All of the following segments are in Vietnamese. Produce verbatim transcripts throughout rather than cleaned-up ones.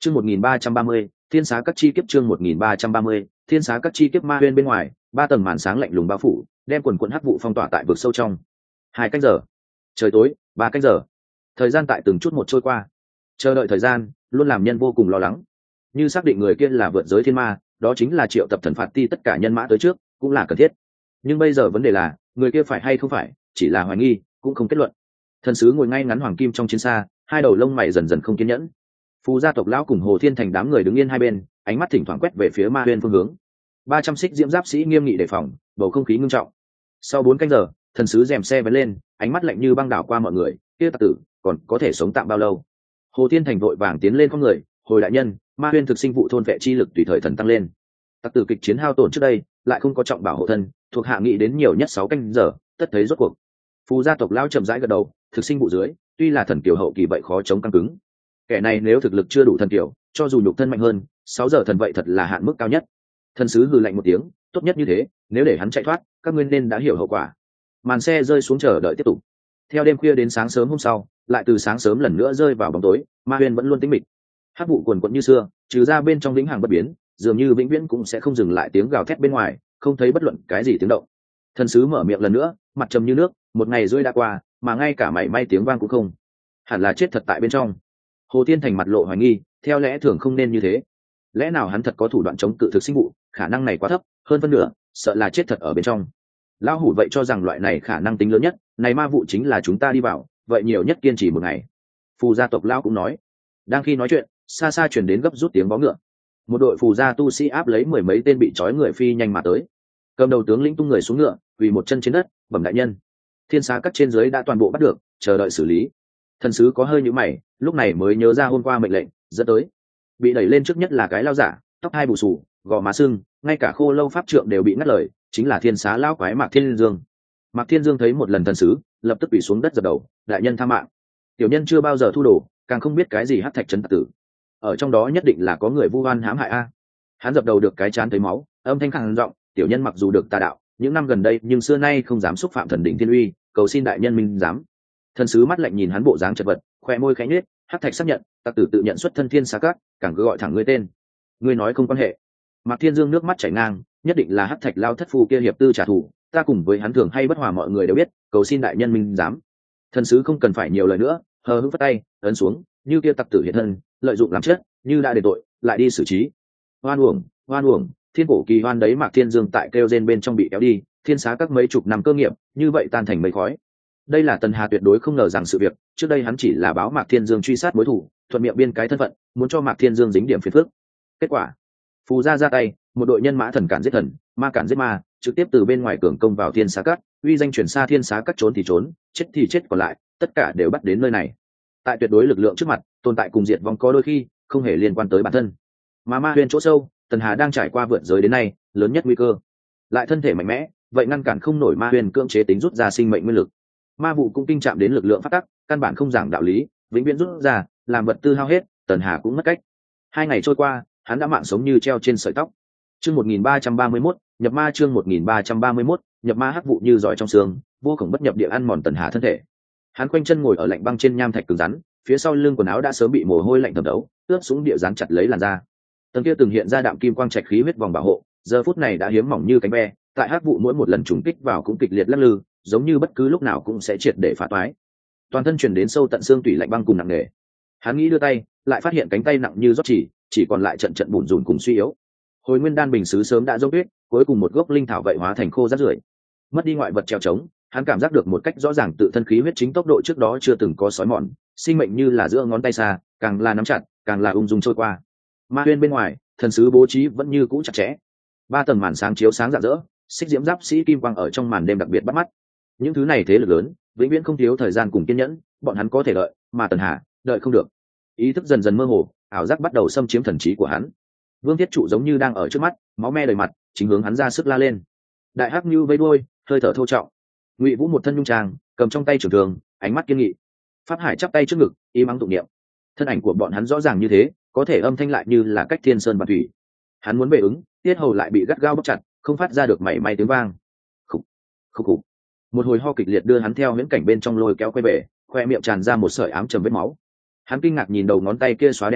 chương một nghìn ba trăm ba mươi thiên xá các chi kiếp, chương một nghìn ba trăm ba mươi thiên xá các chi kiếp. Ma huyên bên ngoài, ba tầng màn sáng lạnh lùng bao phủ, đem quần quần hắc vụ phong tỏa tại vực sâu trong. Hai canh giờ, trời tối, ba canh giờ, thời gian tại từng chút một trôi qua. Chờ đợi thời gian luôn làm nhân vô cùng lo lắng. Như xác định người kia là vượt giới thiên ma, đó chính là triệu tập thần phạt ti tất cả nhân mã tới trước, cũng là cần thiết. Nhưng bây giờ vấn đề là, người kia phải hay không phải, chỉ là hoài nghi, cũng không kết luận. Thần sứ ngồi ngay ngắn hoàng kim trong chiến xa, hai đầu lông mày dần dần không kiên nhẫn. Phù gia tộc lão cùng Hồ Thiên Thành đám người đứng yên hai bên, ánh mắt thỉnh thoảng quét về phía Ma Huyên phương hướng. Ba trăm xích diễm giáp sĩ nghiêm nghị đề phòng, bầu không khí ngưng trọng. Sau bốn canh giờ, thần sứ rèm xe vén lên, ánh mắt lạnh như băng đảo qua mọi người, kia tặc tử còn có thể sống tạm bao lâu? Hồ Thiên Thành vội vàng tiến lên con người, hồi đại nhân, Ma Huyên thực sinh vụ thôn vệ chi lực tùy thời thần tăng lên. Tặc tử kịch chiến hao tổn trước đây, lại không có trọng bảo hộ thân, thuộc hạ nghị đến nhiều nhất sáu canh giờ, tất thấy rốt cuộc. Phù gia tộc lão chậm rãi gật đầu, thực sinh vụ dưới, tuy là thần kiều hậu kỳ vậy khó chống căng cứng. Kẻ này nếu thực lực chưa đủ thần kiều, cho dù nhục thân mạnh hơn, sáu giờ thần vậy thật là hạn mức cao nhất. Thần sứ hừ lạnh một tiếng, tốt nhất như thế, nếu để hắn chạy thoát, các ngươi nên đã hiểu hậu quả. Màn xe rơi xuống chờ đợi tiếp tục. Theo đêm khuya đến sáng sớm hôm sau, lại từ sáng sớm lần nữa rơi vào bóng tối, Ma Huyên vẫn luôn tĩnh mịch. Hắc vụ quần quật như xưa, trừ ra bên trong vĩnh hằng bất biến, dường như vĩnh viễn cũng sẽ không dừng lại tiếng gào thét bên ngoài, không thấy bất luận cái gì tiếng động. Thần sứ mở miệng lần nữa, mặt trầm như nước, một ngày rưỡi đã qua, mà ngay cả mảy may tiếng vang cũng không. Hẳn là chết thật tại bên trong. Hồ Thiên Thành mặt lộ hoài nghi, theo lẽ thường không nên như thế. Lẽ nào hắn thật có thủ đoạn chống cự thực sinh vụ? Khả năng này quá thấp, hơn phân nửa, sợ là chết thật ở bên trong. Lão hủ vậy cho rằng loại này khả năng tính lớn nhất, này ma vụ chính là chúng ta đi vào, vậy nhiều nhất kiên trì một ngày. Phù gia tộc lão cũng nói. Đang khi nói chuyện, xa xa truyền đến gấp rút tiếng vó ngựa. Một đội phù gia tu sĩ áp lấy mười mấy tên bị trói người phi nhanh mà tới. Cầm đầu tướng lĩnh tung người xuống ngựa, quỳ một chân trên đất, bẩm đại nhân. Thiên xá các trên dưới đã toàn bộ bắt được, chờ đợi xử lý. Thần sứ có hơi nhíu mày, lúc này mới nhớ ra hôm qua mệnh lệnh dẫn tới. Bị đẩy lên trước nhất là cái lao giả, tóc hai bù xù, gò má sưng, ngay cả khô lâu pháp trượng đều bị ngắt lời, chính là thiên xá lão quái Mạc Thiên Dương. Mạc Thiên Dương thấy một lần thần sứ, lập tức quỳ xuống đất dập đầu, đại nhân tha mạng. Tiểu nhân chưa bao giờ thu đồ, càng không biết cái gì hắc thạch trấn tặc tử. Ở trong đó nhất định là có người vu oan hãm hại a. Hắn dập đầu được cái chán thấy máu, âm thanh khàn giọng, tiểu nhân mặc dù được tà đạo, những năm gần đây nhưng xưa nay không dám xúc phạm thần đỉnh thiên uy, cầu xin đại nhân minh dám. Thần sứ mắt lạnh nhìn hắn bộ dáng chật vật, khoe môi khẽ nhếch, hắc thạch xác nhận, tặc tử tự nhận xuất thân thiên xá các, càng cứ gọi thẳng ngươi tên. Ngươi nói không quan hệ. Mạc Thiên Dương nước mắt chảy ngang, nhất định là hắc thạch lao thất phu kia hiệp tư trả thù, ta cùng với hắn thường hay bất hòa mọi người đều biết, cầu xin đại nhân minh dám. Thần sứ không cần phải nhiều lời nữa, hờ hững phất tay, ấn xuống, như kia tặc tử hiện thân, lợi dụng làm chết, như đã đền tội, lại đi xử trí. Hoan uổng, hoan uổng, thiên cổ kỳ hoan đấy. Mạc Thiên Dương tại kêu rên bên trong bị kéo đi, thiên xá các mấy chục năm cơ nghiệp, như vậy tan thành mây khói. Đây là Tần Hà tuyệt đối không ngờ rằng sự việc, trước đây hắn chỉ là báo Mạc Thiên Dương truy sát mối thù, thuận miệng biên cái thân phận, muốn cho Mạc Thiên Dương dính điểm phiền phức. Kết quả, phù gia ra tay, một đội nhân mã thần cản giết thần, ma cản giết ma, trực tiếp từ bên ngoài cường công vào thiên xá các, uy danh truyền xa thiên xá các, trốn thì trốn, chết thì chết, còn lại tất cả đều bắt đến nơi này. Tại tuyệt đối lực lượng trước mặt, tồn tại cùng diệt vong có đôi khi không hề liên quan tới bản thân. Mà Ma Huyên chỗ sâu, Tần Hà đang trải qua vượt giới đến nay lớn nhất nguy cơ, lại thân thể mạnh mẽ, vậy ngăn cản không nổi Ma Huyên cưỡng chế tính rút ra sinh mệnh nguyên lực. Ma vụ cũng kinh chạm đến lực lượng phát tắc, căn bản không giảng đạo lý, vĩnh viễn rút ra, làm vật tư hao hết, Tần Hà cũng mất cách. Hai ngày trôi qua, hắn đã mạng sống như treo trên sợi tóc. Chương một nghìn ba trăm ba mươi mốt, nhập ma. Chương một nghìn ba trăm ba mươi mốt, nhập ma. Hắc vụ như giỏi trong xương, vô cùng bất nhập địa ăn mòn Tần Hà thân thể. Hắn quanh chân ngồi ở lạnh băng trên nham thạch cứng rắn, phía sau lưng quần áo đã sớm bị mồ hôi lạnh thấm thấu, ướt xuống địa dán chặt lấy làn da. Tầng kia từng hiện ra đạm kim quang trạch khí huyết vòng bảo hộ, giờ phút này đã hiếm mỏng như cánh ve, tại hắc vụ mỗi một lần trùng kích vào cũng kịch liệt lắc lư, giống như bất cứ lúc nào cũng sẽ triệt để phá toái. Toàn thân truyền đến sâu tận xương tủy lạnh băng cùng nặng nề. Hắn nghĩ đưa tay, lại phát hiện cánh tay nặng như rót chỉ, chỉ còn lại trận trận bủn rủn cùng suy yếu. Hồi nguyên đan bình sứ sớm đã dốc tuyết, cuối cùng một gốc linh thảo vậy hóa thành khô rác rưởi. Mất đi ngoại vật treo trống, hắn cảm giác được một cách rõ ràng tự thân khí huyết chính tốc độ trước đó chưa từng có sói mòn, sinh mệnh như là giữa ngón tay xa, càng là nắm chặt, càng là ung dung trôi qua. Ma Huyên bên ngoài, thần sứ bố trí vẫn như cũ chặt chẽ. Ba tầng màn sáng chiếu sáng rạng rỡ, xích diễm giáp sĩ kim quang ở trong màn đêm đặc biệt bắt mắt. Những thứ này thế lực lớn, vĩnh viễn không thiếu thời gian cùng kiên nhẫn, bọn hắn có thể đợi, mà Tần Hà đợi không được. Ý thức dần dần mơ hồ, ảo giác bắt đầu xâm chiếm thần trí của hắn. Vương Thiết Trụ giống như đang ở trước mắt, máu me đầy mặt, chính hướng hắn ra sức la lên. Đại hắc như vây đuôi, hơi thở thô trọng. Ngụy Vũ một thân nhung trang, cầm trong tay trường thường, ánh mắt kiên nghị. Pháp Hải chắp tay trước ngực, im ắng tụng niệm. Thân ảnh của bọn hắn rõ ràng như thế, có thể âm thanh lại như là cách thiên sơn và thủy. Hắn muốn về ứng, tiết hầu lại bị gắt gao bóp chặt, không phát ra được mảy may tiếng vang. Khục, khục khục. Một hồi ho kịch liệt đưa hắn theo huyễn cảnh bên trong lôi kéo quay về, khoe miệng tràn ra một sợi ám trầm vết máu. Hắn kinh ngạc nhìn đầu ngón tay kia xóa đen nhánh,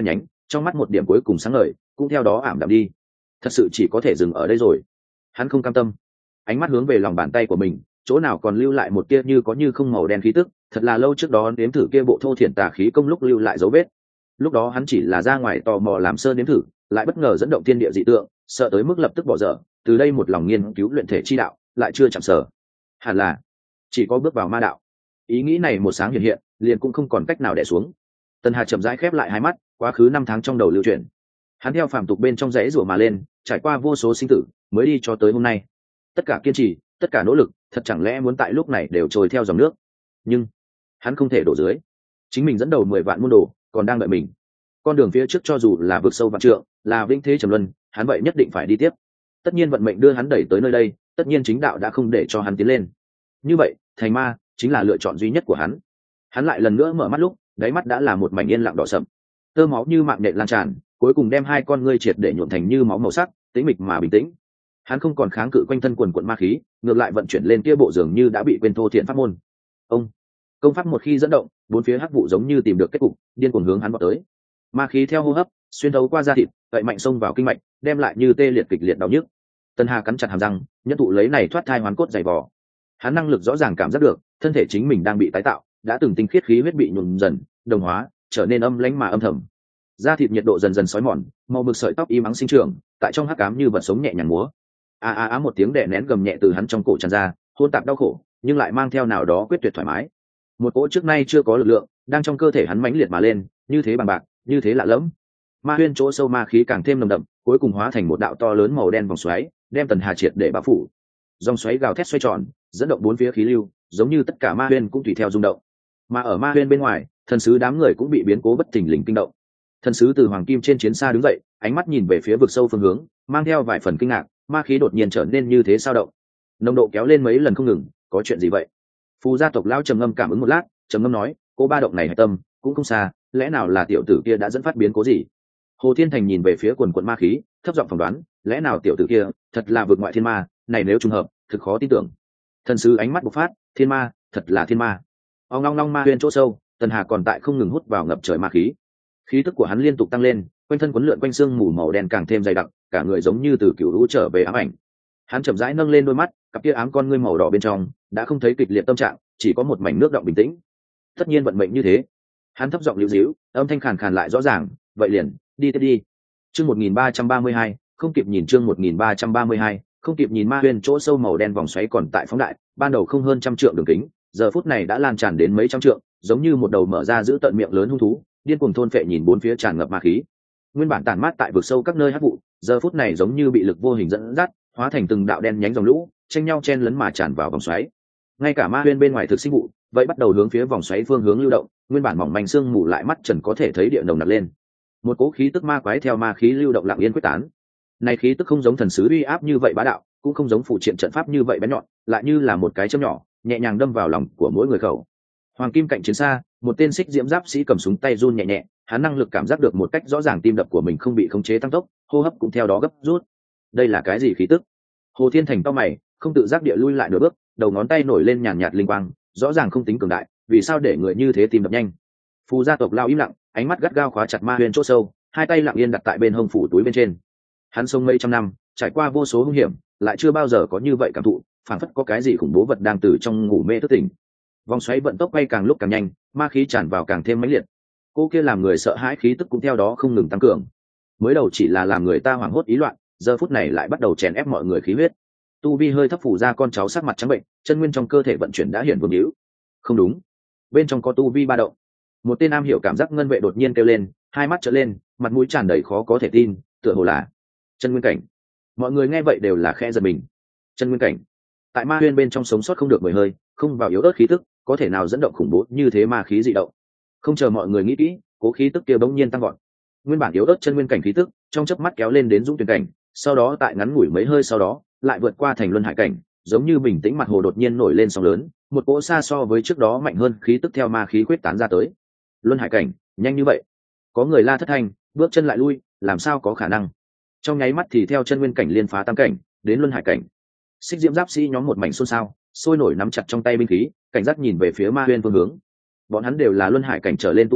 trong mắt một điểm cuối cùng sáng ngời cũng theo đó ảm đạm đi. Thật sự chỉ có thể dừng ở đây rồi. Hắn không cam tâm, ánh mắt hướng về lòng bàn tay của mình, chỗ nào còn lưu lại một tia như có như không màu đen khí tức, thật là lâu trước đó nếm thử kia bộ thô thiển tà khí công lúc lưu lại dấu vết. Lúc đó hắn chỉ là ra ngoài tò mò làm sơ nếm thử, lại bất ngờ dẫn động thiên địa dị tượng, sợ tới mức lập tức bỏ dở, từ đây một lòng nghiên cứu luyện thể chi đạo, lại chưa chạm sở. Hẳn là chỉ có bước vào ma đạo. Ý nghĩ này một sáng hiện hiện, liền cũng không còn cách nào đè xuống. Tần Hà chậm rãi khép lại hai mắt, quá khứ năm tháng trong đầu lưu chuyển. Hắn theo phàm tục bên trong dãy rủa mà lên, trải qua vô số sinh tử, mới đi cho tới hôm nay. Tất cả kiên trì, tất cả nỗ lực, thật chẳng lẽ muốn tại lúc này đều trôi theo dòng nước? Nhưng hắn không thể đổ dưới. Chính mình dẫn đầu mười vạn môn đồ, còn đang đợi mình. Con đường phía trước cho dù là vực sâu vạn trượng, là vĩnh thế trầm luân, hắn vậy nhất định phải đi tiếp. Tất nhiên vận mệnh đưa hắn đẩy tới nơi đây, tất nhiên chính đạo đã không để cho hắn tiến lên. Như vậy, thành ma chính là lựa chọn duy nhất của hắn. Hắn lại lần nữa mở mắt lúc, đáy mắt đã là một mảnh yên lặng đỏ sậm, tơ máu như mạng nhện lan tràn, cuối cùng đem hai con ngươi triệt để nhuộm thành như máu màu sắc, tĩnh mịch mà bình tĩnh. Hắn không còn kháng cự quanh thân quần quận ma khí, ngược lại vận chuyển lên kia bộ dường như đã bị quên thô thiện pháp môn. Ông công pháp một khi dẫn động, bốn phía hắc vụ giống như tìm được kết cục, điên cuồng hướng hắn vọt tới. Ma khí theo hô hấp xuyên thấu qua da thịt, vậy mạnh xông vào kinh mạch, đem lại như tê liệt kịch liệt đau nhức. Tân Hà cắn chặt hàm răng, nhân thụ lấy này thoát thai hoán cốt dày vò. Hắn năng lực rõ ràng cảm giác được, thân thể chính mình đang bị tái tạo, đã từng tinh khiết khí huyết bị nhuần dần, đồng hóa, trở nên âm lãnh mà âm thầm. Da thịt nhiệt độ dần dần sói mòn, màu mực sợi tóc im ắng sinh trưởng, tại trong hắc ám như vật sống nhẹ nhàng múa. A a a một tiếng đè nén gầm nhẹ từ hắn trong cổ tràn ra, hôn tạp đau khổ, nhưng lại mang theo nào đó quyết tuyệt thoải mái. Một cỗ trước nay chưa có lực lượng, đang trong cơ thể hắn mãnh liệt mà lên, như thế bằng bạc, như thế lạ lẫm. Ma huyên chỗ sâu ma khí càng thêm nồng đậm, cuối cùng hóa thành một đạo to lớn màu đen vòng xoáy, đem Tần Hà triệt để bao phủ. Dòng xoáy gào thét xoay tròn, dẫn động bốn phía khí lưu, giống như tất cả ma huyên cũng tùy theo rung động. Mà ở ma huyên bên ngoài, thần sứ đám người cũng bị biến cố bất thình lình kinh động. Thần sứ từ hoàng kim trên chiến xa đứng dậy, ánh mắt nhìn về phía vực sâu phương hướng, mang theo vài phần kinh ngạc, ma khí đột nhiên trở nên như thế sao động, nồng độ kéo lên mấy lần không ngừng, có chuyện gì vậy? Phù gia tộc lão trầm ngâm cảm ứng một lát, trầm ngâm nói, cô ba động này hạch tâm cũng không xa, lẽ nào là tiểu tử kia đã dẫn phát biến cố gì? Hồ Thiên Thành nhìn về phía quần quần ma khí, thấp giọng phỏng đoán, lẽ nào tiểu tử kia thật là vượt ngoại thiên ma, này nếu trùng hợp, thực khó tin tưởng. Thần sứ ánh mắt bộc phát, thiên ma, thật là thiên ma. Ong long long ma huyên chỗ sâu, Tần Hà còn tại không ngừng hút vào ngập trời ma khí. Khí tức của hắn liên tục tăng lên, quanh thân quấn lượn quanh xương mù màu đen càng thêm dày đặc, cả người giống như từ cựu lũ trở về ám ảnh. Hắn chậm rãi nâng lên đôi mắt, cặp kia ám con ngươi màu đỏ bên trong đã không thấy kịch liệt tâm trạng, chỉ có một mảnh nước động bình tĩnh. Tất nhiên vận mệnh như thế. Hắn thấp giọng liễu díu, âm thanh khàn khàn lại rõ ràng, vậy liền đi tiếp đi. Chương một nghìn ba trăm ba mươi hai, không kịp nhìn chương một nghìn ba trăm ba mươi hai, không kịp nhìn ma huyên chỗ sâu màu đen vòng xoáy còn tại phóng đại, ban đầu không hơn trăm trượng đường kính, giờ phút này đã lan tràn đến mấy trăm trượng, giống như một đầu mở ra giữ tận miệng lớn hung thú, điên cuồng thôn phệ nhìn bốn phía tràn ngập ma khí. Nguyên bản tản mát tại vực sâu các nơi hắc vụ, giờ phút này giống như bị lực vô hình dẫn dắt, hóa thành từng đạo đen nhánh dòng lũ, tranh nhau chen lấn mà tràn vào vòng xoáy. Ngay cả ma huyên bên ngoài thực sinh vụ, vậy bắt đầu hướng phía vòng xoáy phương hướng lưu động, nguyên bản mỏng manh xương mù lại mắt trần có thể thấy địa nồng nặc lên. Một cỗ khí tức ma quái theo ma khí lưu động lặng yên quyết tán. Này khí tức không giống thần sứ uy áp như vậy bá đạo, cũng không giống phụ triện trận pháp như vậy bén nhọn, lại như là một cái châm nhỏ, nhẹ nhàng đâm vào lòng của mỗi người khẩu. Hoàng kim cạnh chiến xa, một tên xích diễm giáp sĩ cầm súng tay run nhẹ nhẹ, hắn năng lực cảm giác được một cách rõ ràng tim đập của mình không bị khống chế tăng tốc, hô hấp cũng theo đó gấp rút. Đây là cái gì khí tức? Hồ Thiên Thành cau mày, không tự giác địa lui lại nửa bước, đầu ngón tay nổi lên nhàn nhạt linh quang, rõ ràng không tính cường đại, vì sao để người như thế tim đập nhanh? Phù gia tộc lao im lặng, ánh mắt gắt gao khóa chặt ma huyên chỗ sâu, hai tay lặng yên đặt tại bên hông phủ túi bên trên. Hắn sống mấy trăm năm, trải qua vô số hung hiểm, lại chưa bao giờ có như vậy cảm thụ, phảng phất có cái gì khủng bố vật đang từ trong ngủ mê thức tỉnh. Vòng xoáy vận tốc quay càng lúc càng nhanh, ma khí tràn vào càng thêm mãnh liệt. Cô kia làm người sợ hãi khí tức cũng theo đó không ngừng tăng cường. Mới đầu chỉ là làm người ta hoảng hốt ý loạn, giờ phút này lại bắt đầu chèn ép mọi người khí huyết. Tu vi hơi thấp phủ ra con cháu sắc mặt trắng bệnh, chân nguyên trong cơ thể vận chuyển đã hiện vương hữu. Không đúng, bên trong có tu vi ba động. Một tên nam hiểu cảm giác ngân vệ đột nhiên kêu lên, hai mắt trợn lên, mặt mũi tràn đầy khó có thể tin, tựa hồ là chân nguyên cảnh. Mọi người nghe vậy đều là khẽ giật mình. Chân nguyên cảnh, tại ma huyên bên trong sống sót không được mười hơi, không vào yếu ớt khí tức, có thể nào dẫn động khủng bố như thế ma khí dị động. Không chờ mọi người nghĩ kỹ, cố khí tức kia bỗng nhiên tăng vọt. Nguyên bản yếu ớt chân nguyên cảnh khí tức, trong chớp mắt kéo lên đến dũng tuyển cảnh, sau đó tại ngắn ngủi mấy hơi sau đó, lại vượt qua thành luân hải cảnh, giống như bình tĩnh mặt hồ đột nhiên nổi lên sóng lớn, một cỗ xa so với trước đó mạnh hơn khí tức theo ma khí quyết tán ra tới. Luân hải cảnh, nhanh như vậy? Có người la thất thanh, bước chân lại lui, làm sao có khả năng? Trong nháy mắt thì theo chân nguyên cảnh liên phá tam cảnh, đến luân hải cảnh. Xích diễm giáp sĩ nhóm một mảnh xôn xao, sôi nổi nắm chặt trong tay binh khí, cảnh giác nhìn về phía ma huyên phương hướng. Bọn hắn đều là luân hải cảnh trở lên tu vi,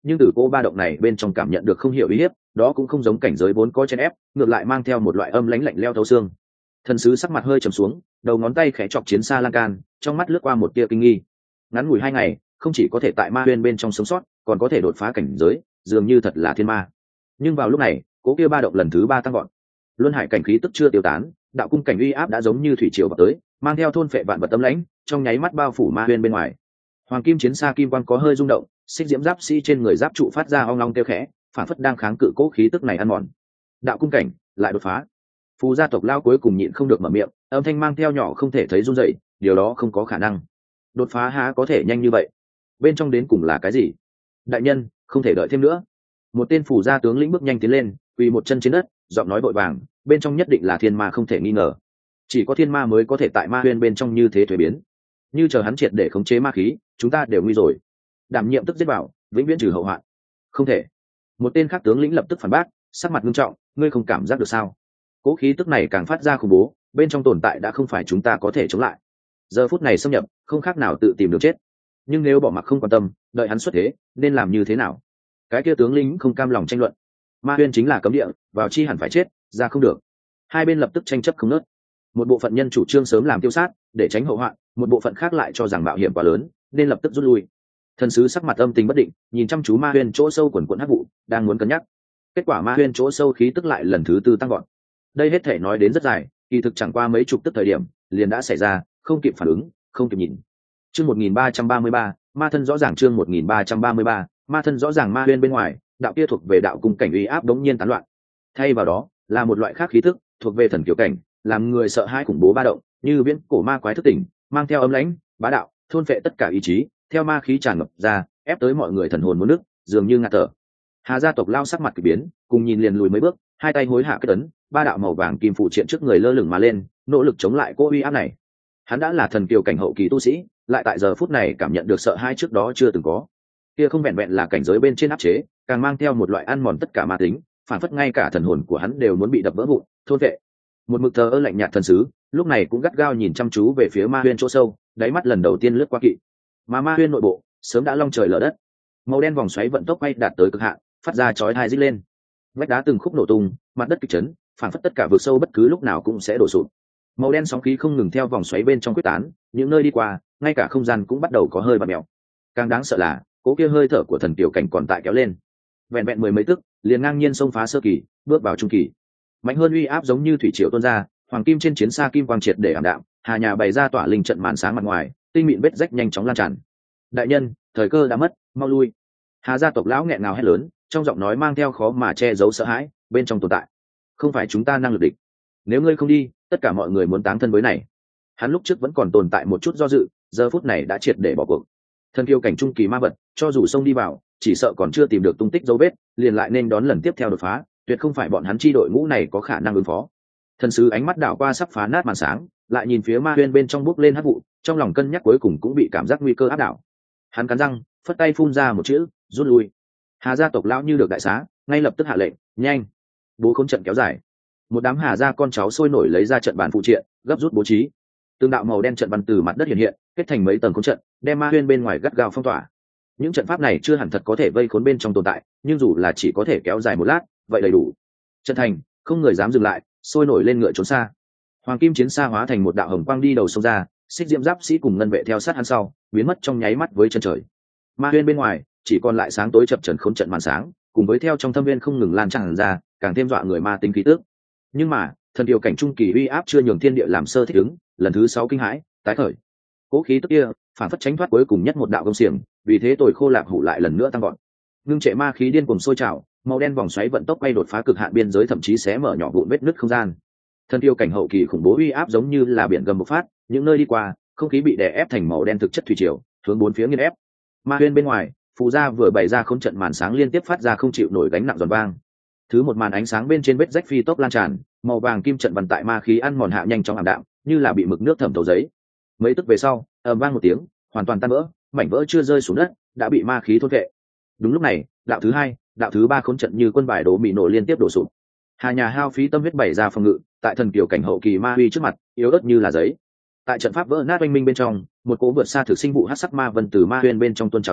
nhưng từ cô ba động này bên trong cảm nhận được không hiểu uy hiếp, đó cũng không giống cảnh giới vốn có chen ép, ngược lại mang theo một loại âm lãnh lạnh leo thấu xương. Thần sứ sắc mặt hơi trầm xuống, đầu ngón tay khẽ chọc chiến xa lan can, trong mắt lướt qua một tia kinh nghi. Ngắn ngủi hai ngày, không chỉ có thể tại ma huyên bên trong sống sót, còn có thể đột phá cảnh giới, dường như thật là thiên ma. Nhưng vào lúc này, cố kia ba động lần thứ ba tăng gọn. Luân hải cảnh khí tức chưa tiêu tán, đạo cung cảnh uy áp đã giống như thủy triều vào tới, mang theo thôn phệ vạn vật tấm lãnh, trong nháy mắt bao phủ ma huyên bên ngoài. Hoàng kim chiến xa kim quang có hơi rung động, xích diễm giáp sĩ trên người giáp trụ phát ra ong long kêu khẽ, phản phất đang kháng cự cố khí tức này ăn mòn. Đạo cung cảnh lại đột phá. Phù gia tộc lao cuối cùng nhịn không được mở miệng, âm thanh mang theo nhỏ không thể thấy run rẩy, điều đó không có khả năng. Đột phá há có thể nhanh như vậy? Bên trong đến cùng là cái gì? Đại nhân, không thể đợi thêm nữa. Một tên phù gia tướng lĩnh bước nhanh tiến lên, quỳ một chân trên đất, giọng nói vội vàng, bên trong nhất định là thiên ma không thể nghi ngờ. Chỉ có thiên ma mới có thể tại ma huyên bên trong như thế thuế biến. Như chờ hắn triệt để khống chế ma khí, chúng ta đều nguy rồi. Đảm nhiệm tức giết bảo, vĩnh viễn trừ hậu hoạn. Không thể. Một tên khác tướng lĩnh lập tức phản bác, sắc mặt nghiêm trọng, ngươi không cảm giác được sao? Cố khí tức này càng phát ra khủng bố, bên trong tồn tại đã không phải chúng ta có thể chống lại. Giờ phút này xâm nhập, không khác nào tự tìm đường chết. Nhưng nếu bỏ mặc không quan tâm, đợi hắn xuất thế, nên làm như thế nào? Cái kia tướng lĩnh không cam lòng tranh luận. Ma huyên chính là cấm địa, vào chi hẳn phải chết, ra không được. Hai bên lập tức tranh chấp không ngớt. Một bộ phận nhân chủ trương sớm làm tiêu sát, để tránh hậu hoạn, một bộ phận khác lại cho rằng mạo hiểm quá lớn, nên lập tức rút lui. Thần sứ sắc mặt âm tình bất định, nhìn chăm chú ma huyên chỗ sâu quần quần hắc vụ, đang muốn cân nhắc. Kết quả ma huyên chỗ sâu khí tức lại lần thứ tư tăng gọn. Đây hết thể nói đến rất dài, kỳ thực chẳng qua mấy chục tức thời điểm, liền đã xảy ra, không kịp phản ứng, không kịp nhìn. Chương một nghìn ba trăm ba mươi ba, ma thân rõ ràng chương một nghìn ba trăm ba mươi ba, ma thân rõ ràng ma huyên bên ngoài, đạo kia thuộc về đạo cung cảnh uy áp đống nhiên tán loạn. Thay vào đó, là một loại khác khí tức, thuộc về thần kiều cảnh, làm người sợ hãi khủng bố ba động, như viễn cổ ma quái thức tỉnh, mang theo ấm lãnh, bá đạo, thôn phệ tất cả ý chí, theo ma khí tràn ngập ra, ép tới mọi người thần hồn muốn nước, dường như ngạt thở. Hà gia tộc lao sắc mặt kỳ biến, cùng nhìn liền lùi mấy bước, hai tay hối hạ kết ấn, ba đạo màu vàng kim phụ triện trước người lơ lửng mà lên, nỗ lực chống lại cô uy áp này. Hắn đã là thần kiều cảnh hậu kỳ tu sĩ, lại tại giờ phút này cảm nhận được sợ hãi trước đó chưa từng có. Kia không vẹn vẹn là cảnh giới bên trên áp chế, càng mang theo một loại ăn mòn tất cả ma tính, phản phất ngay cả thần hồn của hắn đều muốn bị đập vỡ vụn, thôn vệ. Một mực thờ ơ lạnh nhạt thần sứ, lúc này cũng gắt gao nhìn chăm chú về phía ma huyên chỗ sâu, đáy mắt lần đầu tiên lướt qua kỵ. Mà ma huyên nội bộ sớm đã long trời lở đất, màu đen vòng xoáy vận tốc quay đạt tới cực hạn, phát ra chói tai rít lên. Vách đá từng khúc nổ tung, mặt đất kịch chấn, phản phất tất cả vực sâu bất cứ lúc nào cũng sẽ đổ sụp. Màu đen sóng khí không ngừng theo vòng xoáy bên trong quyết tán, những nơi đi qua, ngay cả không gian cũng bắt đầu có hơi bặm mèo. Càng đáng sợ là, cố kia hơi thở của thần tiểu cảnh còn tại kéo lên. Vẹn vẹn mười mấy tức, liền ngang nhiên xông phá sơ kỳ, bước vào trung kỳ. Mạnh hơn uy áp giống như thủy triều tuôn ra, hoàng kim trên chiến xa kim quang triệt để ảm đạm, hà nhà bày ra tỏa linh trận màn sáng mặt ngoài, tinh mịn vết rách nhanh chóng lan tràn. Đại nhân, thời cơ đã mất, mau lui. Hà gia tộc lão nghẹn ngào hét lớn, trong giọng nói mang theo khó mà che giấu sợ hãi, bên trong tồn tại không phải chúng ta năng lực địch. Nếu ngươi không đi, tất cả mọi người muốn táng thân với này. Hắn lúc trước vẫn còn tồn tại một chút do dự, giờ phút này đã triệt để bỏ cuộc. Thần kiêu cảnh trung kỳ ma vật, cho dù xông đi vào, chỉ sợ còn chưa tìm được tung tích dấu vết, liền lại nên đón lần tiếp theo đột phá, tuyệt không phải bọn hắn chi đội ngũ này có khả năng ứng phó. Thần sứ ánh mắt đảo qua sắp phá nát màn sáng, lại nhìn phía ma huyên bên trong bốc lên hắc vụ, trong lòng cân nhắc cuối cùng cũng bị cảm giác nguy cơ áp đảo. Hắn cắn răng, phất tay phun ra một chữ, rút lui. Hà gia tộc lão như được đại xá, ngay lập tức hạ lệnh, nhanh. Bố khống trận kéo dài. Một đám Hà gia con cháu sôi nổi lấy ra trận bàn phụ triện, gấp rút bố trí. Từng đạo màu đen trận văn từ mặt đất hiện hiện, kết thành mấy tầng khống trận, đem ma huyên bên ngoài gắt gao phong tỏa. Những trận pháp này chưa hẳn thật có thể vây khốn bên trong tồn tại, nhưng dù là chỉ có thể kéo dài một lát, vậy đầy đủ. Trận thành, không người dám dừng lại, sôi nổi lên ngựa trốn xa. Hoàng kim chiến xa hóa thành một đạo hồng quang đi đầu sông ra, xích diễm giáp sĩ cùng ngân vệ theo sát hắn sau, biến mất trong nháy mắt với chân trời. Ma huyên bên ngoài chỉ còn lại sáng tối chập chờn khốn trận màn sáng, cùng với theo trong thâm viên không ngừng lan tràn ra, càng thêm dọa người ma tính khí tức. Nhưng mà thần điều cảnh trung kỳ uy áp chưa nhường thiên địa làm sơ thích ứng, lần thứ sáu kinh hãi tái khởi. Cố khí tức kia phản phất tránh thoát cuối cùng nhất một đạo công xiềng, vì thế tồi khô lạc hủ lại lần nữa tăng gọn. Ngưng trệ ma khí điên cuồng sôi trào, màu đen vòng xoáy vận tốc quay đột phá cực hạn biên giới, thậm chí xé mở nhỏ vụn vết nứt không gian. Thần tiêu cảnh hậu kỳ khủng bố uy áp giống như là biển gầm bộc phát, những nơi đi qua không khí bị đè ép thành màu đen thực chất thủy triều, hướng bốn phía nghiền ép. Ma huyên bên ngoài, phù gia vừa bày ra không trận màn sáng liên tiếp phát ra không chịu nổi gánh nặng giòn vang. Thứ một màn ánh sáng bên trên vết rách phi tốc lan tràn, màu vàng kim trận văn tại ma khí ăn mòn hạ nhanh chóng ảm đạm, như là bị mực nước thẩm thấu giấy. Mấy tức về sau, ầm vang một tiếng, hoàn toàn tan vỡ, mảnh vỡ chưa rơi xuống đất, đã bị ma khí thôn vệ. Đúng lúc này, đạo thứ hai, đạo thứ ba khốn trận như quân bài đổ mì nổ liên tiếp đổ sụp. Hà nhà hao phí tâm huyết bày ra phòng ngự, tại thần kiều cảnh hậu kỳ ma huy trước mặt, yếu ớt như là giấy. Tại trận pháp vỡ nát oanh minh bên trong, một cỗ vượt xa thực sinh vụ hắc sắc ma vân từ ma huyên bên trong tuôn trào ra,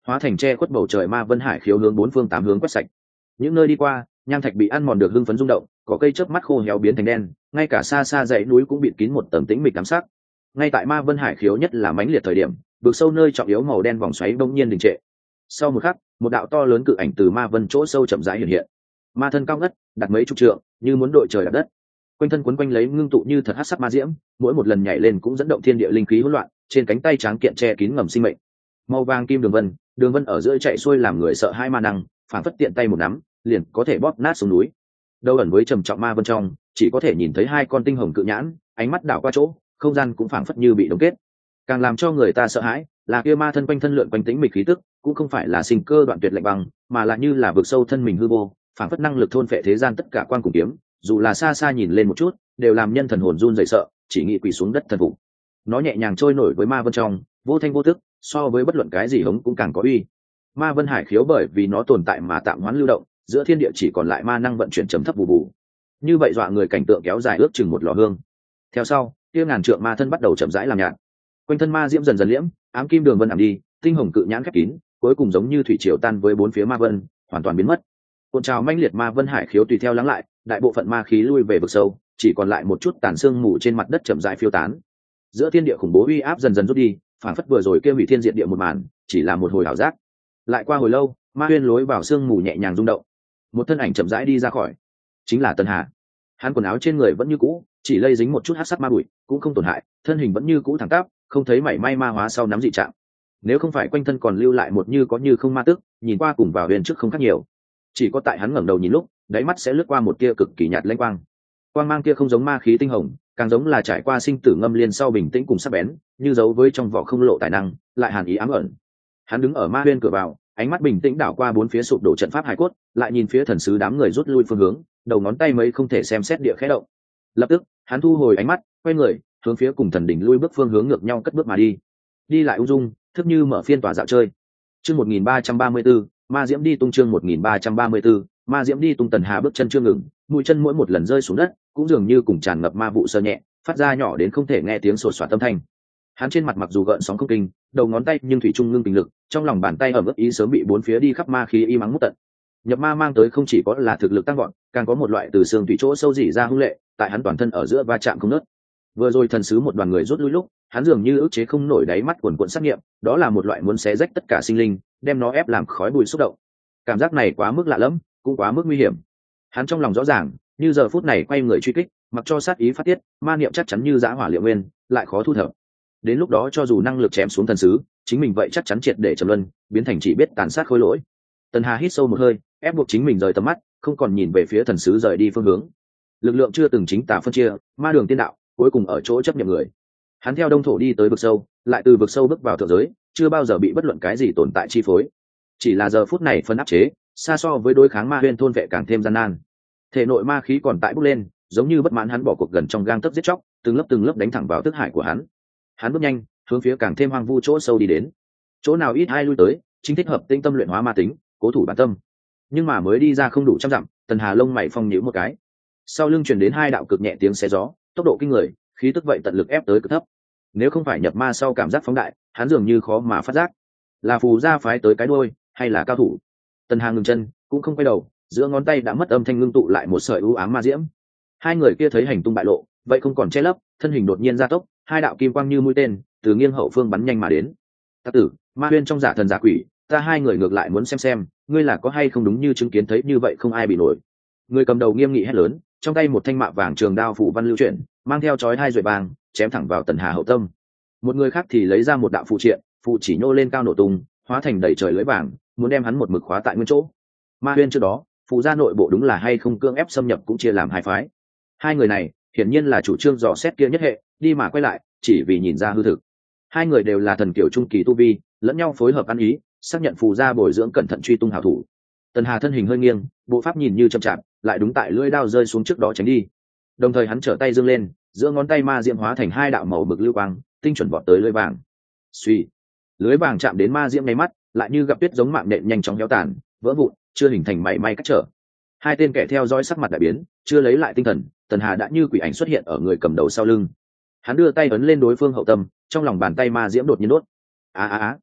hóa thành che khuất bầu trời ma vân hải khiếu hướng bốn phương tám hướng quét sạch. Những nơi đi qua, nham thạch bị ăn mòn được hưng phấn rung động, cỏ cây chớp mắt khô héo biến thành đen, ngay cả xa xa dãy núi cũng bịt kín một tầng tĩnh mịch ám sắc. Ngay tại ma vân hải khiếu nhất là mãnh liệt thời điểm, vực sâu nơi trọng yếu màu đen vòng xoáy bỗng nhiên đình trệ. Sau một khắc, một đạo to lớn cự ảnh từ ma vân chỗ sâu chậm rãi hiện hiện. Ma thân cao ngất, đặt mấy chục trượng, như muốn đội trời đạp đất. Quanh thân quấn quanh lấy ngưng tụ như thật hắc sắc ma diễm, mỗi một lần nhảy lên cũng dẫn động thiên địa linh khí hỗn loạn, trên cánh tay tráng kiện che kín ngầm sinh mệnh. Màu vàng kim đường vân, đường vân ở giữa chạy xuôi làm người sợ hai ma năng, phản phất tiện tay một nắm, liền có thể bóp nát xuống núi. Đâu ẩn với trầm trọng ma vân trong, chỉ có thể nhìn thấy hai con tinh hồng cự nhãn, ánh mắt đảo qua chỗ, không gian cũng phảng phất như bị đóng kết. Càng làm cho người ta sợ hãi, là kia ma thân quanh thân lượn quanh tĩnh mịch khí tức, cũng không phải là sinh cơ đoạn tuyệt lạnh băng, mà là như là vực sâu thân mình hư vô, phảng phất năng lực thôn phệ thế gian tất cả quan cùng kiếm, dù là xa xa nhìn lên một chút, đều làm nhân thần hồn run rẩy sợ, chỉ nghĩ quỳ xuống đất thần phục. Nó nhẹ nhàng trôi nổi với ma vân trong, vô thanh vô tức, so với bất luận cái gì hống cũng càng có uy. Ma vân hải khiếu bởi vì nó tồn tại mà tạm hoãn lưu động, giữa thiên địa chỉ còn lại ma năng vận chuyển chấm thấp bù bù. Như vậy dọa người cảnh tượng kéo dài ước chừng một lò hương. Theo sau, kia ngàn trượng ma thân bắt đầu chậm rãi làm nhạt. Quanh thân ma diễm dần dần liễm, ám kim đường vân ảm đi, tinh hồng cự nhãn khép kín, cuối cùng giống như thủy triều tan với bốn phía ma vân, hoàn toàn biến mất. Cuộn trào manh liệt ma vân hải khiếu tùy theo lắng lại, đại bộ phận ma khí lui về vực sâu, chỉ còn lại một chút tàn xương mù trên mặt đất chậm rãi phiêu tán. Giữa thiên địa khủng bố uy áp dần dần rút đi, phản phất vừa rồi kia hủy thiên diệt địa một màn, chỉ là một hồi ảo giác. Lại qua hồi lâu, ma huyên lối vào xương mù nhẹ nhàng rung động, một thân ảnh chậm rãi đi ra khỏi, chính là Tần Hà. Hắn quần áo trên người vẫn như cũ, chỉ lây dính một chút hắc sắc ma bụi, cũng không tổn hại, thân hình vẫn như cũ thẳng tắp, không thấy mảy may ma hóa sau nắm dị trạng. Nếu không phải quanh thân còn lưu lại một như có như không ma tức, nhìn qua cùng vào huyền trước không khác nhiều. Chỉ có tại hắn ngẩng đầu nhìn lúc, đáy mắt sẽ lướt qua một tia cực kỳ nhạt lanh quang. Quang mang kia không giống ma khí tinh hồng, càng giống là trải qua sinh tử ngâm liên sau bình tĩnh cùng sắc bén, như giấu với trong vỏ không lộ tài năng, lại hàn ý ám ẩn. Hắn đứng ở ma huyên cửa vào, ánh mắt bình tĩnh đảo qua bốn phía sụp đổ trận pháp hải cốt, lại nhìn phía thần sứ đám người rút lui phương hướng, đầu ngón tay mấy không thể xem xét địa khẽ động. Lập tức, hắn thu hồi ánh mắt, quay người, hướng phía cùng thần đỉnh lui bước phương hướng ngược nhau cất bước mà đi. Đi lại ung dung, thức như mở phiên tòa dạo chơi. Chương một nghìn ba trăm ba mươi tư, ma diễm đi tung chương một nghìn ba trăm ba mươi tư, ma diễm đi tung. Tần Hà bước chân chưa ngừng, mũi chân mỗi một lần rơi xuống đất, cũng dường như cùng tràn ngập ma vụ sơ nhẹ, phát ra nhỏ đến không thể nghe tiếng sột soạt âm thanh. Hắn trên mặt mặc dù gợn sóng không kinh, đầu ngón tay nhưng thủy trung ngưng tình lực, trong lòng bàn tay ẩm ướt ý sớm bị bốn phía đi khắp ma khí y mắng mút tận. Nhập ma mang tới không chỉ có là thực lực tăng gọn, càng có một loại từ xương thủy chỗ sâu dỉ ra hung lệ, tại hắn toàn thân ở giữa va chạm không nớt. Vừa rồi thần sứ một đoàn người rút lui lúc, hắn dường như ức chế không nổi đáy mắt quần quần sát nghiệm, đó là một loại muốn xé rách tất cả sinh linh, đem nó ép làm khói bụi xúc động. Cảm giác này quá mức lạ lẫm, cũng quá mức nguy hiểm. Hắn trong lòng rõ ràng, như giờ phút này quay người truy kích, mặc cho sát ý phát tiết, ma niệm chắc chắn như dã hỏa liệu nguyên, lại khó thu thập. Đến lúc đó cho dù năng lực chém xuống thần sứ, chính mình vậy chắc chắn triệt để trầm luân, biến thành chỉ biết tàn sát khối lỗi. Tần Hà hít sâu một hơi, ép buộc chính mình rời tầm mắt, không còn nhìn về phía thần sứ rời đi phương hướng. Lực lượng chưa từng chính tả phân chia, ma đường tiên đạo, cuối cùng ở chỗ chấp nhận người. Hắn theo đông thổ đi tới vực sâu, lại từ vực sâu bước vào thượng giới, chưa bao giờ bị bất luận cái gì tồn tại chi phối. Chỉ là giờ phút này phân áp chế, xa so với đối kháng ma huyên thôn vệ càng thêm gian nan. Thể nội ma khí còn tại bốc lên, giống như bất mãn hắn bỏ cuộc gần trong gang tấc giết chóc, từng lớp từng lớp đánh thẳng vào thức hải của hắn. Hắn bước nhanh, hướng phía càng thêm hoang vu chỗ sâu đi đến. Chỗ nào ít ai lui tới, chính thích hợp tinh tâm luyện hóa ma tính, cố thủ bản tâm. Nhưng mà mới đi ra không đủ trăm dặm, Tần Hà lông mày phong nhíu một cái. Sau lưng truyền đến hai đạo cực nhẹ tiếng xé gió, tốc độ kinh người, khí tức vậy tận lực ép tới cực thấp. Nếu không phải nhập ma sau cảm giác phóng đại, hắn dường như khó mà phát giác. Là phù gia phái tới cái đuôi, hay là cao thủ? Tần Hà ngừng chân, cũng không quay đầu, giữa ngón tay đã mất âm thanh ngưng tụ lại một sợi u ám ma diễm. Hai người kia thấy hành tung bại lộ, vậy không còn che lấp, thân hình đột nhiên gia tốc, hai đạo kim quang như mũi tên, từ nghiêng hậu phương bắn nhanh mà đến. Tặc tử, ma huyên trong giả thần giả quỷ, ta hai người ngược lại muốn xem xem, ngươi là có hay không đúng như chứng kiến thấy như vậy không ai bị nổi. Người cầm đầu nghiêm nghị hét lớn, trong tay một thanh mạ vàng trường đao phủ văn lưu chuyển, mang theo chói hai duệ vàng, chém thẳng vào Tần Hà hậu tâm. Một người khác thì lấy ra một đạo phụ triện, phụ chỉ nhô lên cao nổ tung, hóa thành đầy trời lưới vàng, muốn đem hắn một mực khóa tại nguyên chỗ. Ma huyên trước đó, phụ gia nội bộ đúng là hay không cưỡng ép xâm nhập cũng chia làm hai phái. Hai người này, hiển nhiên là chủ trương dò xét kia nhất hệ, đi mà quay lại, chỉ vì nhìn ra hư thực. Hai người đều là thần kiểu trung kỳ tu vi, lẫn nhau phối hợp ăn ý, xác nhận phù gia bồi dưỡng cẩn thận truy tung hảo thủ. Tần Hà thân hình hơi nghiêng, bộ pháp nhìn như chậm chạp, lại đúng tại lưỡi đao rơi xuống trước đó tránh đi. Đồng thời hắn trở tay giương lên, giữa ngón tay ma diễm hóa thành hai đạo màu bực lưu quang, tinh chuẩn vọt tới lưới vàng. Suy, lưới vàng chạm đến ma diễm ngay mắt, lại như gặp tuyết giống mạng nện nhanh chóng héo tàn, vỡ vụn, chưa hình thành mảy may cách trở. Hai tên kẻ theo dõi sắc mặt đại biến, chưa lấy lại tinh thần, Tần Hà đã như quỷ ảnh xuất hiện ở người cầm đầu sau lưng. Hắn đưa tay ấn lên đối phương hậu tâm, trong lòng bàn tay ma diễm đột nhiên đốt. A a a!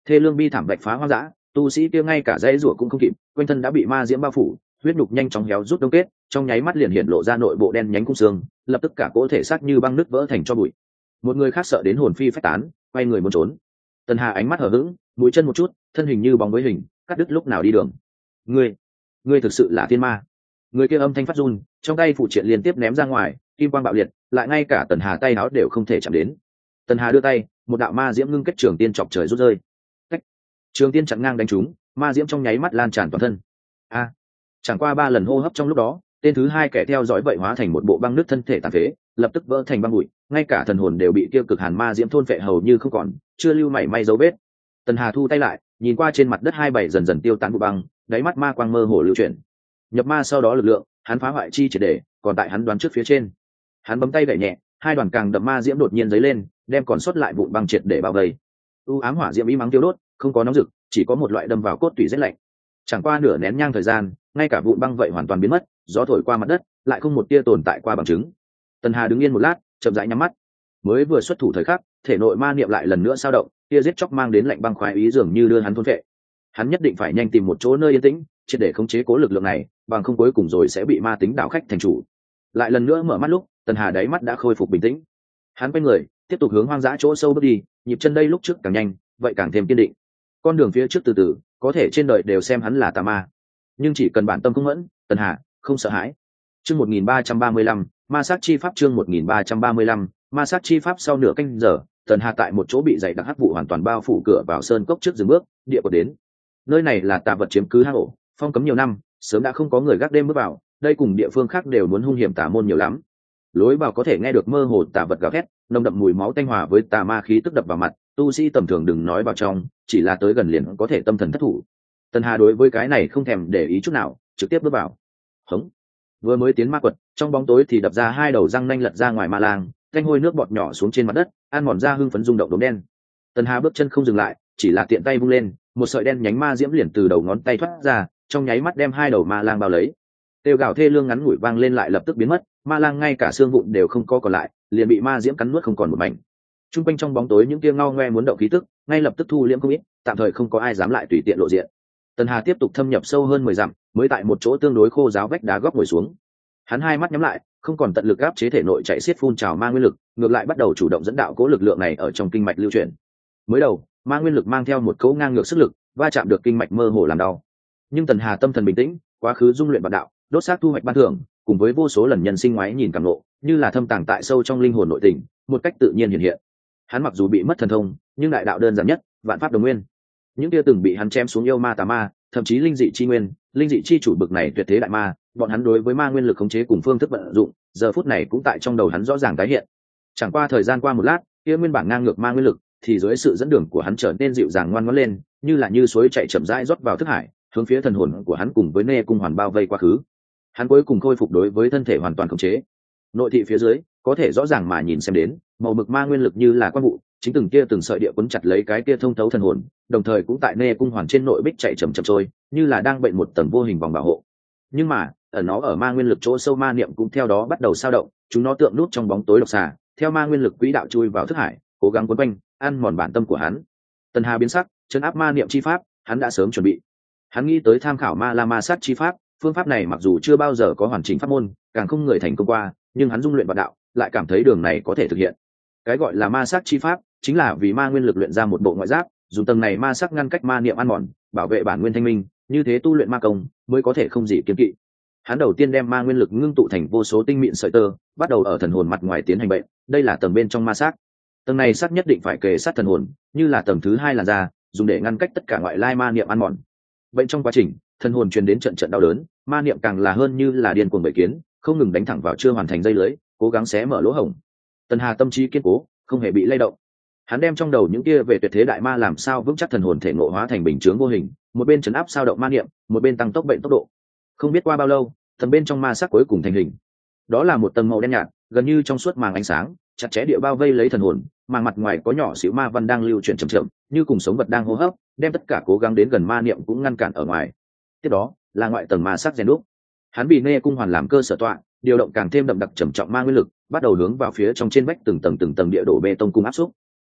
thê lương bi thảm bạch phá hoang dã, tu sĩ kia ngay cả dãy rủa cũng không kịp, quanh thân đã bị ma diễm bao phủ, huyết nhục nhanh chóng héo rút đông kết, trong nháy mắt liền hiện lộ ra nội bộ đen nhánh cung xương, lập tức cả cỗ thể xác như băng nứt vỡ thành cho bụi. Một người khác sợ đến hồn phi phách tán, quay người muốn trốn. Tần Hà ánh mắt hờ hững, mũi chân một chút, thân hình như bóng với hình, cắt đứt lúc nào đi đường. Ngươi, ngươi thực sự là tiên ma. Người kia âm thanh phát run, trong tay phụ triện liên tiếp ném ra ngoài, kim quang bạo liệt, lại ngay cả Tần Hà tay áo đều không thể chạm đến. Tần Hà đưa tay, một đạo ma diễm ngưng kết trường tiên chọc trời rút rơi. Cách. Trường tiên chặn ngang đánh trúng, ma diễm trong nháy mắt lan tràn toàn thân. A. Chẳng qua ba lần hô hấp trong lúc đó, tên thứ hai kẻ theo dõi vậy hóa thành một bộ băng nước thân thể tàn phế, lập tức vỡ thành băng bụi, ngay cả thần hồn đều bị kia cực hàn ma diễm thôn phệ hầu như không còn, chưa lưu mảy may dấu vết. Tần Hà thu tay lại, nhìn qua trên mặt đất hai bảy dần dần tiêu tán bụi băng, đáy mắt ma quang mơ hồ lưu chuyển. Nhập ma sau đó lực lượng, hắn phá hoại chi triệt để, còn tại hắn đoán trước phía trên. Hắn bấm tay gảy nhẹ, hai đoàn càng đậm ma diễm đột nhiên dấy lên, đem còn sót lại vụn băng triệt để bao vây. U ám hỏa diễm ý mắng tiêu đốt, không có nóng rực, chỉ có một loại đâm vào cốt tủy rét lạnh. Chẳng qua nửa nén nhang thời gian, ngay cả vụn băng vậy hoàn toàn biến mất, gió thổi qua mặt đất, lại không một tia tồn tại qua bằng chứng. Tần Hà đứng yên một lát, chậm rãi nhắm mắt. Mới vừa xuất thủ thời khắc, thể nội ma niệm lại lần nữa sao động, kia giết chóc mang đến lạnh băng khoái ý dường như đưa hắn thôn phệ. Hắn nhất định phải nhanh tìm một chỗ nơi yên tĩnh, triệt để khống chế cố lực lượng này, bằng không cuối cùng rồi sẽ bị ma tính đảo khách thành chủ. Lại lần nữa mở mắt lúc, Tần Hà đáy mắt đã khôi phục bình tĩnh. Hắn quay người, tiếp tục hướng hoang dã chỗ sâu bước đi, nhịp chân đây lúc trước càng nhanh, vậy càng thêm kiên định. Con đường phía trước từ từ, có thể trên đời đều xem hắn là tà ma, nhưng chỉ cần bản tâm không mẫn, Tần Hà không sợ hãi. Chương một nghìn ba trăm ba mươi lăm, ma sát chi pháp. Chương một nghìn ba trăm ba mươi lăm, ma sát chi pháp. Sau nửa canh giờ, Tần Hà tại một chỗ bị dày đặc hắc vụ hoàn toàn bao phủ cửa vào sơn cốc trước dừng bước, địa cột đến. Nơi này là tà vật chiếm cứ hang ổ, phong cấm nhiều năm, sớm đã không có người gác đêm bước vào, đây cùng địa phương khác đều muốn hung hiểm tà môn nhiều lắm. Lối vào có thể nghe được mơ hồ tà vật gào thét, nồng đậm mùi máu tanh hòa với tà ma khí tức đập vào mặt, tu sĩ tầm thường đừng nói vào trong, chỉ là tới gần liền có thể tâm thần thất thủ. Tần Hà đối với cái này không thèm để ý chút nào, trực tiếp bước vào. Hống. Vừa mới tiến ma quật, trong bóng tối thì đập ra hai đầu răng nanh lật ra ngoài ma lang, thanh hôi nước bọt nhỏ xuống trên mặt đất, ăn mòn ra hưng phấn rung động đốm đen. Tần Hà bước chân không dừng lại, chỉ là tiện tay vung lên, một sợi đen nhánh ma diễm liền từ đầu ngón tay thoát ra, trong nháy mắt đem hai đầu ma lang bao lấy. Tiêu gào thê lương ngắn ngủi vang lên lại lập tức biến mất, ma lang ngay cả xương vụn đều không có còn lại, liền bị ma diễm cắn nuốt không còn một mảnh. Trung quanh trong bóng tối những tia ngao ngoe muốn động khí tức, ngay lập tức thu liễm không ít, tạm thời không có ai dám lại tùy tiện lộ diện. Tần Hà tiếp tục thâm nhập sâu hơn mười dặm, mới tại một chỗ tương đối khô ráo vách đá góc ngồi xuống. Hắn hai mắt nhắm lại, không còn tận lực áp chế thể nội chạy xiết phun trào ma nguyên lực, ngược lại bắt đầu chủ động dẫn đạo cố lực lượng này ở trong kinh mạch lưu chuyển. Mới đầu, ma nguyên lực mang theo một cấu ngang ngược sức lực, va chạm được kinh mạch mơ hồ làm đau. Nhưng Tần Hà tâm thần bình tĩnh, quá khứ dung luyện bản đạo, đốt xác thu hoạch ban thưởng, cùng với vô số lần nhân sinh ngoái nhìn cảm ngộ, như là thâm tàng tại sâu trong linh hồn nội tình, một cách tự nhiên hiện hiện. Hắn mặc dù bị mất thần thông, nhưng đại đạo đơn giản nhất, vạn pháp đồng nguyên. Những kia từng bị hắn chém xuống yêu ma tà ma, thậm chí linh dị chi nguyên, linh dị chi chủ bực này tuyệt thế đại ma, bọn hắn đối với ma nguyên lực khống chế cùng phương thức vận dụng, giờ phút này cũng tại trong đầu hắn rõ ràng tái hiện. Chẳng qua thời gian qua một lát, kia nguyên bản ngang ngược ma nguyên lực, thì dưới sự dẫn đường của hắn trở nên dịu dàng ngoan ngoãn lên, như là như suối chảy chậm rãi rót vào thức hải, hướng phía thần hồn của hắn cùng với nê cung hoàn bao vây quá khứ. Hắn cuối cùng khôi phục đối với thân thể hoàn toàn khống chế. Nội thị phía dưới, có thể rõ ràng mà nhìn xem đến, màu mực ma nguyên lực như là quang vụ, chính từng kia từng sợi địa cuốn chặt lấy cái kia thông thấu thần hồn, đồng thời cũng tại nê cung hoàn trên nội bích chạy chậm chậm trôi, như là đang bệnh một tầng vô hình vòng bảo hộ. Nhưng mà, ở nó ở ma nguyên lực chỗ sâu ma niệm cũng theo đó bắt đầu sao động, chúng nó tượng nút trong bóng tối độc xà, theo ma nguyên lực quỹ đạo chui vào thức hải, cố gắng quấn quanh, ăn mòn bản tâm của hắn. Tần Hà biến sắc, trấn áp ma niệm chi pháp, hắn đã sớm chuẩn bị. Hắn nghĩ tới tham khảo ma la ma sát chi pháp, phương pháp này mặc dù chưa bao giờ có hoàn chỉnh pháp môn, càng không người thành công qua, nhưng hắn dung luyện bản đạo, lại cảm thấy đường này có thể thực hiện. Cái gọi là ma sát chi pháp, chính là vì ma nguyên lực luyện ra một bộ ngoại giáp, dùng tầng này ma sắc ngăn cách ma niệm ăn mòn, bảo vệ bản nguyên thanh minh, như thế tu luyện ma công mới có thể không gì kiêng kỵ. Hắn đầu tiên đem ma nguyên lực ngưng tụ thành vô số tinh mịn sợi tơ, bắt đầu ở thần hồn mặt ngoài tiến hành bệnh, đây là tầng bên trong ma sắc. Tầng này sắc nhất định phải kề sát thần hồn, như là tầng thứ hai là da, dùng để ngăn cách tất cả ngoại lai ma niệm ăn mòn. Bệnh trong quá trình, thần hồn truyền đến trận trận đau đớn, ma niệm càng là hơn như là điên cuồng bầy kiến, không ngừng đánh thẳng vào chưa hoàn thành dây lưới, cố gắng xé mở lỗ hổng. Tần Hà tâm trí kiên cố, không hề bị lay động. Hắn đem trong đầu những kia về tuyệt thế đại ma làm sao vững chắc thần hồn thể ngộ hóa thành bình chướng vô hình, một bên trấn áp sao động ma niệm, một bên tăng tốc bệnh tốc độ. Không biết qua bao lâu, tầng bên trong ma sắc cuối cùng thành hình. Đó là một tầng màu đen nhạt, gần như trong suốt màng ánh sáng, chặt chẽ địa bao vây lấy thần hồn, màng mặt ngoài có nhỏ xíu ma văn đang lưu chuyển chậm chậm, như cùng sống vật đang hô hấp, đem tất cả cố gắng đến gần ma niệm cũng ngăn cản ở ngoài. Tiếp đó là ngoại tầng ma sắc rèn đúc. Hắn bị nê cung hoàn làm cơ sở tọa, điều động càng thêm đậm đặc trầm trọng ma nguyên lực, bắt đầu hướng vào phía trong trên vách từng tầng từng tầng địa đổ bê tông cung áp xúc.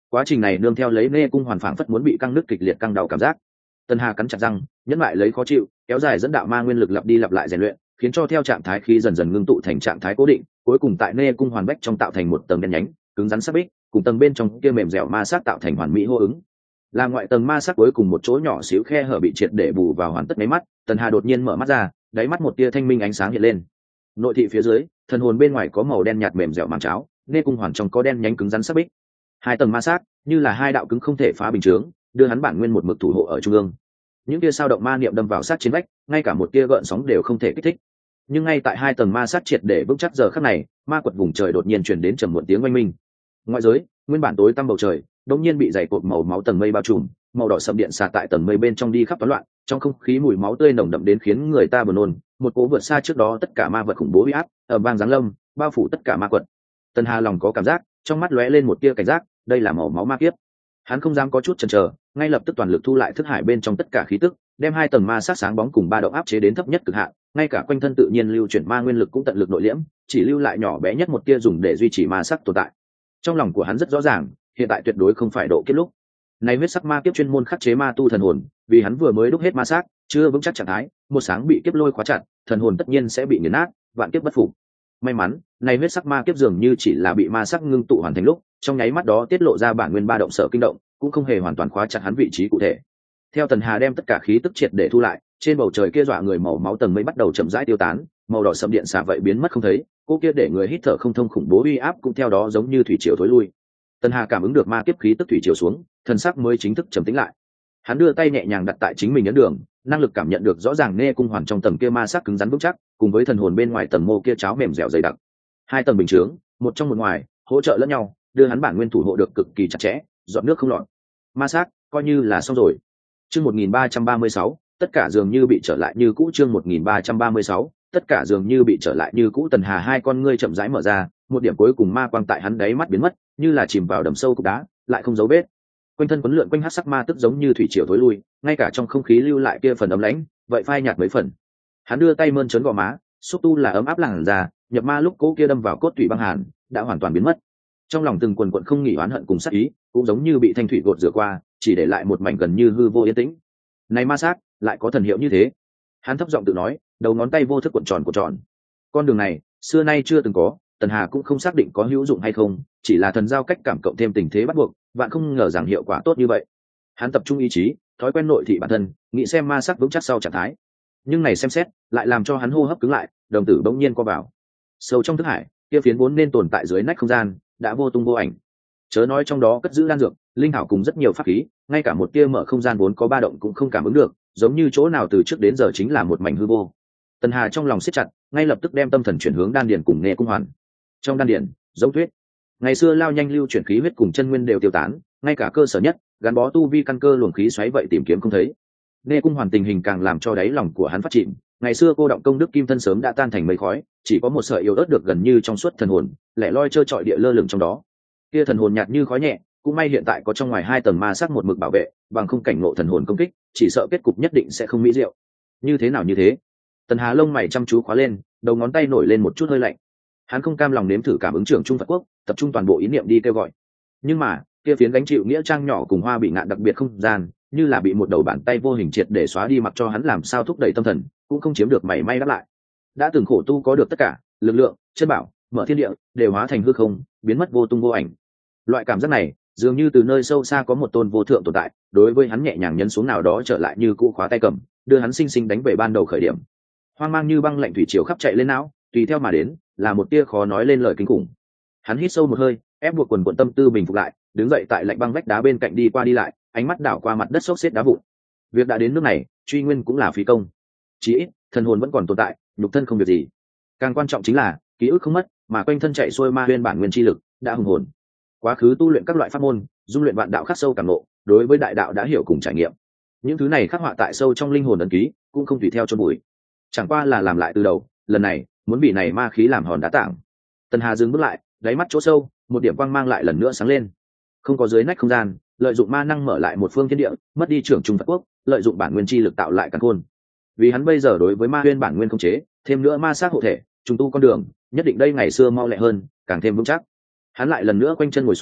Quá trình này nương theo lấy nê cung hoàn phảng phất muốn bị căng nứt kịch liệt căng đau cảm giác. Tần Hà cắn chặt răng, nhẫn lại lấy khó chịu, kéo dài dẫn đạo ma nguyên lực lặp đi lặp lại rèn luyện, khiến cho theo trạng thái khí dần dần ngưng tụ thành trạng thái cố định, cuối cùng tại nê cung hoàn bách trong tạo thành một tầng đen nhánh, cứng rắn sắc bích, cùng tầng bên trong kia mềm dẻo ma sát tạo thành hoàn mỹ hô ứng. Là ngoại tầng ma sát cuối cùng một chỗ nhỏ xíu khe hở bị triệt để bù vào hoàn tất mấy mắt, Tần Hà đột nhiên mở mắt ra, đáy mắt một tia thanh minh ánh sáng hiện lên. Nội thị phía dưới, thần hồn bên ngoài có màu đen nhạt mềm dẻo màng cháo, nê cung hoàn trong có đen nhánh cứng rắn sắc bích. Hai tầng ma sát như là hai đạo cứng không thể phá bình chướng, đưa hắn bản nguyên một mực thủ hộ ở trung ương. Những tia sao động ma niệm đâm vào sát trên vách, ngay cả một tia gợn sóng đều không thể kích thích. Nhưng ngay tại hai tầng ma sát triệt để vững chắc giờ khắc này, ma quật vùng trời đột nhiên truyền đến trầm muộn tiếng oanh minh. Ngoại giới, nguyên bản tối tăm bầu trời, đột nhiên bị dày cột màu máu tầng mây bao trùm, màu đỏ sậm điện xà tại tầng mây bên trong đi khắp toán loạn, trong không khí mùi máu tươi nồng đậm đến khiến người ta buồn nôn, một cỗ vượt xa trước đó tất cả ma vật khủng bố uy áp, ở bang giáng lâm, bao phủ tất cả ma quật. Tần Hà lòng có cảm giác, trong mắt lóe lên một tia cảnh giác, đây là màu máu ma kiếp. Hắn không dám có chút chần chờ, ngay lập tức toàn lực thu lại thức hải bên trong tất cả khí tức, đem hai tầng ma sát sáng bóng cùng ba động áp chế đến thấp nhất cực hạn, ngay cả quanh thân tự nhiên lưu chuyển ma nguyên lực cũng tận lực nội liễm, chỉ lưu lại nhỏ bé nhất một tia dùng để duy trì ma sắc tồn tại. Trong lòng của hắn rất rõ ràng, hiện tại tuyệt đối không phải độ kiếp lúc. Này huyết sắc ma kiếp chuyên môn khắc chế ma tu thần hồn, vì hắn vừa mới đúc hết ma sắc, chưa vững chắc trạng thái, một sáng bị kiếp lôi khóa chặt, thần hồn tất nhiên sẽ bị nghiền nát, vạn kiếp bất phục. May mắn, này huyết sắc ma kiếp dường như chỉ là bị ma sắc ngưng tụ hoàn thành lúc, trong nháy mắt đó tiết lộ ra bản nguyên ba động sở kinh động, cũng không hề hoàn toàn khóa chặt hắn vị trí cụ thể. Theo Tần Hà đem tất cả khí tức triệt để thu lại, trên bầu trời kia dọa người màu máu tầng mây bắt đầu chậm rãi tiêu tán, màu đỏ sẫm điện xà vậy biến mất không thấy, cô kia để người hít thở không thông khủng bố uy áp cũng theo đó giống như thủy triều thối lui. Tần Hà cảm ứng được ma kiếp khí tức thủy triều xuống, thần sắc mới chính thức trầm tĩnh lại. Hắn đưa tay nhẹ nhàng đặt tại chính mình ấn đường, năng lực cảm nhận được rõ ràng nê cung hoàn trong tầng kia ma sắc cứng rắn vững chắc, cùng với thần hồn bên ngoài tầng mô kia cháo mềm dẻo dày đặc. Hai tầng bình chướng, một trong một ngoài, hỗ trợ lẫn nhau, đưa hắn bản nguyên thủ hộ được cực kỳ chặt chẽ, dọn nước không lọt. Ma sát coi như là xong rồi. Chương một nghìn ba trăm ba mươi sáu, tất cả dường như bị trở lại như cũ. Chương một nghìn ba trăm ba mươi sáu, tất cả dường như bị trở lại như cũ. Tần Hà hai con ngươi chậm rãi mở ra, một điểm cuối cùng ma quang tại hắn đáy mắt biến mất, như là chìm vào đầm sâu cục đá, lại không dấu vết. Quanh thân quấn lượn quanh hắc sắc ma tức giống như thủy triều thối lui, ngay cả trong không khí lưu lại kia phần ấm lãnh, vậy phai nhạt mấy phần. Hắn đưa tay mơn trớn gò má, xúc tu là ấm áp làn da, nhập ma lúc cố kia đâm vào cốt tủy băng hàn, đã hoàn toàn biến mất. Trong lòng từng quần quần không nghỉ oán hận cùng sát ý, cũng giống như bị thanh thủy gột rửa qua, chỉ để lại một mảnh gần như hư vô yên tĩnh. Này ma sát, lại có thần hiệu như thế. Hắn thấp giọng tự nói, đầu ngón tay vô thức cuộn tròn cuộn tròn. Con đường này, xưa nay chưa từng có, Tần Hà cũng không xác định có hữu dụng hay không, chỉ là thần giao cách cảm cộng thêm tình thế bắt buộc, bạn không ngờ rằng hiệu quả tốt như vậy. Hắn tập trung ý chí, thói quen nội thị bản thân, nghĩ xem ma sắc vững chắc sau trạng thái. Nhưng này xem xét, lại làm cho hắn hô hấp cứng lại, đồng tử bỗng nhiên co vào. Sâu trong thức hải, kia phiến vốn nên tồn tại dưới nách không gian, đã vô tung vô ảnh. Chớ nói trong đó cất giữ đan dược, linh thảo cùng rất nhiều pháp khí, ngay cả một tia mở không gian vốn có ba động cũng không cảm ứng được, giống như chỗ nào từ trước đến giờ chính là một mảnh hư vô. Tần Hà trong lòng siết chặt, ngay lập tức đem tâm thần chuyển hướng đan điền cùng nghe cung hoàn. Trong đan điền, giống thuyết, ngày xưa lao nhanh lưu chuyển khí huyết cùng chân nguyên đều tiêu tán, ngay cả cơ sở nhất, gắn bó tu vi căn cơ luồng khí xoáy vậy tìm kiếm không thấy. Nghe cung hoàn tình hình càng làm cho đáy lòng của hắn phát triển, ngày xưa cô động công đức kim thân sớm đã tan thành mây khói, chỉ có một sợi yếu ớt được gần như trong suốt thần hồn, lẻ loi trơ trọi địa lơ lửng trong đó. Kia thần hồn nhạt như khói nhẹ, cũng may hiện tại có trong ngoài hai tầng ma sắc một mực bảo vệ, bằng không cảnh ngộ thần hồn công kích, chỉ sợ kết cục nhất định sẽ không mỹ diệu. Như thế nào như thế? Tần Hà lông mày chăm chú khóa lên, đầu ngón tay nổi lên một chút hơi lạnh. Hắn không cam lòng nếm thử cảm ứng trưởng trung Phật quốc, tập trung toàn bộ ý niệm đi kêu gọi. Nhưng mà, kia phiến gánh chịu nghĩa trang nhỏ cùng hoa bị ngạn đặc biệt không gian, như là bị một đầu bàn tay vô hình triệt để xóa đi, mặc cho hắn làm sao thúc đẩy tâm thần, cũng không chiếm được mảy may đáp lại. Đã từng khổ tu có được tất cả, lực lượng, chân bảo, mở thiên địa, đều hóa thành hư không, biến mất vô tung vô ảnh. Loại cảm giác này, dường như từ nơi sâu xa có một tôn vô thượng tồn tại, đối với hắn nhẹ nhàng nhấn xuống nào đó trở lại như cũ khóa tay cầm, đưa hắn sinh sinh đánh về ban đầu khởi điểm. Hoang mang như băng lạnh thủy triều khắp chạy lên não, tùy theo mà đến, là một tia khó nói lên lời kinh khủng. Hắn hít sâu một hơi, ép buộc quần quần tâm tư bình phục lại, đứng dậy tại lạnh băng vách đá bên cạnh đi qua đi lại, ánh mắt đảo qua mặt đất xốc xếp đá vụn. Việc đã đến nước này, truy nguyên cũng là phí công. Chỉ ít, thần hồn vẫn còn tồn tại, nhục thân không việc gì. Càng quan trọng chính là ký ức không mất, mà quanh thân chạy xuôi ma nguyên bản nguyên chi lực đã hùng hồn. Quá khứ tu luyện các loại pháp môn, dung luyện vạn đạo khắc sâu cảm ngộ, đối với đại đạo đã hiểu cùng trải nghiệm. Những thứ này khắc họa tại sâu trong linh hồn ấn ký, cũng không tùy theo chôn bụi. Chẳng qua là làm lại từ đầu, lần này muốn bị này ma khí làm hòn đá tảng. Tần Hà dừng bước lại, đáy mắt chỗ sâu, một điểm quang mang lại lần nữa sáng lên. Không có dưới nách không gian, lợi dụng ma năng mở lại một phương thiên địa, mất đi trưởng trung Phật quốc, lợi dụng bản nguyên chi lực tạo lại căn khôn. Vì hắn bây giờ đối với ma nguyên bản nguyên không chế, thêm nữa ma sát hộ thể, trùng tu con đường, nhất định đây ngày xưa mau lẹ hơn, càng thêm vững chắc. Hắn lại lần nữa quanh chân ngồi xuống,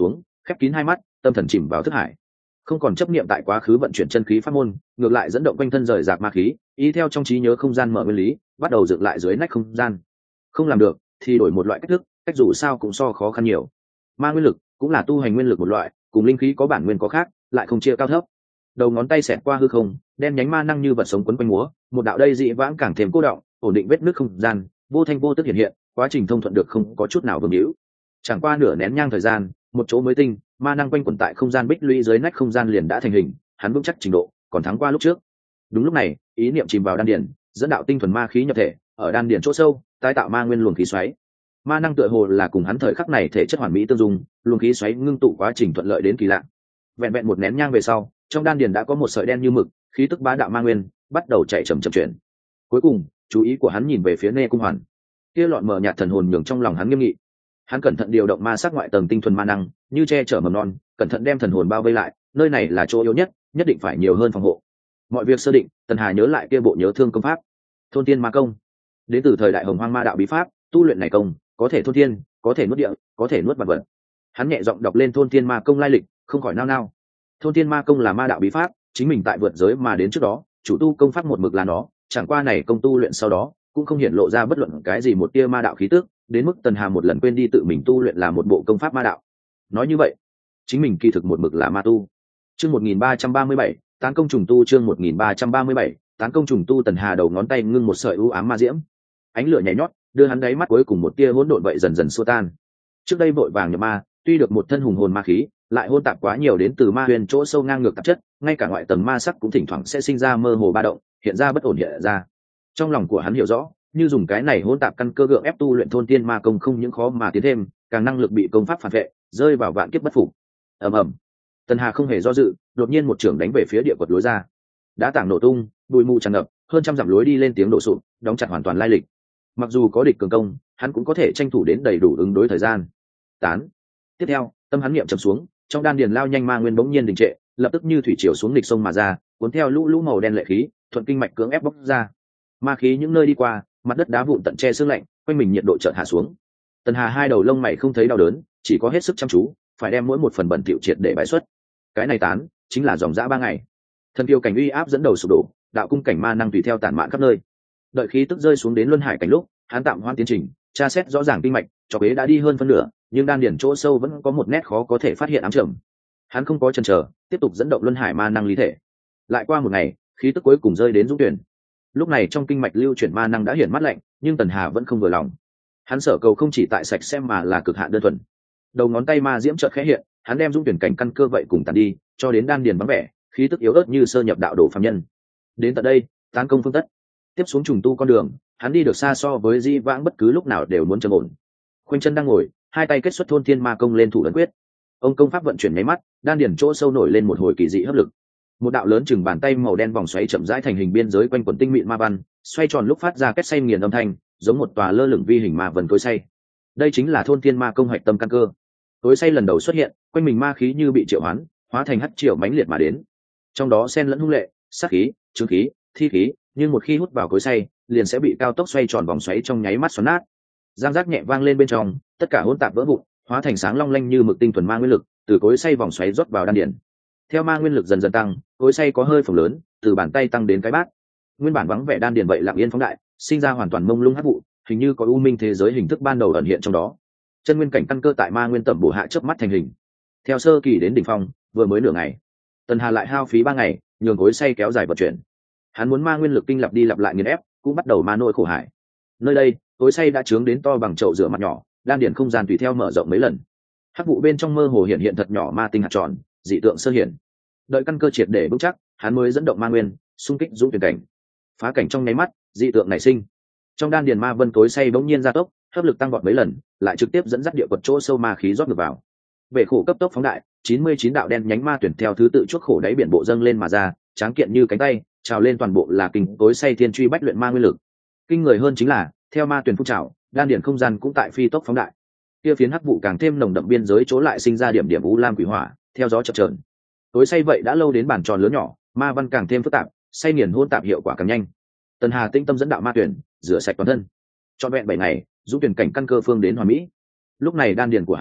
khép kín hai mắt, tâm thần chìm vào thức hải, không còn chấp niệm tại quá khứ vận chuyển chân khí pháp môn, ngược lại dẫn động quanh thân rời rạc ma khí, ý theo trong trí nhớ không gian mở nguyên lý, bắt đầu dựng lại dưới nách không gian. Không làm được thì đổi một loại cách thức, cách dù sao cũng so khó khăn nhiều. Ma nguyên lực cũng là tu hành nguyên lực một loại, cùng linh khí có bản nguyên có khác, lại không chia cao thấp. Đầu ngón tay xẹt qua hư không, đen nhánh ma năng như vật sống quấn quanh múa, một đạo đây dị vãng càng thêm cô động, ổn định vết nứt không gian, vô thanh vô tức hiện hiện, quá trình thông thuận được không có chút nào vương hữu. Chẳng qua nửa nén nhang thời gian, một chỗ mới tinh ma năng quanh quẩn tại không gian bích lũy dưới nách không gian liền đã thành hình, hắn vững chắc trình độ còn thắng qua lúc trước. Đúng lúc này, ý niệm chìm vào đan điển, dẫn đạo tinh thuần ma khí nhập thể, ở đan điển chỗ sâu tái tạo ma nguyên luồng khí xoáy. Ma năng tựa hồ là cùng hắn thời khắc này thể chất hoàn mỹ tương dung, luồng khí xoáy ngưng tụ quá trình thuận lợi đến kỳ lạ. Vẹn vẹn một nén nhang về sau, trong đan điển đã có một sợi đen như mực khí tức bá đạo ma nguyên bắt đầu chạy chậm chậm chuyển. Cuối cùng, chú ý của hắn nhìn về phía Nê Cung Hoàn, kia lọn mở nhạt thần hồn nhường trong lòng hắn nghiêm nghị. Hắn cẩn thận điều động ma sắc ngoại tầng tinh thuần ma năng, như che chở mầm non, cẩn thận đem thần hồn bao vây lại, nơi này là chỗ yếu nhất, nhất định phải nhiều hơn phòng hộ. Mọi việc sơ định, Tần Hà nhớ lại kia bộ nhớ thương công pháp, Thôn Tiên Ma Công, đến từ thời đại Hồng Hoang Ma đạo bí pháp, tu luyện này công, có thể thôn thiên, có thể nuốt địa, có thể nuốt vật vật. Hắn nhẹ giọng đọc lên Thôn Tiên Ma Công lai lịch, không khỏi nao nao. Thôn Tiên Ma Công là ma đạo bí pháp, chính mình tại vượt giới mà đến trước đó, chủ tu công pháp một mực là nó, chẳng qua này công tu luyện sau đó, cũng không hiện lộ ra bất luận cái gì một tia ma đạo khí tức, đến mức Tần Hà một lần quên đi tự mình tu luyện là một bộ công pháp ma đạo. Nói như vậy, chính mình kỳ thực một mực là ma tu. Chương một nghìn ba trăm ba mươi bảy, tán công trùng tu. Chương một nghìn ba trăm ba mươi bảy, tán công trùng tu. Tần Hà đầu ngón tay ngưng một sợi u ám ma diễm, ánh lửa nhảy nhót, đưa hắn đáy mắt cuối cùng một tia hỗn độn vậy dần dần xua tan. Trước đây vội vàng nhập ma, tuy được một thân hùng hồn ma khí, lại hôn tạp quá nhiều đến từ ma huyền chỗ sâu ngang ngược tạp chất, ngay cả ngoại tầng ma sắc cũng thỉnh thoảng sẽ sinh ra mơ hồ ba động, hiện ra bất ổn hiện ra. Trong lòng của hắn hiểu rõ, như dùng cái này hỗn tạp căn cơ gượng ép tu luyện Thôn Tiên Ma Công không những khó mà tiến thêm, càng năng lực bị công pháp phản vệ, rơi vào vạn kiếp bất phục. Ầm ầm. Tần Hà không hề do dự, đột nhiên một trưởng đánh về phía địa quật lối ra. Đá tảng nổ tung, bụi mù tràn ngập, hơn trăm dặm lối đi lên tiếng đổ sụp, đóng chặt hoàn toàn lai lịch. Mặc dù có địch cường công, hắn cũng có thể tranh thủ đến đầy đủ ứng đối thời gian. Tán. Tiếp theo, tâm hắn niệm trầm xuống, trong đan điền lao nhanh ma nguyên bỗng nhiên đình trệ, lập tức như thủy triều xuống nghịch sông mà ra, cuốn theo lũ lũ màu đen lệ khí, thuận kinh mạch cưỡng ép bốc ra. Ma khí những nơi đi qua, mặt đất đá vụn tận che sương lạnh, quanh mình nhiệt độ chợt hạ xuống. Tần Hà hai đầu lông mày không thấy đau đớn, chỉ có hết sức chăm chú, phải đem mỗi một phần bẩn thỉu triệt để bãi xuất. Cái này tán, chính là dòng dã ba ngày. Thần kiêu cảnh uy áp dẫn đầu sụp đổ, đạo cung cảnh ma năng tùy theo tản mạn khắp nơi. Đợi khí tức rơi xuống đến luân hải cảnh lúc, hắn tạm hoãn tiến trình, tra xét rõ ràng kinh mạch, cho kế đã đi hơn phân nửa, nhưng đan điển chỗ sâu vẫn có một nét khó có thể phát hiện ám trầm. Hắn không có chần chờ, tiếp tục dẫn động luân hải ma năng lý thể. Lại qua một ngày, khí tức cuối cùng rơi đến Dũng Tuyển. Lúc này trong kinh mạch lưu chuyển ma năng đã hiển mắt lạnh, nhưng Tần Hà vẫn không vừa lòng. Hắn sở cầu không chỉ tại sạch xem mà là cực hạn đơn thuần. Đầu ngón tay ma diễm chợt khẽ hiện, hắn đem Dũng Tuyển cảnh căn cơ vậy cùng tàn đi, cho đến đan điền vắng vẻ, khí tức yếu ớt như sơ nhập đạo đồ phàm nhân. Đến tận đây, tán công phương tất. Tiếp xuống trùng tu con đường, hắn đi được xa so với di vãng bất cứ lúc nào đều muốn trầm ổn. Khoanh chân đang ngồi, hai tay kết xuất Thôn Thiên Ma Công lên thủ ấn quyết. Ông công pháp vận chuyển nháy mắt, đan điền chỗ sâu nổi lên một hồi kỳ dị hấp lực. Một đạo lớn chừng bàn tay màu đen vòng xoáy chậm rãi thành hình biên giới quanh quần tinh mịn ma văn, xoay tròn lúc phát ra kết xay nghiền âm thanh, giống một tòa lơ lửng vi hình ma vần tối xay. Đây chính là Thôn Thiên Ma Công hạch tâm căn cơ. Tối xay lần đầu xuất hiện, quanh mình ma khí như bị triệu hoán, hóa thành hắc triệu mãnh liệt mà đến. Trong đó xen lẫn hung lệ, sát khí, chứng khí, thi khí, nhưng một khi hút vào cối xay, liền sẽ bị cao tốc xoay tròn vòng xoáy trong nháy mắt xoắn nát. Giang giác nhẹ vang lên bên trong, tất cả hỗn tạp vỡ vụn, hóa thành sáng long lanh như mực tinh thuần ma nguyên lực, từ cối xay vòng xoáy rót vào đan điền. Theo ma nguyên lực dần dần tăng, cối xay có hơi phồng lớn, từ bàn tay tăng đến cái bát. Nguyên bản vắng vẻ đan điền vậy lặng yên phóng đại, sinh ra hoàn toàn mông lung hắc vụ, hình như có u minh thế giới hình thức ban đầu ẩn hiện trong đó. Chân nguyên cảnh căn cơ tại ma nguyên tẩm bổ hạ chớp mắt thành hình. Theo sơ kỳ đến đỉnh phong, vừa mới nửa ngày, Tần Hà lại hao phí ba ngày, nhường cối xay kéo dài vận chuyển. Hắn muốn ma nguyên lực kinh lặp đi lặp lại nghiền ép, cũng bắt đầu ma nỗi khổ hải. Nơi đây, cối xay đã trướng đến to bằng chậu rửa mặt nhỏ, đan điền không gian tùy theo mở rộng mấy lần. Hắc vụ bên trong mơ hồ hiện hiện thật nhỏ ma tinh hạt tròn, dị tượng sơ hiển. Đợi căn cơ triệt để vững chắc, hắn mới dẫn động ma nguyên, xung kích Dũng Tuyển cảnh. Phá cảnh trong nháy mắt, dị tượng nảy sinh. Trong đan điền ma vân cối xay bỗng nhiên gia tốc, hấp lực tăng vọt mấy lần, lại trực tiếp dẫn dắt địa quật chỗ sâu ma khí rót ngược vào. Bể khổ cấp tốc phóng đại, chín mươi chín đạo đen nhánh ma tuyển theo thứ tự chuốc khổ đáy biển bộ dâng lên mà ra, tráng kiện như cánh tay, trào lên toàn bộ là kinh cối xay thiên truy bách luyện ma nguyên lực. Kinh người hơn chính là, theo ma tuyển phun trào, đan điền không gian cũng tại phi tốc phóng đại. Kia phiến hắc vụ càng thêm nồng đậm biên giới chỗ lại sinh ra điểm điểm u lam quỷ hỏa, theo gió chập chờn. Cối xay vậy đã lâu đến bản tròn lớn nhỏ, ma văn càng thêm phức tạp, xay nghiền hỗn tạp hiệu quả càng nhanh. Tần Hà tinh tâm dẫn đạo ma tuyển, rửa sạch toàn thân. Trọn vẹn bảy ngày, Dũng Tuyển cảnh căn cơ phương đến hoàn mỹ. Lúc này đan điền của hắn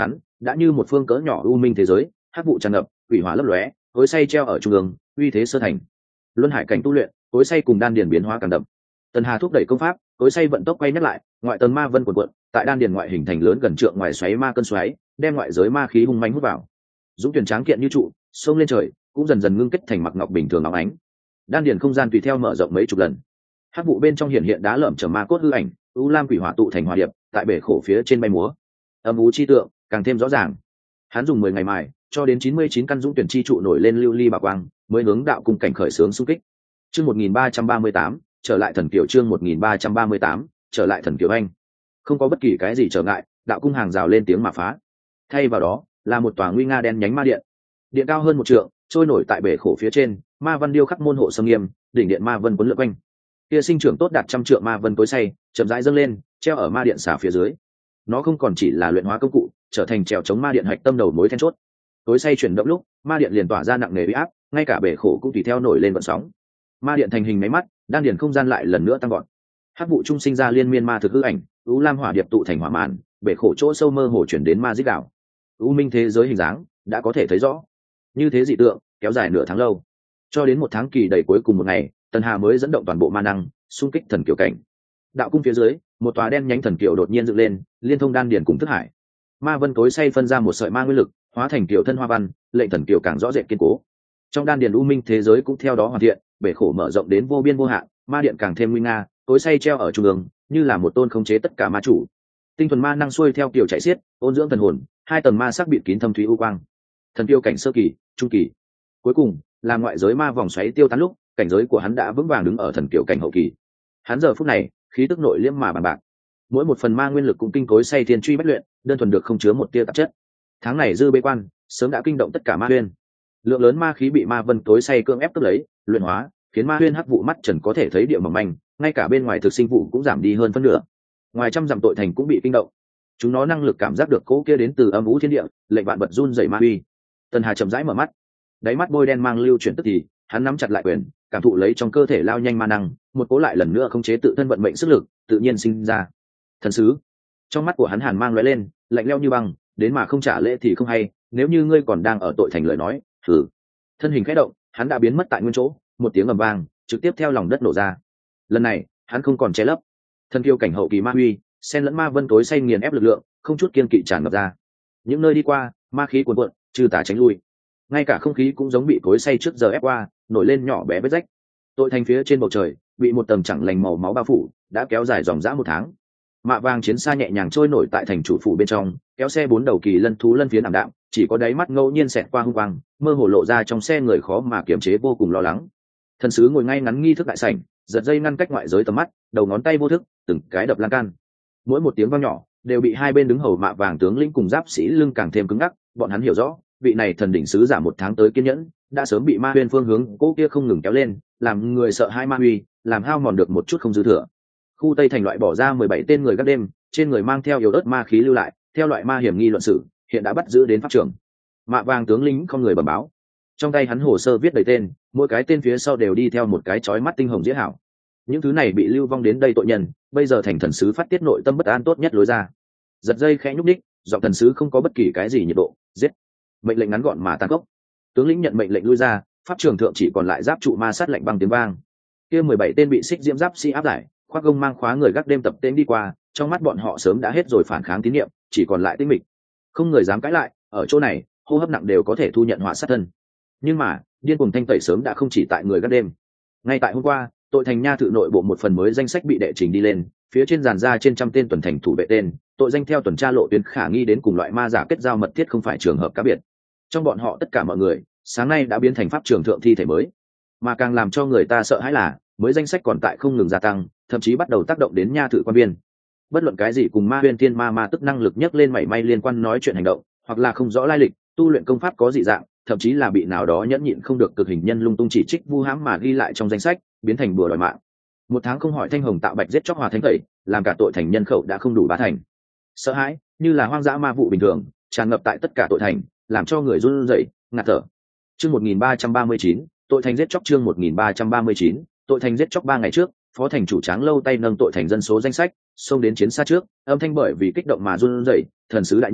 đã như một phương cỡ nhỏ u minh thế giới, hắc vụ tràn ngập, quỷ hỏa lấp lóe, cối xay treo ở trung ương, uy thế sơ thành. Luân hải cảnh tu luyện, cối xay cùng đan điền biến hóa càng đậm. Tần Hà thúc đẩy công pháp, cối xay vận tốc quay nhắc lại, ngoại tầng ma vân cuộn cuộn, tại đan điền ngoại hình thành lớn gần trượng ngoài xoáy ma cơn xoáy, đem ngoại giới ma khí hung mãnh hút vào. Dũng tuyển tráng kiện như trụ, xông lên trời, cũng dần dần ngưng kết thành mặc ngọc bình thường óng ánh. Đan điền không gian tùy theo mở rộng mấy chục lần. Hắc vụ bên trong hiện hiện đá lởm chởm ma cốt hư ảnh, u lam quỷ hỏa tụ thành hỏa điệp, tại bể khổ phía trên bay múa. Âm u chi tượng càng thêm rõ ràng. Hắn dùng mười ngày mài, cho đến chín mươi chín căn dũng tuyển chi trụ nổi lên lưu ly bảo quang, mới hướng đạo cung cảnh khởi sướng xung kích. Chương một nghìn ba trăm ba mươi tám, trở lại thần kiều chương một nghìn ba trăm ba mươi tám, trở lại thần kiều anh. Không có bất kỳ cái gì trở ngại, đạo cung hàng rào lên tiếng mà phá. Thay vào đó, là một tòa nguy nga đen nhánh ma điện. Điện cao hơn một trượng, trôi nổi tại bể khổ phía trên, ma văn điêu khắc môn hộ sâm nghiêm, đỉnh điện ma vân quấn lượn quanh. Kia sinh trưởng tốt đạt trăm trượng ma vân tối say, chậm rãi dâng lên, treo ở ma điện xà phía dưới. Nó không còn chỉ là luyện hóa công cụ, trở thành trèo chống ma điện hạch tâm đầu mối then chốt. Tối say chuyển động lúc, ma điện liền tỏa ra nặng nề uy áp, ngay cả bể khổ cũng tùy theo nổi lên vận sóng. Ma điện thành hình máy mắt, đan điền không gian lại lần nữa tăng gọn. Hắc vụ trung sinh ra liên miên ma thực hư ảnh, u lam hỏa điệp tụ thành hỏa màn, bể khổ chỗ sâu mơ hồ chuyển đến ma dích đảo. U minh thế giới hình dáng đã có thể thấy rõ. Như thế dị tượng kéo dài nửa tháng lâu, cho đến một tháng kỳ đầy cuối cùng một ngày, Tần Hà mới dẫn động toàn bộ ma năng, xung kích thần kiều cảnh. Đạo cung phía dưới, một tòa đen nhánh thần kiều đột nhiên dựng lên, liên thông đan điền cùng thức hải. Ma vân tối say phân ra một sợi ma nguyên lực, hóa thành kiều thân hoa văn, lệnh thần kiều càng rõ rệt kiên cố. Trong đan điền u minh thế giới cũng theo đó hoàn thiện, bể khổ mở rộng đến vô biên vô hạn, ma điện càng thêm nguy nga, tối say treo ở trung ương, như là một tôn khống chế tất cả ma chủ. Tinh thuần ma năng xuôi theo kiều chạy xiết, ôn dưỡng thần hồn, hai tầng ma sắc bịt kín thâm thúy u quang. Thần kiều cảnh sơ kỳ, trung kỳ, cuối cùng là ngoại giới ma vòng xoáy tiêu tán lúc, cảnh giới của hắn đã vững vàng đứng ở thần kiều cảnh hậu kỳ. Hắn giờ phút này, khí tức nội liễm mà bàn bạc, mỗi một phần ma nguyên lực cũng kinh cối say thiên truy bách luyện, đơn thuần được không chứa một tia tạp chất. Tháng này dư bế quan, sớm đã kinh động tất cả ma huyên. Lượng lớn ma khí bị ma vân tối say cưỡng ép cướp lấy, luyện hóa, khiến ma huyên hắc vụ mắt trần có thể thấy địa mỏng manh, ngay cả bên ngoài thực sinh vụ cũng giảm đi hơn phân nửa. Ngoài trăm dặm tội thành cũng bị kinh động. Chúng nó năng lực cảm giác được cỗ kia đến từ âm vũ thiên địa, lệnh vạn vật run rẩy ma uy. Tần Hà chậm rãi mở mắt, đáy mắt bôi đen mang lưu chuyển tức thì, hắn nắm chặt lại quyền, cảm thụ lấy trong cơ thể lao nhanh ma năng, một cố lại lần nữa khống chế tự thân vận mệnh sức lực, tự nhiên sinh ra. Thần sứ. Trong mắt của hắn hàn mang lóe lên, lạnh lẽo như băng, đến mà không trả lễ thì không hay, nếu như ngươi còn đang ở tội thành lời nói, thử. Thân hình khẽ động, hắn đã biến mất tại nguyên chỗ, một tiếng ầm vang, trực tiếp theo lòng đất nổ ra. Lần này, hắn không còn che lấp. Thân kiêu cảnh hậu kỳ ma huy, xen lẫn ma vân tối say nghiền ép lực lượng, không chút kiên kỵ tràn ngập ra. Những nơi đi qua, ma khí cuồn cuộn, trừ tà tránh lui. Ngay cả không khí cũng giống bị cối say trước giờ ép qua, nổi lên nhỏ bé vết rách. Tội thành phía trên bầu trời, bị một tầng chẳng lành màu máu bao phủ, đã kéo dài dòng dã một tháng. Mạ vàng chiến xa nhẹ nhàng trôi nổi tại thành chủ phủ bên trong, kéo xe bốn đầu kỳ lân thú lân phiến ảm đạm, chỉ có đáy mắt ngẫu nhiên xẹt qua hung quang, mơ hồ lộ ra trong xe người khó mà kiềm chế vô cùng lo lắng. Thần sứ ngồi ngay ngắn nghi thức đại sảnh, giật dây ngăn cách ngoại giới tầm mắt, đầu ngón tay vô thức, từng cái đập lan can. Mỗi một tiếng vang nhỏ, đều bị hai bên đứng hầu mạ vàng tướng lĩnh cùng giáp sĩ lưng càng thêm cứng ngắc, bọn hắn hiểu rõ, vị này thần đỉnh sứ giả một tháng tới kiên nhẫn, đã sớm bị ma huyên phương hướng cố kia không ngừng kéo lên, làm người sợ hai ma huy, làm hao mòn được một chút không dư thừa. Khu Tây thành loại bỏ ra mười bảy tên người gác đêm, trên người mang theo yếu ớt ma khí lưu lại, theo loại ma hiểm nghi luận sự, hiện đã bắt giữ đến pháp trường. Mạ vàng tướng lĩnh không người bẩm báo, trong tay hắn hồ sơ viết đầy tên, mỗi cái tên phía sau đều đi theo một cái chói mắt tinh hồng diễ hảo. Những thứ này bị lưu vong đến đây tội nhân, bây giờ thành thần sứ phát tiết nội tâm bất an tốt nhất lối ra. Giật dây khẽ nhúc đích, giọng thần sứ không có bất kỳ cái gì nhiệt độ, giết. Mệnh lệnh ngắn gọn mà tàn khốc. Tướng lĩnh nhận mệnh lệnh lui ra, pháp trường thượng chỉ còn lại giáp trụ ma sát lạnh băng tiếng vang. Kia mười bảy tên bị xích diễm giáp sĩ áp giải, khoác gông mang khóa người gác đêm tập tên đi qua, trong mắt bọn họ sớm đã hết rồi phản kháng tín nhiệm, chỉ còn lại tinh mịch. Không người dám cãi lại, ở chỗ này, hô hấp nặng đều có thể thu nhận họa sát thân. Nhưng mà, điên cuồng thanh tẩy sớm đã không chỉ tại người gác đêm. Ngay tại hôm qua, tội thành nha thự nội bộ một phần mới danh sách bị đệ trình đi lên, phía trên dàn ra trên trăm tên tuần thành thủ vệ tên, tội danh theo tuần tra lộ tuyến khả nghi đến cùng loại ma giả kết giao mật thiết không phải trường hợp cá biệt. Trong bọn họ tất cả mọi người, sáng nay đã biến thành pháp trường thượng thi thể mới. Mà càng làm cho người ta sợ hãi là, mới danh sách còn tại không ngừng gia tăng, thậm chí bắt đầu tác động đến nha thự quan viên. Bất luận cái gì cùng ma huyên thiên ma ma tức năng lực nhấc lên mảy may liên quan nói chuyện hành động, hoặc là không rõ lai lịch, tu luyện công pháp có dị dạng, thậm chí là bị nào đó nhẫn nhịn không được cực hình nhân lung tung chỉ trích vu hãm mà ghi lại trong danh sách, biến thành bừa đòi mạng. Một tháng không hỏi thanh hồng tạo bạch giết chóc hòa thánh tẩy, làm cả tội thành nhân khẩu đã không đủ bá thành. Sợ hãi như là hoang dã ma vụ bình thường tràn ngập tại tất cả tội thành, làm cho người run rẩy ngạt thở. Chương một nghìn ba trăm ba mươi chín, tội thành giết chóc chương một nghìn ba trăm ba mươi chín, tội thành giết chóc ba ngày trước, phó thành chủ Tráng Lâu tay nâng tội thành dân số danh sách, xông đến chiến xa trước, âm thanh bởi vì kích động mà run rẩy, thần sứ đại nhân,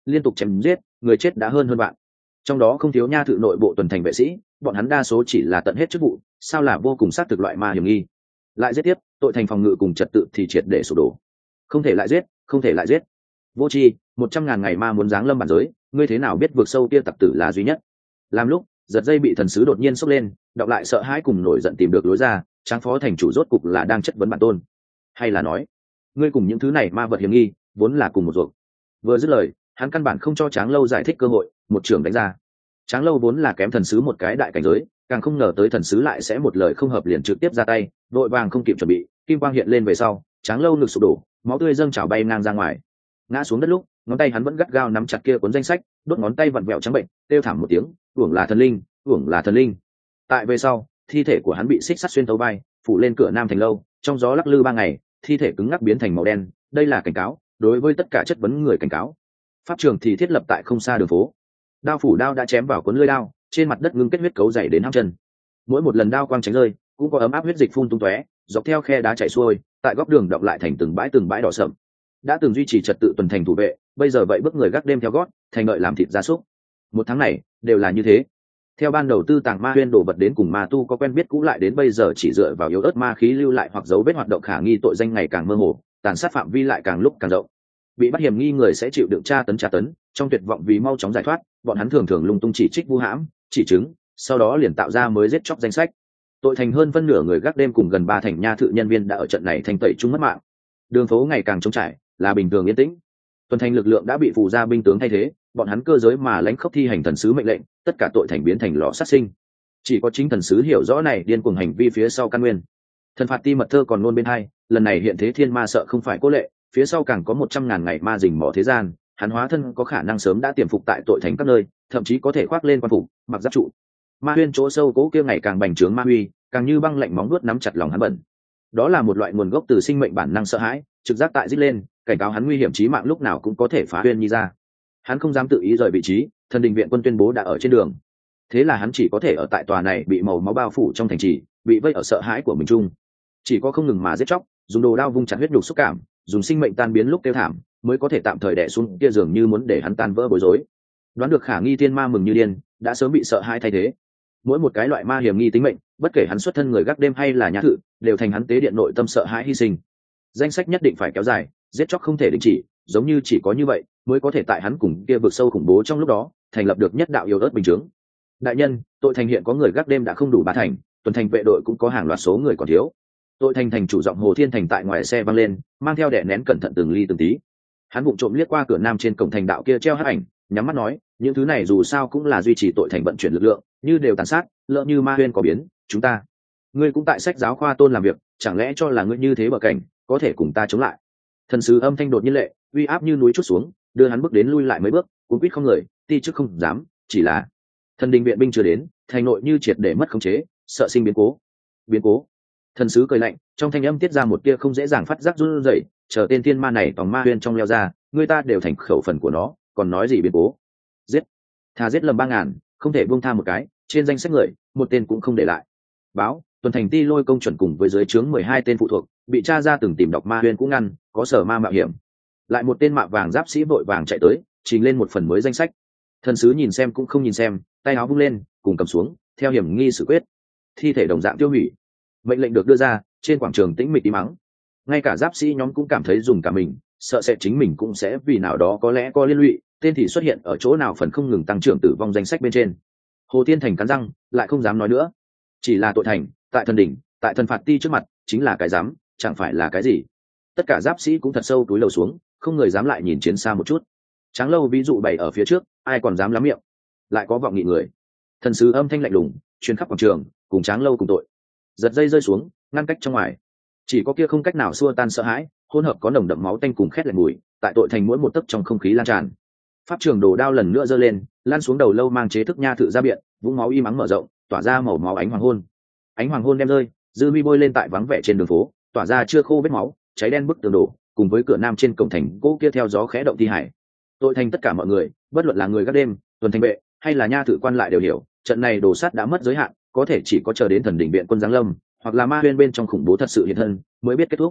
liên tục chém giết, người chết đã hơn hơn vạn. Trong đó không thiếu nha thự nội bộ tuần thành vệ sĩ, bọn hắn đa số chỉ là tận hết chức vụ, sao là vô cùng xác thực loại ma hiểm nghi. Lại giết tiếp, tội thành phòng ngự cùng trật tự thì triệt để sụp đổ. Không thể lại giết, không thể lại giết. Vô tri, một trăm ngàn ngày ma muốn giáng lâm bản giới, ngươi thế nào biết vượt sâu kia tặc tử là duy nhất? Làm lúc giật dây bị thần sứ đột nhiên sốc lên, đọc lại sợ hãi cùng nổi giận tìm được lối ra, Tráng phó thành chủ rốt cục là đang chất vấn bản tôn, hay là nói ngươi cùng những thứ này ma vật hiểm nghi vốn là cùng một ruột? Vừa dứt lời, hắn căn bản không cho Tráng Lâu giải thích cơ hội, một trường đánh ra. Tráng Lâu vốn là kém thần sứ một cái đại cảnh giới, càng không ngờ tới thần sứ lại sẽ một lời không hợp liền trực tiếp ra tay, vội vàng không kịp chuẩn bị, kim quang hiện lên về sau, Tráng Lâu ngực sụp đổ, máu tươi dâng trào bay ngang ra ngoài. Ngã xuống đất lúc, ngón tay hắn vẫn gắt gao nắm chặt kia cuốn danh sách, đốt ngón tay vặn vẹo trắng bệnh, kêu thảm một tiếng, uổng là thần linh, uổng là thần linh. Tại về sau, thi thể của hắn bị xích sắt xuyên thấu vai, phủ lên cửa Nam thành lâu, trong gió lắc lư ba ngày, thi thể cứng ngắc biến thành màu đen, đây là cảnh cáo, đối với tất cả chất vấn người cảnh cáo. Pháp trường thì thiết lập tại không xa đường phố. Đao phủ đao đã chém vào cuốn lưỡi đao, trên mặt đất ngưng kết huyết cấu dày đến hăm chân. Mỗi một lần đao quang tránh rơi, cũng có ấm áp huyết dịch phun tung tóe, dọc theo khe đá chảy xuôi, tại góc đường đọng lại thành từng bãi từng bãi đỏ sậm. Đã từng duy trì trật tự tuần thành thủ vệ, bây giờ vậy bước người gác đêm theo gót, thành ngợi làm thịt gia súc. Một tháng này đều là như thế. Theo ban đầu tư tàng ma huyên đổ vật đến cùng ma tu có quen biết cũ lại đến bây giờ chỉ dựa vào yếu ớt ma khí lưu lại hoặc dấu vết hoạt động khả nghi tội danh ngày càng mơ hồ, tàn sát phạm vi lại càng lúc càng rộng. Bị bắt hiểm nghi người sẽ chịu đựng tra tấn tra tấn, trong tuyệt vọng vì mau chóng giải thoát, bọn hắn thường thường lung tung chỉ trích vu hãm, chỉ chứng, sau đó liền tạo ra mới giết chóc danh sách. Tội thành hơn phân nửa người gác đêm cùng gần ba thành nha thự nhân viên đã ở trận này thành tẩy chung mất mạng. Đường phố ngày càng trống trải, là bình thường yên tĩnh. Tuần thành lực lượng đã bị phù gia binh tướng thay thế, bọn hắn cơ giới mà lãnh khốc thi hành thần sứ mệnh lệnh, tất cả tội thành biến thành lò sát sinh. Chỉ có chính thần sứ hiểu rõ này điên cuồng hành vi phía sau căn nguyên. Thần phạt ti mật thơ còn nôn bên hai, lần này hiện thế thiên ma sợ không phải cố lệ, phía sau càng có một trăm ngàn ngày ma rình mỏ thế gian, hắn hóa thân có khả năng sớm đã tiềm phục tại tội thành các nơi, thậm chí có thể khoác lên quan phục, mặc giáp trụ. Ma huyên chỗ sâu cố kia ngày càng bành trướng ma huy, càng như băng lạnh móng nuốt nắm chặt lòng hắn bẩn. Đó là một loại nguồn gốc từ sinh mệnh bản năng sợ hãi, trực giác tại rít lên, cảnh cáo hắn nguy hiểm chí mạng lúc nào cũng có thể phá huyên nhi ra. Hắn không dám tự ý rời vị trí, thần đình viện quân tuyên bố đã ở trên đường. Thế là hắn chỉ có thể ở tại tòa này bị màu máu bao phủ trong thành trì, bị vây ở sợ hãi của mình chung. Chỉ có không ngừng mà giết chóc, dùng đồ đao vung chặt huyết nhục xúc cảm, dùng sinh mệnh tan biến lúc kêu thảm, mới có thể tạm thời đè xuống kia dường như muốn để hắn tan vỡ bối rối. Đoán được khả nghi thiên ma mừng như điên, đã sớm bị sợ hãi thay thế. Mỗi một cái loại ma hiểm nghi tính mệnh, bất kể hắn xuất thân người gác đêm hay là nhã thự, đều thành hắn tế điện nội tâm sợ hãi hy sinh. Danh sách nhất định phải kéo dài, giết chóc không thể đình chỉ, giống như chỉ có như vậy mới có thể tại hắn cùng kia vực sâu khủng bố trong lúc đó thành lập được nhất đạo yêu ớt bình chứng. Đại nhân, tội thành hiện có người gác đêm đã không đủ ba thành, tuần thành vệ đội cũng có hàng loạt số người còn thiếu. Tội thành thành chủ giọng Hồ Thiên Thành tại ngoài xe văng lên, mang theo đè nén cẩn thận từng ly từng tí. Hắn vụng trộm liếc qua cửa Nam trên cổng thành đạo kia treo hắc ảnh, nhắm mắt nói, những thứ này dù sao cũng là duy trì tội thành vận chuyển lực lượng, như đều tàn sát, lỡ như ma huyên có biến, chúng ta, ngươi cũng tại sách giáo khoa tôn làm việc, chẳng lẽ cho là ngươi như thế bờ cảnh có thể cùng ta chống lại? Thần sứ âm thanh đột nhiên lệ, uy áp như núi chút xuống, đưa hắn bước đến lui lại mấy bước, cuốn quýt không người, ti chức không dám, chỉ là thần đình viện binh chưa đến, thành nội như triệt để mất khống chế, sợ sinh biến cố. Biến cố? Thần sứ cười lạnh, trong thanh âm tiết ra một tia không dễ dàng phát giác run rẩy, chờ tên thiên ma này tòng ma huyên trong leo ra, người ta đều thành khẩu phần của nó, còn nói gì biến cố? Giết, thà giết lầm ba ngàn, không thể buông tha một cái, trên danh sách người, một tên cũng không để lại. Báo, tuần thành ti lôi công chuẩn cùng với dưới trướng mười hai tên phụ thuộc, bị cha ra từng tìm đọc ma huyên cũng ngăn, có sở ma mạo hiểm. Lại một tên mạ vàng giáp sĩ vội vàng chạy tới, trình lên một phần mới danh sách. Thần sứ nhìn xem cũng không nhìn xem, tay áo vung lên, cùng cầm xuống, theo hiểm nghi xử quyết. Thi thể đồng dạng tiêu hủy. Mệnh lệnh được đưa ra, trên quảng trường tĩnh mịch im mắng. Ngay cả giáp sĩ nhóm cũng cảm thấy dùng cả mình, sợ sẽ chính mình cũng sẽ vì nào đó có lẽ có liên lụy, tên thì xuất hiện ở chỗ nào phần không ngừng tăng trưởng tử vong danh sách bên trên. Hồ Thiên Thành cắn răng, lại không dám nói nữa. Chỉ là tội thành, tại thần đỉnh, tại thần phạt ti trước mặt, chính là cái dám, chẳng phải là cái gì. Tất cả giáp sĩ cũng thật sâu túi lầu xuống, không người dám lại nhìn chiến xa một chút. Tráng Lâu ví dụ bày ở phía trước, ai còn dám lắm miệng, lại có vọng nghị người. Thần sứ âm thanh lạnh lùng truyền khắp quảng trường, cùng Tráng Lâu cùng tội. Giật dây rơi xuống, ngăn cách trong ngoài. Chỉ có kia không cách nào xua tan sợ hãi, hỗn hợp có nồng đậm máu tanh cùng khét lẹt mùi, tại tội thành mỗi một tấc trong không khí lan tràn. Pháp trường đồ đao lần nữa giơ lên, lan xuống đầu lâu mang chế thức nha thự ra biện, vũng máu y mắng mở rộng, tỏa ra màu máu ánh hoàng hôn. Ánh hoàng hôn đem rơi, dư mi bôi lên tại vắng vẻ trên đường phố, tỏa ra chưa khô vết máu, cháy đen bức tường đổ, cùng với cửa Nam trên cổng thành gỗ kia theo gió khẽ động thi hải. Tội thành tất cả mọi người, bất luận là người gác đêm, tuần thành vệ, hay là nha thự quan lại đều hiểu, trận này đổ sát đã mất giới hạn, có thể chỉ có chờ đến thần đỉnh viện quân giáng lâm, hoặc là ma huyên bên trong khủng bố thật sự hiện thân, mới biết kết thúc.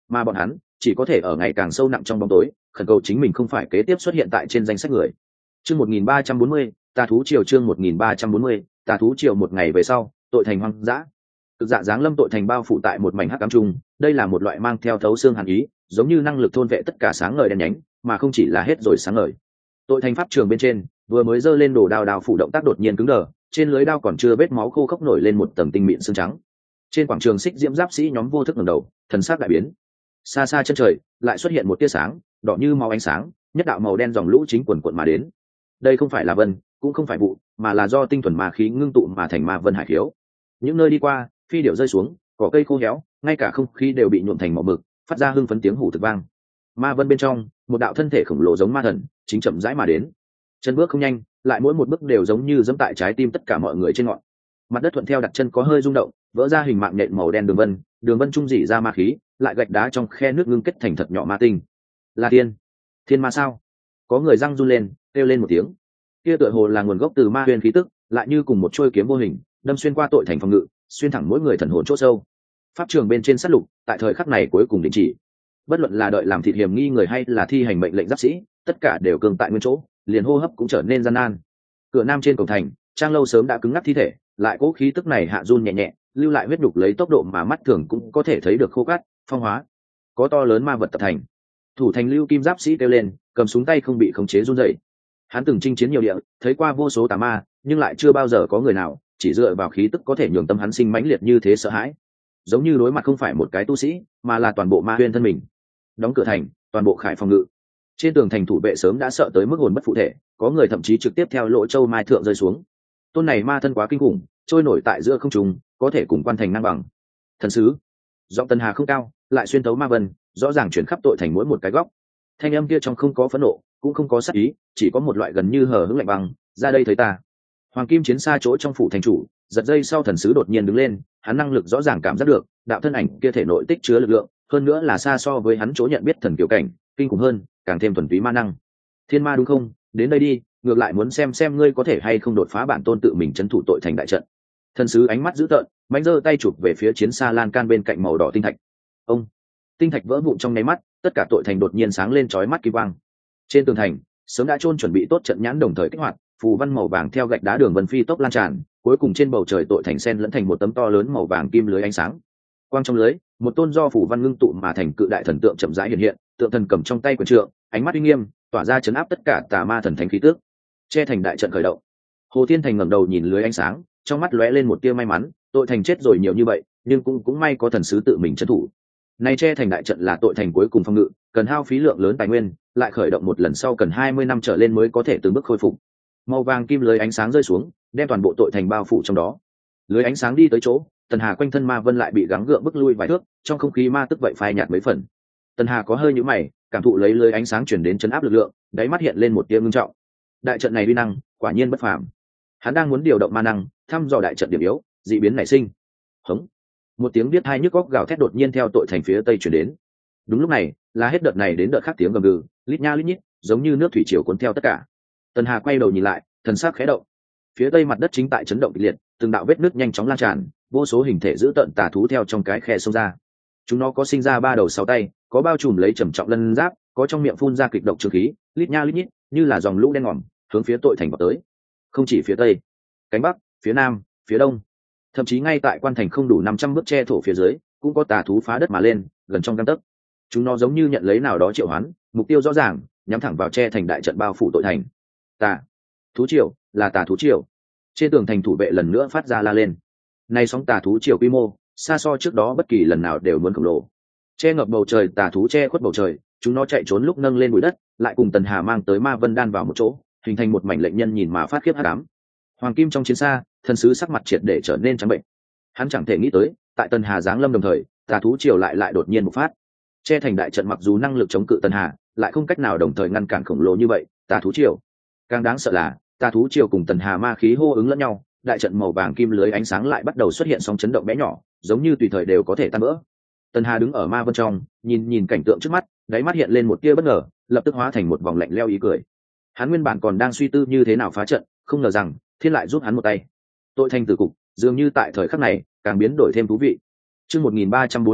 mà bọn hắn chỉ có thể ở ngày càng sâu nặng trong bóng tối khẩn cầu chính mình không phải kế tiếp xuất hiện tại trên danh sách người. Chương một nghìn ba trăm bốn mươi, tà thú triều. Chương một nghìn ba trăm bốn mươi, tà thú triều. Một ngày về sau, tội thành hoang dã. Cực dạ giáng lâm tội thành bao phủ tại một mảnh hắc ám trung, đây là một loại mang theo thấu xương hàn ý, giống như năng lực thôn vệ tất cả sáng ngời đen nhánh, mà không chỉ là hết rồi sáng ngời. Tội thành pháp trường bên trên, vừa mới giơ lên đồ đao đao phủ động tác đột nhiên cứng đờ, trên lưới đao còn chưa vết máu khô khốc nổi lên một tầng tinh mịn xương trắng. Trên quảng trường xích diễm giáp sĩ nhóm vô thức ngẩng đầu, thần sắc đại biến. Xa xa chân trời, lại xuất hiện một tia sáng, đỏ như máu ánh sáng, nhất đạo màu đen dòng lũ chính quần quần mà đến. Đây không phải là vân, cũng không phải vụ, mà là do tinh thuần ma khí ngưng tụ mà thành ma vân hải khiếu. Những nơi đi qua, phi điểu rơi xuống, cỏ cây khô héo, ngay cả không khí đều bị nhuộm thành màu mực, phát ra hưng phấn tiếng hủ thực vang. Ma vân bên trong, một đạo thân thể khổng lồ giống ma thần, chính chậm rãi mà đến. Chân bước không nhanh, lại mỗi một bước đều giống như giẫm tại trái tim tất cả mọi người trên ngọn. Mặt đất thuận theo đặt chân có hơi rung động, vỡ ra hình mạng nhện màu đen đường vân, đường vân trung dỉ ra ma khí, lại gạch đá trong khe nước ngưng kết thành thật nhỏ ma tinh. Là thiên, thiên ma sao? Có người răng run lên, kêu lên một tiếng. Kia tựa hồ là nguồn gốc từ ma huyền khí tức, lại như cùng một trôi kiếm vô hình, đâm xuyên qua tội thành phòng ngự, xuyên thẳng mỗi người thần hồn chỗ sâu. Pháp trường bên trên sát lục, tại thời khắc này cuối cùng đình chỉ. Bất luận là đợi làm thịt hiểm nghi người hay là thi hành mệnh lệnh giáp sĩ, tất cả đều cường tại nguyên chỗ, liền hô hấp cũng trở nên gian nan. Cửa nam trên cổng thành, trang lâu sớm đã cứng ngắc thi thể, lại cố khí tức này hạ run nhẹ nhẹ, lưu lại huyết đục lấy tốc độ mà mắt thường cũng có thể thấy được khô cát, phong hóa. Có to lớn ma vật tập thành. Thủ thành lưu kim giáp sĩ kêu lên, cầm súng tay không bị khống chế run rẩy. Hắn từng chinh chiến nhiều địa, thấy qua vô số tà ma, nhưng lại chưa bao giờ có người nào chỉ dựa vào khí tức có thể nhường tâm hắn sinh mãnh liệt như thế sợ hãi. Giống như đối mặt không phải một cái tu sĩ, mà là toàn bộ ma huyên thân mình. Đóng cửa thành, toàn bộ khải phòng ngự. Trên tường thành thủ vệ sớm đã sợ tới mức hồn bất phụ thể, có người thậm chí trực tiếp theo lỗ châu mai thượng rơi xuống. Tôn này ma thân quá kinh khủng, trôi nổi tại giữa không trung, có thể cùng quan thành ngang bằng. Thần sứ, giọng Tần Hà không cao, lại xuyên tấu ma vân, rõ ràng chuyển khắp tội thành mỗi một cái góc. Thanh âm kia trong không có phẫn nộ, cũng không có sát ý, chỉ có một loại gần như hờ hững lạnh băng. Ra đây thấy ta. Hoàng kim chiến xa chỗ trong phủ thành chủ, giật dây sau thần sứ đột nhiên đứng lên, hắn năng lực rõ ràng cảm giác được, đạo thân ảnh kia thể nội tích chứa lực lượng, hơn nữa là xa so với hắn chỗ nhận biết thần kiều cảnh, kinh khủng hơn, càng thêm thuần túy ma năng. Thiên ma đúng không? Đến đây đi, ngược lại muốn xem xem ngươi có thể hay không đột phá bản tôn tự mình trấn thủ tội thành đại trận. Thần sứ ánh mắt dữ tợn, mạnh giơ tay chụp về phía chiến xa lan can bên cạnh màu đỏ tinh thạch. Ông, tinh thạch vỡ vụn trong nháy mắt, tất cả tội thành đột nhiên sáng lên chói mắt kim quang. Trên tường thành, sớm đã chôn chuẩn bị tốt trận nhãn đồng thời kích hoạt, phù văn màu vàng theo gạch đá đường vân phi tốc lan tràn, cuối cùng trên bầu trời tội thành sen lẫn thành một tấm to lớn màu vàng kim lưới ánh sáng. Quang trong lưới, một tôn do phù văn ngưng tụ mà thành cự đại thần tượng chậm rãi hiện hiện, tượng thần cầm trong tay quyền trượng, ánh mắt uy nghiêm, tỏa ra chấn áp tất cả tà ma thần thánh khí tước. Che thành đại trận khởi động. Hồ Thiên Thành ngẩng đầu nhìn lưới ánh sáng, trong mắt lóe lên một tia may mắn, tội thành chết rồi nhiều như vậy, nhưng cũng cũng may có thần sứ tự mình trấn thủ. Này che thành đại trận là tội thành cuối cùng phòng ngự, cần hao phí lượng lớn tài nguyên, lại khởi động một lần sau cần hai mươi năm trở lên mới có thể từng bước khôi phục. Màu vàng kim lưới ánh sáng rơi xuống, đem toàn bộ tội thành bao phủ trong đó. Lưới ánh sáng đi tới chỗ, Tần Hà quanh thân ma vân lại bị gắng gượng bức lui vài thước, trong không khí ma tức vậy phai nhạt mấy phần. Tần Hà có hơi nhíu mày, cảm thụ lấy lưới ánh sáng truyền đến chấn áp lực lượng, đáy mắt hiện lên một tia ngưng trọng. Đại trận này uy năng, quả nhiên bất phàm. Hắn đang muốn điều động ma năng, thăm dò đại trận điểm yếu, dị biến nảy sinh. Hống! Một tiếng biết hai nhức óc gào thét đột nhiên theo tội thành phía tây truyền đến. Đúng lúc này, là hết đợt này đến đợt khác tiếng gầm gừ, lít nha lít nhít, giống như nước thủy triều cuốn theo tất cả. Tần Hà quay đầu nhìn lại, thần sắc khẽ động. Phía tây mặt đất chính tại chấn động kịch liệt, từng đạo vết nứt nhanh chóng lan tràn, vô số hình thể dữ tợn tà thú theo trong cái khe xông ra. Chúng nó có sinh ra ba đầu sáu tay, có bao trùm lấy trầm trọng lân giáp, có trong miệng phun ra kịch độc trừ khí, lít nha lít nhít, như là dòng lũ đen ngòm, hướng phía tội thành vào tới. Không chỉ phía tây, cánh bắc, phía nam, phía đông, thậm chí ngay tại quan thành không đủ năm trăm bước che thổ phía dưới, cũng có tà thú phá đất mà lên, gần trong gang tấc. Chúng nó giống như nhận lấy nào đó triệu hoán, mục tiêu rõ ràng, nhắm thẳng vào che thành đại trận bao phủ tội thành. Tà thú triều, là tà thú triều. Trên tường thành thủ vệ lần nữa phát ra la lên. Nay sóng tà thú triều quy mô, xa so trước đó bất kỳ lần nào đều muốn khổng lồ. Che ngập bầu trời tà thú che khuất bầu trời, chúng nó chạy trốn lúc nâng lên bụi đất, lại cùng Tần Hà mang tới ma vân đan vào một chỗ, hình thành một mảnh lệnh nhân nhìn mà phát khiếp hắc ám. Hoàng kim trong chiến xa, thần sứ sắc mặt triệt để trở nên trắng bệnh. Hắn chẳng thể nghĩ tới, tại Tần Hà giáng lâm đồng thời, tà thú triều lại lại đột nhiên bộc phát. Che thành đại trận mặc dù năng lực chống cự Tần Hà, lại không cách nào đồng thời ngăn cản khổng lồ như vậy, tà thú triều. Càng đáng sợ là, tà thú triều cùng Tần Hà ma khí hô ứng lẫn nhau, đại trận màu vàng kim lưới ánh sáng lại bắt đầu xuất hiện sóng chấn động bé nhỏ, giống như tùy thời đều có thể tan vỡ. Tần Hà đứng ở ma vân trong, nhìn nhìn cảnh tượng trước mắt, đáy mắt hiện lên một tia bất ngờ, lập tức hóa thành một vòng lạnh lẽo ý cười. Hắn nguyên bản còn đang suy tư như thế nào phá trận, không ngờ rằng thiên lại giúp hắn một tay. Tội thành tử cục, dường như tại thời khắc này càng biến đổi thêm thú vị. Chương một nghìn ba trăm bốn mươi mốt,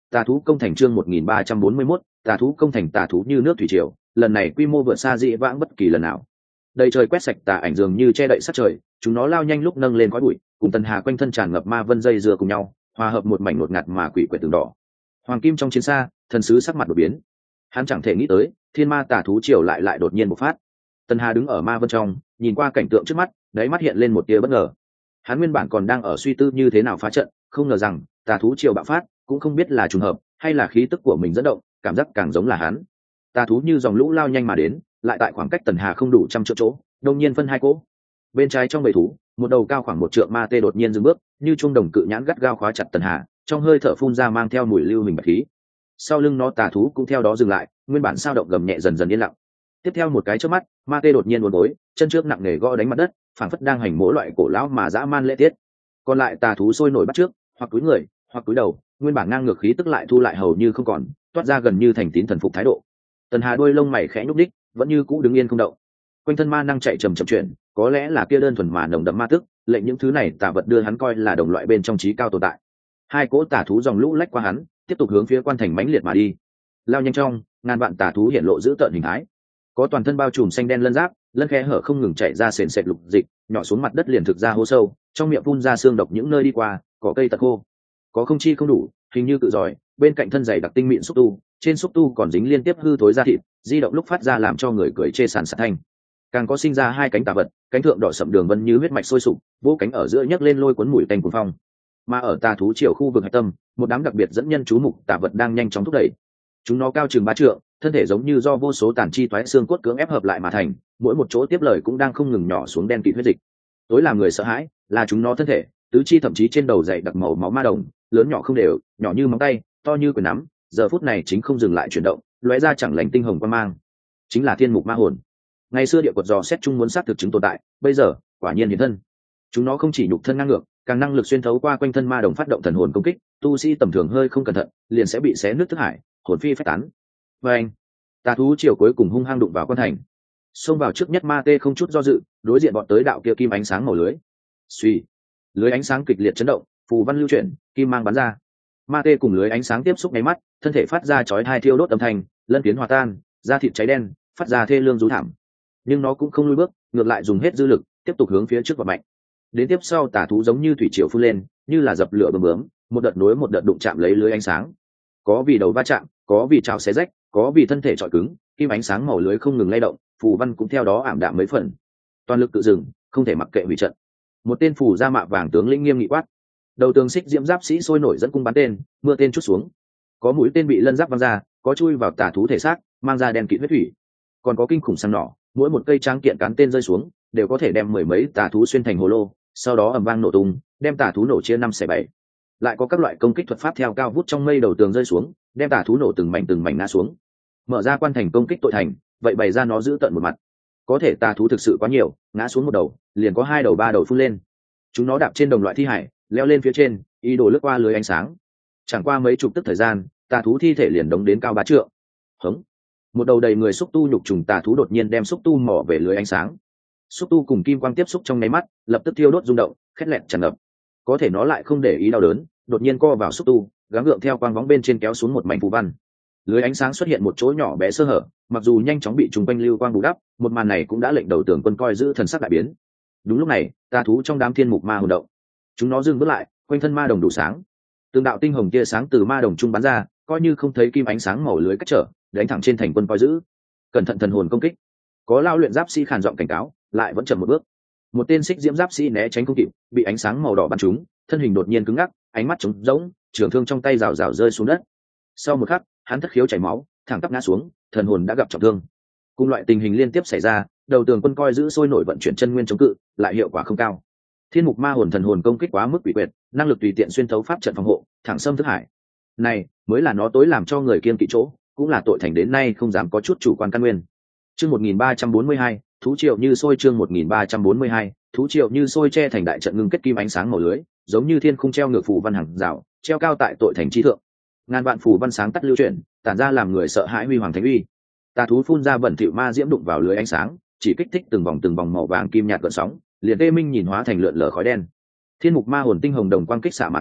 Tà thú công thành chương một nghìn ba trăm bốn mươi mốt, tà thú công thành tà thú như nước thủy triều, lần này quy mô vượt xa dị vãng bất kỳ lần nào. Đầy trời quét sạch tà ảnh dường như che đậy sát trời, chúng nó lao nhanh lúc nâng lên khói bụi, cùng Tần Hà quanh thân tràn ngập ma vân dây dưa cùng nhau, hòa hợp một mảnh ngột ngạt mà quỷ quyệt tường đỏ. Hoàng kim trong chiến xa, thần sứ sắc mặt đột biến. Hắn chẳng thể nghĩ tới, thiên ma tà thú triều lại lại đột nhiên bộc phát. Tần Hà đứng ở ma vân trong, nhìn qua cảnh tượng trước mắt, đáy mắt hiện lên một tia bất ngờ. Hắn nguyên bản còn đang ở suy tư như thế nào phá trận, không ngờ rằng tà thú triều bạo phát, cũng không biết là trùng hợp hay là khí tức của mình dẫn động, cảm giác càng giống là hắn. Tà thú như dòng lũ lao nhanh mà đến, lại tại khoảng cách Tần Hà không đủ trăm trượng chỗ, đông nhiên phân hai cỗ. Bên trái trong bầy thú, một đầu cao khoảng một trượng ma tê đột nhiên dừng bước, như trung đồng cự nhãn gắt gao khóa chặt Tần Hà, trong hơi thở phun ra mang theo mùi lưu hình bạch khí. Sau lưng nó tà thú cũng theo đó dừng lại, nguyên bản sao động gầm nhẹ dần dần yên lặng. Tiếp theo một cái chớp mắt, ma tê đột nhiên uốn gối, chân trước nặng nề gõ đánh mặt đất, phảng phất đang hành mỗi loại cổ lão mà dã man lễ tiết. Còn lại tà thú sôi nổi bắt trước, hoặc cúi người, hoặc cúi đầu, nguyên bản ngang ngược khí tức lại thu lại hầu như không còn, toát ra gần như thành tín thần phục thái độ. Tần Hà đuôi lông mày khẽ nhúc đích, vẫn như cũ đứng yên không động. Quanh thân ma năng chạy trầm chậm chuyển, có lẽ là kia đơn thuần mà nồng đậm ma tức, lệnh những thứ này tà vật đưa hắn coi là đồng loại bên trong trí cao tồn tại. Hai cỗ tà thú dòng lũ lách qua hắn, tiếp tục hướng phía quan thành mãnh liệt mà đi. Lao nhanh trong, ngàn vạn tà thú hiện lộ giữ tợn hình thái. Có toàn thân bao trùm xanh đen lân giáp, lân khe hở không ngừng chảy ra sền sệt lục dịch, nhỏ xuống mặt đất liền thực ra hố sâu, trong miệng phun ra xương độc những nơi đi qua, cỏ cây tật khô. Có không chi không đủ, hình như cự giỏi, bên cạnh thân dày đặc tinh mịn xúc tu, trên xúc tu còn dính liên tiếp hư thối da thịt, di động lúc phát ra làm cho người cười chê sàn sạt thanh. Càng có sinh ra hai cánh tà vật, cánh thượng đỏ sậm đường vân như huyết mạch sôi sục, vỗ cánh ở giữa nhấc lên lôi cuốn mùi tanh cuồng phong. Mà ở tà thú triều khu vực hạch tâm, một đám đặc biệt dẫn nhân chú mục tà vật đang nhanh chóng thúc đẩy. Chúng nó cao chừng ba trượng, thân thể giống như do vô số tàn chi toái xương cốt cưỡng ép hợp lại mà thành, mỗi một chỗ tiếp lời cũng đang không ngừng nhỏ xuống đen kịt huyết dịch. Tối làm người sợ hãi là chúng nó thân thể, tứ chi thậm chí trên đầu dày đặc màu máu ma đồng, lớn nhỏ không đều, nhỏ như móng tay, to như quyền nắm, giờ phút này chính không dừng lại chuyển động, lóe ra chẳng lành tinh hồng quang mang. Chính là thiên mục ma hồn. Ngày xưa địa quật dò xét chung muốn xác thực chứng tồn tại, bây giờ quả nhiên hiện thân. Chúng nó không chỉ nhục thân ngang ngược, càng năng lực xuyên thấu qua quanh thân ma đồng phát động thần hồn công kích, tu sĩ tầm thường hơi không cẩn thận, liền sẽ bị xé nứt thức hải, hồn phi phách tán. Và anh, tà thú triều cuối cùng hung hăng đụng vào quan thành, xông vào trước nhất ma tê không chút do dự, đối diện bọn tới đạo kia kim ánh sáng màu lưới. Suy, lưới ánh sáng kịch liệt chấn động, phù văn lưu chuyển, kim mang bắn ra. Ma tê cùng lưới ánh sáng tiếp xúc nháy mắt, thân thể phát ra chói hai thiêu đốt âm thanh, lân phiến hòa tan, da thịt cháy đen, phát ra thê lương rú thảm. Nhưng nó cũng không lùi bước, ngược lại dùng hết dư lực, tiếp tục hướng phía trước và mạnh. Đến tiếp sau tà thú giống như thủy triều phun lên, như là dập lửa bướm bướm, một đợt nối một đợt đụng chạm lấy lưới ánh sáng. Có vì đầu va chạm, có vì trào xé rách, có vì thân thể trọi cứng, kim ánh sáng màu lưới không ngừng lay động, phù văn cũng theo đó ảm đạm mấy phần. Toàn lực tự dừng, không thể mặc kệ hủy trận. Một tên phù da mạ vàng tướng lĩnh nghiêm nghị quát. Đầu tường xích diễm giáp sĩ sôi nổi dẫn cung bắn tên, mưa tên chút xuống. Có mũi tên bị lân giáp văng ra, có chui vào tà thú thể xác, mang ra đen kịt huyết thủy. Còn có kinh khủng săn nỏ, mỗi một cây tráng kiện cán tên rơi xuống, đều có thể đem mười mấy tà thú xuyên thành hồ lô, sau đó ầm vang nổ tung, đem tà thú nổ chia năm xẻ bảy. Lại có các loại công kích thuật pháp theo cao vút trong mây đầu tường rơi xuống, đem tà thú nổ từng mảnh từng mảnh ngã xuống. Mở ra quan thành công kích tội thành, vậy bày ra nó giữ tận một mặt. Có thể tà thú thực sự quá nhiều, ngã xuống một đầu, liền có hai đầu ba đầu phun lên. Chúng nó đạp trên đồng loại thi hải, leo lên phía trên, ý đồ lướt qua lưới ánh sáng. Chẳng qua mấy chục tức thời gian, tà thú thi thể liền đống đến cao bá trượng. Hống! Một đầu đầy người xúc tu nhục trùng tà thú đột nhiên đem xúc tu mỏ về lưới ánh sáng. Xúc tu cùng kim quang tiếp xúc trong nháy mắt, lập tức thiêu đốt rung động, khét lẹt tràn ngập. Có thể nó lại không để ý đau đớn, đột nhiên co vào xúc tu, gắng gượng theo quang bóng bên trên kéo xuống một mảnh phù văn. Lưới ánh sáng xuất hiện một chỗ nhỏ bé sơ hở, mặc dù nhanh chóng bị trùng quanh lưu quang bù đắp, một màn này cũng đã lệnh đầu tường quân coi giữ thần sắc đại biến. Đúng lúc này, tà thú trong đám thiên mục ma hồn động, chúng nó dừng bước lại, quanh thân ma đồng đủ sáng, từng đạo tinh hồng tia sáng từ ma đồng trung bắn ra, coi như không thấy kim ánh sáng màu lưới cách trở, đánh thẳng trên thành quân coi giữ. Cẩn thận thần hồn công kích. Có lao luyện giáp sĩ khàn giọng cảnh cáo, lại vẫn chậm một bước. Một tên xích diễm giáp sĩ né tránh không kịp, bị ánh sáng màu đỏ bắn trúng, thân hình đột nhiên cứng ngắc, ánh mắt trống rỗng, trường thương trong tay rào rào rơi xuống đất. Sau một khắc, hắn thất khiếu chảy máu, thẳng tắp ngã xuống, thần hồn đã gặp trọng thương. Cùng loại tình hình liên tiếp xảy ra, đầu tường quân coi giữ sôi nổi vận chuyển chân nguyên chống cự, lại hiệu quả không cao. Thiên mục ma hồn thần hồn công kích quá mức quỷ quyệt, năng lực tùy tiện xuyên thấu pháp trận phòng hộ, thẳng xâm thức hải. Này mới là nó tối làm cho người kiên kỵ chỗ, cũng là tội thành đến nay không dám có chút chủ quan căn nguyên. Chương một nghìn ba trăm bốn mươi hai, thú triệu như sôi chương một nghìn ba trăm bốn mươi hai, thú triệu như sôi che thành đại trận ngưng kết kim ánh sáng màu lưới, giống như thiên khung treo ngược phù văn hàng rào, treo cao tại tội thành chi thượng. Ngàn vạn phù văn sáng tắt lưu chuyển, tản ra làm người sợ hãi huy hoàng thánh uy. Tà thú phun ra bẩn thỉu ma diễm đụng vào lưới ánh sáng, chỉ kích thích từng vòng từng vòng màu vàng kim nhạt gợn sóng, liền tê minh nhìn hóa thành lượn lờ khói đen. Thiên mục ma hồn tinh hồng đồng quang kích xạ mà tới,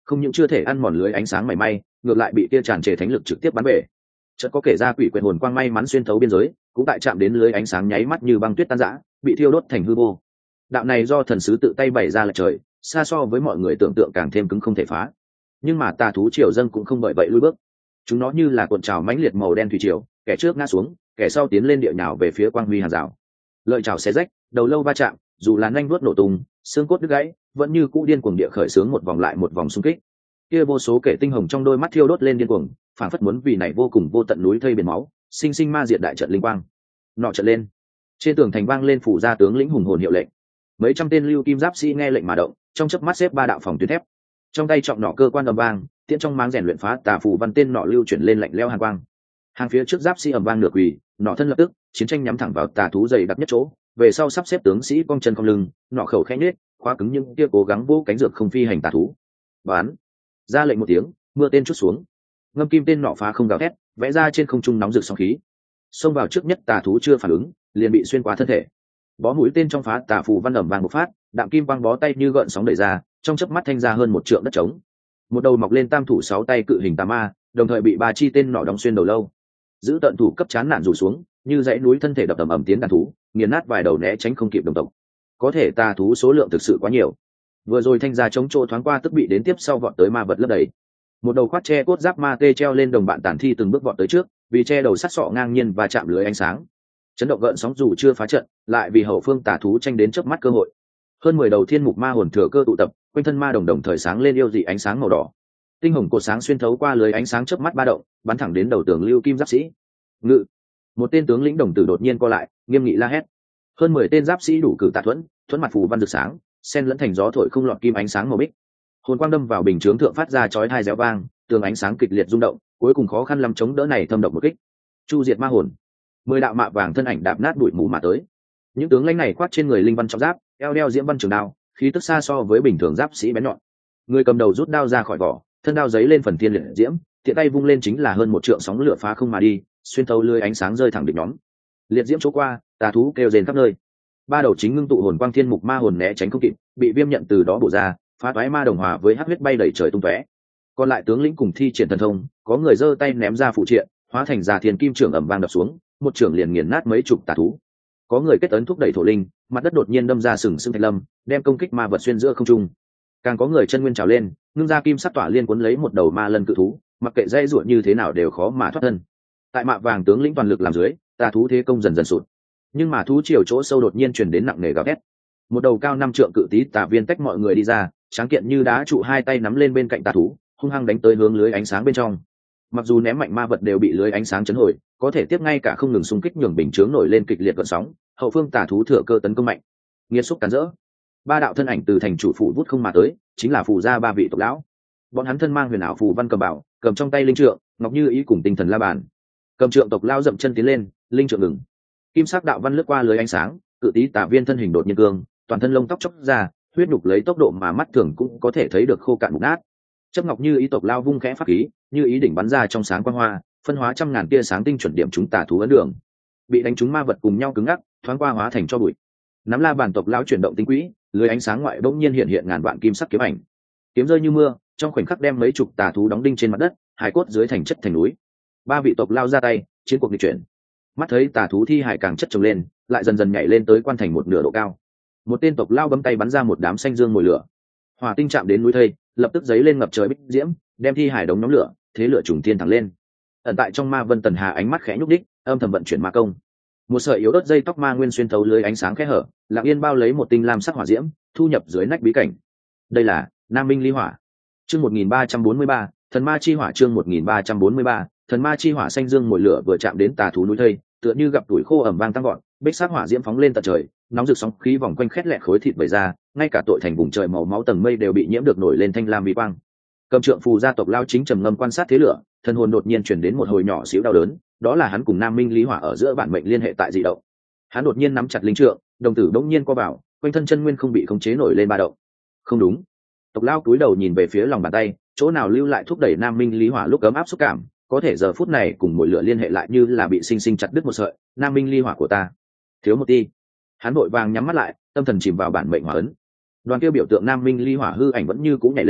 không những chưa thể ăn mòn lưới ánh sáng mảy may, ngược lại bị kia tràn trề thánh lực trực tiếp bắn bể. Chợt có kể ra quỷ quyệt hồn quang may mắn xuyên thấu biên giới, cũng tại chạm đến lưới ánh sáng nháy mắt như băng tuyết tan rã, bị thiêu đốt thành hư vô. Đạo này do thần sứ tự tay bày ra lệch trời, xa so với mọi người tưởng tượng càng thêm cứng không thể phá. Nhưng mà tà thú triều dâng cũng không bởi vậy lùi bước. Chúng nó như là cuộn trào mãnh liệt màu đen thủy triều, kẻ trước ngã xuống, kẻ sau tiến lên địa nhào về phía quang huy hàn rào. Lợi trào xé rách, đầu lâu va chạm, dù là nhanh vuốt nổ tung, xương cốt đứt gãy, vẫn như cũ điên cuồng địa khởi sướng một vòng lại một vòng xung kích. Kia vô số kẻ tinh hồng trong đôi mắt thiêu đốt lên điên cuồng, phản phất muốn vì này vô cùng vô tận núi thây biển máu, sinh sinh ma diệt đại trận linh quang. Nọ trận lên, trên tường thành vang lên phủ ra tướng lĩnh hùng hồn hiệu lệnh. Mấy trăm tên lưu kim giáp sĩ nghe lệnh mà động, trong chớp mắt xếp ba đạo phòng tuyến thép. Trong tay trọng nỏ cơ quan ầm vang, tiễn trong máng rèn luyện phá tà phù văn tên nỏ lưu chuyển lên lạnh lẽo hàn quang. Hàng phía trước giáp sĩ ầm vang nửa quỳ, nỏ thân lập tức, chiến tranh nhắm thẳng vào tà thú dày đặc nhất chỗ, về sau sắp xếp tướng sĩ cong chân cong lưng, nỏ khẩu khẽ nhếch, khóa cứng những kia cố gắng vô cánh dược không phi hành tà thú. Bán, ra lệnh một tiếng, mưa tên chút xuống. Ngâm kim tên nỏ phá không gào thét, vẽ ra trên không trung nóng rực sóng khí. Xông vào trước nhất tà thú chưa phản ứng, liền bị xuyên qua thân thể. Bó mũi tên trong phá tà phù văn ầm vang một phát, đạm kim băng bó tay như gợn sóng đẩy ra, trong chớp mắt thanh ra hơn một trượng đất trống. Một đầu mọc lên tam thủ sáu tay cự hình tà ma, đồng thời bị ba chi tên nỏ đóng xuyên đầu lâu. Giữ tận thủ cấp chán nản rủ xuống, như dãy núi thân thể đập ầm ầm tiến đàn thú, nghiền nát vài đầu né tránh không kịp đồng tộc. Có thể tà thú số lượng thực sự quá nhiều. Vừa rồi thanh ra chống chỗ thoáng qua tức bị đến tiếp sau vọt tới ma vật lấp đầy. Một đầu khoát che cốt giáp ma tê treo lên đồng bạn tản thi từng bước vọt tới trước, vì che đầu sắt sọ ngang nhiên và chạm lưới ánh sáng. Chấn động gợn sóng dù chưa phá trận, lại vì hậu phương tà thú tranh đến chớp mắt cơ hội. Hơn mười đầu thiên mục ma hồn thừa cơ tụ tập, quanh thân ma đồng đồng thời sáng lên yêu dị ánh sáng màu đỏ. Tinh hồng cột sáng xuyên thấu qua lưới ánh sáng chớp mắt ba động, bắn thẳng đến đầu tường lưu kim giáp sĩ. Ngự, một tên tướng lĩnh đồng tử đột nhiên co lại, nghiêm nghị la hét. Hơn mười tên giáp sĩ đủ cử tạ thuẫn, thuẫn mặt phù văn rực sáng, xen lẫn thành gió thổi không lọt kim ánh sáng màu bích. Hồn quang đâm vào bình chướng thượng phát ra chói tai réo vang, tường ánh sáng kịch liệt rung động, cuối cùng khó khăn lắm chống đỡ này thâm độc một kích. Chu diệt ma hồn. Mười đạo mạ vàng thân ảnh đạp nát bụi mù mà tới. Những tướng lãnh này khoác trên người linh văn trọng giáp, eo đeo diễm văn trường đao, khí tức xa so với bình thường giáp sĩ bén nhọn. Người cầm đầu rút đao ra khỏi vỏ, thân đao giấy lên phần thiên liệt diễm, tiện tay vung lên chính là hơn một trượng sóng lửa phá không mà đi, xuyên thấu lưới ánh sáng rơi thẳng địch nhóm. Liệt diễm chỗ qua, tà thú kêu rền khắp nơi. Ba đầu chính ngưng tụ hồn quang thiên mục ma hồn né tránh không kịp, bị viêm nhận từ đó bổ ra, phá toái ma đồng hòa với hắc huyết bay đầy trời tung tóe. Còn lại tướng lĩnh cùng thi triển thần thông, có người giơ tay ném ra phụ triện, hóa thành già thiên kim trưởng ầm vang đập xuống, một trưởng liền nghiền nát mấy chục tà thú. Có người kết ấn thúc đẩy thổ linh, mặt đất đột nhiên đâm ra sừng sững thạch lâm, đem công kích ma vật xuyên giữa không trung. Càng có người chân nguyên trào lên, ngưng ra kim sắc tỏa liên cuốn lấy một đầu ma lân cự thú, mặc kệ dây ruột như thế nào đều khó mà thoát thân. Tại mạ vàng tướng lĩnh toàn lực làm dưới, tà thú thế công dần dần sụt. Nhưng mà thú triều chỗ sâu đột nhiên truyền đến nặng nề gào thét. Một đầu cao năm trượng cự tí tà viên tách mọi người đi ra, tráng kiện như đá trụ hai tay nắm lên bên cạnh tà thú, hung hăng đánh tới hướng lưới ánh sáng bên trong. Mặc dù ném mạnh ma vật đều bị lưới ánh sáng chấn hồi, có thể tiếp ngay cả không ngừng xung kích nhường bình chướng nổi lên kịch liệt gợn sóng, hậu phương tà thú thừa cơ tấn công mạnh. Nghiệt xúc cản rỡ. Ba đạo thân ảnh từ thành chủ phủ vút không mà tới, chính là phù gia ba vị tộc lão. Bọn hắn thân mang huyền ảo phù văn cầm bảo, cầm trong tay linh trượng, ngọc như ý cùng tinh thần la bàn. Cầm trượng tộc lão dậm chân tiến lên, linh trượng ngừng. Kim sắc đạo văn lướt qua lưới ánh sáng, cự tí tà viên thân hình đột nhiên cương, toàn thân lông tóc chóc ra, huyết nhục lấy tốc độ mà mắt thường cũng có thể thấy được khô cạn mục nát. Chấp ngọc như ý tộc lao vung khẽ pháp khí, như ý đỉnh bắn ra trong sáng quang hoa, phân hóa trăm ngàn tia sáng tinh chuẩn điểm chúng tà thú ấn đường. Bị đánh trúng ma vật cùng nhau cứng ngắc, thoáng qua hóa thành cho bụi. Nắm la bàn tộc lao chuyển động tinh quỹ, lưới ánh sáng ngoại bỗng nhiên hiện hiện ngàn vạn kim sắc kiếm ảnh. Kiếm rơi như mưa, trong khoảnh khắc đem mấy chục tà thú đóng đinh trên mặt đất, hải cốt dưới thành chất thành núi. Ba vị tộc lao ra tay, chiến cuộc nghịch chuyển. Mắt thấy tà thú thi hải càng chất chồng lên, lại dần dần nhảy lên tới quan thành một nửa độ cao. Một tên tộc lao bấm tay bắn ra một đám xanh dương mồi lửa, hỏa tinh chạm đến núi thây, lập tức giấy lên ngập trời bích diễm, đem thi hải đống nhóm lửa, thế lửa trùng thiên thẳng lên. Ẩn tại trong ma vân tần hà ánh mắt khẽ nhúc đích, âm thầm vận chuyển ma công. Một sợi yếu ớt dây tóc ma nguyên xuyên thấu lưới ánh sáng khẽ hở, lặng yên bao lấy một tinh lam sắc hỏa diễm, thu nhập dưới nách bí cảnh. Đây là Nam Minh Ly Hỏa. Chương một nghìn ba trăm bốn mươi ba, Thần Ma Chi Hỏa. Chương một nghìn ba trăm bốn mươi ba, Thần Ma Chi Hỏa. Xanh dương mồi lửa vừa chạm đến tà thú núi thây, tựa như gặp tuổi khô ẩm vang tăng gọn, bích sắc hỏa diễm phóng lên tận trời, nóng rực sóng khí vòng quanh khét lẹt khối thịt bày ra, ngay cả tội thành vùng trời màu máu tầng mây đều bị nhiễm được nổi lên thanh lam vi quang. Cầm trượng phù gia tộc lao chính trầm ngâm quan sát thế lửa, thân hồn đột nhiên chuyển đến một hồi nhỏ xíu đau đớn, đó là hắn cùng Nam Minh Lý Hỏa ở giữa bản mệnh liên hệ tại dị động. Hắn đột nhiên nắm chặt linh trượng, đồng tử đống nhiên co vào, quanh thân chân nguyên không bị khống chế nổi lên ba động. Không đúng. Tộc lao cúi đầu nhìn về phía lòng bàn tay, chỗ nào lưu lại thúc đẩy Nam Minh Lý Hỏa lúc ấm áp xúc cảm, có thể giờ phút này cùng mùi lửa liên hệ lại như là bị sinh sinh chặt đứt một sợi. Nam Minh Ly Hỏa của ta thiếu một ti. Hắn vội vàng nhắm mắt lại, tâm thần chìm vào bản mệnh hỏa ấn. Đoàn kia biểu tượng Nam Minh Ly Hỏa hư ảnh vẫn như cũ nhảy lên,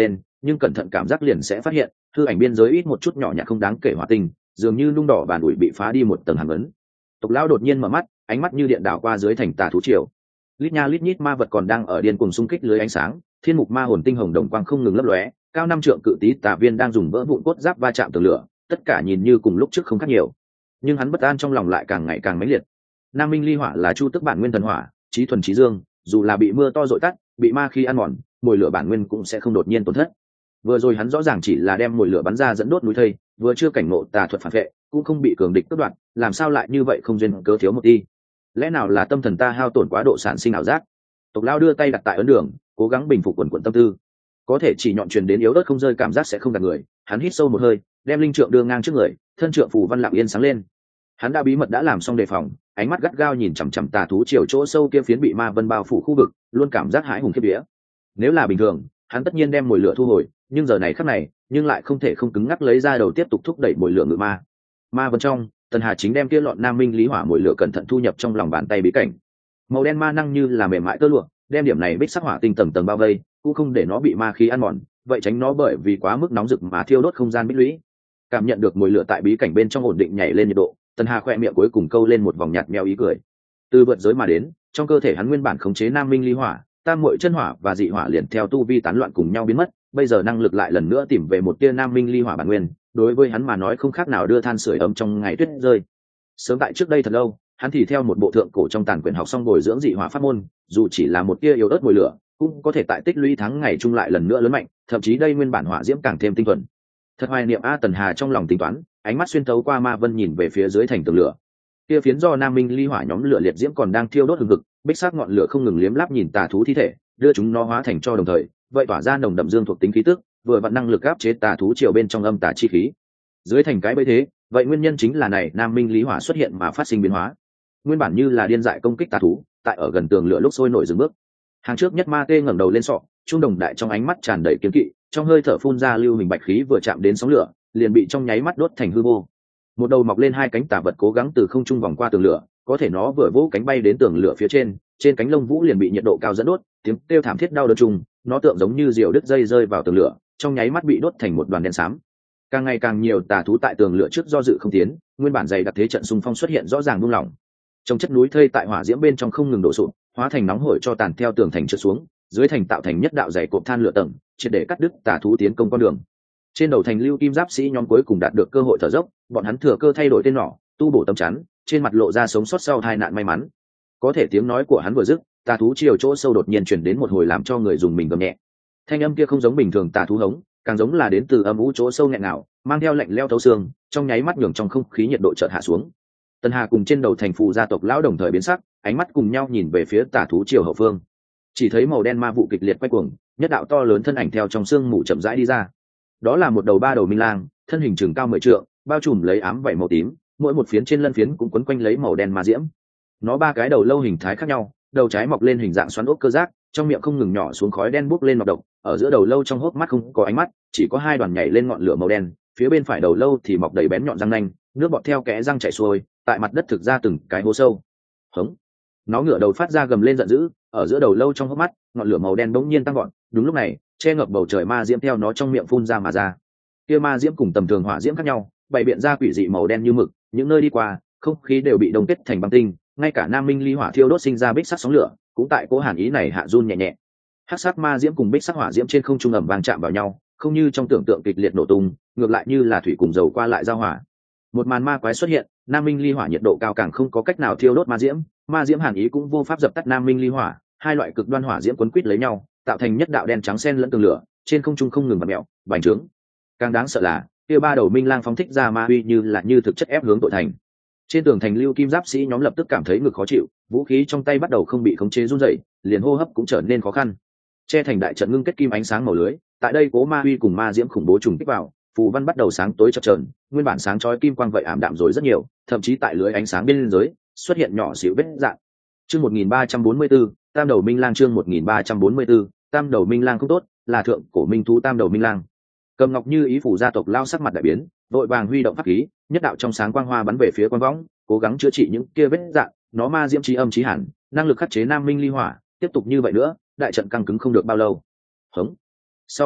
nhưng cẩn thận cảm giác liền sẽ phát hiện hư ảnh biên giới ít một chút nhỏ nhặt không đáng kể hỏa tinh, dường như nung đỏ bàn ủi bị phá đi một tầng hàn ấn. Tộc lão đột nhiên mở mắt, ánh mắt như điện đảo qua dưới thành tà thú triều. Lít nha lít nhít ma vật còn đang ở điên cuồng xung kích lưới ánh sáng, thiên mục ma hồn tinh hồng đồng quang không ngừng lấp lóe, cao năm trượng cự tí tà viên đang dùng vỡ vụn cốt giáp va chạm tường lửa, tất cả nhìn như cùng lúc trước không khác nhiều. Nhưng hắn bất an trong lòng lại càng ngày càng mãnh liệt. Nam Minh Ly Hỏa là chu tức bản nguyên thần hỏa, chí thuần chí dương, dù là bị mưa to dội tắt, bị ma khí ăn mòn, mùi lửa bản nguyên cũng sẽ không đột nhiên tổn thất. Vừa rồi hắn rõ ràng chỉ là đem mùi lửa bắn ra dẫn đốt núi thây, vừa chưa cảnh ngộ tà thuật phản vệ, cũng không bị cường địch cướp đoạt, làm sao lại như vậy không duyên cớ thiếu một đi? Lẽ nào là tâm thần ta hao tổn quá độ sản sinh ảo giác? Tộc Lão đưa tay đặt tại ấn đường, cố gắng bình phục quần quần tâm tư. Có thể chỉ nhọn truyền đến yếu ớt không rơi cảm giác sẽ không gạt người, hắn hít sâu một hơi, đem linh trượng đưa ngang trước người, thân trượng phù văn lặng yên sáng lên. Hắn đã bí mật đã làm xong đề phòng, ánh mắt gắt gao nhìn chằm chằm tà thú chiều chỗ sâu kia phiến bị ma vân bao phủ khu vực, luôn cảm giác hãi hùng khiếp vía. Nếu là bình thường, hắn tất nhiên đem mùi lửa thu hồi, nhưng giờ này khắc này, nhưng lại không thể không cứng ngắc lấy ra đầu tiếp tục thúc đẩy mùi lửa ngự ma. Ma vân trong, Tần Hà chính đem kia lọn Nam Minh Lý Hỏa mùi lửa cẩn thận thu nhập trong lòng bàn tay bí cảnh. Màu đen ma năng như là mềm mại tơ lụa, đem điểm này bích sắc hỏa tinh tầng tầng bao vây, cũng không để nó bị ma khí ăn mòn, vậy tránh nó bởi vì quá mức nóng rực mà thiêu đốt không gian bích lũy. Cảm nhận được mùi lửa tại bí cảnh bên trong ổn định nhảy lên nhiệt độ, Tần Hà khỏe miệng cuối cùng câu lên một vòng nhạt mèo ý cười. Từ vượt giới mà đến, trong cơ thể hắn nguyên bản khống chế Nam Minh Ly Hỏa, tam muội chân hỏa và dị hỏa liền theo tu vi tán loạn cùng nhau biến mất, bây giờ năng lực lại lần nữa tìm về một tia Nam Minh Ly Hỏa bản nguyên, đối với hắn mà nói không khác nào đưa than sưởi ấm trong ngày tuyết rơi. Sớm tại trước đây thật lâu, hắn thì theo một bộ thượng cổ trong tàn quyển học xong bồi dưỡng dị hỏa pháp môn, dù chỉ là một tia yếu ớt mùi lửa, cũng có thể tại tích lũy tháng ngày chung lại lần nữa lớn mạnh, thậm chí đây nguyên bản hỏa diễm càng thêm tinh thuần. Thật hoài niệm a Tần Hà trong lòng tính toán, ánh mắt xuyên thấu qua ma vân nhìn về phía dưới thành tường lửa. Kia phiến do Nam Minh Ly Hỏa nhóm lửa liệt diễm còn đang thiêu đốt hừng hực, bích sắc ngọn lửa không ngừng liếm láp nhìn tà thú thi thể, đưa chúng nó hóa thành cho đồng thời, vậy tỏa ra nồng đậm dương thuộc tính khí tức, vừa vặn năng lực áp chế tà thú chiều bên trong âm tà chi khí. Dưới thành cái bấy thế, vậy nguyên nhân chính là này Nam Minh Lý Hỏa xuất hiện mà phát sinh biến hóa. Nguyên bản như là điên dại công kích tà thú, tại ở gần tường lửa lúc sôi nổi dừng bước. Hàng trước nhất ma tê ngẩng đầu lên sọ, trung đồng đại trong ánh mắt tràn đầy kiên kỵ, trong hơi thở phun ra lưu hình bạch khí vừa chạm đến sóng lửa, liền bị trong nháy mắt đốt thành hư vô. Một đầu mọc lên hai cánh tà vật cố gắng từ không trung vòng qua tường lửa, có thể nó vừa vỗ cánh bay đến tường lửa phía trên, trên cánh lông vũ liền bị nhiệt độ cao dẫn đốt, tiếng kêu thảm thiết đau đớn trùng, nó tượng giống như diều đứt dây rơi vào tường lửa, trong nháy mắt bị đốt thành một đoàn đen xám. Càng ngày càng nhiều tà thú tại tường lửa trước do dự không tiến, nguyên bản dày đặc thế trận xung phong xuất hiện rõ ràng buông lỏng. Trong chất núi thây tại hỏa diễm bên trong không ngừng đổ sụp, hóa thành nóng hổi cho tàn theo tường thành trượt xuống, dưới thành tạo thành nhất đạo dày cộp than lửa tầng, triệt để cắt đứt tà thú tiến công con đường. Trên đầu thành lưu kim giáp sĩ nhóm cuối cùng đạt được cơ hội thở dốc, bọn hắn thừa cơ thay đổi tên nỏ, tu bổ tấm chắn, trên mặt lộ ra sống sót sau tai nạn may mắn. Có thể tiếng nói của hắn vừa dứt, tà thú chiều chỗ sâu đột nhiên truyền đến một hồi làm cho người dùng mình gầm nhẹ. Thanh âm kia không giống bình thường tà thú hống, càng giống là đến từ âm u chỗ sâu nghẹn nào, mang theo lạnh leo thấu xương, trong nháy mắt nhường trong không khí nhiệt độ chợt hạ xuống. Tần Hà cùng trên đầu thành phụ gia tộc lão đồng thời biến sắc, ánh mắt cùng nhau nhìn về phía tà thú chiều hậu phương. Chỉ thấy màu đen ma vụ kịch liệt quay cuồng, nhất đạo to lớn thân ảnh theo trong sương mù chậm rãi đi ra. Đó là một đầu ba đầu minh lang, thân hình chừng cao mười trượng, bao trùm lấy ám vảy màu tím, mỗi một phiến trên lân phiến cũng quấn quanh lấy màu đen ma diễm. Nó ba cái đầu lâu hình thái khác nhau, đầu trái mọc lên hình dạng xoắn ốc cơ giác, trong miệng không ngừng nhỏ xuống khói đen bốc lên nọc độc, ở giữa đầu lâu trong hốc mắt không có ánh mắt, chỉ có hai đoàn nhảy lên ngọn lửa màu đen, phía bên phải đầu lâu thì mọc đầy bén nhọn răng nanh, nước bọt theo kẽ răng chảy xuôi, tại mặt đất thực ra từng cái hố sâu. Hống. Nó ngửa đầu phát ra gầm lên giận dữ, ở giữa đầu lâu trong hốc mắt, ngọn lửa màu đen bỗng nhiên tăng gọn, đúng lúc này, che ngập bầu trời ma diễm theo nó trong miệng phun ra mà ra. Kia ma diễm cùng tầm thường hỏa diễm khác nhau, bày biện ra quỷ dị màu đen như mực, những nơi đi qua, không khí đều bị đông kết thành băng tinh, ngay cả Nam Minh Ly Hỏa thiêu đốt sinh ra bích sắc sóng lửa, cũng tại cố hàn ý này hạ run nhẹ nhẹ. Hắc sắc ma diễm cùng bích sắc hỏa diễm trên không trung ầm vang chạm vào nhau, không như trong tưởng tượng kịch liệt nổ tung, ngược lại như là thủy cùng dầu qua lại giao hỏa. Một màn ma quái xuất hiện, Nam Minh Ly Hỏa nhiệt độ cao càng không có cách nào thiêu đốt ma diễm, ma diễm hàn ý cũng vô pháp dập tắt Nam Minh Ly Hỏa, hai loại cực đoan hỏa diễm quấn quýt lấy nhau, tạo thành nhất đạo đen trắng xen lẫn tường lửa, trên không trung không ngừng bật mèo, bành trướng. Càng đáng sợ là, kia ba đầu minh lang phóng thích ra ma uy như là như thực chất ép hướng tội thành. Trên tường thành lưu kim giáp sĩ nhóm lập tức cảm thấy ngực khó chịu, vũ khí trong tay bắt đầu không bị khống chế run rẩy, liền hô hấp cũng trở nên khó khăn. Che thành đại trận ngưng kết kim ánh sáng màu lưới, tại đây cố ma uy cùng ma diễm khủng bố trùng kích vào, phù văn bắt đầu sáng tối chập chờn, nguyên bản sáng chói kim quang vậy ảm đạm rồi rất nhiều, thậm chí tại lưới ánh sáng bên dưới xuất hiện nhỏ xíu vết rạn. Chương một nghìn ba trăm bốn mươi tư, Tam đầu minh lang chương một nghìn ba trăm bốn mươi tư, Tam đầu minh lang không tốt, là thượng cổ minh thú Tam đầu minh lang. Cầm Ngọc Như ý phủ gia tộc lao sắc mặt đại biến, vội vàng huy động pháp khí, nhất đạo trong sáng quang hoa bắn về phía quan võng, cố gắng chữa trị những kia vết rạn, nó ma diễm chí âm chí hẳn, năng lực khắc chế Nam Minh Ly Hỏa, tiếp tục như vậy nữa, đại trận căng cứng không được bao lâu. Hống. Sau một khắc,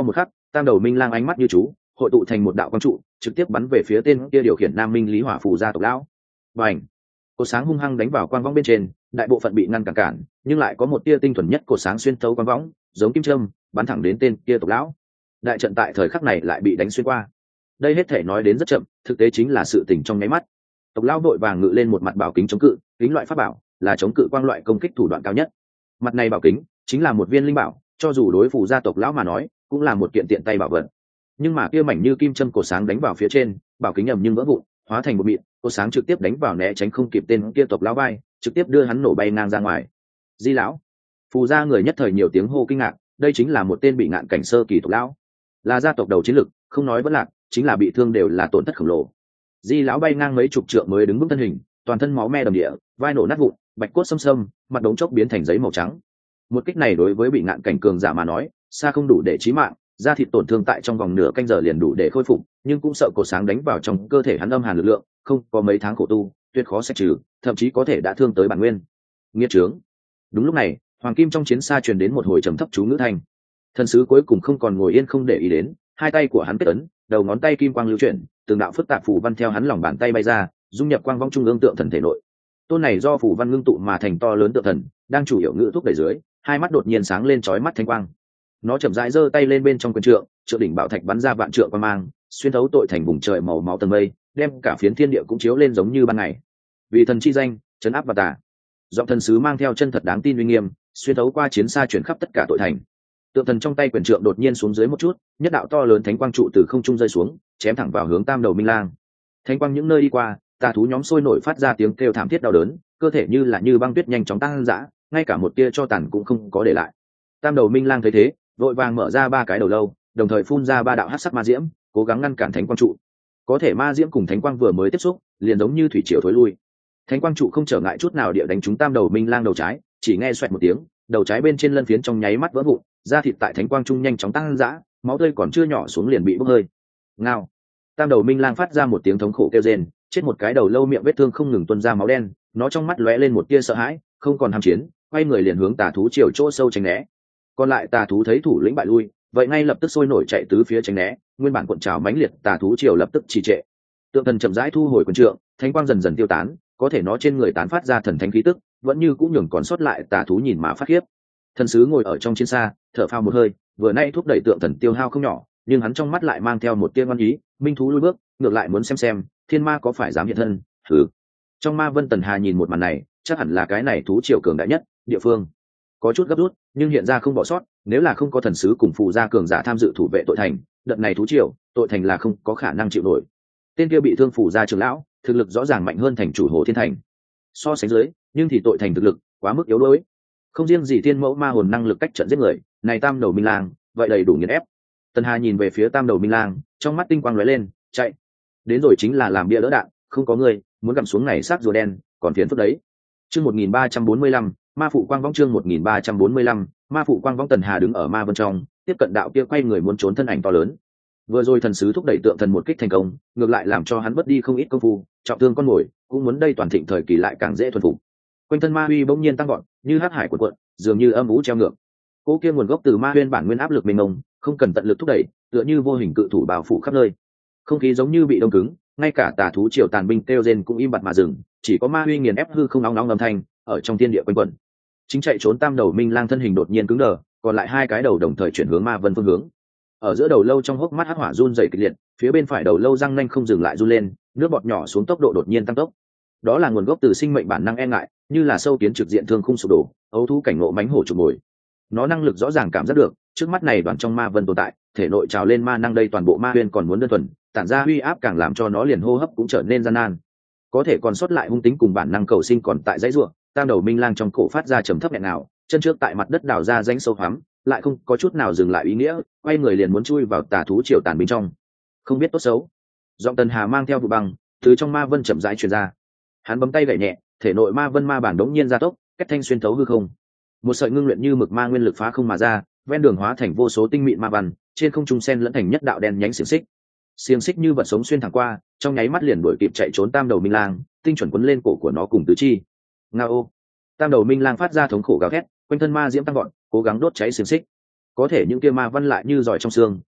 Tam đầu minh lang ánh mắt như chú, hội tụ thành một đạo quang trụ, trực tiếp bắn về phía tên kia điều khiển nam minh lý hỏa phù gia tộc lão. Bành! Cột sáng hung hăng đánh vào quang võng bên trên, đại bộ phận bị ngăn cản cản, nhưng lại có một tia tinh thuần nhất cột sáng xuyên thấu quang võng, giống kim châm, bắn thẳng đến tên kia tộc lão. Đại trận tại thời khắc này lại bị đánh xuyên qua. Đây hết thể nói đến rất chậm, thực tế chính là sự tình trong nháy mắt. Tộc lão đội vàng ngự lên một mặt bảo kính chống cự, kính loại pháp bảo, là chống cự quang loại công kích thủ đoạn cao nhất. Mặt này bảo kính chính là một viên linh bảo, cho dù đối phủ gia tộc lão mà nói, cũng là một kiện tiện tay bảo vật. Nhưng mà kia mảnh như kim châm cột sáng đánh vào phía trên, bảo kính ầm nhưng vỡ vụn, hóa thành một mịn, cột sáng trực tiếp đánh vào né tránh không kịp tên kia tộc lão vai, trực tiếp đưa hắn nổ bay ngang ra ngoài. Di lão, phù gia người nhất thời nhiều tiếng hô kinh ngạc, đây chính là một tên bị ngạn cảnh sơ kỳ tộc lão, là gia tộc đầu chiến lực, không nói vẫn lạc, chính là bị thương đều là tổn thất khổng lồ. Di lão bay ngang mấy chục trượng mới đứng vững thân hình, toàn thân máu me đầm địa, vai nổ nát vụn, bạch cốt xâm xâm, mặt đống chốc biến thành giấy màu trắng. Một kích này đối với bị ngạn cảnh cường giả mà nói, xa không đủ để chí mạng, da thịt tổn thương tại trong vòng nửa canh giờ liền đủ để khôi phục, nhưng cũng sợ cột sáng đánh vào trong cơ thể hắn âm hàn lực lượng, không có mấy tháng khổ tu, tuyệt khó sẽ trừ, thậm chí có thể đã thương tới bản nguyên. Nghiệt trướng. Đúng lúc này, hoàng kim trong chiến xa truyền đến một hồi trầm thấp chú ngữ thanh. Thần sứ cuối cùng không còn ngồi yên không để ý đến, hai tay của hắn kết ấn, đầu ngón tay kim quang lưu chuyển, từng đạo phức tạp phù văn theo hắn lòng bàn tay bay ra, dung nhập quang vong trung ương tượng thần thể nội. Tôn này do phù văn ngưng tụ mà thành to lớn tượng thần, đang chủ yếu ngữ thúc đẩy dưới, hai mắt đột nhiên sáng lên chói mắt thanh quang. Nó chậm rãi giơ tay lên bên trong quyền trượng, trượng đỉnh bảo thạch bắn ra vạn trượng quang mang, xuyên thấu tội thành vùng trời màu máu tầng mây, đem cả phiến thiên địa cũng chiếu lên giống như ban ngày. Vì thần chi danh, trấn áp và tà. Giọng thần sứ mang theo chân thật đáng tin uy nghiêm, xuyên thấu qua chiến xa chuyển khắp tất cả tội thành. Tượng thần trong tay quyền trượng đột nhiên xuống dưới một chút, nhất đạo to lớn thánh quang trụ từ không trung rơi xuống, chém thẳng vào hướng Tam đầu minh lang. Thánh quang những nơi đi qua, tà thú nhóm sôi nổi phát ra tiếng kêu thảm thiết đau đớn, cơ thể như là như băng tuyết nhanh chóng tăng dã, ngay cả một tia cho tàn cũng không có để lại. Tam đầu minh lang thấy thế, vội vàng mở ra ba cái đầu lâu, đồng thời phun ra ba đạo hắc sắc ma diễm, cố gắng ngăn cản thánh quang trụ. Có thể ma diễm cùng thánh quang vừa mới tiếp xúc, liền giống như thủy triều thối lui. Thánh quang trụ không trở ngại chút nào địa đánh trúng Tam đầu minh lang đầu trái, chỉ nghe xoẹt một tiếng, đầu trái bên trên lân phiến trong nháy mắt vỡ vụn, da thịt tại thánh quang trung nhanh chóng tăng dã, máu tươi còn chưa nhỏ xuống liền bị bốc hơi. Ngao. Tam đầu minh lang phát ra một tiếng thống khổ kêu rên, chết một cái đầu lâu miệng vết thương không ngừng tuôn ra máu đen, nó trong mắt lóe lên một tia sợ hãi, không còn ham chiến, quay người liền hướng tà thú chiều chỗ sâu tránh né. Còn lại tà thú thấy thủ lĩnh bại lui, vậy ngay lập tức sôi nổi chạy tứ phía tránh né, nguyên bản cuộn trào mãnh liệt tà thú chiều lập tức trì trệ. Tượng thần chậm rãi thu hồi quyền trượng, thánh quang dần dần tiêu tán, có thể nó trên người tán phát ra thần thánh khí tức, vẫn như cũng nhường còn sót lại tà thú nhìn mà phát khiếp. Thần sứ ngồi ở trong chiến xa, thở phào một hơi, vừa nay thúc đẩy tượng thần tiêu hao không nhỏ, nhưng hắn trong mắt lại mang theo một tia ngoan ý, minh thú lùi bước, ngược lại muốn xem xem thiên ma có phải dám hiện thân. Thử. Trong ma vân Tần Hà nhìn một màn này, chắc hẳn là cái này thú triều cường đại nhất địa phương. Có chút gấp rút, nhưng hiện ra không bỏ sót, nếu là không có thần sứ cùng phù gia cường giả tham dự thủ vệ tội thành, đợt này thú triều, tội thành là không có khả năng chịu nổi. Tên kia bị thương phù gia trưởng lão, thực lực rõ ràng mạnh hơn thành chủ Hồ Thiên Thành. So sánh dưới, nhưng thì tội thành thực lực quá mức yếu đuối. Không riêng gì thiên mẫu ma hồn năng lực cách trận giết người, này Tam đầu minh lang, vậy đầy đủ nghiền ép. Tần Hà nhìn về phía Tam đầu minh lang, trong mắt tinh quang lóe lên, chạy. Đến rồi chính là làm bia đỡ đạn, không có người muốn gặm xuống này xác rùa đen, còn phiền phức đấy. Chương một nghìn ba trăm bốn mươi lăm, ma phụ quang vong chương một nghìn ba trăm bốn mươi lăm, ma phụ quang vong. Tần Hà đứng ở ma vân trong, tiếp cận đạo kia quay người muốn trốn thân ảnh to lớn. Vừa rồi thần sứ thúc đẩy tượng thần một kích thành công, ngược lại làm cho hắn mất đi không ít công phu, trọng thương con mồi, cũng muốn đây toàn thịnh thời kỳ lại càng dễ thuần phục. Quanh thân ma uy bỗng nhiên tăng gọn, như hắc hải cuộn cuộn, dường như âm u treo ngược. Cỗ kia nguồn gốc từ ma huyên bản nguyên áp lực mênh mông, không cần tận lực thúc đẩy, tựa như vô hình cự thủ bao phủ khắp nơi. Không khí giống như bị đông cứng, ngay cả tà thú triều tàn binh kêu rên cũng im bặt mà dừng, chỉ có ma uy nghiền ép hư không nóng nóng âm thanh ở trong thiên địa quanh quẩn. Chính chạy trốn Tam đầu minh lang thân hình đột nhiên cứng đờ, còn lại hai cái đầu đồng thời chuyển hướng ma vân phương hướng. Ở giữa đầu lâu trong hốc mắt hắc hỏa run rẩy kịch liệt, phía bên phải đầu lâu răng nanh không dừng lại run lên, nước bọt nhỏ xuống tốc độ đột nhiên tăng tốc. Đó là nguồn gốc từ sinh mệnh bản năng e ngại, như là sâu kiến trực diện thương khung sụp đổ, ấu thú cảnh ngộ mánh hổ trục mồi. Nó năng lực rõ ràng cảm giác được, trước mắt này đoàn trong ma vân tồn tại, thể nội trào lên ma năng đây toàn bộ ma huyên còn muốn đơn thuần, tản ra uy áp càng làm cho nó liền hô hấp cũng trở nên gian nan. Có thể còn sót lại hung tính cùng bản năng cầu sinh còn tại dãy ruộng, Tam đầu minh lang trong cổ phát ra trầm thấp nghẹn nào, chân trước tại mặt đất đào ra rãnh sâu hoắm, lại không có chút nào dừng lại ý nghĩa, quay người liền muốn chui vào tà thú triều tàn bên trong. Không biết tốt xấu. Giọng Tần Hà mang theo vụ băng, từ trong ma vân chậm rãi truyền ra. Hắn bấm tay gảy nhẹ, thể nội ma vân ma bản đống nhiên gia tốc, cách thanh xuyên thấu hư không. Một sợi ngưng luyện như mực ma nguyên lực phá không mà ra, ven đường hóa thành vô số tinh mịn ma văn, trên không trung sen lẫn thành nhất đạo đen nhánh xiềng xích. Xiềng xích như vật sống xuyên thẳng qua, trong nháy mắt liền đuổi kịp chạy trốn Tam đầu minh lang, tinh chuẩn quấn lên cổ của nó cùng tứ chi. Ngao. Tam đầu minh lang phát ra thống khổ gào thét, quanh thân ma diễm tăng gọn, cố gắng đốt cháy xiềng xích. Có thể những kia ma văn lại như giỏi trong xương,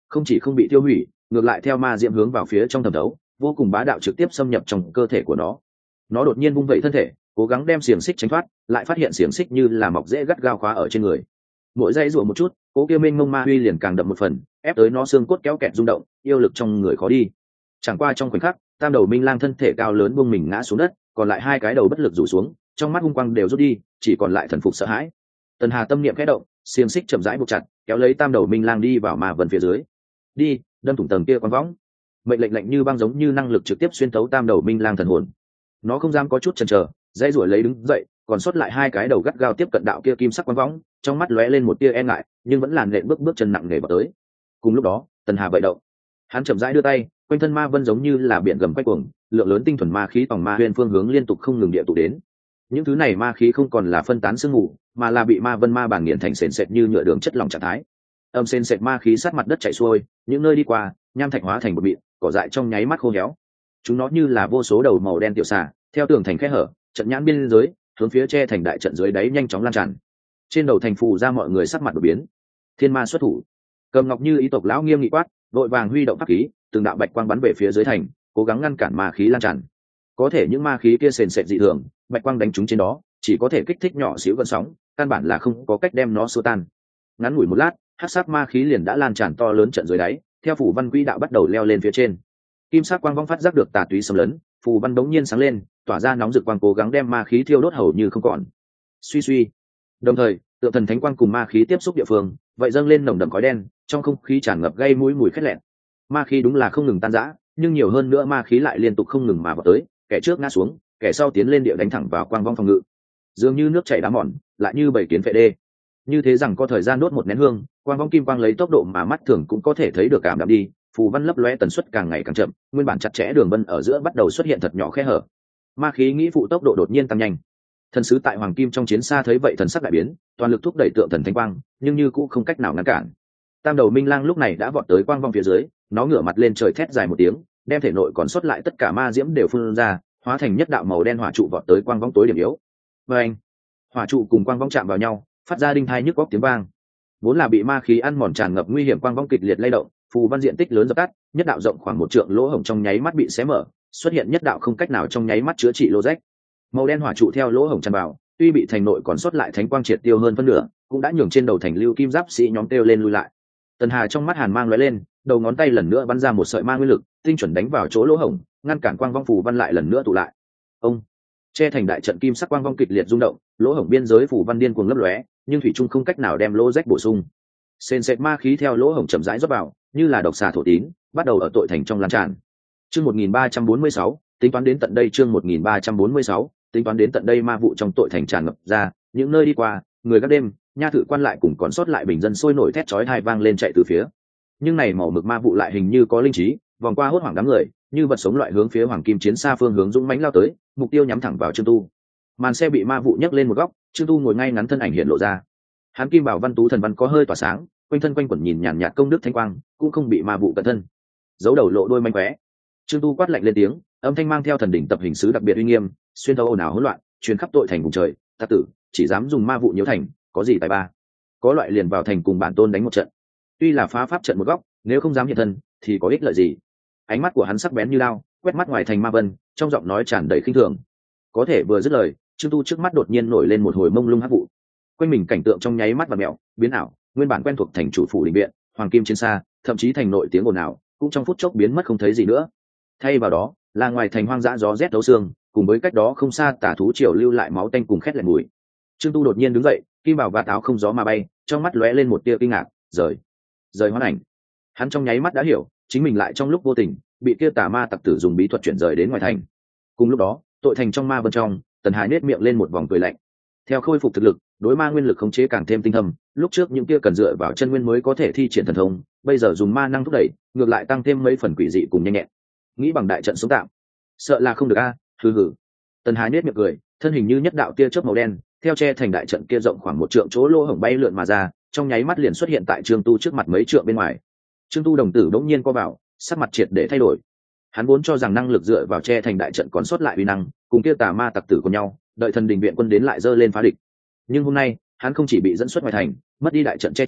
không chỉ không bị tiêu hủy, ngược lại theo ma diễm hướng vào phía trong thẩm thấu, vô cùng bá đạo trực tiếp xâm nhập trong cơ thể của nó. Nó đột nhiên vung vẩy thân thể, cố gắng đem xiềng xích tránh thoát, lại phát hiện xiềng xích như là mọc rễ gắt gao khóa ở trên người. Mỗi dây rủa một chút, cố kia mênh mông ma uy liền càng đậm một phần, ép tới nó xương cốt kéo kẹt rung động, yêu lực trong người khó đi. Chẳng qua trong khoảnh khắc, tam đầu minh lang thân thể cao lớn buông mình ngã xuống đất, còn lại hai cái đầu bất lực rủ xuống, trong mắt hung quang đều rút đi, chỉ còn lại thần phục sợ hãi. Tần Hà tâm niệm khẽ động, xiềng xích chậm rãi buộc chặt, kéo lấy tam đầu minh lang đi vào ma vân phía dưới. Đi, đâm thủng tầng kia quang võng. Mệnh lệnh lạnh như băng giống như năng lực trực tiếp xuyên thấu tam đầu minh lang thần hồn. Nó không dám có chút chần chờ, dãy ruổi lấy đứng dậy, còn sót lại hai cái đầu gắt gao tiếp cận đạo kia kim sắc quang võng, trong mắt lóe lên một tia e ngại, nhưng vẫn làn nện bước bước chân nặng nề vào tới. Cùng lúc đó, Tần Hà vận động, hắn chậm rãi đưa tay, quanh thân ma vân giống như là biển gầm quay cuồng, lượng lớn tinh thuần ma khí tòng ma huyền phương hướng liên tục không ngừng địa tụ đến. Những thứ này ma khí không còn là phân tán sương mù, mà là bị ma vân ma bản nghiền thành sền sệt như nhựa đường chất lỏng trạng thái. Âm sền sệt ma khí sát mặt đất chảy xuôi, những nơi đi qua, nham thạch hóa thành một bụi, cỏ dại trong nháy mắt khô héo. Chúng nó như là vô số đầu màu đen tiểu xà, theo tường thành khe hở, trận nhãn biên giới, hướng phía che thành đại trận dưới đáy nhanh chóng lan tràn. Trên đầu thành phù ra mọi người sắc mặt đổi biến. Thiên ma xuất thủ. Cầm Ngọc Như ý tộc lão nghiêm nghị quát, vội vàng huy động pháp khí, từng đạo bạch quang bắn về phía dưới thành, cố gắng ngăn cản ma khí lan tràn. Có thể những ma khí kia sền sệt dị thường, bạch quang đánh trúng trên đó, chỉ có thể kích thích nhỏ xíu gợn sóng, căn bản là không có cách đem nó xua tan. Ngắn ngủi một lát, hắc sát ma khí liền đã lan tràn to lớn trận dưới đáy, theo phủ văn quỹ đạo bắt đầu leo lên phía trên. Kim sắc quang vong phát giác được tà túy xâm lấn, phù văn đống nhiên sáng lên, tỏa ra nóng rực quang cố gắng đem ma khí thiêu đốt hầu như không còn. Suy suy. Đồng thời, tượng thần thánh quang cùng ma khí tiếp xúc địa phương, vậy dâng lên nồng đậm khói đen, trong không khí tràn ngập gây mũi mùi khét lẹn. Ma khí đúng là không ngừng tan rã, nhưng nhiều hơn nữa ma khí lại liên tục không ngừng mà vào tới, kẻ trước ngã xuống, kẻ sau tiến lên địa đánh thẳng vào quang vong phòng ngự. Dường như nước chảy đá mòn, lại như bầy kiến phệ đê. Như thế rằng có thời gian đốt một nén hương, quang vong kim quang lấy tốc độ mà mắt thường cũng có thể thấy được cảm đạm đi, phù văn lấp lóe tần suất càng ngày càng chậm, nguyên bản chặt chẽ đường vân ở giữa bắt đầu xuất hiện thật nhỏ khe hở. Ma khí nghĩ phụ tốc độ đột nhiên tăng nhanh. Thần sứ tại hoàng kim trong chiến xa thấy vậy thần sắc đại biến, toàn lực thúc đẩy tượng thần thánh quang, nhưng như cũng không cách nào ngăn cản. Tam đầu minh lang lúc này đã vọt tới quang vong phía dưới, nó ngửa mặt lên trời thét dài một tiếng, đem thể nội còn sót lại tất cả ma diễm đều phun ra, hóa thành nhất đạo màu đen hỏa trụ vọt tới quang vong tối điểm yếu. Và anh, hỏa trụ cùng quang vong chạm vào nhau, phát ra đinh thai nhức góc tiếng vang. Vốn là bị ma khí ăn mòn tràn ngập nguy hiểm quang vong kịch liệt lay động, phù văn diện tích lớn dập tắt, nhất đạo rộng khoảng một trượng lỗ hổng trong nháy mắt bị xé mở, xuất hiện nhất đạo không cách nào trong nháy mắt chữa trị lỗ rách. Màu đen hỏa trụ theo lỗ hổng tràn vào, tuy bị thành nội còn sót lại thánh quang triệt tiêu hơn phân nửa, cũng đã nhường trên đầu thành lưu kim giáp sĩ nhóm kêu lên lui lại. Tần Hà trong mắt hàn mang lóe lên, đầu ngón tay lần nữa bắn ra một sợi ma nguyên lực, tinh chuẩn đánh vào chỗ lỗ hổng, ngăn cản quang vong phù văn lại lần nữa tụ lại. Ông che thành đại trận kim sắc quang vong kịch liệt rung động, lỗ hổng biên giới phù văn điên cuồng lấp lóe, nhưng thủy trung không cách nào đem lỗ rách bổ sung. Sền sệt ma khí theo lỗ hổng chậm rãi rót vào, như là độc xà thổ tín, bắt đầu ở tội thành trong lan tràn. Chương một nghìn ba trăm bốn mươi sáu, tính toán đến tận đây chương một nghìn ba trăm bốn mươi sáu, tính toán đến tận đây ma vụ trong tội thành tràn ngập ra, những nơi đi qua, người gác đêm, nha thự quan lại cùng còn sót lại bình dân sôi nổi thét chói tai vang lên chạy từ phía. Nhưng này màu mực ma vụ lại hình như có linh trí, vòng qua hốt hoảng đám người, như vật sống loại hướng phía hoàng kim chiến xa phương hướng dũng mãnh lao tới, mục tiêu nhắm thẳng vào Trương Tu. Màn xe bị ma vụ nhấc lên một góc, Trương Tu ngồi ngay ngắn thân ảnh hiện lộ ra. Hắn kim bảo văn tú thần văn có hơi tỏa sáng, quanh thân quanh quẩn nhìn nhàn nhạt công đức thanh quang, cũng không bị ma vụ cận thân. Giấu đầu lộ đôi manh khóe. Trương Tu quát lạnh lên tiếng, âm thanh mang theo thần đỉnh tập hình sứ đặc biệt uy nghiêm, xuyên thấu ồn ào hỗn loạn, truyền khắp tội thành vùng trời. Ta tử chỉ dám dùng ma vụ nhiễu thành, có gì tài ba? Có loại liền vào thành cùng bản tôn đánh một trận. Tuy là phá pháp trận một góc, nếu không dám hiện thân, thì có ích lợi gì? Ánh mắt của hắn sắc bén như lao, quét mắt ngoài thành ma vân, trong giọng nói tràn đầy khinh thường. Có thể vừa dứt lời, Trương Tu trước mắt đột nhiên nổi lên một hồi mông lung hắc vụ. Quanh mình cảnh tượng trong nháy mắt và mèo, biến ảo, nguyên bản quen thuộc thành chủ phủ đình viện, hoàng kim chiến xa, thậm chí thành nội tiếng ồn ào, cũng trong phút chốc biến mất không thấy gì nữa. Thay vào đó, là ngoài thành hoang dã gió rét thấu xương, cùng với cách đó không xa tà thú triều lưu lại máu tanh cùng khét lẹt mùi. Trương Tu đột nhiên đứng dậy, kim bảo vạt áo không gió mà bay, trong mắt lóe lên một tia kinh ngạc, rời, rời hoán ảnh. Hắn trong nháy mắt đã hiểu, chính mình lại trong lúc vô tình bị kia tà ma tặc tử dùng bí thuật chuyển rời đến ngoài thành. Cùng lúc đó, tội thành trong ma vân trong, Tần Hải nết miệng lên một vòng cười lạnh. Theo khôi phục thực lực, đối ma nguyên lực khống chế càng thêm tinh thâm, lúc trước những kia cần dựa vào chân nguyên mới có thể thi triển thần thông, bây giờ dùng ma năng thúc đẩy, ngược lại tăng thêm mấy phần quỷ dị cùng nhanh nhẹn. Nghĩ bằng đại trận sống tạm, sợ là không được a, à, hừ hừ. Tần Hải nết miệng cười, thân hình như nhất đạo tia chớp màu đen, theo che thành đại trận kia rộng khoảng một trượng chỗ lỗ hổng bay lượn mà ra, trong nháy mắt liền xuất hiện tại Trương Tu trước mặt mấy trượng bên ngoài. Trương Tu đồng tử đống nhiên co vào, sắc mặt triệt để thay đổi. Hắn vốn cho rằng năng lực dựa vào che thành đại trận còn sót lại uy năng, cùng kia tà ma tặc tử của nhau, đợi thần đình viện quân đến lại dơ lên phá địch. Nhưng hôm nay, hắn không chỉ bị dẫn xuất ngoài thành, mất đi đại trận che chở,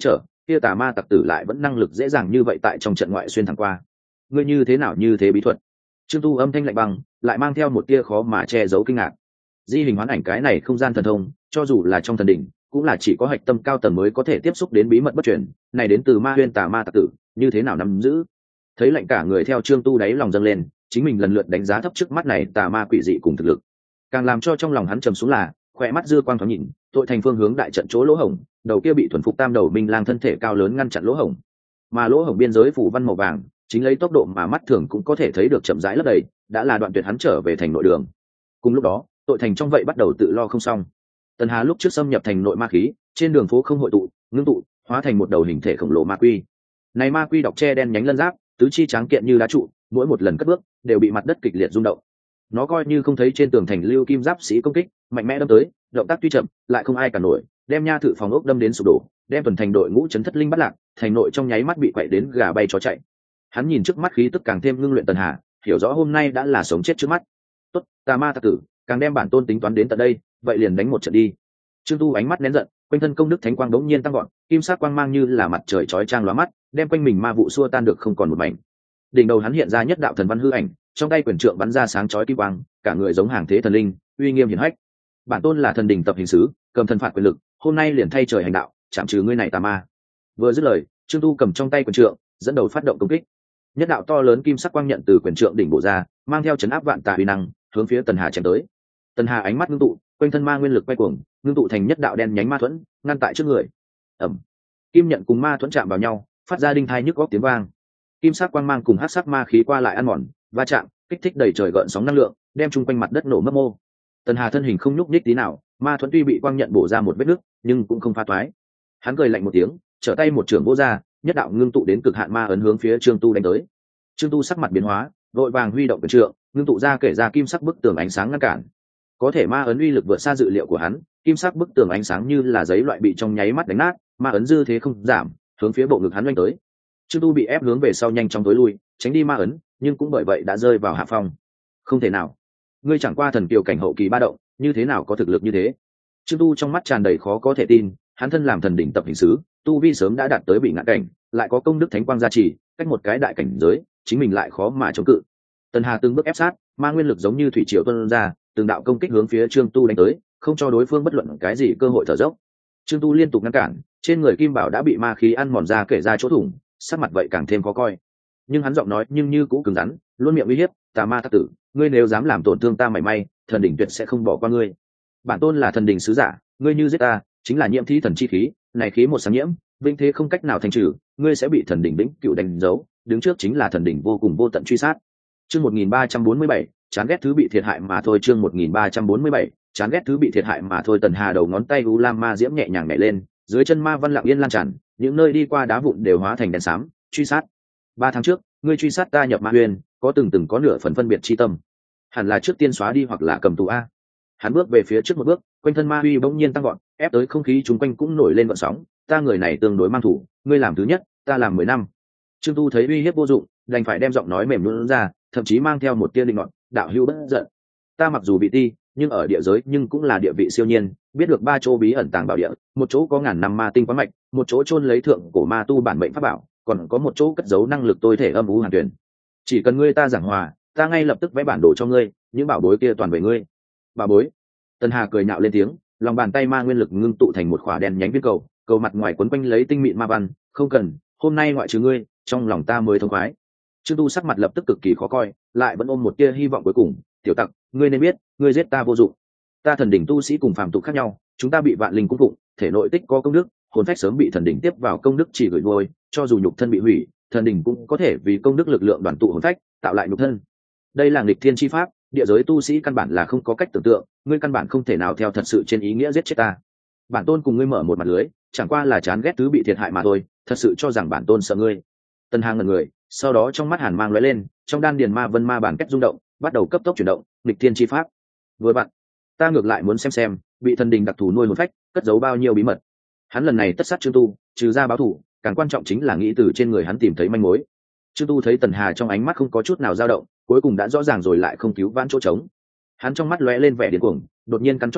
kia tà ma tặc tử lại vẫn năng lực dễ dàng như vậy tại trong trận ngoại xuyên thẳng qua. Ngươi như thế nào như thế bí thuật? Trương Tu âm thanh lạnh băng, lại mang theo một tia khó mà che giấu kinh ngạc. Di hình hoán ảnh cái này không gian thần thông, cho dù là trong thần đỉnh, cũng là chỉ có hạch tâm cao tầng mới có thể tiếp xúc đến bí mật bất truyền, này đến từ ma huyên tà ma tặc tử, như thế nào nắm giữ? Thấy lạnh cả người theo Trương Tu đáy lòng dâng lên, chính mình lần lượt đánh giá thấp trước mắt này tà ma quỷ dị cùng thực lực. Càng làm cho trong lòng hắn trầm xuống là, khỏe mắt dư quang thoáng nhìn, tội thành phương hướng đại trận chỗ lỗ hổng, đầu kia bị thuần phục tam đầu minh lang thân thể cao lớn ngăn chặn lỗ hổng. Mà lỗ hổng biên giới phủ văn màu vàng, chính lấy tốc độ mà mắt thường cũng có thể thấy được chậm rãi lấp đầy, đã là đoạn tuyệt hắn trở về thành nội đường. Cùng lúc đó, tội thành trong vậy bắt đầu tự lo không xong. Tần Hà lúc trước xâm nhập thành nội ma khí, trên đường phố không hội tụ, ngưng tụ, hóa thành một đầu hình thể khổng lồ ma quy. Này ma quy đọc tre đen nhánh lân giáp, tứ chi tráng kiện như đá trụ, mỗi một lần cất bước đều bị mặt đất kịch liệt rung động. Nó coi như không thấy trên tường thành lưu kim giáp sĩ công kích, mạnh mẽ đâm tới, động tác tuy chậm, lại không ai cả nổi, đem nha thự phòng ốc đâm đến sụp đổ, đem tuần thành đội ngũ chấn thất linh bắt lạc, thành nội trong nháy mắt bị quậy đến gà bay chó chạy. Hắn nhìn trước mắt khí tức càng thêm ngưng luyện Tần Hà, hiểu rõ hôm nay đã là sống chết trước mắt. Tốt, tà ma tặc tử, càng đem bản tôn tính toán đến tận đây, vậy liền đánh một trận đi. Trương Tu ánh mắt nén giận, quanh thân công đức thánh quang đống nhiên tăng gọn, kim sắc quang mang như là mặt trời chói chang lóa mắt, đem quanh mình ma vụ xua tan được không còn một mảnh. Đỉnh đầu hắn hiện ra nhất đạo thần văn hư ảnh, trong tay quyền trượng bắn ra sáng chói kim quang, cả người giống hàng thế thần linh, uy nghiêm hiển hách. Bản tôn là thần đỉnh tập hình sứ, cầm thần phạt quyền lực, hôm nay liền thay trời hành đạo, chạm trừ ngươi này tà ma. Vừa dứt lời, Trương Tu cầm trong tay quyền trượng, dẫn đầu phát động công kích. Nhất đạo to lớn kim sắc quang nhận từ quyền trượng đỉnh bộ ra, mang theo chấn áp vạn tà uy năng, hướng phía Tần Hà chém tới. Tần Hà ánh mắt ngưng tụ, quanh thân ma nguyên lực quay cuồng, ngưng tụ thành nhất đạo đen nhánh ma thuẫn, ngăn tại trước người. Ầm. Kim nhận cùng ma thuẫn chạm vào nhau, phát ra đinh thai nhức góc tiếng vang. Kim sắc quang mang cùng hắc sắc ma khí qua lại ăn mòn, va chạm, kích thích đầy trời gợn sóng năng lượng, đem chung quanh mặt đất nổ mấp mô. Tần Hà thân hình không nhúc nhích tí nào, ma thuẫn tuy bị quang nhận bổ ra một vết nứt, nhưng cũng không phá toái. Hắn cười lạnh một tiếng, trở tay một trường vỗ ra, nhất đạo ngưng tụ đến cực hạn ma ấn hướng phía Trương Tu đánh tới. Trương Tu sắc mặt biến hóa, vội vàng huy động quyền trượng, ngưng tụ ra kể ra kim sắc bức tường ánh sáng ngăn cản. Có thể ma ấn uy lực vượt xa dự liệu của hắn, kim sắc bức tường ánh sáng như là giấy loại bị trong nháy mắt đánh nát, ma ấn dư thế không giảm, hướng phía bộ ngực hắn oanh tới. Trương Tu bị ép hướng về sau nhanh chóng tối lui, tránh đi ma ấn, nhưng cũng bởi vậy đã rơi vào hạ phong. Không thể nào, ngươi chẳng qua thần kiều cảnh hậu kỳ ba động, như thế nào có thực lực như thế? Trương Tu trong mắt tràn đầy khó có thể tin, hắn thân làm thần đỉnh tập hình sứ, tu vi sớm đã đạt tới bị ngã cảnh, lại có công đức thánh quang gia trì, cách một cái đại cảnh giới, chính mình lại khó mà chống cự. Tần Hà từng bước ép sát, ma nguyên lực giống như thủy triều tuôn ra, từng đạo công kích hướng phía Trương Tu đánh tới, không cho đối phương bất luận cái gì cơ hội thở dốc. Trương Tu liên tục ngăn cản, trên người kim bảo đã bị ma khí ăn mòn ra kể ra chỗ thủng, sắc mặt vậy càng thêm khó coi. Nhưng hắn giọng nói nhưng như cũ cứng rắn, luôn miệng uy hiếp, tà ma tặc tử, ngươi nếu dám làm tổn thương ta mảy may, thần đỉnh tuyệt sẽ không bỏ qua ngươi. Bản tôn là thần đỉnh sứ giả, ngươi như giết ta, chính là nhiễm thi thần chi khí, này khí một sáng nhiễm, vĩnh thế không cách nào thành trừ, ngươi sẽ bị thần đỉnh vĩnh cửu đánh dấu, đứng trước chính là thần đỉnh vô cùng vô tận truy sát. Chương một nghìn ba trăm bốn mươi bảy, chán ghét thứ bị thiệt hại mà thôi. Chương một nghìn ba trăm bốn mươi bảy, chán ghét thứ bị thiệt hại mà thôi. Tần Hà đầu ngón tay u lam ma diễm nhẹ nhàng nhảy lên, dưới chân ma văn lặng yên lan tràn, những nơi đi qua đá vụn đều hóa thành đèn xám, truy sát. Ba tháng trước, ngươi truy sát ta nhập ma huyền, có từng từng có nửa phần phân biệt chi tâm, hẳn là trước tiên xóa đi hoặc là cầm tù a. Hắn bước về phía trước một bước, quanh thân ma uy bỗng nhiên tăng gọn, ép tới không khí chúng quanh cũng nổi lên gợn sóng. Ta người này tương đối mang thủ, ngươi làm thứ nhất, ta làm mười năm. Trương Tu thấy uy hiếp vô dụng, đành phải đem giọng nói mềm nhũn ra, thậm chí mang theo một tia linh ngọt, đạo hữu bất giận. Ta mặc dù bị ti, nhưng ở địa giới nhưng cũng là địa vị siêu nhiên, biết được ba chỗ bí ẩn tàng bảo địa, một chỗ có ngàn năm ma tinh quán mạch, một chỗ chôn lấy thượng cổ ma tu bản mệnh pháp bảo, còn có một chỗ cất giấu năng lực tôi thể âm u hàn tuyển. Chỉ cần ngươi ta giảng hòa, ta ngay lập tức vẽ bản đồ cho ngươi, những bảo bối kia toàn về ngươi. Bảo bối? Tần Hà cười nhạo lên tiếng, lòng bàn tay ma nguyên lực ngưng tụ thành một khỏa đèn nhánh viên cầu, cầu mặt ngoài quấn quanh lấy tinh mịn ma văn, không cần, hôm nay ngoại trừ ngươi, trong lòng ta mới thông khoái. Trương Tu sắc mặt lập tức cực kỳ khó coi, lại vẫn ôm một tia hy vọng cuối cùng. Tiểu tặc, ngươi nên biết, ngươi giết ta vô dụng. Ta thần đỉnh tu sĩ cùng phàm tục khác nhau, chúng ta bị vạn linh cung phụng, thể nội tích có công đức, hồn phách sớm bị thần đỉnh tiếp vào công đức chỉ gửi nuôi, cho dù nhục thân bị hủy, thần đỉnh cũng có thể vì công đức lực lượng đoàn tụ hồn phách, tạo lại nhục thân. Đây là nghịch thiên chi pháp, địa giới tu sĩ căn bản là không có cách tưởng tượng, ngươi căn bản không thể nào theo thật sự trên ý nghĩa giết chết ta. Bản tôn cùng ngươi mở một mặt lưới, chẳng qua là chán ghét thứ bị thiệt hại mà thôi, thật sự cho rằng bản tôn sợ ngươi. Tần Hà ngẩn người, sau đó trong mắt hàn mang lóe lên, trong đan điền ma vân ma bản kết rung động, bắt đầu cấp tốc chuyển động, nghịch thiên chi pháp. Vừa bạn, ta ngược lại muốn xem xem, bị thần đình đặc thù nuôi hồn phách, cất giấu bao nhiêu bí mật. Hắn lần này tất sát Trương Tu, trừ ra báo thù, càng quan trọng chính là nghĩ từ trên người hắn tìm thấy manh mối. Trương Tu thấy Tần Hà trong ánh mắt không có chút nào dao động, cuối cùng đã rõ ràng rồi lại không cứu vãn chỗ trống. Hắn trong mắt lóe lên vẻ điên cuồng, đột nhiên cắn chót lưỡi,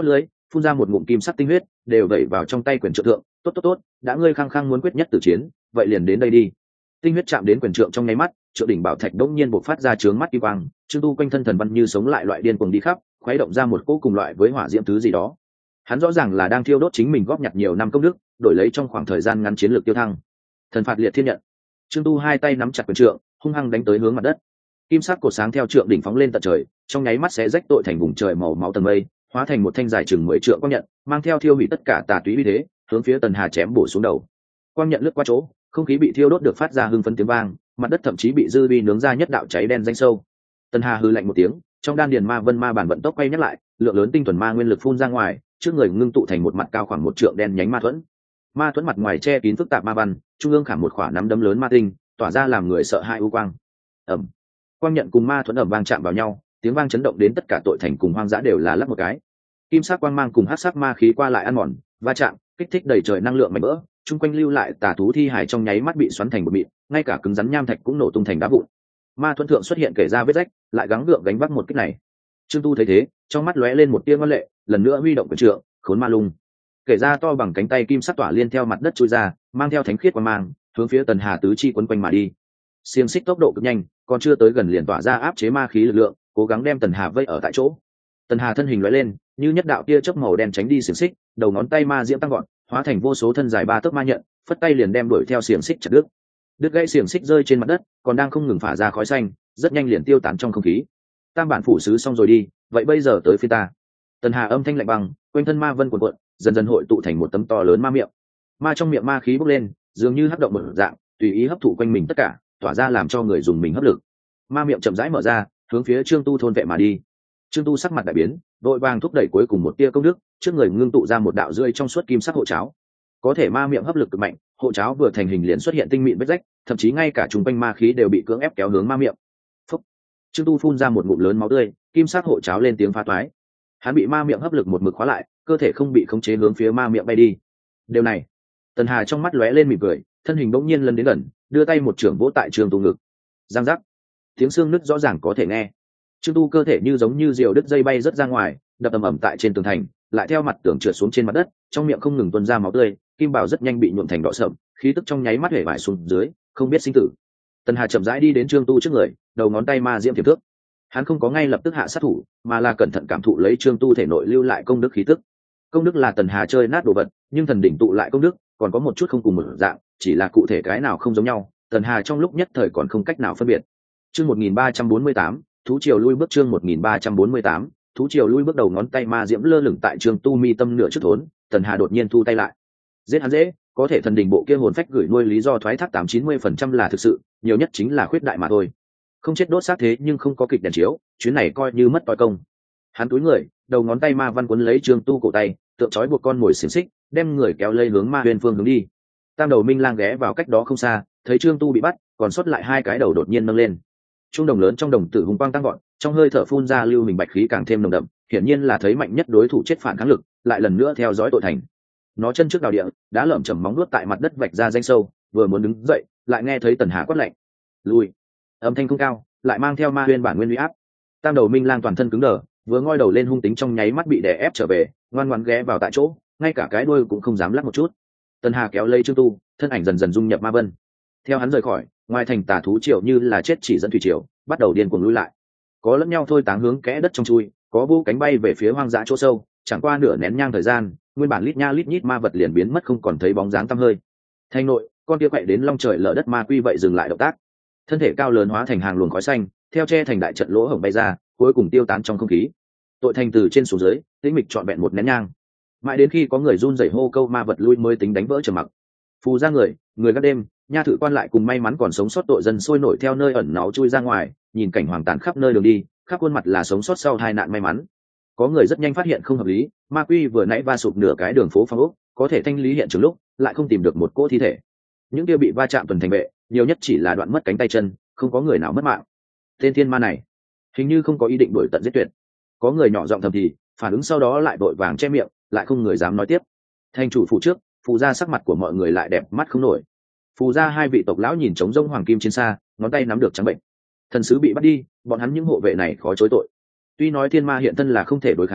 phun ra một ngụm kim sắc tinh huyết, đều vẩy vào trong tay quyền trượng thượng. Tốt tốt tốt, đã ngươi khăng khăng muốn quyết nhất tử chiến, vậy liền đến đây đi. Tinh huyết chạm đến quyền trượng trong nháy mắt, trượng đỉnh bảo thạch đống nhiên bộc phát ra chướng mắt kim quang, Trương Tu quanh thân thần văn như sống lại loại điên cuồng đi khắp, khuấy động ra một cỗ cùng loại với hỏa diễm thứ gì đó. Hắn rõ ràng là đang thiêu đốt chính mình góp nhặt nhiều năm công đức, đổi lấy trong khoảng thời gian ngắn chiến lược tiêu thăng. Thần phạt liệt thiên nhận. Trương Tu hai tay nắm chặt quyền trượng, hung hăng đánh tới hướng mặt đất. Kim sắc cột sáng theo trượng đỉnh phóng lên tận trời, trong nháy mắt sẽ rách tội thành vùng trời màu máu tầng mây, hóa thành một thanh dài chừng mười trượng quang nhận, mang theo thiêu hủy tất cả tà túy uy thế, hướng phía Tần Hà chém bổ xuống đầu. Quang nhận lướt qua chỗ, không khí bị thiêu đốt được phát ra hưng phấn tiếng vang, mặt đất thậm chí bị dư vi nướng ra nhất đạo cháy đen danh sâu. Tần Hà hừ lạnh một tiếng, trong đan điền ma vân ma bản vận tốc quay nhắc lại, lượng lớn tinh thuần ma nguyên lực phun ra ngoài, trước người ngưng tụ thành một mặt cao khoảng một trượng đen nhánh ma thuẫn. Ma thuẫn mặt ngoài che kín phức tạp ma văn, trung ương khảm một khỏa nắm đấm lớn ma tinh, tỏa ra làm người sợ hãi u quang. Ầm. Quang nhận cùng ma thuẫn ầm vang chạm vào nhau, tiếng vang chấn động đến tất cả tội thành cùng hoang dã đều là lắc một cái. Kim sắc quang mang cùng hắc sắc ma khí qua lại ăn mòn, va chạm, kích thích đầy trời năng lượng mạnh mẽ, chung quanh lưu lại tà thú thi hải trong nháy mắt bị xoắn thành một mịn, ngay cả cứng rắn nham thạch cũng nổ tung thành đá vụn. Ma thuẫn thượng xuất hiện kể ra vết rách, lại gắng gượng gánh vác một kích này. Trương Tu thấy thế, trong mắt lóe lên một tia ngoan lệ, lần nữa huy động quyền trượng, khốn ma lung. Kể ra to bằng cánh tay kim sắc tỏa liên theo mặt đất chui ra, mang theo thánh khiết quang mang, hướng phía Tần Hà tứ chi quấn quanh mà đi. Xiềng xích tốc độ cực nhanh, còn chưa tới gần liền tỏa ra áp chế ma khí lực lượng, cố gắng đem Tần Hà vây ở tại chỗ. Tần Hà thân hình lóe lên, như nhất đạo tia chớp màu đen tránh đi xiềng xích, đầu ngón tay ma diễm tăng gọn, hóa thành vô số thân dài ba tấc ma nhận, phất tay liền đem đuổi theo xiềng xích chặt đứt. Đứt gãy xiềng xích rơi trên mặt đất, còn đang không ngừng phả ra khói xanh, rất nhanh liền tiêu tán trong không khí. Tam bản phủ sứ xong rồi đi, vậy bây giờ tới phía ta. Tần Hà âm thanh lạnh băng, quanh thân ma vân cuộn cuộn, dần dần hội tụ thành một tấm to lớn ma miệng. Ma trong miệng ma khí bốc lên, dường như hấp động một dạng, tùy ý hấp thụ quanh mình tất cả, tỏa ra làm cho người dùng mình hấp lực. Ma miệng chậm rãi mở ra, hướng phía Trương Tu thôn vệ mà đi. Trương Tu sắc mặt đại biến, đội vàng thúc đẩy cuối cùng một tia công đức, trước người ngưng tụ ra một đạo rưỡi trong suốt kim sắc hộ cháo. Có thể ma miệng hấp lực cực mạnh, hộ cháo vừa thành hình liền xuất hiện tinh mịn vết rách, thậm chí ngay cả trung quanh ma khí đều bị cưỡng ép kéo hướng ma miệng. Phúc. Trương Tu phun ra một ngụm lớn máu tươi, kim sắc hộ cháo lên tiếng phá toái. Hắn bị ma miệng hấp lực một mực khóa lại, cơ thể không bị khống chế hướng phía ma miệng bay đi. Điều này, Tần Hà trong mắt lóe lên mỉm cười, thân hình bỗng nhiên lấn đến gần, đưa tay một chưởng vỗ tại Trương Tu ngực. Giang giác. Tiếng xương nứt rõ ràng có thể nghe. Trương Tu cơ thể như giống như diều đứt dây bay rất ra ngoài, đập ầm ầm tại trên tường thành, lại theo mặt tường trượt xuống trên mặt đất, trong miệng không ngừng tuôn ra máu tươi, kim bảo rất nhanh bị nhuộm thành đỏ sậm, khí tức trong nháy mắt hể vải xuống dưới, không biết sinh tử. Tần Hà chậm rãi đi đến Trương Tu trước người, đầu ngón tay ma diễm tiềm thước. Hắn không có ngay lập tức hạ sát thủ, mà là cẩn thận cảm thụ lấy Trương Tu thể nội lưu lại công đức khí tức. Công đức là Tần Hà chơi nát đồ vật, nhưng thần đỉnh tụ lại công đức, còn có một chút không cùng một dạng, chỉ là cụ thể cái nào không giống nhau, Tần Hà trong lúc nhất thời còn không cách nào phân biệt. Chương một nghìn ba trăm bốn mươi tám, thú triều lui bước chương một nghìn ba trăm bốn mươi tám, thú triều lui bước đầu ngón tay ma diễm lơ lửng tại Trương Tu mi tâm nửa trước thốn, Tần Hà đột nhiên thu tay lại. Giết hắn dễ, có thể thần đình bộ kia hồn phách gửi nuôi lý do thoái thác tám chín mươi phần trăm là thực sự, nhiều nhất chính là khuyết đại mà thôi. Không chết đốt xác thế nhưng không có kịch đèn chiếu, chuyến này coi như mất toi công. Hắn túi người, đầu ngón tay ma văn cuốn lấy Trương Tu cổ tay, tượng trói buộc con mồi xiềng xích, đem người kéo lây hướng ma huyền phương hướng đi. Tam đầu minh lang ghé vào cách đó không xa, thấy Trương Tu bị bắt, còn sót lại hai cái đầu đột nhiên nâng lên. Trung đồng lớn trong đồng tử hùng quang tăng gọn, trong hơi thở phun ra lưu hình bạch khí càng thêm nồng đậm, hiển nhiên là thấy mạnh nhất đối thủ chết phản kháng lực, lại lần nữa theo dõi tội thành. Nó chân trước đào địa, đã lởm chầm móng nuốt tại mặt đất vạch ra danh sâu, vừa muốn đứng dậy, lại nghe thấy Tần Hà quát lạnh: "Lùi!" Âm thanh không cao, lại mang theo ma huyền bản nguyên uy áp. Tam đầu minh lang toàn thân cứng đờ, vừa ngoi đầu lên hung tính trong nháy mắt bị đè ép trở về, ngoan ngoãn ghé vào tại chỗ, ngay cả cái đuôi cũng không dám lắc một chút. Tần Hà kéo lấy Trương Tu, thân ảnh dần dần dung nhập ma vân. Theo hắn rời khỏi, ngoài thành tà thú triều như là chết chỉ dẫn thủy triều, bắt đầu điên cuồng lui lại. Có lẫn nhau thôi táng hướng kẽ đất trong chui, có vô cánh bay về phía hoang dã chỗ sâu, chẳng qua nửa nén nhang thời gian, nguyên bản lít nha lít nhít ma vật liền biến mất không còn thấy bóng dáng tăm hơi. Thành nội, con kia quậy đến long trời lở đất ma quy vậy dừng lại động tác. Thân thể cao lớn hóa thành hàng luồng khói xanh, theo che thành đại trận lỗ hổng bay ra, cuối cùng tiêu tán trong không khí. Tội thành từ trên xuống dưới, tĩnh mịch trọn vẹn một nén nhang. Mãi đến khi có người run rẩy hô câu ma vật lui mới tính đánh vỡ trầm mặc. Phù ra người, người gác đêm, nha thự quan lại cùng may mắn còn sống sót tội dân sôi nổi theo nơi ẩn náu chui ra ngoài, nhìn cảnh hoàng tàn khắp nơi đường đi, khắp khuôn mặt là sống sót sau tai nạn may mắn. Có người rất nhanh phát hiện không hợp lý, ma quy vừa nãy va sụp nửa cái đường phố phong ốc, có thể thanh lý hiện trường lúc lại không tìm được một cỗ thi thể. Những kia bị va chạm tuần thành vệ, nhiều nhất chỉ là đoạn mất cánh tay chân, không có người nào mất mạng. Tên thiên ma này hình như không có ý định đuổi tận giết tuyệt. Có người nhỏ giọng thầm thì, phản ứng sau đó lại vội vàng che miệng, lại không người dám nói tiếp. Thành chủ phủ trước, phù ra sắc mặt của mọi người lại đẹp mắt không nổi. Phù ra hai vị tộc lão nhìn trống rông hoàng kim trên xa, ngón tay nắm được trắng bệnh. Thần sứ bị bắt đi, bọn hắn những hộ vệ này khó chối tội. Tuy nói thiên ma hiện thân là không thể đối kháng,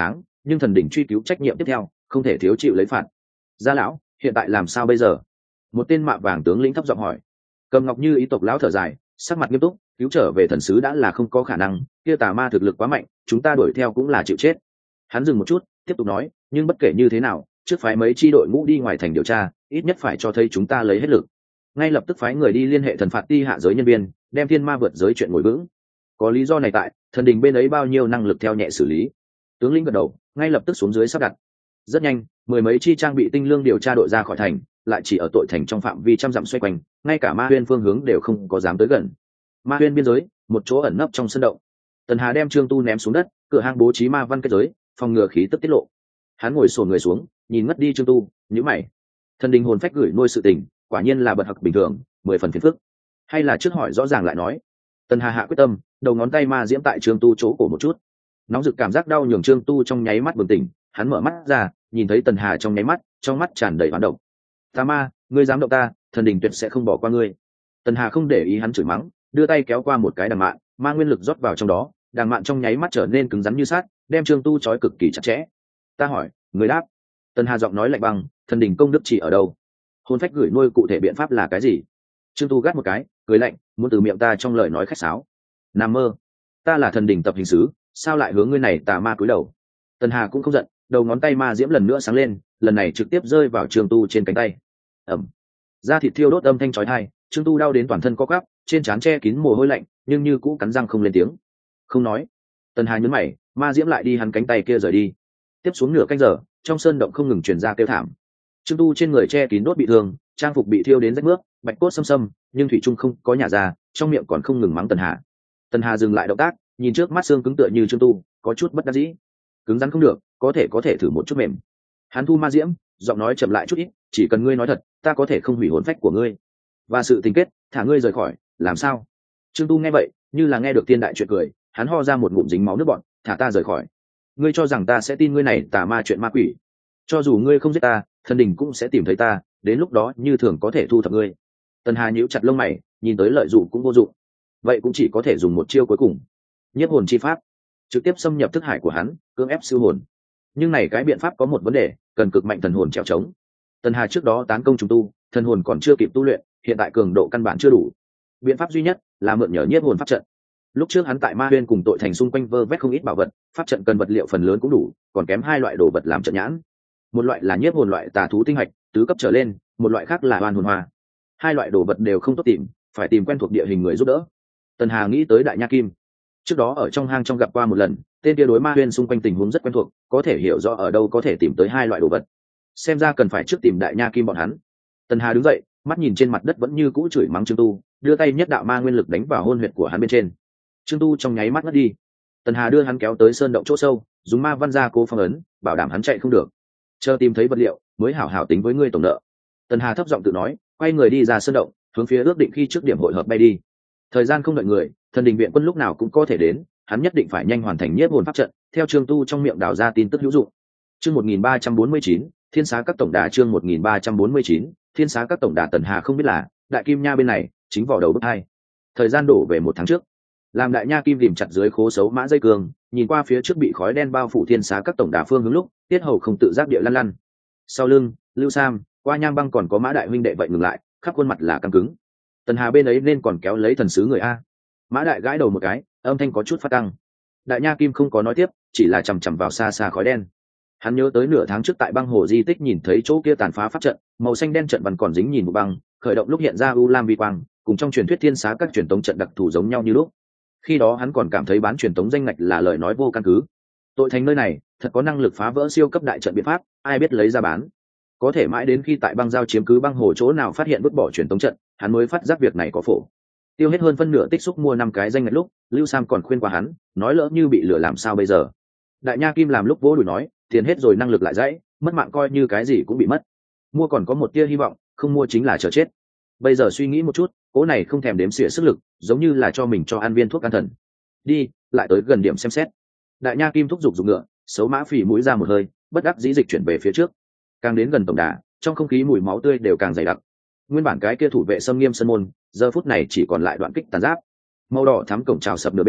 nhưng thần đỉnh truy cứu trách nhiệm tiếp theo không thể thiếu chịu lấy phạt. Gia lão, hiện tại làm sao bây giờ? Một tên mạ vàng tướng lĩnh thấp giọng hỏi. Cầm Ngọc Như ý tộc lão thở dài, sắc mặt nghiêm túc, cứu trở về thần sứ đã là không có khả năng, kia tà ma thực lực quá mạnh, chúng ta đuổi theo cũng là chịu chết. Hắn dừng một chút, tiếp tục nói, nhưng bất kể như thế nào, trước phái mấy chi đội ngũ đi ngoài thành điều tra, ít nhất phải cho thấy chúng ta lấy hết lực. Ngay lập tức phái người đi liên hệ thần phạt ti hạ giới nhân viên, đem thiên ma vượt giới chuyện ngồi vững. Có lý do này tại, thần đình bên ấy bao nhiêu năng lực theo nhẹ xử lý. Tướng lĩnh gật đầu, ngay lập tức xuống dưới sắp đặt. Rất nhanh, mười mấy chi trang bị tinh lương điều tra đội ra khỏi thành, lại chỉ ở tội thành trong phạm vi trăm dặm xoay quanh, ngay cả ma huyên phương hướng đều không có dám tới gần. Ma huyên biên giới, một chỗ ẩn nấp trong sân động. Tần Hà đem Trương Tu ném xuống đất, cửa hang bố trí ma văn kết giới, phòng ngừa khí tức tiết lộ. Hắn ngồi xổm người xuống, nhìn ngất đi Trương Tu, nhíu mày. Thần đình hồn phách gửi nuôi sự tình, quả nhiên là bật học bình thường, mười phần phiền phức. Hay là trước hỏi rõ ràng lại nói. Tần Hà hạ quyết tâm, đầu ngón tay ma diễm tại Trương Tu chỗ cổ một chút. Nóng rực cảm giác đau nhường Trương Tu trong nháy mắt bừng tỉnh, hắn mở mắt ra, nhìn thấy Tần Hà trong nháy mắt, trong mắt tràn đầy hoán độc. "Ta ma, ngươi dám động ta, thần đình tuyệt sẽ không bỏ qua ngươi." Tần Hà không để ý hắn chửi mắng, đưa tay kéo qua một cái đằng mạn, ma nguyên lực rót vào trong đó, đằng mạn trong nháy mắt trở nên cứng rắn như sắt, đem Trương Tu trói cực kỳ chặt chẽ. "Ta hỏi, ngươi đáp." Tần Hà giọng nói lạnh băng, "Thần đình công đức chỉ ở đâu? Hồn phách gửi nuôi cụ thể biện pháp là cái gì?" Trương Tu gắt một cái, cười lạnh, muốn từ miệng ta trong lời nói khách sáo. "Nằm mơ, ta là thần đình tập hình sứ, sao lại hướng ngươi này tà ma cúi đầu?" Tần Hà cũng không giận, đầu ngón tay ma diễm lần nữa sáng lên, lần này trực tiếp rơi vào Trương Tu trên cánh tay. Ẩm. Da thịt thiêu đốt âm thanh chói tai, Trương Tu đau đến toàn thân co quắp, trên trán che kín mồ hôi lạnh, nhưng như cũ cắn răng không lên tiếng. Không nói. Tần Hà nhấn mày, ma diễm lại đi hắn cánh tay kia rời đi. Tiếp xuống nửa canh giờ, trong sơn động không ngừng truyền ra kêu thảm. Trương Tu trên người che kín đốt bị thương, trang phục bị thiêu đến rách mướp, bạch cốt xâm xâm, nhưng thủy trung không có nhả ra, trong miệng còn không ngừng mắng Tần Hà. Tần Hà dừng lại động tác, nhìn trước mắt xương cứng tựa như Trương Tu, có chút bất đắc dĩ. Cứng rắn không được, có thể có thể thử một chút mềm. Hắn thu ma diễm, giọng nói chậm lại chút ít, chỉ cần ngươi nói thật, ta có thể không hủy hồn phách của ngươi và sự tình kết, thả ngươi rời khỏi, làm sao? Trương Tu nghe vậy, như là nghe được tiên đại chuyện cười, hắn ho ra một ngụm dính máu nước bọt, thả ta rời khỏi. Ngươi cho rằng ta sẽ tin ngươi này tà ma chuyện ma quỷ? Cho dù ngươi không giết ta, thần đình cũng sẽ tìm thấy ta, đến lúc đó như thường có thể thu thập ngươi. Tần Hà nhíu chặt lông mày, nhìn tới lợi dụng cũng vô dụng, vậy cũng chỉ có thể dùng một chiêu cuối cùng, nhiếp hồn chi pháp, trực tiếp xâm nhập thức hải của hắn, cưỡng ép siêu hồn. Nhưng này cái biện pháp có một vấn đề, cần cực mạnh thần hồn trèo trống. Tần Hà trước đó tán công trùng tu, thần hồn còn chưa kịp tu luyện, hiện tại cường độ căn bản chưa đủ. Biện pháp duy nhất là mượn nhờ nhiếp hồn pháp trận. Lúc trước hắn tại Ma Huyên cùng tội thành xung quanh vơ vét không ít bảo vật, pháp trận cần vật liệu phần lớn cũng đủ, còn kém hai loại đồ vật làm trận nhãn. Một loại là nhiếp hồn loại tà thú tinh hạch, tứ cấp trở lên, một loại khác là oan hồn hoa. Hai loại đồ vật đều không tốt tìm, phải tìm quen thuộc địa hình người giúp đỡ. Tần Hà nghĩ tới Đại Nha Kim. Trước đó ở trong hang trong gặp qua một lần, tên kia đối Ma Huyên xung quanh tình huống rất quen thuộc, có thể hiểu rõ ở đâu có thể tìm tới hai loại đồ vật. Xem ra cần phải trước tìm Đại Nha Kim bọn hắn. Tần Hà đứng dậy, mắt nhìn trên mặt đất vẫn như cũ chửi mắng Trương Tu, đưa tay nhất đạo ma nguyên lực đánh vào hôn huyệt của hắn bên trên. Trương Tu trong nháy mắt ngất đi. Tần Hà đưa hắn kéo tới sơn động chỗ sâu, dùng ma văn ra cố phong ấn, bảo đảm hắn chạy không được. Chờ tìm thấy vật liệu, mới hảo hảo tính với ngươi tổng nợ. Tần Hà thấp giọng tự nói, quay người đi ra sơn động, hướng phía ước định khi trước điểm hội hợp bay đi. Thời gian không đợi người, thần đình viện quân lúc nào cũng có thể đến, hắn nhất định phải nhanh hoàn thành nhiếp hồn pháp trận, theo Trương Tu trong miệng đào ra tin tức hữu dụng. Chương một nghìn ba trăm bốn mươi chín, Thiên Xá các tổng đà. Chương một nghìn ba trăm bốn mươi chín, Thiên Xá các tổng đà. Tần Hà không biết là Đại Kim Nha bên này chính vỏ đầu bức hai. Thời gian đổ về một tháng trước, làm Đại Nha Kim tìm chặt dưới khố xấu mã dây cương, nhìn qua phía trước bị khói đen bao phủ Thiên Xá các tổng đà phương hướng lúc, tiết hầu không tự giác địa lăn lăn. Sau lưng, Lưu Sam, qua Nham Băng còn có Mã đại huynh đệ vậy ngừng lại, khắp khuôn mặt là căng cứng. Tần Hà bên ấy nên còn kéo lấy thần sứ người a. Mã đại gãi đầu một cái, âm thanh có chút phát tăng. Đại Nha Kim không có nói tiếp, chỉ là chằm chằm vào xa xa khói đen. Hắn nhớ tới nửa tháng trước tại băng hồ di tích nhìn thấy chỗ kia tàn phá pháp trận, màu xanh đen trận văn còn dính nhìn một băng, khởi động lúc hiện ra u lam vi quang, cùng trong truyền thuyết Thiên Xá các truyền tống trận đặc thù giống nhau như lúc. Khi đó hắn còn cảm thấy bán truyền tống danh ngạch là lời nói vô căn cứ. Tội thành nơi này thật có năng lực phá vỡ siêu cấp đại trận biện pháp, ai biết lấy ra bán. Có thể mãi đến khi tại băng giao chiếm cứ băng hồ chỗ nào phát hiện vứt bỏ truyền tống trận, hắn mới phát giác việc này có phổ. Tiêu hết hơn phân nửa tích xúc mua năm cái danh ngạch lúc, Lưu Sam còn khuyên qua hắn, nói lỡ như bị lừa làm sao bây giờ. Đại Nha Kim làm lúc vỗ đùi nói, tiền hết rồi năng lực lại dãy, mất mạng coi như cái gì cũng bị mất. Mua còn có một tia hy vọng, không mua chính là chờ chết. Bây giờ suy nghĩ một chút, cố này không thèm đếm xỉa sức lực, giống như là cho mình cho ăn viên thuốc an thần. Đi, lại tới gần điểm xem xét. Đại Nha Kim thúc giục dùng ngựa, xấu mã phì mũi ra một hơi, bất đắc dĩ dịch chuyển về phía trước. Càng đến gần tổng đà, trong không khí mùi máu tươi đều càng dày đặc. Nguyên bản cái kia thủ vệ xâm nghiêm sân môn, giờ phút này chỉ còn lại đoạn kích tàn giáp. Màu đỏ thắm cổng trào sập nửa bên,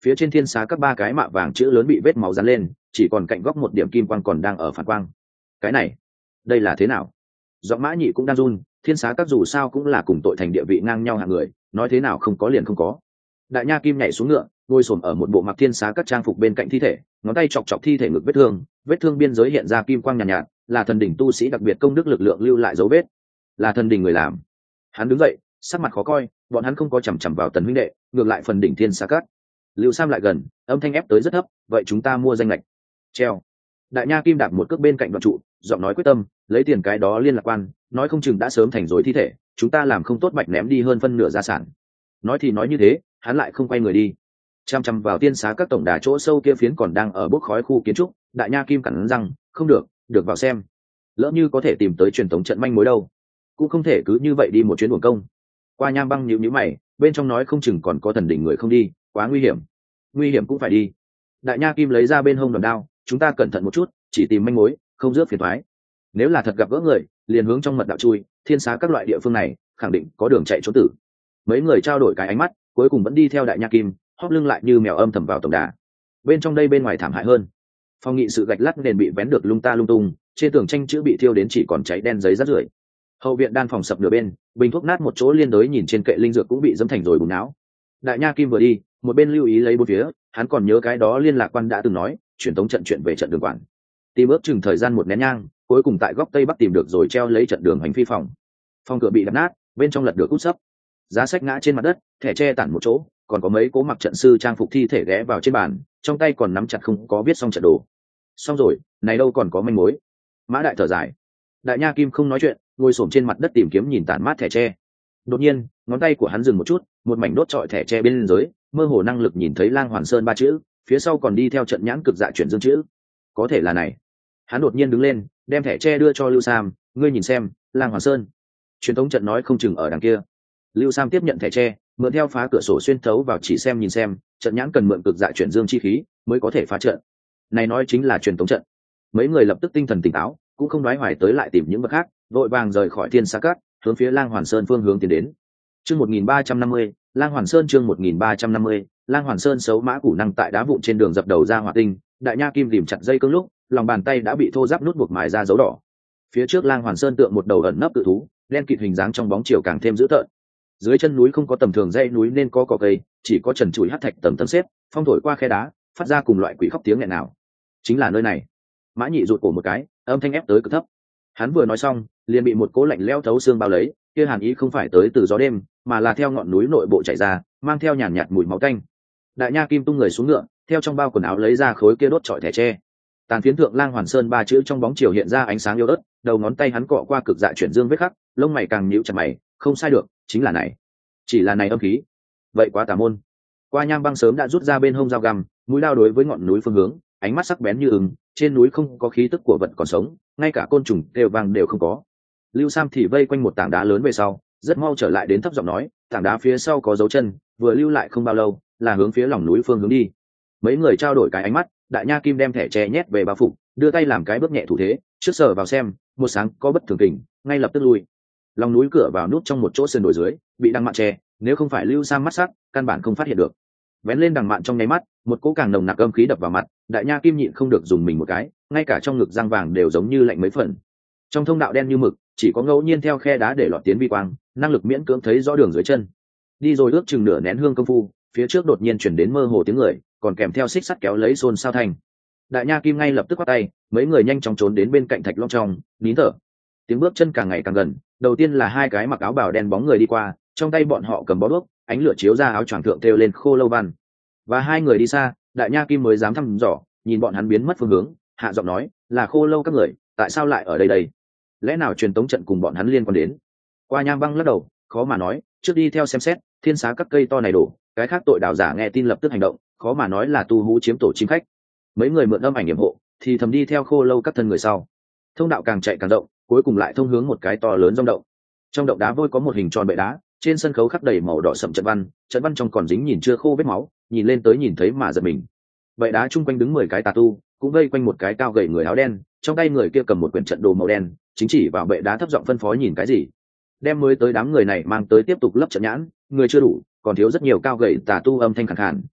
phía trên thiên xá các ba cái mạ vàng chữ lớn bị vết máu dán lên, chỉ còn cạnh góc một điểm kim quang còn đang ở phản quang. Cái này, đây là thế nào? Giọng Mã Nhị cũng đang run, thiên xá các dù sao cũng là cùng tội thành địa vị ngang nhau hạng người, nói thế nào không có liền không có. Đại Nha Kim nhảy xuống ngựa, ngồi xổm ở một bộ mặc thiên xá các trang phục bên cạnh thi thể, ngón tay chọc chọc thi thể ngực vết thương, vết thương biên giới hiện ra kim quang nhàn nhạt, nhạt, là thần đỉnh tu sĩ đặc biệt công đức lực lượng lưu lại dấu vết, là thần đỉnh người làm. Hắn đứng dậy, sắc mặt khó coi, bọn hắn không có chằm chằm vào Tần huynh đệ, ngược lại phần đỉnh thiên xá các. Lưu Sam lại gần, âm thanh ép tới rất thấp, vậy chúng ta mua danh lệch. Treo. Đại Nha Kim đạp một cước bên cạnh đoạn trụ, giọng nói quyết tâm, lấy tiền cái đó liên lạc quan, nói không chừng đã sớm thành rồi thi thể, chúng ta làm không tốt bạch ném đi hơn phân nửa gia sản. Nói thì nói như thế, hắn lại không quay người đi, chăm chăm vào tiên xá các tổng đà chỗ sâu kia phiến còn đang ở bốc khói khu kiến trúc. Đại Nha Kim cắn răng, không được, được vào xem, lỡ như có thể tìm tới truyền thống trận manh mối đâu, cũng không thể cứ như vậy đi một chuyến uổng công. Qua Nham Băng nhíu nhíu mày, bên trong nói không chừng còn có thần đỉnh người không đi, quá nguy hiểm. Nguy hiểm cũng phải đi. Đại Nha Kim lấy ra bên hông đòn đao, chúng ta cẩn thận một chút, chỉ tìm manh mối, không rước phiền toái. Nếu là thật gặp gỡ người, liền hướng trong mật đạo chui, thiên xá các loại địa phương này khẳng định có đường chạy trốn tử. Mấy người trao đổi cái ánh mắt, cuối cùng vẫn đi theo Đại Nha Kim, hóp lưng lại như mèo âm thầm vào tổng đà. Bên trong đây bên ngoài thảm hại hơn, phòng nghị sự gạch lát nền bị vén được lung ta lung tung, trên tường tranh chữ bị thiêu đến chỉ còn cháy đen giấy rác rưởi. Hậu viện đan phòng sập nửa bên, bình thuốc nát một chỗ liên đối nhìn trên kệ linh dược cũng bị dẫm thành rồi bùn não. Đại Nha Kim vừa đi, một bên lưu ý lấy bốn phía, hắn còn nhớ cái đó liên lạc quan đã từng nói, truyền tống trận chuyện về trận đường quản. Tìm ước chừng thời gian một nén nhang, cuối cùng tại góc tây bắc tìm được rồi treo lấy trận đường hành phi phòng. Phòng cửa bị đập nát, bên trong lật được cút sấp, giá sách ngã trên mặt đất, thẻ tre tản một chỗ, còn có mấy cố mặc trận sư trang phục thi thể ghé vào trên bàn, trong tay còn nắm chặt không có viết xong trận đồ. Xong rồi, này đâu còn có manh mối. Mã Đại thở dài. Đại Nha Kim không nói chuyện, ngồi xổm trên mặt đất tìm kiếm nhìn tản mát thẻ tre. Đột nhiên, ngón tay của hắn dừng một chút, một mảnh đốt trọi thẻ tre bên dưới, mơ hồ năng lực nhìn thấy Lang Hoàn Sơn ba chữ, phía sau còn đi theo trận nhãn cực dạ chuyển dương chữ. Có thể là này. Hắn đột nhiên đứng lên, đem thẻ tre đưa cho Lưu Sam, ngươi nhìn xem, Lang Hoàn Sơn. Truyền thống trận nói không chừng ở đằng kia. Lưu Sam tiếp nhận thẻ tre, mượn theo phá cửa sổ xuyên thấu vào chỉ xem nhìn xem, trận nhãn cần mượn cực dạ chuyển dương chi khí mới có thể phá trận. Này nói chính là truyền thống trận. Mấy người lập tức tinh thần tỉnh táo, cũng không nói hoài tới lại tìm những vật khác, vội vàng rời khỏi thiên xá cát, hướng phía Lang Hoàn Sơn phương hướng tiến đến. Chương một nghìn ba trăm năm mươi, Lang Hoàn Sơn chương một nghìn ba trăm năm mươi, Lang Hoàn Sơn xấu mã củ năng tại đá vụn trên đường dập đầu ra hỏa tinh, Đại Nha Kim tìm chặt dây cương lúc, lòng bàn tay đã bị thô ráp nút buộc mài ra dấu đỏ. Phía trước Lang Hoàn Sơn tượng một đầu ẩn nấp cự thú, đen kịt hình dáng trong bóng chiều càng thêm dữ tợn. Dưới chân núi không có tầm thường dãy núi nên có cỏ cây, chỉ có trần trụi hắc thạch tầng tầng xếp, phong thổi qua khe đá, phát ra cùng loại quỷ khóc tiếng nghẹn nào. Chính là nơi này. Mã Nhị rụt cổ một cái, âm thanh ép tới cực thấp. Hắn vừa nói xong, liền bị một cỗ lạnh lẽo thấu xương bao lấy, kia hàn ý không phải tới từ gió đêm, mà là theo ngọn núi nội bộ chảy ra, mang theo nhàn nhạt mùi máu tanh. Đại Nha Kim tung người xuống ngựa, theo trong bao quần áo lấy ra khối kia đốt trọi thẻ tre. Tàn phiến thượng Lang Hoàn Sơn ba chữ trong bóng chiều hiện ra ánh sáng yếu ớt, đầu ngón tay hắn cọ qua cực dạ chuyển dương vết khắc, lông mày càng nhíu chặt mày, không sai được, chính là này. Chỉ là này âm khí. Vậy quá tà môn. Qua Nham Băng sớm đã rút ra bên hông dao găm, mũi lao đối với ngọn núi phương hướng, ánh mắt sắc bén như ưng, trên núi không có khí tức của vật còn sống, ngay cả côn trùng đều vàng đều không có. Lưu Sam thì vây quanh một tảng đá lớn về sau, rất mau trở lại đến thấp giọng nói, tảng đá phía sau có dấu chân, vừa lưu lại không bao lâu, là hướng phía lòng núi phương hướng đi. Mấy người trao đổi cái ánh mắt, Đại Nha Kim đem thẻ tre nhét về bao phục, đưa tay làm cái bước nhẹ thủ thế, trước sờ vào xem, một sáng có bất thường kình, ngay lập tức lui. Lòng núi cửa vào nút trong một chỗ sườn đồi dưới, bị đằng mạn tre, nếu không phải Lưu Sam mắt sắc, căn bản không phát hiện được. Vén lên đằng mạn trong nháy mắt, một cỗ càng nồng nặc âm khí đập vào mặt, Đại Nha Kim nhịn không được dùng mình một cái, ngay cả trong ngực răng vàng đều giống như lạnh mấy phần. Trong thông đạo đen như mực, chỉ có ngẫu nhiên theo khe đá để lọt tiến vi quang, năng lực miễn cưỡng thấy rõ đường dưới chân. Đi rồi ước chừng nửa nén hương công phu, phía trước đột nhiên chuyển đến mơ hồ tiếng người, còn kèm theo xích sắt kéo lấy xôn xao thành. Đại Nha Kim ngay lập tức quát tay, mấy người nhanh chóng trốn đến bên cạnh thạch long trong, nín thở. Tiếng bước chân càng ngày càng gần, đầu tiên là hai cái mặc áo bào đen bóng người đi qua, trong tay bọn họ cầm bó đuốc, ánh lửa chiếu ra áo choàng thượng thêu lên khô lâu văn. Và hai người đi xa, Đại Nha Kim mới dám thăm dò, nhìn bọn hắn biến mất phương hướng, hạ giọng nói, là khô lâu các người, tại sao lại ở đây đây? Lẽ nào truyền tống trận cùng bọn hắn liên quan đến? Qua Nham Băng lắc đầu, khó mà nói, trước đi theo xem xét, thiên xá các cây to này đổ, cái khác tội đạo giả nghe tin lập tức hành động, khó mà nói là tu hú chiếm tổ chim khách. Mấy người mượn âm ảnh yểm hộ, thì thầm đi theo khô lâu các thân người sau. Thông đạo càng chạy càng rộng, cuối cùng lại thông hướng một cái to lớn trong động. Trong động đá vôi có một hình tròn bệ đá, trên sân khấu khắc đầy màu đỏ sậm trận văn, trận văn trong còn dính nhìn chưa khô vết máu, nhìn lên tới nhìn thấy mà giật mình. Bệ đá chung quanh đứng mười cái tà tu, cũng vây quanh một cái cao gầy người áo đen, trong tay người kia cầm một quyển trận đồ màu đen, chính chỉ vào bệ đá thấp giọng phân phó nhìn cái gì. Đem mới tới đám người này mang tới tiếp tục lấp trận nhãn, người chưa đủ, còn thiếu rất nhiều cao gầy tà tu âm thanh khàn khàn,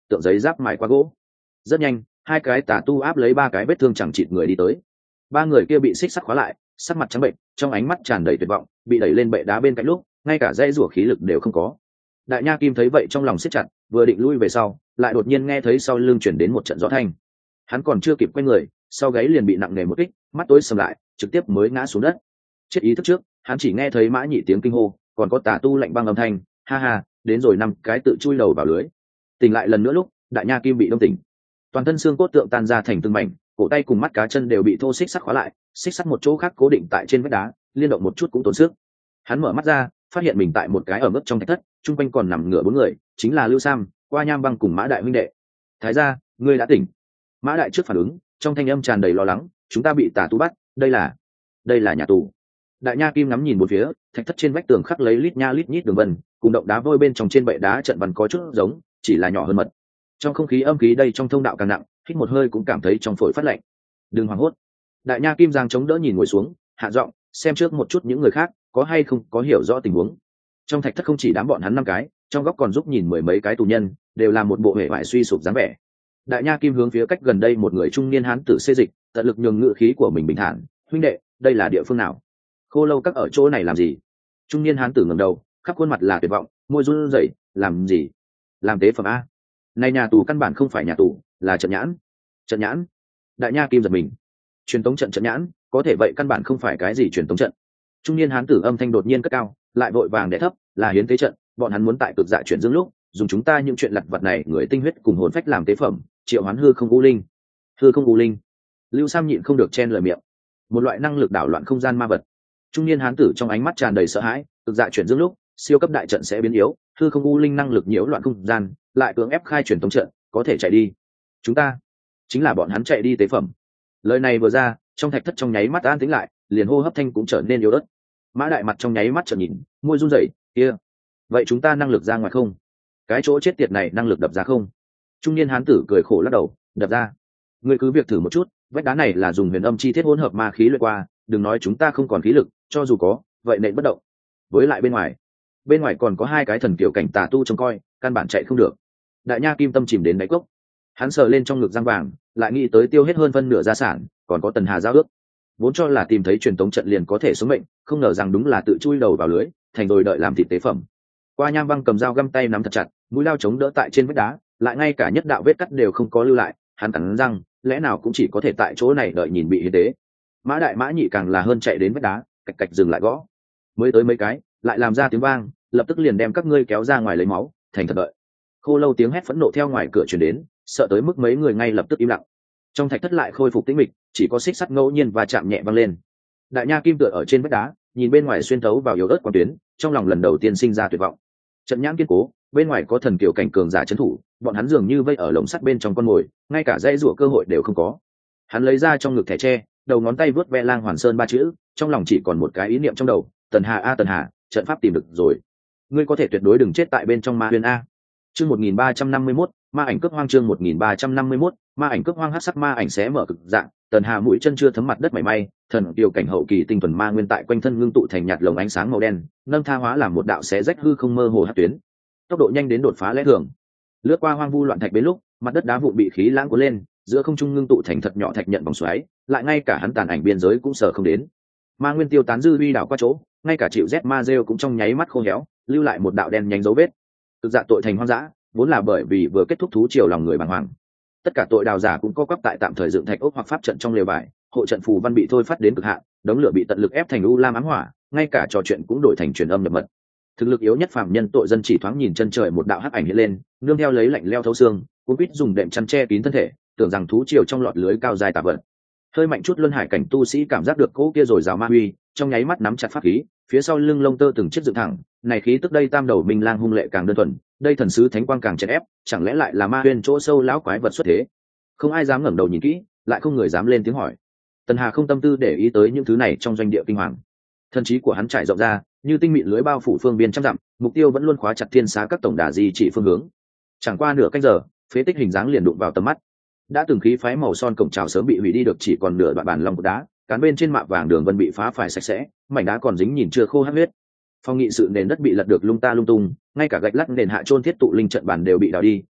tượng giấy giáp mài qua gỗ. Rất nhanh, hai cái tà tu áp lấy ba cái vết thương chẳng chịt người đi tới. Ba người kia bị xích sắt khóa lại, sắc mặt trắng bệnh, trong ánh mắt tràn đầy tuyệt vọng, bị đẩy lên bệ đá bên cạnh lúc, ngay cả dây rủa khí lực đều không có. Đại Nha Kim thấy vậy trong lòng siết chặt, vừa định lui về sau, lại đột nhiên nghe thấy sau lưng chuyển đến một trận gió thanh. Hắn còn chưa kịp quay người, sau gáy liền bị nặng nề một kích, mắt tối sầm lại, trực tiếp mới ngã xuống đất. Chết ý thức trước, hắn chỉ nghe thấy Mã Nhị tiếng kinh hô, còn có tà tu lạnh băng âm thanh, ha ha, đến rồi năm cái tự chui đầu vào lưới. Tỉnh lại lần nữa lúc, Đại Nha Kim bị đông tỉnh, toàn thân xương cốt tượng tan ra thành từng mảnh, cổ tay cùng mắt cá chân đều bị thô xích sắt khóa lại, xích sắt một chỗ khác cố định tại trên vách đá, liên động một chút cũng tốn sức. Hắn mở mắt ra, phát hiện mình tại một cái ở mức trong thạch thất, trung quanh còn nằm ngửa bốn người, chính là Lưu Sam, Qua Nham Băng cùng Mã Đại huynh đệ. Thái gia, ngươi đã tỉnh. Mã Đại trước phản ứng, trong thanh âm tràn đầy lo lắng, chúng ta bị tà tu bắt, đây là, đây là nhà tù. Đại Nha Kim ngắm nhìn một phía, thạch thất trên vách tường khắc lấy lít nha lít nhít đường vân, cùng động đá vôi bên trong trên bệ đá trận văn có chút giống, chỉ là nhỏ hơn mật. Trong không khí âm khí đây trong thông đạo càng nặng, hít một hơi cũng cảm thấy trong phổi phát lạnh. Đừng hoảng hốt. Đại Nha Kim giang chống đỡ nhìn ngồi xuống, hạ giọng, xem trước một chút những người khác có hay không có hiểu rõ tình huống. Trong thạch thất không chỉ đám bọn hắn năm cái, trong góc còn giúp nhìn mười mấy cái tù nhân, đều là một bộ hệ vải suy sụp dáng vẻ. Đại Nha Kim hướng phía cách gần đây một người trung niên hán tử xê dịch, tận lực nhường ngựa khí của mình bình thản, huynh đệ, đây là địa phương nào? Khô Lâu các ở chỗ này làm gì? Trung niên hán tử ngẩng đầu, khắp khuôn mặt là tuyệt vọng, môi run rẩy, làm gì? Làm tế phẩm a? Này nhà tù căn bản không phải nhà tù, là trận nhãn. Trận nhãn? Đại Nha Kim giật mình. Truyền tống trận trận nhãn, có thể vậy căn bản không phải cái gì truyền tống trận. Trung niên hán tử âm thanh đột nhiên cất cao, lại vội vàng đè thấp, là hiến tế trận, bọn hắn muốn tại cực dạ chuyển dưỡng lúc, dùng chúng ta những chuyện lặt vặt này, người tinh huyết cùng hồn phách làm tế phẩm, triệu hoán hư không u linh. Hư không u linh. Lưu Sam nhịn không được chen lời miệng. Một loại năng lực đảo loạn không gian ma vật. Trung niên hán tử trong ánh mắt tràn đầy sợ hãi, cực dạ chuyển dưỡng lúc, siêu cấp đại trận sẽ biến yếu, hư không u linh năng lực nhiễu loạn không gian, lại cưỡng ép khai truyền tống trận, có thể chạy đi. Chúng ta chính là bọn hắn chạy đi tế phẩm. Lời này vừa ra, trong thạch thất trong nháy mắt an tĩnh lại, liền hô hấp thanh cũng trở nên yếu ớt. Mã Đại mặt trong nháy mắt trợn nhìn, môi run rẩy, kia, vậy chúng ta năng lực ra ngoài không? Cái chỗ chết tiệt này năng lực đập ra không? Trung niên hán tử cười khổ lắc đầu, đập ra. Ngươi cứ việc thử một chút, vách đá này là dùng huyền âm chi thiết hỗn hợp ma khí luyện qua, đừng nói chúng ta không còn khí lực, cho dù có, vậy nện bất động. Với lại bên ngoài, bên ngoài còn có hai cái thần kiều cảnh tà tu trông coi, căn bản chạy không được. Đại Nha Kim tâm chìm đến đáy cốc, hắn sờ lên trong ngực răng vàng, lại nghĩ tới tiêu hết hơn phân nửa gia sản, còn có Tần Hà giao ước, vốn cho là tìm thấy truyền tống trận liền có thể sống mệnh, không ngờ rằng đúng là tự chui đầu vào lưới, thành rồi đợi làm thịt tế phẩm. Qua Nham Băng cầm dao găm tay nắm thật chặt, mũi lao chống đỡ tại trên vách đá, lại ngay cả nhất đạo vết cắt đều không có lưu lại, hắn cắn răng, lẽ nào cũng chỉ có thể tại chỗ này đợi nhìn bị hiến tế. Mã Đại Mã Nhị càng là hơn chạy đến vách đá, cạch cạch dừng lại gõ, mới tới mấy cái, lại làm ra tiếng vang, lập tức liền đem các ngươi kéo ra ngoài lấy máu, thành thật đợi. Khô Lâu tiếng hét phẫn nộ theo ngoài cửa truyền đến, sợ tới mức mấy người ngay lập tức im lặng. Trong thạch thất lại khôi phục tĩnh mịch, chỉ có xích sắt ngẫu nhiên và chạm nhẹ văng lên. Đại Nha Kim tựa ở trên vách đá, nhìn bên ngoài xuyên thấu vào yếu ớt quang tuyến, trong lòng lần đầu tiên sinh ra tuyệt vọng. Trận nhãn kiên cố, bên ngoài có thần kiều cảnh cường giả trấn thủ, bọn hắn dường như vây ở lồng sắt bên trong con mồi, ngay cả dãy rủa cơ hội đều không có. Hắn lấy ra trong ngực thẻ tre, đầu ngón tay vớt ve lang hoàn sơn ba chữ, trong lòng chỉ còn một cái ý niệm trong đầu, Tần Hà a Tần Hà, trận pháp tìm được rồi. Ngươi có thể tuyệt đối đừng chết tại bên trong ma huyền a. Chương một nghìn ba trăm năm mươi mốt, ma ảnh cướp hoang chương một nghìn ba trăm năm mươi mốt, ma ảnh cướp hoang hắc sắc ma ảnh xé mở cực dạng, Tần Hà mũi chân chưa thấm mặt đất mảy may, thần kiều cảnh hậu kỳ tinh thuần ma nguyên tại quanh thân ngưng tụ thành nhạt lồng ánh sáng màu đen, nâng tha hóa làm một đạo xé rách hư không mơ hồ hắc tuyến. Tốc độ nhanh đến đột phá lẽ thường. Lướt qua hoang vu loạn thạch bến lúc, mặt đất đá vụn bị khí lãng cuốn lên, giữa không trung ngưng tụ thành thật nhỏ thạch nhận vòng xoáy, lại ngay cả hắn tàn ảnh biên giới cũng sợ không đến. Ma nguyên tiêu tán dư uy đảo qua chỗ, ngay cả chịu rét ma rêu cũng trong nháy mắt khô héo, lưu lại một đạo đen nhánh dấu vết. Thực dạ tội thành hoang dã, vốn là bởi vì vừa kết thúc thú triều lòng người bàng hoàng. Tất cả tội đào giả cũng co quắp tại tạm thời dựng thạch ốc hoặc pháp trận trong lều vải, hộ trận phù văn bị thôi phát đến cực hạn, đống lửa bị tận lực ép thành u lam ám hỏa, ngay cả trò chuyện cũng đổi thành truyền âm nhập mật. Thực lực yếu nhất phạm nhân tội dân chỉ thoáng nhìn chân trời một đạo hắc ảnh hiện lên, nương theo lấy lạnh leo thấu xương, cuốn quýt dùng đệm chăn che kín thân thể, tưởng rằng thú triều trong lọt lưới cao dài tà vật. Hơi mạnh chút luân hải cảnh tu sĩ cảm giác được cỗ kia rồi rào ma uy, trong nháy mắt nắm chặt pháp khí, phía sau lưng lông tơ từng chiếc dựng thẳng, này khí tức đây tam đầu minh lang hung lệ càng đơn thuần, đây thần sứ thánh quang càng chèn ép, chẳng lẽ lại là ma huyên chỗ sâu lão quái vật xuất thế? Không ai dám ngẩng đầu nhìn kỹ, lại không người dám lên tiếng hỏi. Tần Hà không tâm tư để ý tới những thứ này trong doanh địa kinh hoàng. Thần trí của hắn trải rộng ra, như tinh mịn lưới bao phủ phương biên trăm dặm, mục tiêu vẫn luôn khóa chặt thiên xá các tổng đà di chỉ phương hướng. Chẳng qua nửa canh giờ, phế tích hình dáng liền đụng vào tầm mắt. Đã từng khí phái màu son cổng chào sớm bị hủy đi được chỉ còn nửa đoạn bàn lòng đá, cán bên trên mạ vàng đường vân bị phá phải sạch sẽ, mảnh đá còn dính nhìn chưa khô hắc huyết. Phong nghị sự nền đất bị lật được lung ta lung tung, ngay cả gạch lát nền hạ chôn thiết tụ linh trận bàn đều bị đào đi,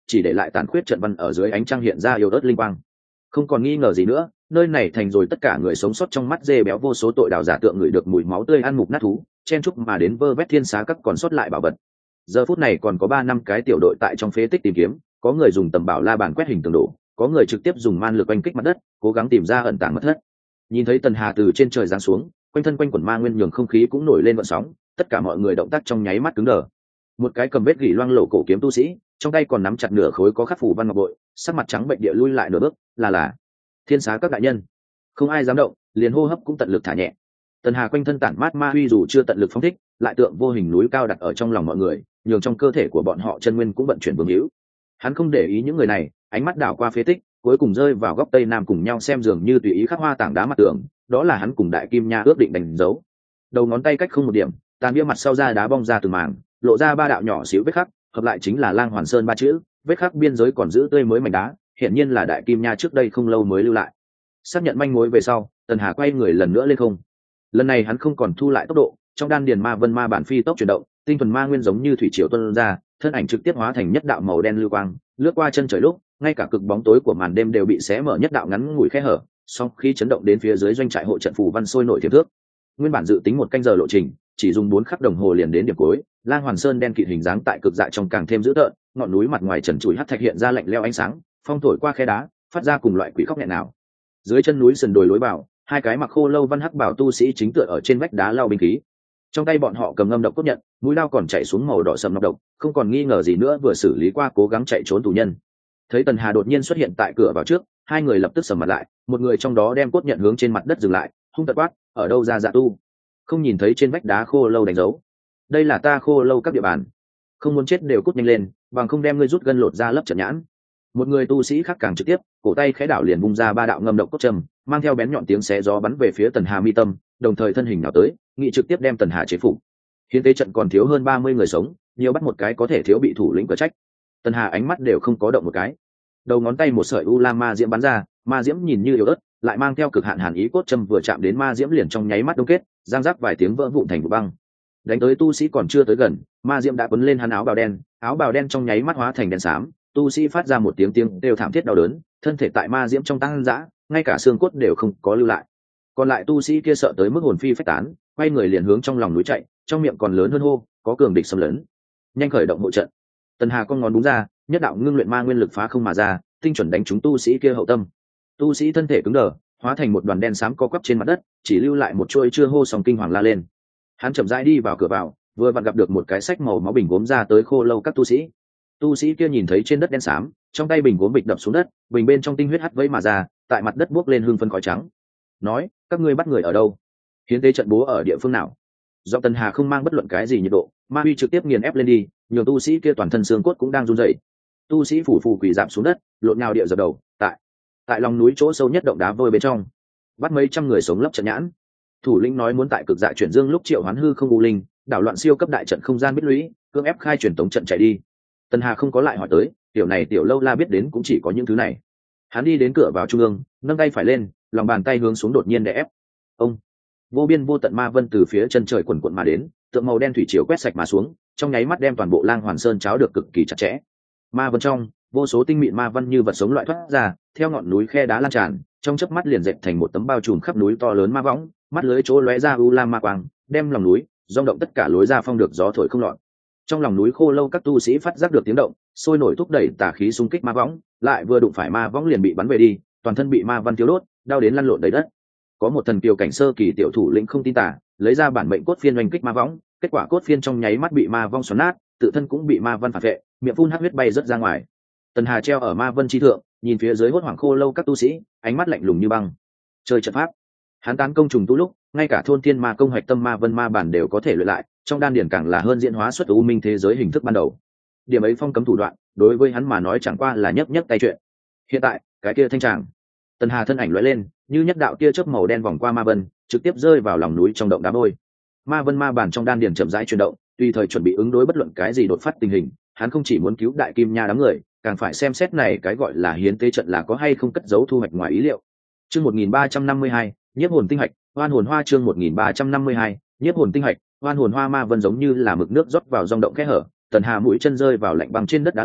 chỉ để lại tàn khuyết trận văn ở dưới ánh trăng hiện ra yếu ớt linh quang. Không còn nghi ngờ gì nữa, nơi này thành rồi tất cả người sống sót trong mắt dê béo vô số tội đào giả tượng người được mùi máu tươi ăn mục nát thú chen chúc mà đến vơ vét thiên xá các còn sót lại bảo vật. Giờ phút này còn có ba năm cái tiểu đội tại trong phế tích tìm kiếm, có người dùng tầm bảo la bàn quét hình tường đổ, có người trực tiếp dùng man lực oanh kích mặt đất, cố gắng tìm ra ẩn tàng mất thất. Nhìn thấy Tần Hà từ trên trời giáng xuống, quanh thân quanh quần ma nguyên nhường không khí cũng nổi lên vận sóng, tất cả mọi người động tác trong nháy mắt cứng đờ. Một cái cầm vết gỉ loang lổ cổ kiếm tu sĩ, trong tay còn nắm chặt nửa khối có khắc phủ văn ngọc bội, sắc mặt trắng bệnh địa lui lại nửa bước, là là thiên xá các đại nhân. Không ai dám động, liền hô hấp cũng tận lực thả nhẹ. Tần Hà quanh thân tản mát ma huy dù chưa tận lực phóng thích, lại tượng vô hình núi cao đặt ở trong lòng mọi người, nhường trong cơ thể của bọn họ chân nguyên cũng vận chuyển vương hữu. Hắn không để ý những người này, ánh mắt đảo qua phế tích, cuối cùng rơi vào góc tây nam cùng nhau xem dường như tùy ý khắc hoa tảng đá mặt tường, đó là hắn cùng đại kim nha ước định đánh dấu. Đầu ngón tay cách không một điểm, tàn bia mặt sau ra đá bong ra từ màng, lộ ra ba đạo nhỏ xíu vết khắc, hợp lại chính là Lang Hoàn Sơn ba chữ, vết khắc biên giới còn giữ tươi mới mảnh đá, hiển nhiên là đại kim nha trước đây không lâu mới lưu lại. Xác nhận manh mối về sau, Tần Hà quay người lần nữa lên không. Lần này hắn không còn thu lại tốc độ, trong đan điền ma vân ma bản phi tốc chuyển động, tinh thuần ma nguyên giống như thủy triều tuôn ra, thân ảnh trực tiếp hóa thành nhất đạo màu đen lưu quang, lướt qua chân trời lúc, ngay cả cực bóng tối của màn đêm đều bị xé mở nhất đạo ngắn ngủi khe hở, song khi chấn động đến phía dưới doanh trại hộ trận phù văn sôi nổi thiệp thước. Nguyên bản dự tính một canh giờ lộ trình, chỉ dùng bốn khắc đồng hồ liền đến điểm cuối. Lang Hoàn Sơn đen kịt hình dáng tại cực dạ trong càng thêm dữ tợn, ngọn núi mặt ngoài trần trụi hắc thạch hiện ra lạnh lẽo ánh sáng, phong thổi qua khe đá, phát ra cùng loại quỷ khóc nghẹn nào. Dưới chân núi sườn đồi lối vào, hai cái mặc khô lâu văn hắc bảo tu sĩ chính tựa ở trên vách đá lau binh khí. Trong tay bọn họ cầm ngâm độc cốt nhận, mũi lao còn chảy xuống màu đỏ sẫm nọc độc, không còn nghi ngờ gì nữa vừa xử lý qua cố gắng chạy trốn tù nhân. Thấy Tần Hà đột nhiên xuất hiện tại cửa vào trước, hai người lập tức sầm mặt lại, một người trong đó đem cốt nhận hướng trên mặt đất dừng lại, hung tợn quát, ở đâu ra dạ tu? Không nhìn thấy trên vách đá khô lâu đánh dấu? Đây là ta khô lâu các địa bàn, không muốn chết đều cút nhanh lên, bằng không đem ngươi rút gân lột ra lấp trận nhãn. Một người tu sĩ khác càng trực tiếp, cổ tay khẽ đảo liền bung ra ba đạo ngâm độc cốt trầm, mang theo bén nhọn tiếng xé gió bắn về phía Tần Hà mi tâm, đồng thời thân hình nào tới, nghị trực tiếp đem Tần Hà chế phục. Hiến tế trận còn thiếu hơn ba mươi người sống, nhiều bắt một cái có thể thiếu bị thủ lĩnh cửa trách. Tần Hà ánh mắt đều không có động một cái, đầu ngón tay một sợi u la ma diễm bắn ra, ma diễm nhìn như yếu ớt, lại mang theo cực hạn hàn ý, cốt châm vừa chạm đến ma diễm liền trong nháy mắt đông kết, giang rác vài tiếng vỡ vụn thành vụ băng. Đánh tới tu sĩ còn chưa tới gần, ma diễm đã quấn lên hắn áo bào đen, áo bào đen trong nháy mắt hóa thành đen xám, tu sĩ phát ra một tiếng tiếng đều thảm thiết đau đớn, thân thể tại ma diễm trong tăng dã, ngay cả xương cốt đều không có lưu lại. Còn lại tu sĩ kia sợ tới mức hồn phi phách tán, quay người liền hướng trong lòng núi chạy, trong miệng còn lớn hơn hô, có cường địch xâm lấn, nhanh khởi động hộ trận. Tần Hà con ngón đúng ra, nhất đạo ngưng luyện ma nguyên lực phá không mà ra, tinh chuẩn đánh trúng tu sĩ kia hậu tâm. Tu sĩ thân thể cứng đờ, hóa thành một đoàn đen xám co quắp trên mặt đất, chỉ lưu lại một chuôi chưa hô sòng kinh hoàng la lên. Hắn chậm rãi đi vào cửa vào, vừa vặn gặp được một cái sách màu máu bình gốm ra tới khô lâu các tu sĩ. Tu sĩ kia nhìn thấy trên đất đen xám, trong tay bình gốm bịch đập xuống đất, bình bên trong tinh huyết hắt vẫy mà ra, tại mặt đất buốc lên hương phân khói trắng. Nói, các ngươi bắt người ở đâu? Hiến tế trận bố ở địa phương nào? Do Tần Hà không mang bất luận cái gì nhiệt độ, ma huy trực tiếp nghiền ép lên đi, nhiều tu sĩ kia toàn thân xương cốt cũng đang run rẩy. Tu sĩ phủ phù quỳ rạp xuống đất, lộn nhào địa dập đầu, tại tại lòng núi chỗ sâu nhất động đá vôi bên trong, bắt mấy trăm người sống lấp trận nhãn. Thủ lĩnh nói muốn tại cực dạ chuyển dương lúc triệu hoán hư không u linh, đảo loạn siêu cấp đại trận không gian biết lũy, cưỡng ép khai truyền tống trận chạy đi. Tần Hà không có lại hỏi tới, tiểu này tiểu lâu la biết đến cũng chỉ có những thứ này. Hắn đi đến cửa vào trung ương, nâng tay phải lên, lòng bàn tay hướng xuống đột nhiên đè ép. Ông vô biên vô tận ma vân từ phía chân trời quần quận mà đến, tượng màu đen thủy triều quét sạch mà xuống, trong nháy mắt đem toàn bộ Lang Hoàn Sơn cháo được cực kỳ chặt chẽ. Ma vân trong, vô số tinh mịn ma văn như vật sống loại thoát ra, theo ngọn núi khe đá lan tràn, trong chớp mắt liền dệt thành một tấm bao trùm khắp núi to lớn ma võng, mắt lưới chỗ lóe ra u lam ma quang, đem lòng núi rung động tất cả lối ra phong được gió thổi không lọt. Trong lòng núi khô lâu các tu sĩ phát giác được tiếng động, sôi nổi thúc đẩy tà khí xung kích ma võng, lại vừa đụng phải ma võng liền bị bắn về đi, toàn thân bị ma văn thiếu đốt, đau đến lăn lộn đầy đất. Có một thần kiều cảnh sơ kỳ tiểu thủ lĩnh không tin tà, lấy ra bản mệnh cốt phiên oanh kích ma võng, kết quả cốt phiên trong nháy mắt bị ma vong xoắn nát, tự thân cũng bị ma văn phản vệ, miệng phun hắc huyết bay rất ra ngoài. Tần Hà treo ở ma vân chi thượng, nhìn phía dưới hốt hoảng khô lâu các tu sĩ, ánh mắt lạnh lùng như băng. Chơi trận pháp, hắn tán công trùng tu lúc, ngay cả thôn thiên ma công hoạch tâm ma vân ma bản đều có thể luyện lại, trong đan điển càng là hơn diễn hóa xuất u minh thế giới hình thức ban đầu. Điểm ấy phong cấm thủ đoạn, đối với hắn mà nói chẳng qua là nhấc nhấc tay chuyện. Hiện tại, cái kia thanh tràng, Tần Hà thân ảnh lóe lên, như nhất đạo tia chớp màu đen vòng qua ma vân, trực tiếp rơi vào lòng núi trong động đá vôi. Ma vân ma bản trong đan điển chậm rãi chuyển động, tùy thời chuẩn bị ứng đối bất luận cái gì đột phát tình hình. Hắn không chỉ muốn cứu đại kim nha đám người, càng phải xem xét này cái gọi là hiến tế trận là có hay không cất giấu thu hoạch ngoài ý liệu. Chương một nghìn ba trăm năm mươi hai, nhiếp hồn tinh hạch, oan hồn hoa. Chương một nghìn ba trăm năm mươi hai, nhiếp hồn tinh hạch, oan hồn hoa. Ma vân giống như là mực nước rót vào rung động kẽ hở, Tần Hà mũi chân rơi vào lạnh băng trên đất đá lúc,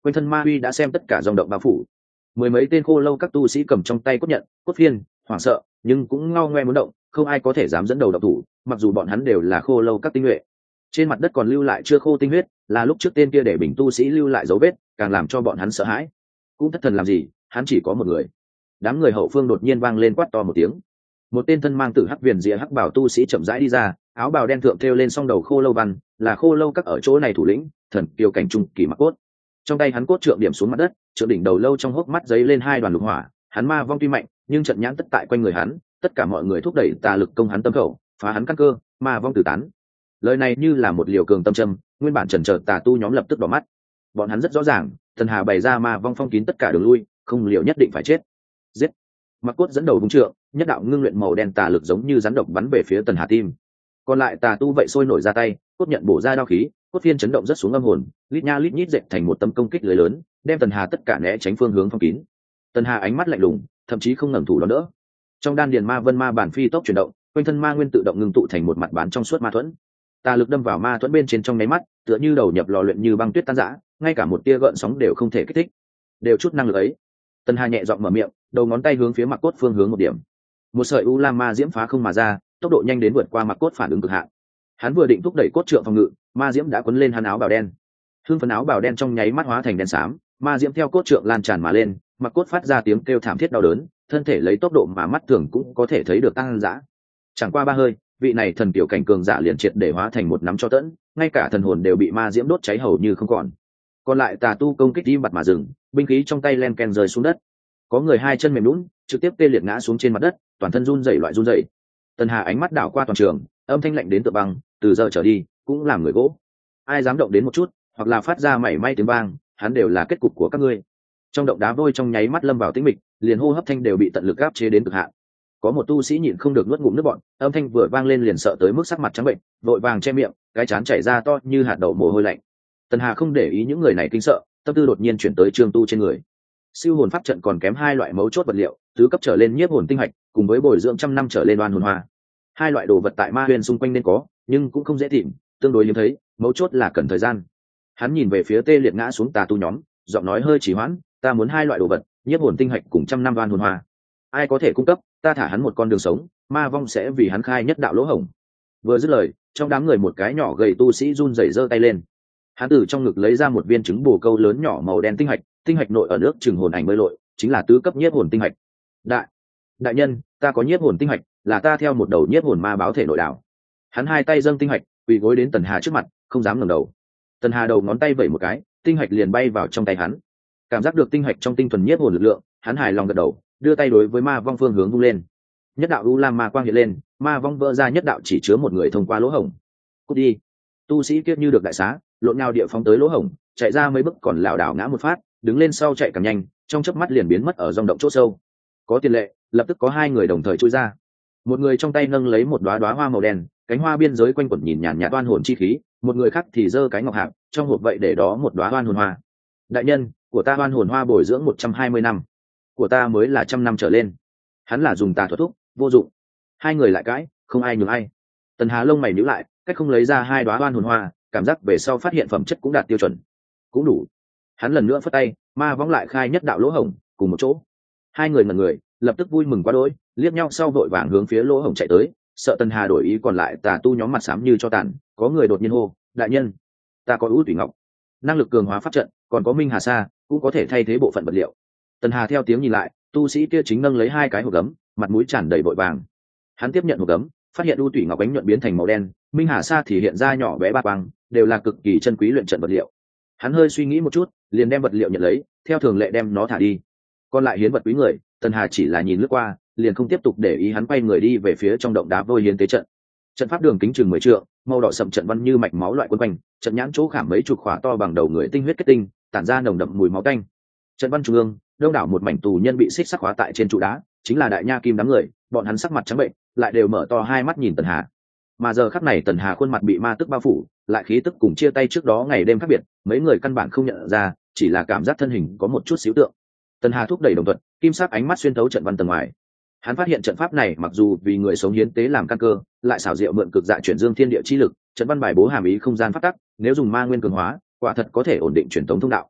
quanh thân ma uy đã xem tất cả dòng động bao phủ. Mười mấy tên khô lâu các tu sĩ cầm trong tay cốt nhận, cốt phiên, hoảng sợ nhưng cũng ngao ngoe muốn động, không ai có thể dám dẫn đầu động thủ, mặc dù bọn hắn đều là khô lâu các tinh nhuệ. Trên mặt đất còn lưu lại chưa khô tinh huyết, là lúc trước tên kia để bình tu sĩ lưu lại dấu vết, càng làm cho bọn hắn sợ hãi. Cũng thất thần làm gì, hắn chỉ có một người. Đám người hậu phương đột nhiên vang lên quát to một tiếng. Một tên thân mang tử hắc viền rìa hắc bảo tu sĩ chậm rãi đi ra, áo bào đen thượng thêu lên song đầu khô lâu văn, là khô lâu các ở chỗ này thủ lĩnh, thần kiều cảnh trung kỳ mặc cốt. Trong tay hắn cốt trượng điểm xuống mặt đất, trượng đỉnh đầu lâu trong hốc mắt giấy lên hai đoàn lục hỏa. Hắn ma vong tuy mạnh, nhưng trận nhãn tất tại quanh người hắn, tất cả mọi người thúc đẩy tà lực công hắn tâm khẩu, phá hắn căn cơ, ma vong tử tán. Lời này như là một liều cường tâm châm, nguyên bản chần chờ tà tu nhóm lập tức đỏ mắt. Bọn hắn rất rõ ràng, thần hà bày ra ma vong phong kín tất cả đường lui, không liều nhất định phải chết. Giết! Mặc cốt dẫn đầu đúng trượng, nhất đạo ngưng luyện màu đen tà lực giống như rắn độc bắn về phía tần hà tim. Còn lại tà tu vậy sôi nổi ra tay, cốt nhận bổ ra đao khí, cốt phiên chấn động rất xuống âm hồn, lít nha lít nhít dệt thành một tấm công kích lưới lớn, đem tần hà tất cả né tránh phương hướng phong kín. Tần hà ánh mắt lạnh lùng, thậm chí không ngẩng thủ đón đỡ. Trong đan điền ma vân ma bản phi tốc chuyển động, quanh thân ma nguyên tự động ngưng tụ thành một mặt bán trong suốt ma thuẫn. Tà lực đâm vào ma thuẫn bên trên trong nháy mắt, tựa như đầu nhập lò luyện như băng tuyết tan rã, ngay cả một tia gợn sóng đều không thể kích thích. Đều chút năng lực ấy. Tần hà nhẹ giọng mở miệng, đầu ngón tay hướng phía mặc cốt phương hướng một điểm. Một sợi u lam ma diễm phá không mà ra, tốc độ nhanh đến vượt qua mặc cốt phản ứng cực hạn. Hắn vừa định thúc đẩy cốt trượng phòng ngự, ma diễm đã quấn lên hắn áo bào đen. Hương phấn áo bào đen trong nháy mắt hóa thành đen xám, ma diễm theo cốt trượng lan tràn mà lên, mặc cốt phát ra tiếng kêu thảm thiết đau đớn, thân thể lấy tốc độ mà mắt thường cũng có thể thấy được tăng dã. Chẳng qua ba hơi, vị này thần tiểu cảnh cường giả liền triệt để hóa thành một nắm cho tẫn, ngay cả thần hồn đều bị ma diễm đốt cháy hầu như không còn. Còn lại tà tu công kích im bặt mà dừng, binh khí trong tay len ken rơi xuống đất. Có người hai chân mềm nhũn, trực tiếp tê liệt ngã xuống trên mặt đất, toàn thân run rẩy loại run rẩy. Tần Hà ánh mắt đảo qua toàn trường, âm thanh lạnh đến tựa băng, từ giờ trở đi, cũng làm người gỗ. Ai dám động đến một chút, hoặc là phát ra mảy may tiếng vang, hắn đều là kết cục của các ngươi. Trong động đá vôi trong nháy mắt lâm vào tĩnh mịch, liền hô hấp thanh đều bị tận lực áp chế đến cực hạn. Có một tu sĩ nhịn không được nuốt ngụm nước bọt, âm thanh vừa vang lên liền sợ tới mức sắc mặt trắng bệnh, vội vàng che miệng, cái chán chảy ra to như hạt đậu mồ hôi lạnh. Tần Hà không để ý những người này kinh sợ, tâm tư đột nhiên chuyển tới Trương Tu trên người. Siêu hồn pháp trận còn kém hai loại mấu chốt vật liệu, tứ cấp trở lên nhiếp hồn tinh hạch, cùng với bồi dưỡng trăm năm trở lên oan hồn hoa. Hai loại đồ vật tại ma huyền xung quanh nên có, nhưng cũng không dễ tìm, tương đối hiếm thấy, mấu chốt là cần thời gian. Hắn nhìn về phía tê liệt ngã xuống tà tu nhóm, giọng nói hơi trì hoãn, ta muốn hai loại đồ vật, nhiếp hồn tinh hạch cùng trăm năm oan hồn hoa. Ai có thể cung cấp, ta thả hắn một con đường sống, ma vong sẽ vì hắn khai nhất đạo lỗ hổng. Vừa dứt lời, trong đám người một cái nhỏ gầy tu sĩ run rẩy giơ tay lên. Hắn từ trong ngực lấy ra một viên trứng bồ câu lớn nhỏ màu đen tinh hạch, tinh hạch nội ở nước trừng hồn ảnh bơi lội, chính là tứ cấp nhiếp hồn tinh hạch. Đại, đại nhân, ta có nhiếp hồn tinh hạch, là ta theo một đầu nhiếp hồn ma báo thể nội đảo. Hắn hai tay dâng tinh hạch, quỳ gối đến Tần Hà trước mặt, không dám ngẩng đầu. Tần Hà đầu ngón tay vẩy một cái, tinh hạch liền bay vào trong tay hắn. Cảm giác được tinh hạch trong tinh thuần nhiếp hồn lực lượng, hắn hài lòng gật đầu, đưa tay đối với ma vong phương hướng vung lên. Nhất đạo u lam ma quang hiện lên, ma vong vỡ ra nhất đạo chỉ chứa một người thông qua lỗ hổng. Cút đi. Tu sĩ kiếp như được đại xá, lộn nhào địa phóng tới lỗ hổng, chạy ra mấy bước còn lảo đảo ngã một phát, đứng lên sau chạy càng nhanh, trong chớp mắt liền biến mất ở dòng động chỗ sâu. Có tiền lệ, lập tức có hai người đồng thời chui ra. Một người trong tay nâng lấy một đóa đóa hoa màu đen, cánh hoa biên giới quanh quẩn nhìn nhàn nhạt oan hồn chi khí, một người khác thì giơ cái ngọc hạp, trong hộp vậy để đó một đóa oan hồn hoa. Đại nhân, của ta oan hồn hoa bồi dưỡng một trăm hai mươi năm, của ta mới là trăm năm trở lên. Hắn là dùng tà thuật thúc, vô dụng. Hai người lại cãi, không ai nhường ai. Tần Hà lông mày nhíu lại, cách không lấy ra hai đóa oan hồn hoa, cảm giác về sau phát hiện phẩm chất cũng đạt tiêu chuẩn, cũng đủ. Hắn lần nữa phất tay, ma vong lại khai nhất đạo lỗ hổng, cùng một chỗ. Hai người ngẩn người, lập tức vui mừng quá đỗi, liếc nhau sau vội vàng hướng phía lỗ hổng chạy tới, sợ Tần Hà đổi ý còn lại tà tu nhóm mặt xám như cho tàn. Có người đột nhiên hô, đại nhân, ta có ưu tùy ngọc, năng lực cường hóa pháp trận, còn có minh hà sa, cũng có thể thay thế bộ phận vật liệu. Tần Hà theo tiếng nhìn lại, tu sĩ kia chính nâng lấy hai cái hộp gấm, mặt mũi tràn đầy vội vàng. Hắn tiếp nhận hộp gấm, phát hiện ưu tùy ngọc ánh nhuận biến thành màu đen, minh hà sa thì hiện ra nhỏ bé ba quang, đều là cực kỳ chân quý luyện trận vật liệu. Hắn hơi suy nghĩ một chút, liền đem vật liệu nhận lấy, theo thường lệ đem nó thả đi. Còn lại hiến vật quý người, Tần Hà chỉ là nhìn lướt qua, liền không tiếp tục để ý. Hắn quay người đi về phía trong động đá vôi hiến tế trận. Trận pháp đường kính chừng mười trượng, màu đỏ sậm trận văn như mạch máu loại quân quanh, trận nhãn chỗ khảm mấy chục khỏa to bằng đầu người tinh huyết kết tinh, tản ra nồng đậm mùi máu tanh. Trận văn trung ương, đông đảo một mảnh tù nhân bị xích sắc khóa tại trên trụ đá, chính là đại nha kim đám người, bọn hắn sắc mặt trắng bệnh, lại đều mở to hai mắt nhìn Tần Hà. Mà giờ khắc này Tần Hà khuôn mặt bị ma tức bao phủ, lại khí tức cùng chia tay trước đó ngày đêm khác biệt, mấy người căn bản không nhận ra, chỉ là cảm giác thân hình có một chút xíu tượng. Tần Hà thúc đẩy đồng thuận, kim sắc ánh mắt xuyên thấu trận văn tầng ngoài. Hắn phát hiện trận pháp này mặc dù vì người sống hiến tế làm căn cơ, lại xảo diệu mượn cực dạ chuyển dương thiên địa chi lực, trận văn bài bố hàm ý không gian phát tắc, nếu dùng ma nguyên cường hóa, quả thật có thể ổn định truyền thống thông đạo.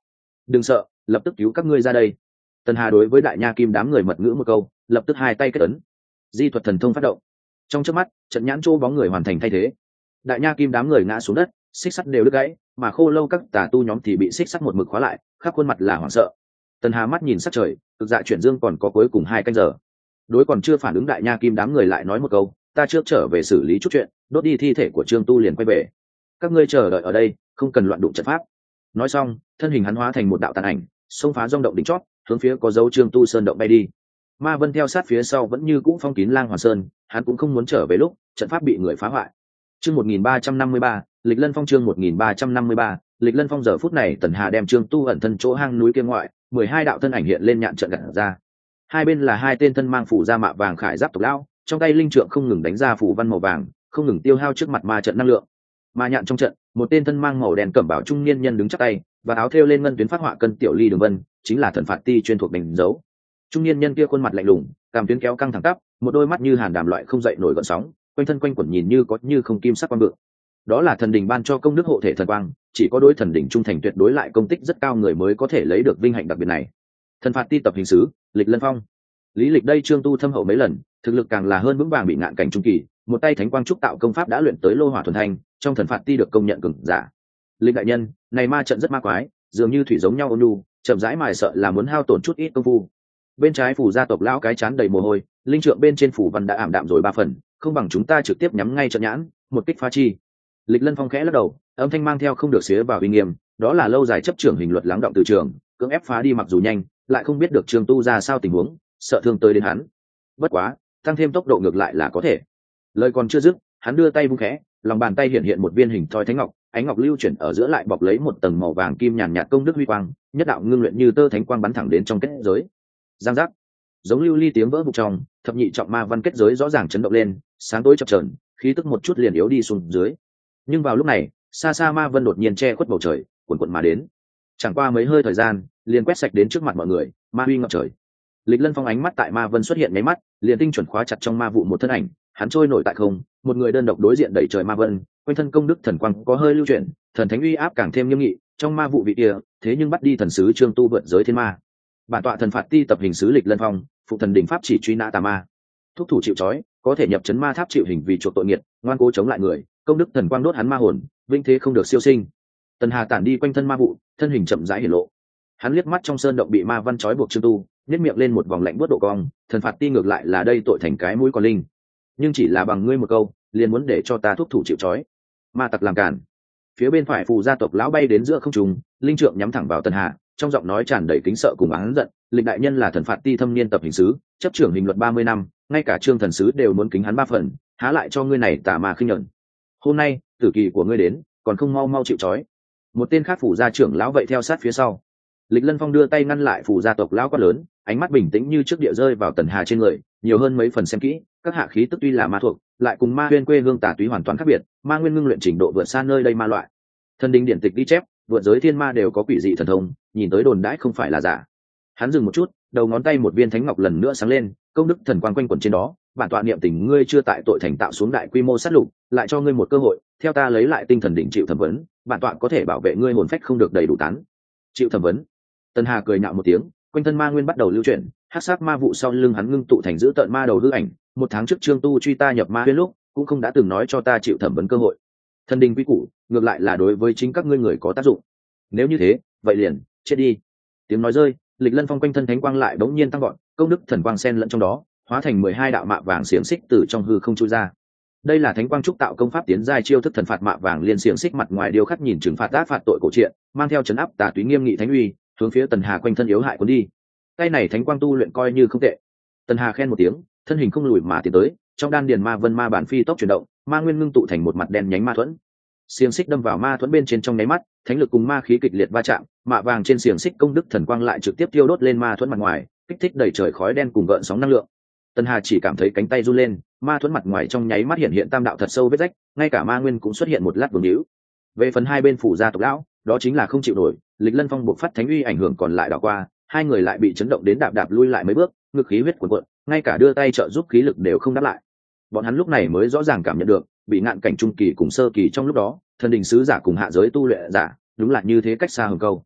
đừng sợ, lập tức cứu các ngươi ra đây. Tần Hà đối với đại nha kim đám người mật ngữ một câu, lập tức hai tay kết ấn, di thuật thần thông phát động. Trong chớp mắt, trận nhãn chỗ bóng người hoàn thành thay thế. Đại nha kim đám người ngã xuống đất, xích sắt đều đứt gãy, mà khô lâu các tà tu nhóm thì bị xích sắt một mực khóa lại, khắp khuôn mặt là hoảng sợ. Tần Hà mắt nhìn sắc trời, cực dạ chuyển dương còn có cuối cùng hai canh giờ. Đối còn chưa phản ứng đại nha kim đám người lại nói một câu, ta trước trở về xử lý chút chuyện, đốt đi thi thể của Trương Tu liền quay về. Các ngươi chờ đợi ở đây, không cần loạn đụng trận pháp. Nói xong, thân hình hắn hóa thành một đạo tàn ảnh, xông phá rong động đỉnh chót, hướng phía có dấu Trương Tu sơn động bay đi. Ma Vân theo sát phía sau vẫn như cũ phong kín Lang Hoàn Sơn, hắn cũng không muốn trở về lúc trận pháp bị người phá hoại. Chương một nghìn ba trăm năm mươi ba, Lịch Lân Phong chương một nghìn ba trăm năm mươi ba, Lịch Lân Phong giờ phút này Tần Hà đem Trương Tu ẩn thân chỗ hang núi kia ngoại, mười hai đạo thân ảnh hiện lên nhạn trận gặt ra. Hai bên là hai tên thân mang phủ da mạ vàng khải giáp tộc lão, trong tay linh trượng không ngừng đánh ra phủ văn màu vàng, không ngừng tiêu hao trước mặt ma trận năng lượng. Ma nhạn trong trận, một tên thân mang màu đen cẩm bào trung niên nhân đứng chắp tay, và áo thêu lên ngân tuyến phát họa cân tiểu ly đường vân, chính là thần phạt ti chuyên thuộc đánh dấu. Trung niên nhân kia khuôn mặt lạnh lùng, cằm tuyến kéo căng thẳng tắp, một đôi mắt như hàn đàm loại không dậy nổi gợn sóng, quanh thân quanh quẩn nhìn như có như không kim sắc quang vượng. Đó là thần đình ban cho công đức hộ thể thần quang, chỉ có đối thần đình trung thành tuyệt đối lại công tích rất cao người mới có thể lấy được vinh hạnh đặc biệt này. Thần phạt ti tập hình sứ, Lịch Lân Phong. Lý lịch đây Trương Tu thâm hậu mấy lần, thực lực càng là hơn vững vàng bị ngạn cảnh trung kỳ, một tay thánh quang trúc tạo công pháp đã luyện tới lô hỏa thuần thanh, trong thần phạt ti được công nhận cường giả. Lịch đại nhân, này ma trận rất ma quái, dường như thủy giống nhau ôn nhu, chậm rãi mài sợ là muốn hao tổn chút ít công phu. Bên trái phủ gia tộc lão cái chán đầy mồ hôi, linh trượng bên trên phủ văn đã ảm đạm rồi ba phần, không bằng chúng ta trực tiếp nhắm ngay trận nhãn, một kích phá chi. Lịch Lân Phong khẽ lắc đầu, âm thanh mang theo không được xía vào uy nghiêm, đó là lâu dài chấp trưởng hình luật lắng động từ trường, cưỡng ép phá đi mặc dù nhanh, lại không biết được Trương Tu ra sao tình huống, sợ thương tới đến hắn. Bất quá, tăng thêm tốc độ ngược lại là có thể. Lời còn chưa dứt, hắn đưa tay vung khẽ, lòng bàn tay hiện hiện một viên hình thoi thánh ngọc, ánh ngọc lưu chuyển ở giữa lại bọc lấy một tầng màu vàng kim nhàn nhạt công đức huy quang, nhất đạo ngưng luyện như tơ thánh quang bắn thẳng đến trong kết giới. Giang giác, giống lưu ly tiếng vỡ vụn trong, thập nhị trọng ma văn kết giới rõ ràng chấn động lên, sáng tối chập chờn, khí tức một chút liền yếu đi xuống dưới. Nhưng vào lúc này, xa xa ma vân đột nhiên che khuất bầu trời, cuồn cuộn mà đến. Chẳng qua mấy hơi thời gian, liền quét sạch đến trước mặt mọi người, ma uy ngập trời. Lịch Lân Phong ánh mắt tại ma vân xuất hiện nháy mắt, liền tinh chuẩn khóa chặt trong ma vụ một thân ảnh, hắn trôi nổi tại không, một người đơn độc đối diện đẩy trời ma vân, quanh thân công đức thần quang có hơi lưu chuyển, thần thánh uy áp càng thêm nghiêm nghị, trong ma vụ vị kia, thế nhưng bắt đi thần sứ Trương Tu vượt giới thiên ma. Bản tọa thần phạt ti tập hình sứ Lịch Lân Phong, phụ thần đỉnh pháp chỉ truy nã tà ma. Thúc thủ chịu trói, có thể nhập chấn ma tháp chịu hình vì chuộc tội nghiệt, ngoan cố chống lại người, công đức thần quang đốt hắn ma hồn, vinh thế không được siêu sinh. Tần Hà tản đi quanh thân ma vụ, thân hình chậm rãi hiển lộ. Hắn liếc mắt trong sơn động bị ma văn trói buộc Trương Tu, nhếch miệng lên một vòng lạnh buốt độ cong, thần phạt ti ngược lại là đây tội thành cái mũi còn linh, nhưng chỉ là bằng ngươi một câu, liền muốn để cho ta thúc thủ chịu trói. Ma tặc làm cản. Phía bên phải phù gia tộc lão bay đến giữa không trung, linh trượng nhắm thẳng vào Tần Hà, trong giọng nói tràn đầy kính sợ cùng oán giận. Lịch đại nhân là thần phạt ti thâm niên tập hình sứ, chấp trưởng hình luật ba mươi năm, ngay cả trương thần sứ đều muốn kính hắn ba phần, há lại cho ngươi này tà ma khinh nhẫn. Hôm nay tử kỳ của ngươi đến, còn không mau mau chịu trói. Một tên khác phủ gia trưởng lão vậy theo sát phía sau. Lịch Lân Phong đưa tay ngăn lại phủ gia tộc lão quát lớn, ánh mắt bình tĩnh như trước địa rơi vào Tần Hà trên người, nhiều hơn mấy phần xem kỹ, các hạ khí tức tuy là ma thuộc, lại cùng ma huyên quê hương tà túy hoàn toàn khác biệt, ma nguyên ngưng luyện trình độ vượt xa nơi đây ma loại. Thần đình điển tịch ghi chép, vượt giới thiên ma đều có quỷ dị thần thông, nhìn tới đồn đãi không phải là giả. Hắn dừng một chút, đầu ngón tay một viên thánh ngọc lần nữa sáng lên, công đức thần quang quanh quẩn trên đó. Bản tọa niệm tình ngươi chưa tại tội thành tạo xuống đại quy mô sát lục, lại cho ngươi một cơ hội, theo ta lấy lại tinh thần đỉnh chịu thẩm vấn, bản tọa có thể bảo vệ ngươi hồn phách không được đầy đủ tán. Chịu thẩm vấn. Tần Hà cười nhạo một tiếng, quanh thân ma nguyên bắt đầu lưu chuyển, hắc sắc ma vụ sau lưng hắn ngưng tụ thành giữ tợn ma đầu hư ảnh. Một tháng trước Trương Tu truy ta nhập ma huyên lúc, cũng không đã từng nói cho ta chịu thẩm vấn cơ hội. Thần đình quy củ, ngược lại là đối với chính các ngươi người có tác dụng. Nếu như thế, vậy liền chết đi. Tiếng nói rơi, Lịch Lân Phong quanh thân thánh quang lại bỗng nhiên tăng gọn, công đức thần quang xen lẫn trong đó, hóa thành mười hai đạo mạ vàng xiềng xích từ trong hư không chui ra. Đây là thánh quang trúc tạo công pháp tiến giai chiêu thức thần phạt mạ vàng liên xiềng xích mặt ngoài điêu khắc nhìn trừng phạt ác phạt tội cổ truyện, mang theo chấn áp tà túy nghiêm nghị thánh uy, hướng phía Tần Hà quanh thân yếu hại cuốn đi. Tay này thánh quang tu luyện coi như không tệ. Tần Hà khen một tiếng, thân hình không lùi mà tiến tới, trong đan điền ma vân ma bản phi tốc chuyển động, ma nguyên ngưng tụ thành một mặt đen nhánh ma thuẫn. Xiềng xích đâm vào ma thuẫn bên trên trong nháy mắt, thánh lực cùng ma khí kịch liệt va chạm, mạ vàng trên xiềng xích công đức thần quang lại trực tiếp tiêu đốt lên ma thuẫn mặt ngoài, kích thích đầy trời khói đen cùng gợn sóng năng lượng. Tần Hà chỉ cảm thấy cánh tay run lên, ma thuẫn mặt ngoài trong nháy mắt hiện hiện tam đạo thật sâu vết rách, ngay cả ma nguyên cũng xuất hiện một lát vương hữu. Về phần hai bên phủ gia tộc lão, đó chính là không chịu nổi, Lịch Lân Phong buộc phát thánh uy ảnh hưởng còn lại đảo qua, hai người lại bị chấn động đến đạp đạp lui lại mấy bước, ngực khí huyết cuồn cuộn, ngay cả đưa tay trợ giúp khí lực đều không đáp lại. Bọn hắn lúc này mới rõ ràng cảm nhận được, bị ngạn cảnh trung kỳ cùng sơ kỳ trong lúc đó, thần đình sứ giả cùng hạ giới tu luyện giả, đúng là như thế cách xa hừng câu.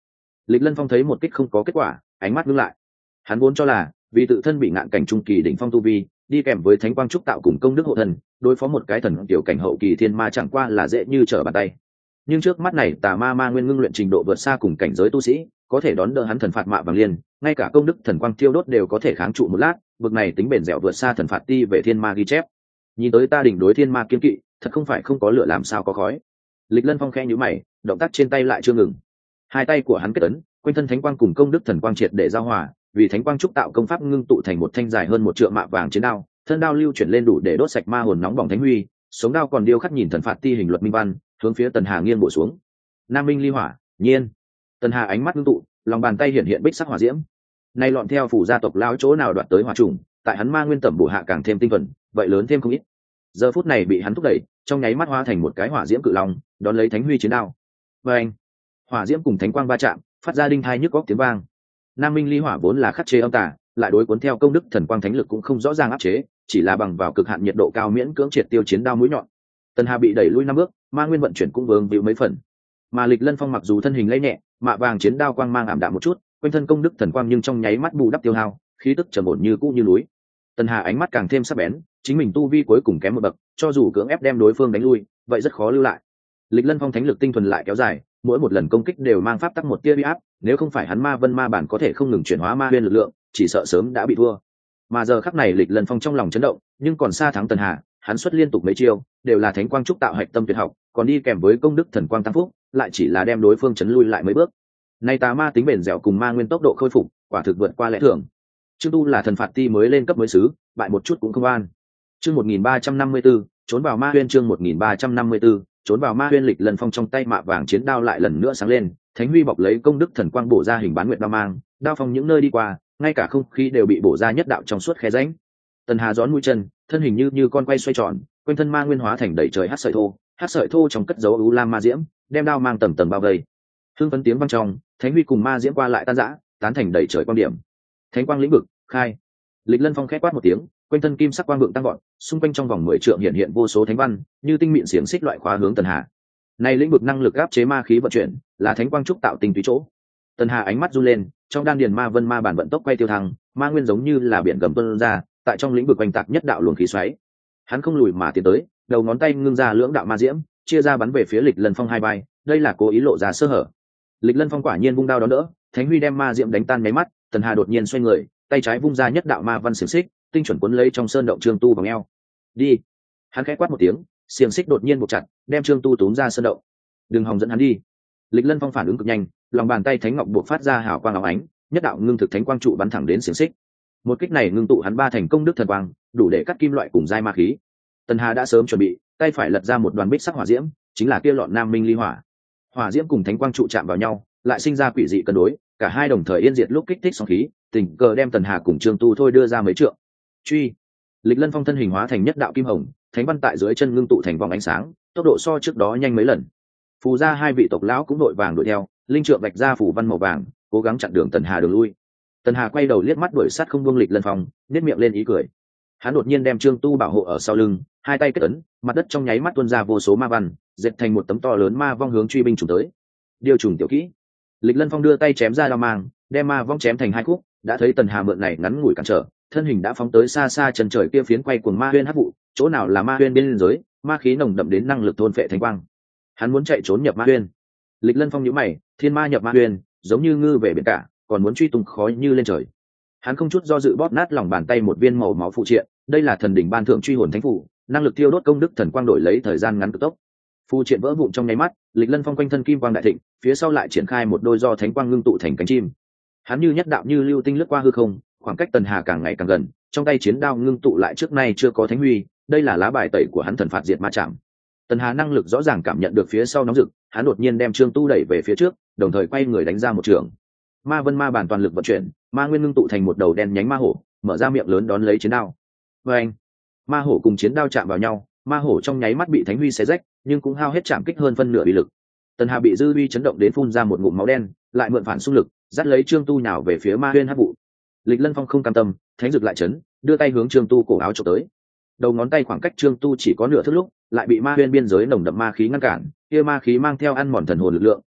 Lịch Lân Phong thấy một kích không có kết quả, ánh mắt ngưng lại. Hắn vốn cho là vì tự thân bị ngạn cảnh trung kỳ đỉnh phong tu vi, đi kèm với thánh quang trúc tạo cùng công đức hộ thần, đối phó một cái thần tiểu cảnh hậu kỳ thiên ma chẳng qua là dễ như trở bàn tay. Nhưng trước mắt này tà ma ma nguyên ngưng luyện trình độ vượt xa cùng cảnh giới tu sĩ, có thể đón đỡ hắn thần phạt mạ vàng liên, ngay cả công đức thần quang thiêu đốt đều có thể kháng trụ một lát, vực này tính bền dẻo vượt xa thần phạt ti về thiên ma ghi chép. Nhìn tới ta đỉnh đối thiên ma kiên kỵ, thật không phải không có lửa làm sao có khói. Lịch Lân Phong khẽ nhíu mày, động tác trên tay lại chưa ngừng. Hai tay của hắn kết ấn, quanh thân thánh quang cùng công đức thần quang triệt để giao hòa, vì thánh quang trúc tạo công pháp ngưng tụ thành một thanh dài hơn một trượng mạ vàng chiến đao, thân đao lưu chuyển lên đủ để đốt sạch ma hồn nóng bỏng thánh huy, sống đao còn điêu khắc nhìn thần phạt ti hình luật minh văn, hướng phía Tần Hà nghiêng bổ xuống. Nam minh ly hỏa, nhiên. Tần Hà ánh mắt ngưng tụ, lòng bàn tay hiện hiện bích sắc hỏa diễm. Nay lọn theo phủ gia tộc lão chỗ nào đoạt tới hỏa trùng, tại hắn ma nguyên tẩm bổ hạ càng thêm tinh thuần, vậy lớn thêm không ít. Giờ phút này bị hắn thúc đẩy, trong nháy mắt hóa thành một cái hỏa diễm cự long, đón lấy thánh huy chiến đao. Và anh, hỏa diễm cùng thánh quang va chạm, phát ra đinh thai nhức góc tiếng vang. Nam minh ly hỏa vốn là khắc chế âm tà, lại đối cuốn theo công đức thần quang thánh lực cũng không rõ ràng áp chế, chỉ là bằng vào cực hạn nhiệt độ cao miễn cưỡng triệt tiêu chiến đao mũi nhọn. Tần Hà bị đẩy lui năm bước, ma nguyên vận chuyển cũng vướng víu mấy phần. Mà Lịch Lân Phong mặc dù thân hình lay nhẹ, mạ vàng chiến đao quang mang ảm đạm một chút, quanh thân công đức thần quang nhưng trong nháy mắt bù đắp tiêu hao, khí tức trầm ổn như cũ như núi. Tần Hà ánh mắt càng thêm sắc bén, chính mình tu vi cuối cùng kém một bậc, cho dù cưỡng ép đem đối phương đánh lui, vậy rất khó lưu lại. Lịch Lân Phong thánh lực tinh thuần lại kéo dài, mỗi một lần công kích đều mang pháp tắc một tia uy áp, nếu không phải hắn ma vân ma bản có thể không ngừng chuyển hóa ma nguyên lực lượng, chỉ sợ sớm đã bị thua. Mà giờ khắc này Lịch Lân Phong trong lòng chấn động, nhưng còn xa thắng Tần Hà, hắn xuất liên tục mấy chiêu, đều là thánh quang trúc tạo hạch tâm tuyệt học, còn đi kèm với công đức thần quang tăng phúc, lại chỉ là đem đối phương chấn lui lại mấy bước. Nay tà ma tính bền dẻo cùng ma nguyên tốc độ khôi phục, quả thực vượt qua lẽ thường. Trương Tu là thần phạt ti mới lên cấp mới xứ, bại một chút cũng không an. Chương một nghìn ba trăm năm mươi 1 trốn vào ma huyên chương một nghìn ba trăm năm mươi 1 trốn vào ma huyên. Lịch Lân Phong trong tay mạ vàng chiến đao lại lần nữa sáng lên, thánh huy bọc lấy công đức thần quang bổ ra hình bán nguyệt đao mang, đao phong những nơi đi qua, ngay cả không khí đều bị bổ ra nhất đạo trong suốt khe rãnh. Tần Hà gión mũi chân, thân hình như như con quay xoay tròn, quanh thân ma nguyên hóa thành đầy trời hắc sợi thô, hắc sợi thô trong cất dấu u lam ma diễm, đem đao mang tầng tầng bao vây. Hương phấn tiếng vang trong, thánh huy cùng ma diễm qua lại tan rã, tán thành đầy trời quan điểm. Thánh quang lĩnh vực, khai. Lịch Lân Phong khẽ quát một tiếng, quanh thân kim sắc quang vượng tăng vọt, xung quanh trong vòng mười trượng hiện hiện vô số thánh văn, như tinh mịn xiềng xích loại khóa hướng Tần Hà. Này lĩnh vực năng lực áp chế ma khí vận chuyển, là thánh quang trúc tạo tinh túy chỗ. Tần Hà ánh mắt run lên, trong đan điền ma vân ma bản vận tốc quay tiêu thăng, ma nguyên giống như là biển gầm tuôn ra, tại trong lĩnh vực quanh tạc nhất đạo luồng khí xoáy. Hắn không lùi mà tiến tới, đầu ngón tay ngưng ra lưỡng đạo ma diễm, chia ra bắn về phía Lịch Lân Phong hai vai, đây là cố ý lộ ra sơ hở. Lịch Lân Phong quả nhiên vung đao đón đỡ, thánh huy đem ma diễm đánh tan nháy mắt, Tần Hà đột nhiên xoay người, tay trái vung ra nhất đạo ma văn xiềng xích, tinh chuẩn cuốn lấy trong sơn động Trương Tu vào eo. Đi! Hắn khẽ quát một tiếng, xiềng xích đột nhiên buộc chặt, đem Trương Tu túm ra sơn động. Đừng hòng dẫn hắn đi! Lịch Lân Phong phản ứng cực nhanh, lòng bàn tay thánh ngọc buộc phát ra hào quang óng ánh, nhất đạo ngưng thực thánh quang trụ bắn thẳng đến xiềng xích. Một kích này ngưng tụ hắn ba thành công đức thần quang, đủ để cắt kim loại cùng giai ma khí. Tần Hà đã sớm chuẩn bị, tay phải lật ra một đoàn bích sắc hỏa diễm, chính là kia lọn Nam Minh ly hỏa. Hỏa diễm cùng thánh quang trụ chạm vào nhau, lại sinh ra quỷ dị cân đối, cả hai đồng thời yên diệt lúc kích thích sóng khí, tình cờ đem Tần Hà cùng Trương Tu thôi đưa ra mấy trượng. Truy! Lịch Lân Phong thân hình hóa thành nhất đạo kim hồng, thánh văn tại dưới chân ngưng tụ thành vòng ánh sáng, tốc độ so trước đó nhanh mấy lần. Phù ra hai vị tộc lão cũng đội vàng đuổi theo, linh trượng vạch ra phủ văn màu vàng, cố gắng chặn đường Tần Hà đường lui. Tần Hà quay đầu liếc mắt đuổi sát không buông Lịch Lân Phong, nét miệng lên ý cười. Hắn đột nhiên đem Trương Tu bảo hộ ở sau lưng, hai tay kết ấn, mặt đất trong nháy mắt tuôn ra vô số ma văn, dệt thành một tấm to lớn ma vong hướng truy binh trùng tới. Điều trùng tiểu kỹ. Lịch Lân Phong đưa tay chém ra đao mang, đem ma vong chém thành hai khúc, đã thấy Tần Hà mượn này ngắn ngủi cản trở, thân hình đã phóng tới xa xa chân trời kia phiến quay cuồng ma huyên hắc vụ, chỗ nào là ma huyên biên giới, ma khí nồng đậm đến năng lực thôn phệ thánh quang. Hắn muốn chạy trốn nhập ma huyên. Lịch Lân Phong nhíu mày, thiên ma nhập ma huyên, giống như ngư về biển cả, còn muốn truy tung khói như lên trời. Hắn không chút do dự bóp nát lòng bàn tay một viên màu máu phụ triện, đây là thần đỉnh ban thượng truy hồn thánh phù, năng lực tiêu đốt công đức thần quang đổi lấy thời gian ngắn cực tốc. Phù triện vỡ vụn trong nháy mắt, Lịch Lân Phong quanh thân kim quang đại thịnh, phía sau lại triển khai một đôi do thánh quang ngưng tụ thành cánh chim. Hắn như nhất đạo như lưu tinh lướt qua hư không, khoảng cách Tần Hà càng ngày càng gần, trong tay chiến đao ngưng tụ lại trước nay chưa có thánh huy, đây là lá bài tẩy của hắn thần phạt diệt ma chạm. Tần Hà năng lực rõ ràng cảm nhận được phía sau nóng rực, hắn đột nhiên đem Trương Tu đẩy về phía trước, đồng thời quay người đánh ra một trường. Ma vân ma bản toàn lực vận chuyển, ma nguyên ngưng tụ thành một đầu đen nhánh ma hổ, mở ra miệng lớn đón lấy chiến đao. Và anh, ma hổ cùng chiến đao chạm vào nhau, ma hổ trong nháy mắt bị thánh huy xé rách, nhưng cũng hao hết chạm kích hơn phân nửa uy lực. Tần Hà bị dư uy chấn động đến phun ra một ngụm máu đen, lại mượn phản xung lực, dắt lấy Trương Tu nhào về phía ma huyên hắc vụ. Lịch Lân Phong không cam tâm, thánh dực lại chấn, đưa tay hướng Trương Tu cổ áo chụp tới. Đầu ngón tay khoảng cách Trương Tu chỉ có nửa thước lúc, lại bị ma huyên biên giới nồng đậm ma khí ngăn cản, kia ma khí mang theo ăn mòn thần hồn lực lượng,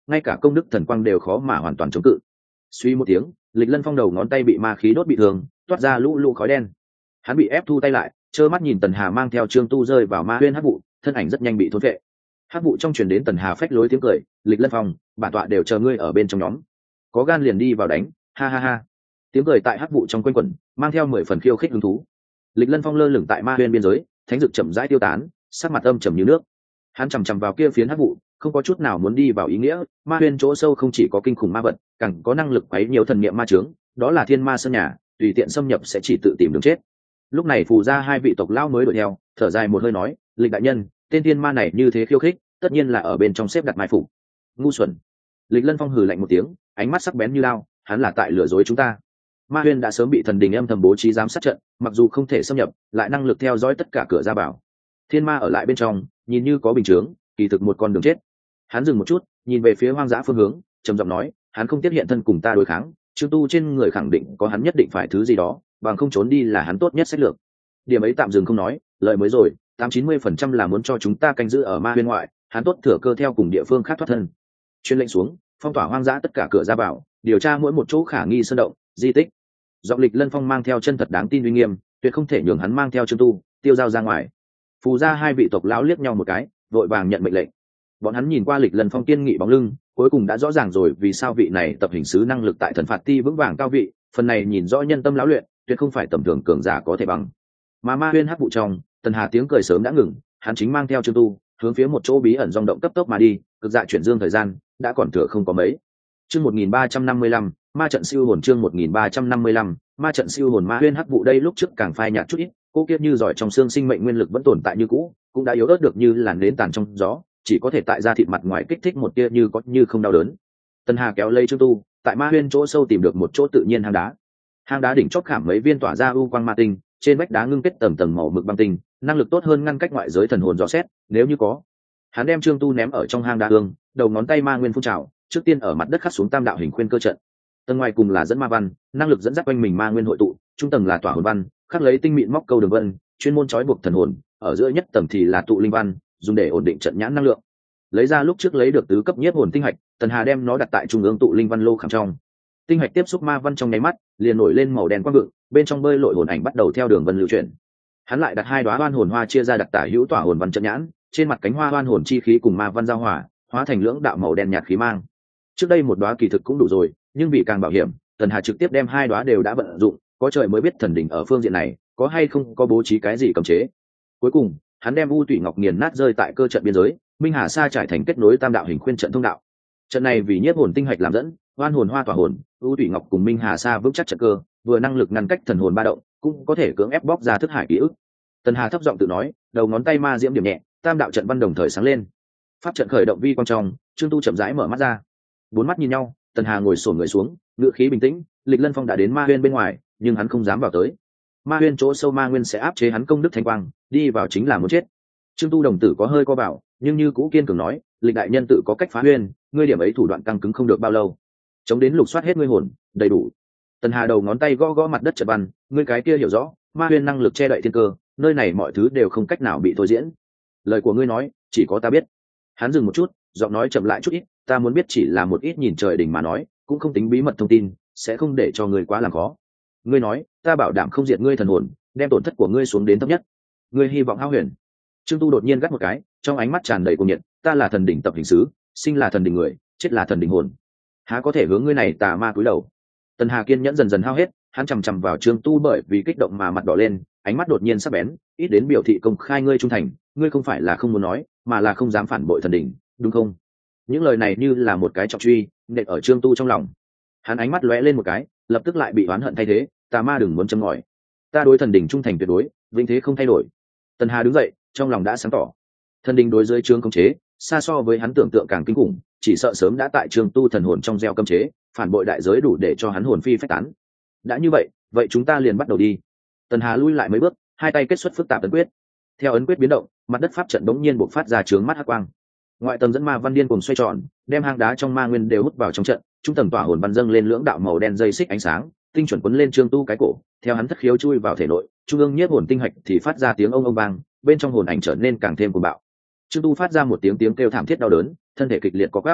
ngay cả công đức thần quang đều khó mà hoàn toàn chống cự. Suy một tiếng, Lịch Lân Phong đầu ngón tay bị ma khí đốt bị thương, toát ra lũ lũ khói đen. Hắn bị ép thu tay lại, trơ mắt nhìn Tần Hà mang theo Trương Tu rơi vào ma huyên hắc vụ, thân ảnh rất nhanh bị thôn vệ. Hắc vụ trong truyền đến Tần Hà phách lối tiếng cười, "Lịch Lân Phong, bản tọa đều chờ ngươi ở bên trong nhóm, có gan liền đi vào đánh, ha ha ha." Tiếng cười tại hắc vụ trong quanh quẩn, mang theo mười phần khiêu khích hứng thú. Lịch Lân Phong lơ lửng tại ma huyên biên giới, thánh dực chậm rãi tiêu tán, sắc mặt âm trầm như nước. Hắn chằm chằm vào kia phiến hắc vụ, không có chút nào muốn đi vào ý nghĩa. Ma huyên chỗ sâu không chỉ có kinh khủng ma vật, càng có năng lực quấy nhiều thần niệm ma chướng, đó là thiên ma sơn nhà, tùy tiện xâm nhập sẽ chỉ tự tìm đường chết. Lúc này phù ra hai vị tộc lão mới đuổi theo, thở dài một hơi nói, "Lịch đại nhân, tên thiên ma này như thế khiêu khích, tất nhiên là ở bên trong xếp đặt mai phục." Ngu xuẩn. Lịch Lân Phong hừ lạnh một tiếng, ánh mắt sắc bén như lao, hắn là tại lừa dối chúng ta. Ma huyên đã sớm bị thần đình âm thầm bố trí giám sát trận, mặc dù không thể xâm nhập, lại năng lực theo dõi tất cả cửa ra vào. Thiên ma ở lại bên trong, nhìn như có bình chướng, kỳ thực một con đường chết. Hắn dừng một chút, nhìn về phía hoang dã phương hướng, trầm giọng nói, hắn không tiết hiện thân cùng ta đối kháng, Trương Tu trên người khẳng định có hắn nhất định phải thứ gì đó, bằng không trốn đi là hắn tốt nhất sách lược. Điểm ấy tạm dừng không nói, lời mới rồi, tám chín mươi phần trăm là muốn cho chúng ta canh giữ ở ma huyên ngoại, hắn tốt thừa cơ theo cùng địa phương khác thoát thân. Chuyên lệnh xuống, phong tỏa hoang dã tất cả cửa ra vào, điều tra mỗi một chỗ khả nghi sơn động, di tích. Giọng Lịch Lân Phong mang theo chân thật đáng tin uy nghiêm, tuyệt không thể nhường hắn mang theo Trương Tu tiêu giao ra ngoài. Phù ra hai vị tộc lão liếc nhau một cái, vội vàng nhận mệnh lệnh. Bọn hắn nhìn qua Lịch Lân Phong kiên nghị bóng lưng, cuối cùng đã rõ ràng rồi vì sao vị này tập hình sứ năng lực tại thần phạt ti vững vàng cao vị, phần này nhìn rõ nhân tâm lão luyện, tuyệt không phải tầm thường cường giả có thể bằng. Mà ma huyên hắc vụ trong, Tần Hà tiếng cười sớm đã ngừng, hắn chính mang theo Trương Tu hướng phía một chỗ bí ẩn rong động cấp tốc mà đi, cực dạ chuyển dương thời gian đã còn thừa không có mấy. Chương một nghìn ba trăm năm mươi lăm, ma trận siêu hồn. Chương một nghìn ba trăm năm mươi lăm, ma trận siêu hồn. Ma huyên hắc vụ đây lúc trước càng phai nhạt chút ít, cô kiếp như giỏi trong xương sinh mệnh nguyên lực vẫn tồn tại như cũ, cũng đã yếu ớt được như làn nến tàn trong gió, chỉ có thể tại da thịt mặt ngoài kích thích một tia như có như không đau đớn. Tần Hà kéo lây Trương Tu, tại ma huyên chỗ sâu tìm được một chỗ tự nhiên hang đá. Hang đá đỉnh chót khảm mấy viên tỏa ra u quang ma tinh, trên vách đá ngưng kết tầng tầng màu mực băng tinh, năng lực tốt hơn ngăn cách ngoại giới thần hồn dò xét, nếu như có. Hắn đem Trương Tu ném ở trong hang đá hương, đầu ngón tay ma nguyên phun trào, trước tiên ở mặt đất khắc xuống tam đạo hình khuyên cơ trận. Tầng ngoài cùng là dẫn ma văn, năng lực dẫn dắt quanh mình ma nguyên hội tụ, trung tầng là tỏa hồn văn, khắc lấy tinh mịn móc câu đường vân, chuyên môn trói buộc thần hồn, ở giữa nhất tầng thì là tụ linh văn, dùng để ổn định trận nhãn năng lượng. Lấy ra lúc trước lấy được tứ cấp nhiếp hồn tinh hạch, Tần Hà đem nó đặt tại trung ương tụ linh văn lô khảm trong. Tinh hạch tiếp xúc ma văn trong nháy mắt, liền nổi lên màu đen quang vượng, bên trong bơi lội hồn ảnh bắt đầu theo đường vân lưu chuyển. Hắn lại đặt hai đóa oan hồn hoa chia ra đặt tả hữu tỏa hồn văn trận nhãn, trên mặt cánh hoa oan hồn chi khí cùng ma văn giao hòa, hóa thành lưỡng đạo màu đen nhạt khí mang. Trước đây một đóa kỳ thực cũng đủ rồi, nhưng vì càng bảo hiểm, Tần Hà trực tiếp đem hai đóa đều đã vận dụng, có trời mới biết thần đỉnh ở phương diện này có hay không có bố trí cái gì cấm chế. Cuối cùng, hắn đem u tủy ngọc nghiền nát rơi tại cơ trận biên giới, minh hà sa trải thành kết nối tam đạo hình khuyên trận thông đạo. Trận này vì nhiếp hồn tinh hạch làm dẫn, oan hồn hoa tỏa hồn, u tủy ngọc cùng minh hà sa vững chắc trận cơ, vừa năng lực ngăn cách thần hồn ba động, cũng có thể cưỡng ép bóc ra thức hải ký ức. Tần Hà thấp giọng tự nói, đầu ngón tay ma diễm điểm nhẹ, tam đạo trận văn đồng thời sáng lên. Pháp trận khởi động vi quang trong, Trương Tu chậm rãi mở mắt ra. Bốn mắt nhìn nhau, Tần Hà ngồi xổm người xuống, ngựa khí bình tĩnh. Lịch Lân Phong đã đến ma huyên bên ngoài, nhưng hắn không dám vào tới. Ma huyên chỗ sâu ma nguyên sẽ áp chế hắn công đức thanh quang, đi vào chính là muốn chết. Trương Tu đồng tử có hơi co vào, nhưng như cũ kiên cường nói, Lịch đại nhân tự có cách phá huyên, ngươi điểm ấy thủ đoạn căng cứng không được bao lâu. Chống đến lục soát hết ngươi hồn, đầy đủ. Tần Hà đầu ngón tay gõ gõ mặt đất trận văn, ngươi cái kia hiểu rõ, ma huyên năng lực che đậy thiên cơ, nơi này mọi thứ đều không cách nào bị thôi diễn. Lời của ngươi nói, chỉ có ta biết. Hắn dừng một chút, giọng nói chậm lại chút ít, ta muốn biết chỉ là một ít nhìn trời đỉnh mà nói, cũng không tính bí mật thông tin, sẽ không để cho ngươi quá làm khó. Ngươi nói, ta bảo đảm không diệt ngươi thần hồn, đem tổn thất của ngươi xuống đến thấp nhất. Ngươi hy vọng hao huyền. Trương Tu đột nhiên gắt một cái, trong ánh mắt tràn đầy cuồng nhiệt, ta là thần đỉnh tập hình sứ, sinh là thần đỉnh người, chết là thần đỉnh hồn, há có thể hướng ngươi này tà ma cúi đầu. Tần Hà kiên nhẫn dần dần hao hết, hắn chằm chằm vào Trương Tu bởi vì kích động mà mặt đỏ lên, ánh mắt đột nhiên sắc bén, ít đến biểu thị công khai ngươi trung thành, ngươi không phải là không muốn nói, mà là không dám phản bội thần đỉnh, đúng không? Những lời này như là một cái trọng truy, nện ở Trương Tu trong lòng. Hắn ánh mắt lóe lên một cái, lập tức lại bị oán hận thay thế, tà ma đừng muốn châm ngòi, ta đối thần đỉnh trung thành tuyệt đối, vĩnh thế không thay đổi. Tần Hà đứng dậy, trong lòng đã sáng tỏ, thần đỉnh đối dưới trướng cấm chế, xa so với hắn tưởng tượng càng kinh khủng, chỉ sợ sớm đã tại Trương Tu thần hồn trong gieo cấm chế, phản bội đại giới đủ để cho hắn hồn phi phách tán. Đã như vậy, vậy chúng ta liền bắt đầu đi. Tần Hà lui lại mấy bước, hai tay kết xuất phức tạp ấn quyết. Theo ấn quyết biến động, mặt đất pháp trận bỗng nhiên bộc phát ra chướng mắt hắc quang. Ngoại tầng dẫn ma văn điên cùng xoay tròn, đem hang đá trong ma nguyên đều hút vào trong trận, trung tầng tỏa hồn văn dâng lên lưỡng đạo màu đen dây xích ánh sáng, tinh chuẩn quấn lên Trương Tu cái cổ, theo hắn thất khiếu chui vào thể nội, trung ương nhiếp hồn tinh hạch thì phát ra tiếng ông ông vang, bên trong hồn ảnh trở nên càng thêm cuồng bạo. Trương Tu phát ra một tiếng tiếng kêu thảm thiết đau đớn, thân thể kịch liệt co quắp.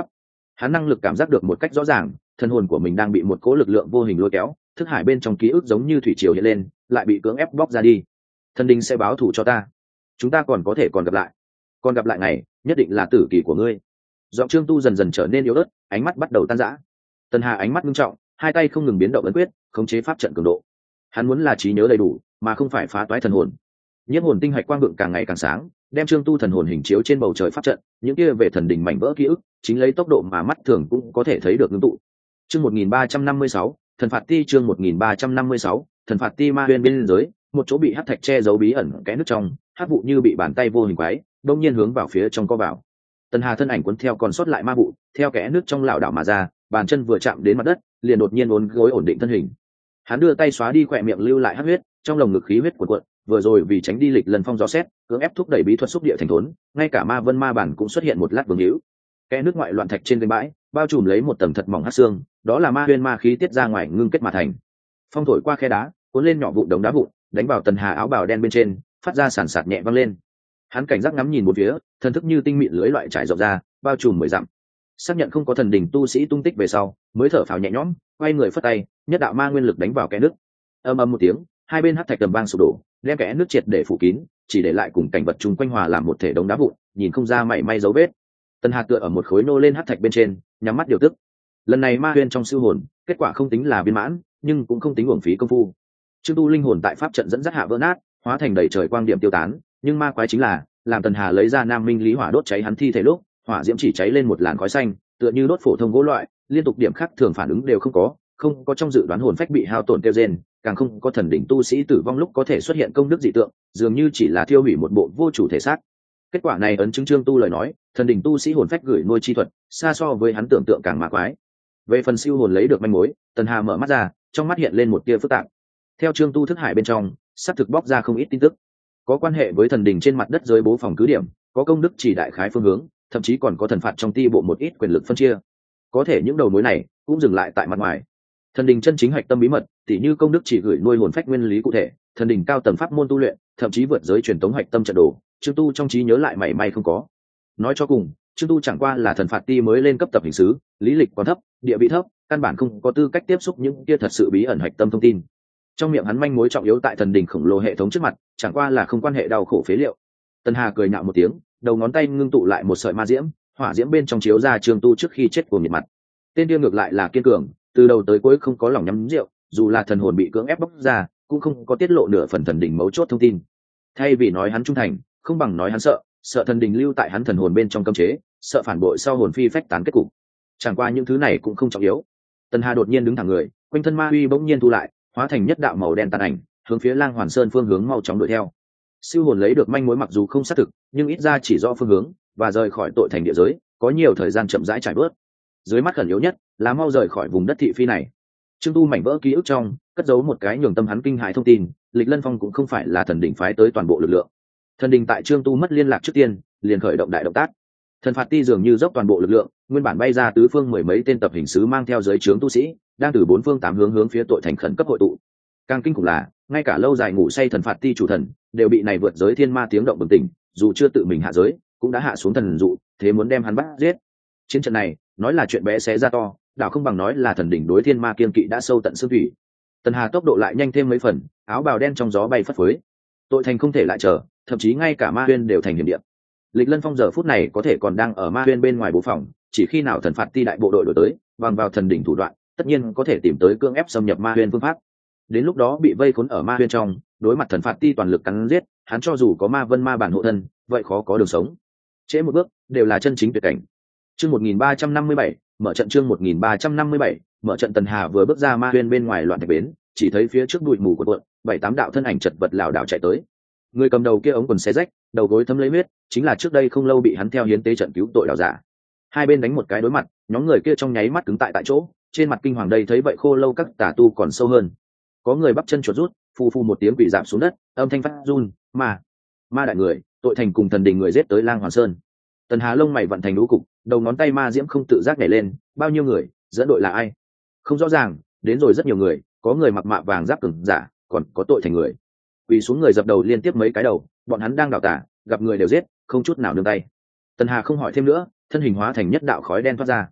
Hắn năng lực cảm giác được một cách rõ ràng, thân hồn của mình đang bị một cỗ lực lượng vô hình lôi kéo, thức hải bên trong ký ức giống như thủy triều hiện lên, lại bị cưỡng ép bóc ra đi. Thần đình sẽ báo thù cho ta, chúng ta còn có thể còn gặp lại, còn gặp lại ngày nhất định là tử kỳ của ngươi. Giọng Trương Tu dần dần trở nên yếu ớt, ánh mắt bắt đầu tan rã. Tần Hà ánh mắt nghiêm trọng, hai tay không ngừng biến động ấn quyết, khống chế pháp trận cường độ. Hắn muốn là trí nhớ đầy đủ, mà không phải phá toái thần hồn. Nhiếp hồn tinh hạch quang vượng càng ngày càng sáng, đem Trương Tu thần hồn hình chiếu trên bầu trời pháp trận, những kia về thần đình mảnh vỡ ký ức, chính lấy tốc độ mà mắt thường cũng có thể thấy được ngưng tụ. Chương một nghìn ba trăm năm mươi sáu, thần phạt ti chương một nghìn ba trăm năm mươi sáu, thần phạt ti ma huyền biên giới, một chỗ bị hắc thạch che giấu bí ẩn kẽ nước trong, hắc vụ như bị bàn tay vô hình quái, đột nhiên hướng vào phía trong co vào. Tần Hà thân ảnh cuốn theo còn sót lại ma vụ, theo kẽ nước trong lảo đảo mà ra, bàn chân vừa chạm đến mặt đất, liền đột nhiên uốn gối ổn định thân hình. Hắn đưa tay xóa đi khỏe miệng lưu lại hắc huyết, trong lồng ngực khí huyết cuộn cuộn, vừa rồi vì tránh đi lịch lần phong gió xét, cưỡng ép thúc đẩy bí thuật xúc địa thành thốn, ngay cả ma vân ma bản cũng xuất hiện một lát vương hữu. Kẽ nước ngoại loạn thạch trên kênh bãi, bao trùm lấy một tầng thật mỏng hắc xương, đó là ma huyên ma khí tiết ra ngoài ngưng kết mà thành. Phong thổi qua khe đá, cuốn lên nhỏ vụn đống đá vụn, đánh vào Tần Hà áo bào đen bên trên, phát ra sàn sạt nhẹ vang lên. Hắn cảnh giác ngắm nhìn một phía, thần thức như tinh mịn lưới loại trải rộng ra, bao trùm mười dặm. Xác nhận không có thần đình tu sĩ tung tích về sau, mới thở phào nhẹ nhõm, quay người phất tay, nhất đạo ma nguyên lực đánh vào kẽ nước. Ầm ầm một tiếng, hai bên hắc thạch tầm vang sụp đổ, đem kẽ nước triệt để phủ kín, chỉ để lại cùng cảnh vật chung quanh hòa làm một thể đống đá vụn, nhìn không ra mảy may dấu vết. Tần Hà tựa ở một khối nô lên hắc thạch bên trên, nhắm mắt điều tức. Lần này ma huyền trong siêu hồn, kết quả không tính là viên mãn, nhưng cũng không tính uổng phí công phu. Trương Tu linh hồn tại pháp trận dẫn dắt hạ vỡ nát, hóa thành đầy trời quang điểm tiêu tán, nhưng ma quái chính là, làm Tần Hà lấy ra Nam Minh Lý Hỏa đốt cháy hắn thi thể lúc, hỏa diễm chỉ cháy lên một làn khói xanh, tựa như đốt phổ thông gỗ loại, liên tục điểm khác thường phản ứng đều không có, không có trong dự đoán hồn phách bị hao tổn tiêu rên, càng không có thần đỉnh tu sĩ tử vong lúc có thể xuất hiện công đức dị tượng, dường như chỉ là thiêu hủy một bộ vô chủ thể xác. Kết quả này ấn chứng Trương Tu lời nói, thần đỉnh tu sĩ hồn phách gửi nuôi chi thuật, xa so với hắn tưởng tượng càng ma quái. Về phần siêu hồn lấy được manh mối, Tần Hà mở mắt ra, trong mắt hiện lên một tia phức tạp. Theo Trương Tu thức hải bên trong, sắp thực bóc ra không ít tin tức, có quan hệ với thần đỉnh trên mặt đất dưới bố phòng cứ điểm, có công đức chỉ đại khái phương hướng, thậm chí còn có thần phạt trong ti bộ một ít quyền lực phân chia. Có thể những đầu mối này cũng dừng lại tại mặt ngoài. Thần đình chân chính hạch tâm bí mật, tỉ như công đức chỉ gửi nuôi hồn phách nguyên lý cụ thể, thần đình cao tầng pháp môn tu luyện, thậm chí vượt giới truyền thống hạch tâm trận đồ, Trương Tu trong trí nhớ lại mảy may không có. Nói cho cùng, Trương Tu chẳng qua là thần phạt ti mới lên cấp tập hình sứ, lý lịch còn thấp, địa vị thấp, căn bản không có tư cách tiếp xúc những kia thật sự bí ẩn hạch tâm thông tin. Trong miệng hắn manh mối trọng yếu tại thần đình khổng lồ hệ thống trước mặt, chẳng qua là không quan hệ đau khổ phế liệu. Tần Hà cười nhạo một tiếng, đầu ngón tay ngưng tụ lại một sợi ma diễm, hỏa diễm bên trong chiếu ra Trương Tu trước khi chết của nhiệt mặt. Tên kia ngược lại là kiên cường, từ đầu tới cuối không có lòng nhắm rượu, dù là thần hồn bị cưỡng ép bóc ra, cũng không có tiết lộ nửa phần thần đình mấu chốt thông tin. Thay vì nói hắn trung thành, không bằng nói hắn sợ, sợ thần đình lưu tại hắn thần hồn bên trong cấm chế, sợ phản bội sau hồn phi phách tán kết cục. Chẳng qua những thứ này cũng không trọng yếu. Tần Hà đột nhiên đứng thẳng người, quanh thân ma uy bỗng nhiên thu lại, hóa thành nhất đạo màu đen tàn ảnh, hướng phía Lang Hoàn Sơn phương hướng mau chóng đuổi theo. Siêu hồn lấy được manh mối mặc dù không xác thực, nhưng ít ra chỉ rõ phương hướng và rời khỏi tội thành địa giới, có nhiều thời gian chậm rãi trải bớt. Dưới mắt khẩn yếu nhất là mau rời khỏi vùng đất thị phi này. Trương Tu mảnh vỡ ký ức trong cất giấu một cái nhường tâm hắn kinh hãi thông tin, Lịch Lân Phong cũng không phải là thần đỉnh phái tới toàn bộ lực lượng. Thần đình tại Trương Tu mất liên lạc trước tiên, liền khởi động đại động tác. Thần phạt ti dường như dốc toàn bộ lực lượng, nguyên bản bay ra tứ phương mười mấy tên tập hình sứ mang theo giới trướng tu sĩ, đang từ bốn phương tám hướng hướng phía tội thành khẩn cấp hội tụ. Càng kinh khủng là, ngay cả lâu dài ngủ say thần phạt ti chủ thần đều bị này vượt giới thiên ma tiếng động bừng tỉnh, dù chưa tự mình hạ giới, cũng đã hạ xuống thần dụ, thế muốn đem hắn bắt giết. Chiến trận này, nói là chuyện bé xé ra to, đảo không bằng nói là thần đỉnh đối thiên ma kiên kỵ đã sâu tận xương thủy. Tần Hà tốc độ lại nhanh thêm mấy phần, áo bào đen trong gió bay phất phới. Tội thành không thể lại chờ, thậm chí ngay cả ma huyên đều thành hiểm địa. Lịch Lân Phong giờ phút này có thể còn đang ở ma huyên bên ngoài bố phòng, chỉ khi nào thần phạt ti đại bộ đội đổi tới, bằng vào thần đỉnh thủ đoạn, tất nhiên có thể tìm tới cưỡng ép xâm nhập ma huyên phương pháp. Đến lúc đó bị vây khốn ở ma huyên trong, đối mặt thần phạt ti toàn lực cắn giết, hắn cho dù có ma vân ma bản hộ thân, vậy khó có đường sống. Trễ một bước, đều là chân chính tuyệt cảnh. Chương một nghìn ba trăm năm mươi bảy, mở trận chương một nghìn ba trăm năm mươi bảy, mở trận. Tần Hà vừa bước ra ma huyên bên ngoài loạn thạch bến, chỉ thấy phía trước bụi mù của cuộn, bảy tám đạo thân ảnh chật vật lảo đảo chạy tới. Người cầm đầu kia ống quần xé rách, đầu gối thấm lấy huyết, chính là trước đây không lâu bị hắn theo hiến tế trận cứu tội đạo giả. Hai bên đánh một cái đối mặt, nhóm người kia trong nháy mắt cứng tại tại chỗ, trên mặt kinh hoàng đây thấy vậy khô lâu các tà tu còn sâu hơn. Có người bắp chân chuột rút, phù phù một tiếng quỷ giảm xuống đất, âm thanh phát run, mà ma đại người, tội thành cùng thần đình người giết tới Lang Hoàn Sơn. Tần Hà lông mày vận thành lũ cục, đầu ngón tay ma diễm không tự giác nhảy lên, bao nhiêu người, dẫn đội là ai? Không rõ ràng, đến rồi rất nhiều người, có người mặc mạ vàng giáp cường giả, còn có tội thành người. Quỳ xuống người dập đầu liên tiếp mấy cái đầu, bọn hắn đang đảo tả, gặp người đều giết, không chút nào nương tay. Tần Hà không hỏi thêm nữa, thân hình hóa thành nhất đạo khói đen thoát ra.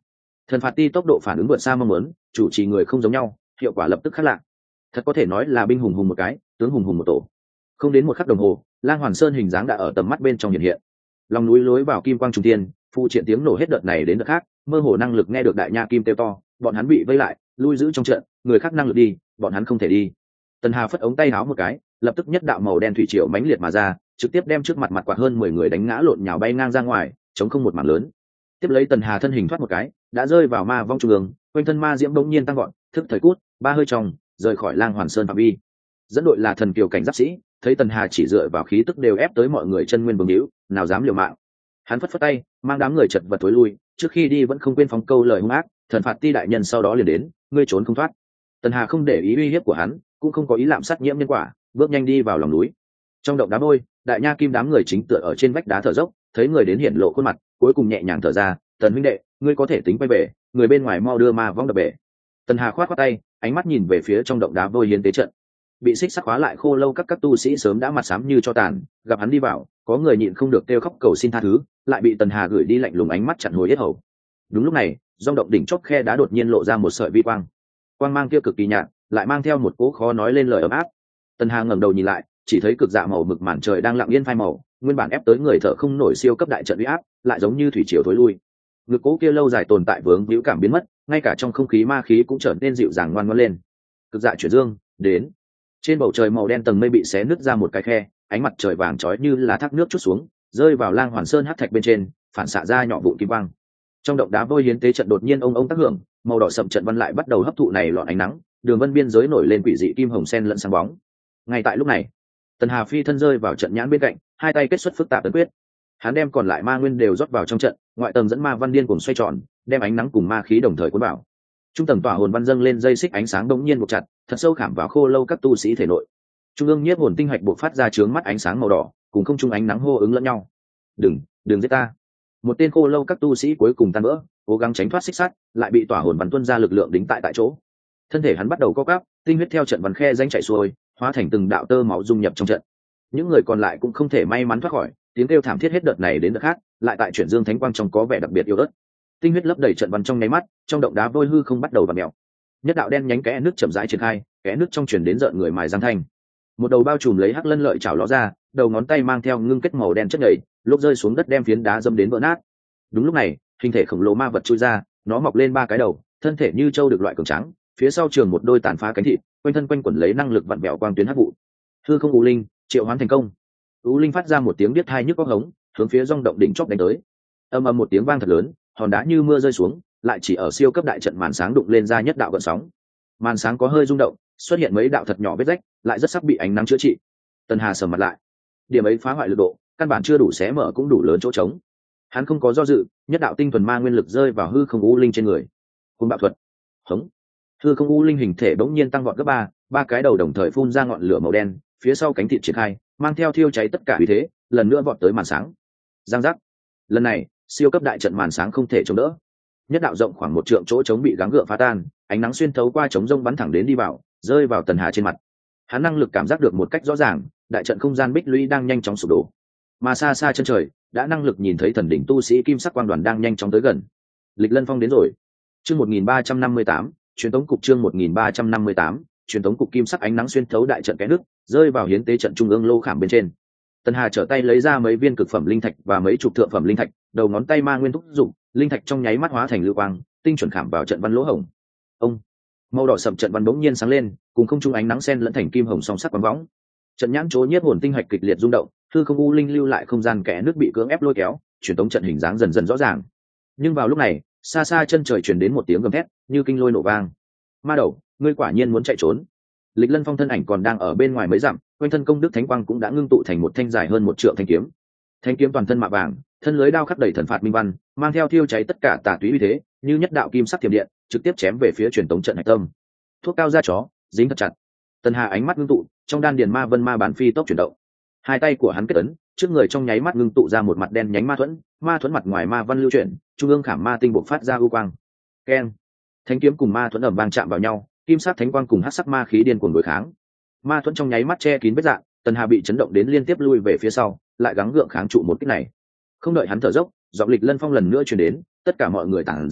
Thần phạt ti tốc độ phản ứng vượt xa mong muốn, chủ trì người không giống nhau, hiệu quả lập tức khác lạ. Thật có thể nói là binh hùng hùng một cái, tướng hùng hùng một tổ. Không đến một khắc đồng hồ, Lang Hoàn Sơn hình dáng đã ở tầm mắt bên trong hiện hiện. Lòng núi lối vào kim quang trung tiên, phụ triện tiếng nổ hết đợt này đến đợt khác, mơ hồ năng lực nghe được đại nha kim kêu to, bọn hắn bị vây lại, lui giữ trong trận, người khác năng lực đi, bọn hắn không thể đi. Tần Hà phất ống tay áo một cái, lập tức nhất đạo màu đen thủy triều mãnh liệt mà ra, trực tiếp đem trước mặt mặt quạt hơn mười người đánh ngã lộn nhào bay ngang ra ngoài, chống không một mảng lớn. Tiếp lấy Tần Hà thân hình thoát một cái, đã rơi vào ma vong trung ương, quanh thân ma diễm bỗng nhiên tăng gọn, thức thời cút, ba hơi trong, rời khỏi Lang Hoàn Sơn phạm vi. Dẫn đội là thần kiều cảnh giáp sĩ, thấy Tần Hà chỉ dựa vào khí tức đều ép tới mọi người chân nguyên bừng hữu, nào dám liều mạng. Hắn phất phất tay, mang đám người chật vật tối lui, trước khi đi vẫn không quên phóng câu lời hung ác, thần phạt ti đại nhân sau đó liền đến, ngươi trốn không thoát. Tần Hà không để ý uy hiếp của hắn, cũng không có ý lạm sát nhiễm nhân quả, bước nhanh đi vào lòng núi. Trong động đá vôi, đại nha kim đám người chính tựa ở trên vách đá thở dốc, thấy người đến hiện lộ khuôn mặt, cuối cùng nhẹ nhàng thở ra, Tần huynh đệ, ngươi có thể tính quay về, người bên ngoài mau đưa ma vong đập bể. Tần Hà khoát khoát tay, ánh mắt nhìn về phía trong động đá vôi hiến tế trận. Bị xích sắc khóa lại khô lâu các các tu sĩ sớm đã mặt xám như cho tàn, gặp hắn đi vào, có người nhịn không được kêu khóc cầu xin tha thứ, lại bị Tần Hà gửi đi lạnh lùng ánh mắt chặn hồi yết hầu. Đúng lúc này, trong động đỉnh chóp khe đá đột nhiên lộ ra một sợi vi quang. Quang mang kia cực kỳ nhạt, lại mang theo một cỗ khó nói lên lời ấm áp. Tần Hà ngẩng đầu nhìn lại, chỉ thấy cực dạ màu mực màn trời đang lặng yên phai màu, nguyên bản ép tới người thở không nổi siêu cấp đại trận uy áp, lại giống như thủy triều thối lui. Ngực cỗ kia lâu dài tồn tại vướng víu cảm biến mất, ngay cả trong không khí ma khí cũng trở nên dịu dàng ngoan ngoãn lên. Cực dạ chuyển dương, đến. Trên bầu trời màu đen tầng mây bị xé nứt ra một cái khe, ánh mặt trời vàng chói như là thác nước chút xuống, rơi vào Lang Hoàn Sơn hắc thạch bên trên, phản xạ ra nhỏ vụn kim quang. Trong động đá vôi hiến tế trận đột nhiên ông ông tác hưởng, màu đỏ sậm trận văn lại bắt đầu hấp thụ này lọn ánh nắng, đường vân biên giới nổi lên quỷ dị kim hồng sen lẫn sáng bóng. Ngay tại lúc này, Tần Hà phi thân rơi vào trận nhãn bên cạnh, hai tay kết xuất phức tạp tấn quyết. Hắn đem còn lại ma nguyên đều rót vào trong trận, ngoại tầng dẫn ma văn điên cuồng xoay tròn, đem ánh nắng cùng ma khí đồng thời cuốn vào. Trung tầng tỏa hồn văn dâng lên dây xích ánh sáng đống nhiên buộc chặt, thật sâu khảm vào khô lâu các tu sĩ thể nội. Trung ương nhiếp hồn tinh hạch buộc phát ra chướng mắt ánh sáng màu đỏ, cùng không trung ánh nắng hô ứng lẫn nhau. Đừng, đừng giết ta! Một tên khô lâu các tu sĩ cuối cùng tan vỡ, cố gắng tránh thoát xích sắt, lại bị tỏa hồn văn tuôn ra lực lượng đính tại tại chỗ. Thân thể hắn bắt đầu co quắp, tinh huyết theo trận văn khe danh chảy xuôi, hóa thành từng đạo tơ máu dung nhập trong trận. Những người còn lại cũng không thể may mắn thoát khỏi, tiếng kêu thảm thiết hết đợt này đến đợt khác, lại tại chuyển dương thánh quang trong có vẻ đặc biệt yếu ớt. Tinh huyết lấp đầy trận văn trong nháy mắt, trong động đá vôi hư không bắt đầu vặn mèo. Nhất đạo đen nhánh kẽ nước chậm rãi triển khai, kẽ nước trong truyền đến rợn người mài răng thanh. Một đầu bao trùm lấy hắc lân lợi chảo ló ra, đầu ngón tay mang theo ngưng kết màu đen chất nhầy, lúc rơi xuống đất đem phiến đá dâm đến vỡ nát. Đúng lúc này, hình thể khổng lồ ma vật chui ra, nó mọc lên ba cái đầu, thân thể như trâu được loại cường trắng, phía sau trường một đôi tàn phá cánh thịt, quanh thân quanh quẩn lấy năng lực vặn vẹo quang tuyến hắc vụ. Hư không u linh, triệu hoán thành công. U linh phát ra một tiếng biết thai nhức óc hống, hướng phía rong động đỉnh chóp đánh tới. Ầm ầm một tiếng vang thật lớn, hòn đá như mưa rơi xuống, lại chỉ ở siêu cấp đại trận màn sáng đụng lên ra nhất đạo gợn sóng. Màn sáng có hơi rung động, xuất hiện mấy đạo thật nhỏ vết rách, lại rất sắp bị ánh nắng chữa trị. Tần Hà sầm mặt lại, điểm ấy phá hoại lực độ, căn bản chưa đủ xé mở cũng đủ lớn chỗ trống. Hắn không có do dự, nhất đạo tinh thuần ma nguyên lực rơi vào hư không u linh trên người. Cuồng bạo thuật, hống. Hư không u linh hình thể bỗng nhiên tăng vọt gấp ba, ba cái đầu đồng thời phun ra ngọn lửa màu đen, phía sau cánh thịt triển khai, mang theo thiêu cháy tất cả uy thế, lần nữa vọt tới màn sáng. Giang giác. Lần này, siêu cấp đại trận màn sáng không thể chống đỡ. Nhất đạo rộng khoảng một trượng chỗ trống bị gắng gượng phá tan, ánh nắng xuyên thấu qua trống rông bắn thẳng đến đi vào, rơi vào Tần Hà trên mặt. Hắn năng lực cảm giác được một cách rõ ràng, đại trận không gian bích lũy đang nhanh chóng sụp đổ. Mà xa xa chân trời, đã năng lực nhìn thấy thần đỉnh tu sĩ kim sắc quang đoàn đang nhanh chóng tới gần. Lịch Lân Phong đến rồi. Chương một nghìn ba trăm năm mươi tám, truyền tống cục chương một nghìn ba trăm năm mươi tám, truyền tống cục kim sắc ánh nắng xuyên thấu đại trận kẽ nước, rơi vào hiến tế trận trung ương lô khảm bên trên. Tần Hà trở tay lấy ra mấy viên cực phẩm linh thạch và mấy chục thượng phẩm linh thạch, đầu ngón tay ma nguyên thúc dụng, linh thạch trong nháy mắt hóa thành lưu quang, tinh chuẩn khảm vào trận văn lỗ hổng. Ông, màu đỏ sậm trận văn bỗng nhiên sáng lên, cùng không trung ánh nắng xen lẫn thành kim hồng song sắc quang võng. Trận nhãn chố nhiếp hồn tinh hạch kịch liệt rung động, hư không u linh lưu lại không gian kẽ nước bị cưỡng ép lôi kéo, truyền tống trận hình dáng dần dần rõ ràng. Nhưng vào lúc này, xa xa chân trời truyền đến một tiếng gầm thét, như kinh lôi nổ vang. Ma đầu, ngươi quả nhiên muốn chạy trốn. Lịch Lân Phong thân ảnh còn đang ở bên ngoài mấy dặm, quanh thân công đức thánh quang cũng đã ngưng tụ thành một thanh dài hơn một trượng thanh kiếm. Thanh kiếm toàn thân mạ vàng, thân lưới đao khắc đầy thần phạt minh văn, mang theo thiêu cháy tất cả tà túy uy thế, như nhất đạo kim sắc thiểm điện, trực tiếp chém về phía truyền tống trận hạch tâm. Thuốc cao da chó, dính thật chặt. Tần Hà ánh mắt ngưng tụ, trong đan điền ma vân ma bản phi tốc chuyển động. Hai tay của hắn kết ấn, trước người trong nháy mắt ngưng tụ ra một mặt đen nhánh ma thuẫn, ma thuẫn mặt ngoài ma văn lưu chuyển, trung ương khảm ma tinh bộc phát ra u quang. Keng. Thanh kiếm cùng ma thuẫn ầm vang chạm vào nhau, kim sắc thánh quang cùng hắc sắc ma khí điên cuồng đối kháng. Ma thuẫn trong nháy mắt che kín vết rạn, Tần Hà bị chấn động đến liên tiếp lui về phía sau, lại gắng gượng kháng trụ một kích này. Không đợi hắn thở dốc, giọng Lịch Lân Phong lần nữa truyền đến, tất cả mọi người tản ra,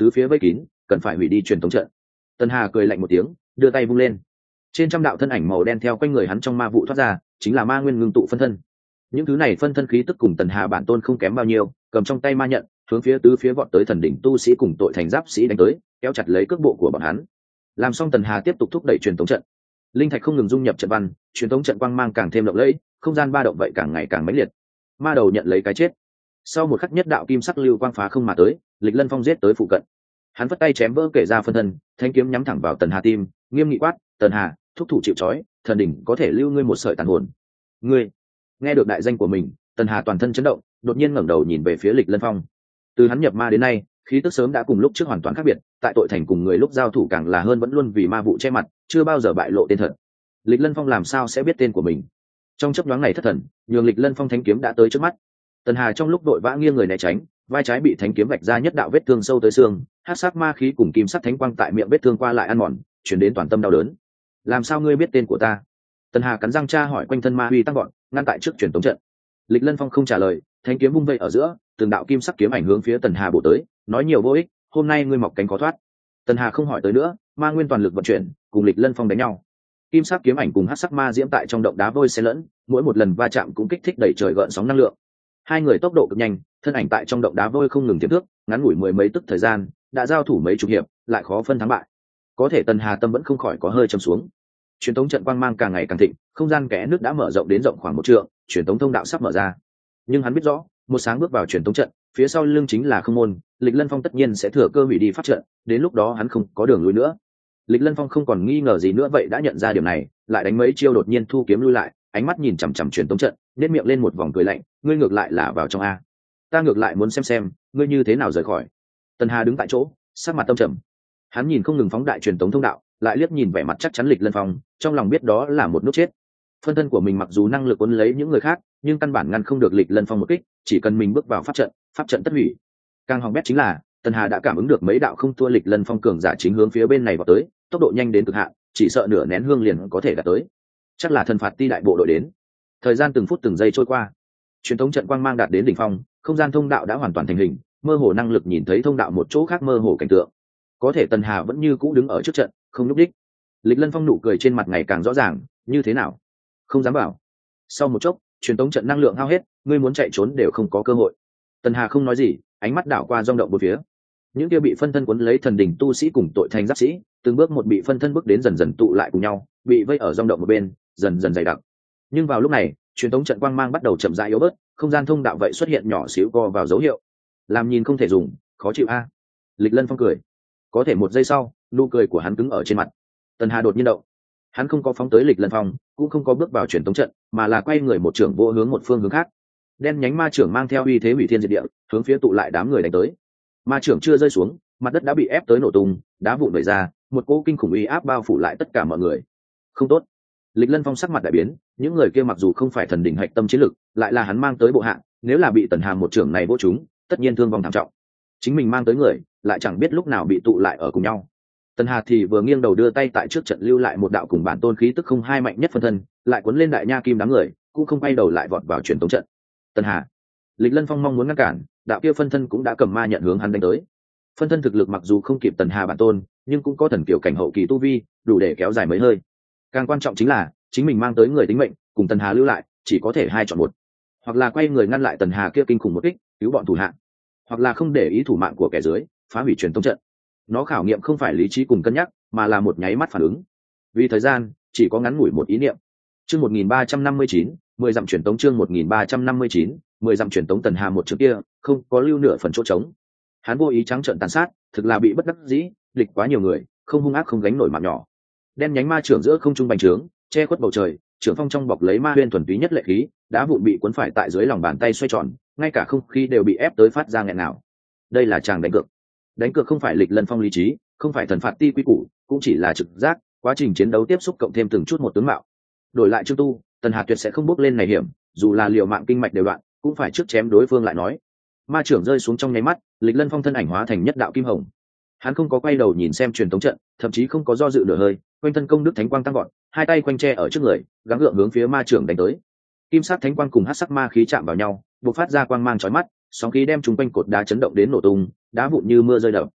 tứ phía vây kín, cần phải hủy đi truyền tống trận. Tần Hà cười lạnh một tiếng, đưa tay vung lên, trên trăm đạo thân ảnh màu đen theo quanh người hắn trong ma vụ thoát ra, chính là ma nguyên ngưng tụ phân thân. Những thứ này phân thân khí tức cùng Tần Hà bản tôn không kém bao nhiêu, cầm trong tay ma nhận, hướng phía tứ phía vọt tới thần đỉnh tu sĩ cùng tội thành giáp sĩ đánh tới, kéo chặt lấy cước bộ của bọn hắn. Làm xong, Tần Hà tiếp tục thúc đẩy truyền tống trận. Linh thạch không ngừng dung nhập trận văn, truyền tống trận quang mang càng thêm lộng lẫy, không gian ba động vậy càng ngày càng mãnh liệt. Ma đầu nhận lấy cái chết. Sau một khắc nhất đạo kim sắc lưu quang phá không mà tới, Lịch Lân Phong giết tới phụ cận. Hắn vất tay chém vỡ kể ra phân thân, thanh kiếm nhắm thẳng vào Tần Hà tim, nghiêm nghị quát: "Tần Hà, thúc thủ chịu trói, thần đỉnh có thể lưu ngươi một sợi tàn hồn." Ngươi! Nghe được đại danh của mình, Tần Hà toàn thân chấn động, đột nhiên ngẩng đầu nhìn về phía Lịch Lân Phong. Từ hắn nhập ma đến nay, khí tức sớm đã cùng lúc trước hoàn toàn khác biệt, tại tội thành cùng người lúc giao thủ càng là hơn vẫn luôn vì ma vụ che mặt, chưa bao giờ bại lộ tên thật. Lịch Lân Phong làm sao sẽ biết tên của mình? Trong chớp nhoáng này thất thần, nhường Lịch Lân Phong thanh kiếm đã tới trước mắt. Tần Hà trong lúc đội vã nghiêng người né tránh, vai trái bị thánh kiếm vạch ra nhất đạo vết thương sâu tới xương, hắc sắc ma khí cùng kim sắc thánh quang tại miệng vết thương qua lại ăn mòn, chuyển đến toàn tâm đau đớn. Làm sao ngươi biết tên của ta? Tần Hà cắn răng tra hỏi quanh thân ma uy tăng gọn, ngăn tại trước truyền tống trận. Lịch Lân Phong không trả lời, thánh kiếm vung vẩy ở giữa, từng đạo kim sắc kiếm ảnh hướng phía Tần Hà bổ tới, nói nhiều vô ích, hôm nay ngươi mọc cánh khó thoát. Tần Hà không hỏi tới nữa, ma nguyên toàn lực vận chuyển, cùng Lịch Lân Phong đánh nhau. Kim sắc kiếm ảnh cùng hắc sắc ma diễm tại trong động đá vôi xen lẫn, mỗi một lần va chạm cũng kích thích đẩy trời gợn sóng năng lượng. Hai người tốc độ cực nhanh, thân ảnh tại trong động đá vôi không ngừng tiềm thước, ngắn ngủi mười mấy tức thời gian, đã giao thủ mấy chục hiệp, lại khó phân thắng bại. Có thể Tần Hà tâm vẫn không khỏi có hơi trầm xuống. Truyền tống trận quang mang càng ngày càng thịnh, không gian kẽ nước đã mở rộng đến rộng khoảng một trượng, truyền tống thông đạo sắp mở ra. Nhưng hắn biết rõ, một sáng bước vào truyền tống trận, phía sau lưng chính là không môn, Lịch Lân Phong tất nhiên sẽ thừa cơ hủy đi pháp trận, đến lúc đó hắn không có đường lui nữa. Lịch Lân Phong không còn nghi ngờ gì nữa vậy đã nhận ra điều này, lại đánh mấy chiêu đột nhiên thu kiếm lui lại, ánh mắt nhìn chằm chằm truyền tống trận, nét miệng lên một vòng cười lạnh, ngươi ngược lại là vào trong a. Ta ngược lại muốn xem xem, ngươi như thế nào rời khỏi. Tần Hà đứng tại chỗ, sắc mặt tâm trầm. Hắn nhìn không ngừng phóng đại truyền tống thông đạo, lại liếc nhìn vẻ mặt chắc chắn Lịch Lân Phong, trong lòng biết đó là một nút chết. Phân thân của mình mặc dù năng lực cuốn lấy những người khác, nhưng căn bản ngăn không được Lịch Lân Phong một kích, chỉ cần mình bước vào pháp trận, pháp trận tất hủy. Càng hỏng bét chính là, Tần Hà đã cảm ứng được mấy đạo không thua Lịch Lân Phong cường giả chính hướng phía bên này vào tới, tốc độ nhanh đến cực hạn, chỉ sợ nửa nén hương liền có thể đạt tới. Chắc là thần phạt ti đại bộ đội đến. Thời gian từng phút từng giây trôi qua, truyền thống trận quang mang đạt đến đỉnh phong, không gian thông đạo đã hoàn toàn thành hình, mơ hồ năng lực nhìn thấy thông đạo một chỗ khác mơ hồ cảnh tượng. Có thể Tần Hà vẫn như cũ đứng ở trước trận, không nhúc đích. Lịch Lân Phong nụ cười trên mặt ngày càng rõ ràng, như thế nào? Không dám bảo. Sau một chốc, truyền thống trận năng lượng hao hết, ngươi muốn chạy trốn đều không có cơ hội. Tần Hà không nói gì, ánh mắt đảo qua rung động bốn phía. Những kia bị phân thân cuốn lấy thần đỉnh tu sĩ cùng tội thành giáp sĩ, từng bước một bị phân thân bước đến dần dần tụ lại cùng nhau, bị vây ở rung động một bên, dần dần dày đặc. Nhưng vào lúc này, truyền thống trận quang mang bắt đầu chậm rãi yếu bớt, không gian thông đạo vậy xuất hiện nhỏ xíu co vào dấu hiệu. Làm nhìn không thể dùng, khó chịu a. Lịch Lân Phong cười. Có thể một giây sau, nụ cười của hắn cứng ở trên mặt. Tần Hà đột nhiên động. Hắn không có phóng tới Lịch Lân Phong, cũng không có bước vào truyền thống trận, mà là quay người một trưởng vô hướng một phương hướng khác. Đen nhánh ma trưởng mang theo uy thế hủy thiên diệt địa, hướng phía tụ lại đám người đánh tới. Ma trưởng chưa rơi xuống, mặt đất đã bị ép tới nổ tung, đá vụn vẩy ra, một cỗ kinh khủng uy áp bao phủ lại tất cả mọi người. Không tốt. Lịch Lân Phong sắc mặt đại biến, những người kia mặc dù không phải thần đỉnh hạch tâm chiến lực, lại là hắn mang tới bộ hạng, nếu là bị Tần Hà một trưởng này vỗ chúng, tất nhiên thương vong thảm trọng. Chính mình mang tới người, lại chẳng biết lúc nào bị tụ lại ở cùng nhau. Tần Hà thì vừa nghiêng đầu đưa tay tại trước trận lưu lại một đạo cùng bản tôn khí tức không hai mạnh nhất phân thân, lại cuốn lên đại nha kim đám người, cũng không quay đầu lại vọt vào truyền tống trận. Tần Hà, Lịch Lân Phong mong muốn ngăn cản, đạo kia phân thân cũng đã cầm ma nhận hướng hắn đánh tới. Phân thân thực lực mặc dù không kịp Tần Hà bản tôn, nhưng cũng có thần kiểu cảnh hậu kỳ tu vi, đủ để kéo dài mấy hơi. Càng quan trọng chính là, chính mình mang tới người tính mệnh, cùng Tần Hà lưu lại, chỉ có thể hai chọn một. Hoặc là quay người ngăn lại Tần Hà kia kinh khủng một kích, cứu bọn thủ hạ, hoặc là không để ý thủ mạng của kẻ dưới, phá hủy truyền tống trận. Nó khảo nghiệm không phải lý trí cùng cân nhắc, mà là một nháy mắt phản ứng. Vì thời gian, chỉ có ngắn ngủi một ý niệm. Chương một nghìn ba trăm năm mươi chín, mười dặm truyền tống chương một nghìn ba trăm năm mươi chín, mười dặm truyền tống Tần Hà một chữ kia, không có lưu nửa phần chỗ trống. Hắn vô ý trắng trợn tàn sát, thực là bị bất đắc dĩ, địch quá nhiều người, không hung ác không gánh nổi mạng nhỏ. Đen nhánh ma trưởng giữa không trung bành trướng, che khuất bầu trời, trưởng phong trong bọc lấy ma huyên thuần túy nhất lệ khí, đá vụn bị cuốn phải tại dưới lòng bàn tay xoay tròn, ngay cả không khí đều bị ép tới phát ra nghẹn nào. Đây là chàng đánh cược. Đánh cược không phải Lịch Lân Phong lý trí, không phải thần phạt ti quy củ, cũng chỉ là trực giác, quá trình chiến đấu tiếp xúc cộng thêm từng chút một tướng mạo. Đổi lại Trương Tu, Tần Hà tuyệt sẽ không bước lên này hiểm, dù là liều mạng kinh mạch đều đoạn, cũng phải trước chém đối phương lại nói. Ma trưởng rơi xuống trong nháy mắt, Lịch Lân Phong thân ảnh hóa thành nhất đạo kim hồng. Hắn không có quay đầu nhìn xem truyền thống trận, thậm chí không có do dự nửa hơi, quanh thân công đức thánh quang tăng vọt, hai tay quanh tre ở trước người, gắng gượng hướng phía ma trưởng đánh tới. Kim sắc thánh quang cùng hắc sắc ma khí chạm vào nhau, bộc phát ra quang mang chói mắt, sóng khí đem chúng quanh cột đá chấn động đến nổ tung, đá vụn như mưa rơi đập.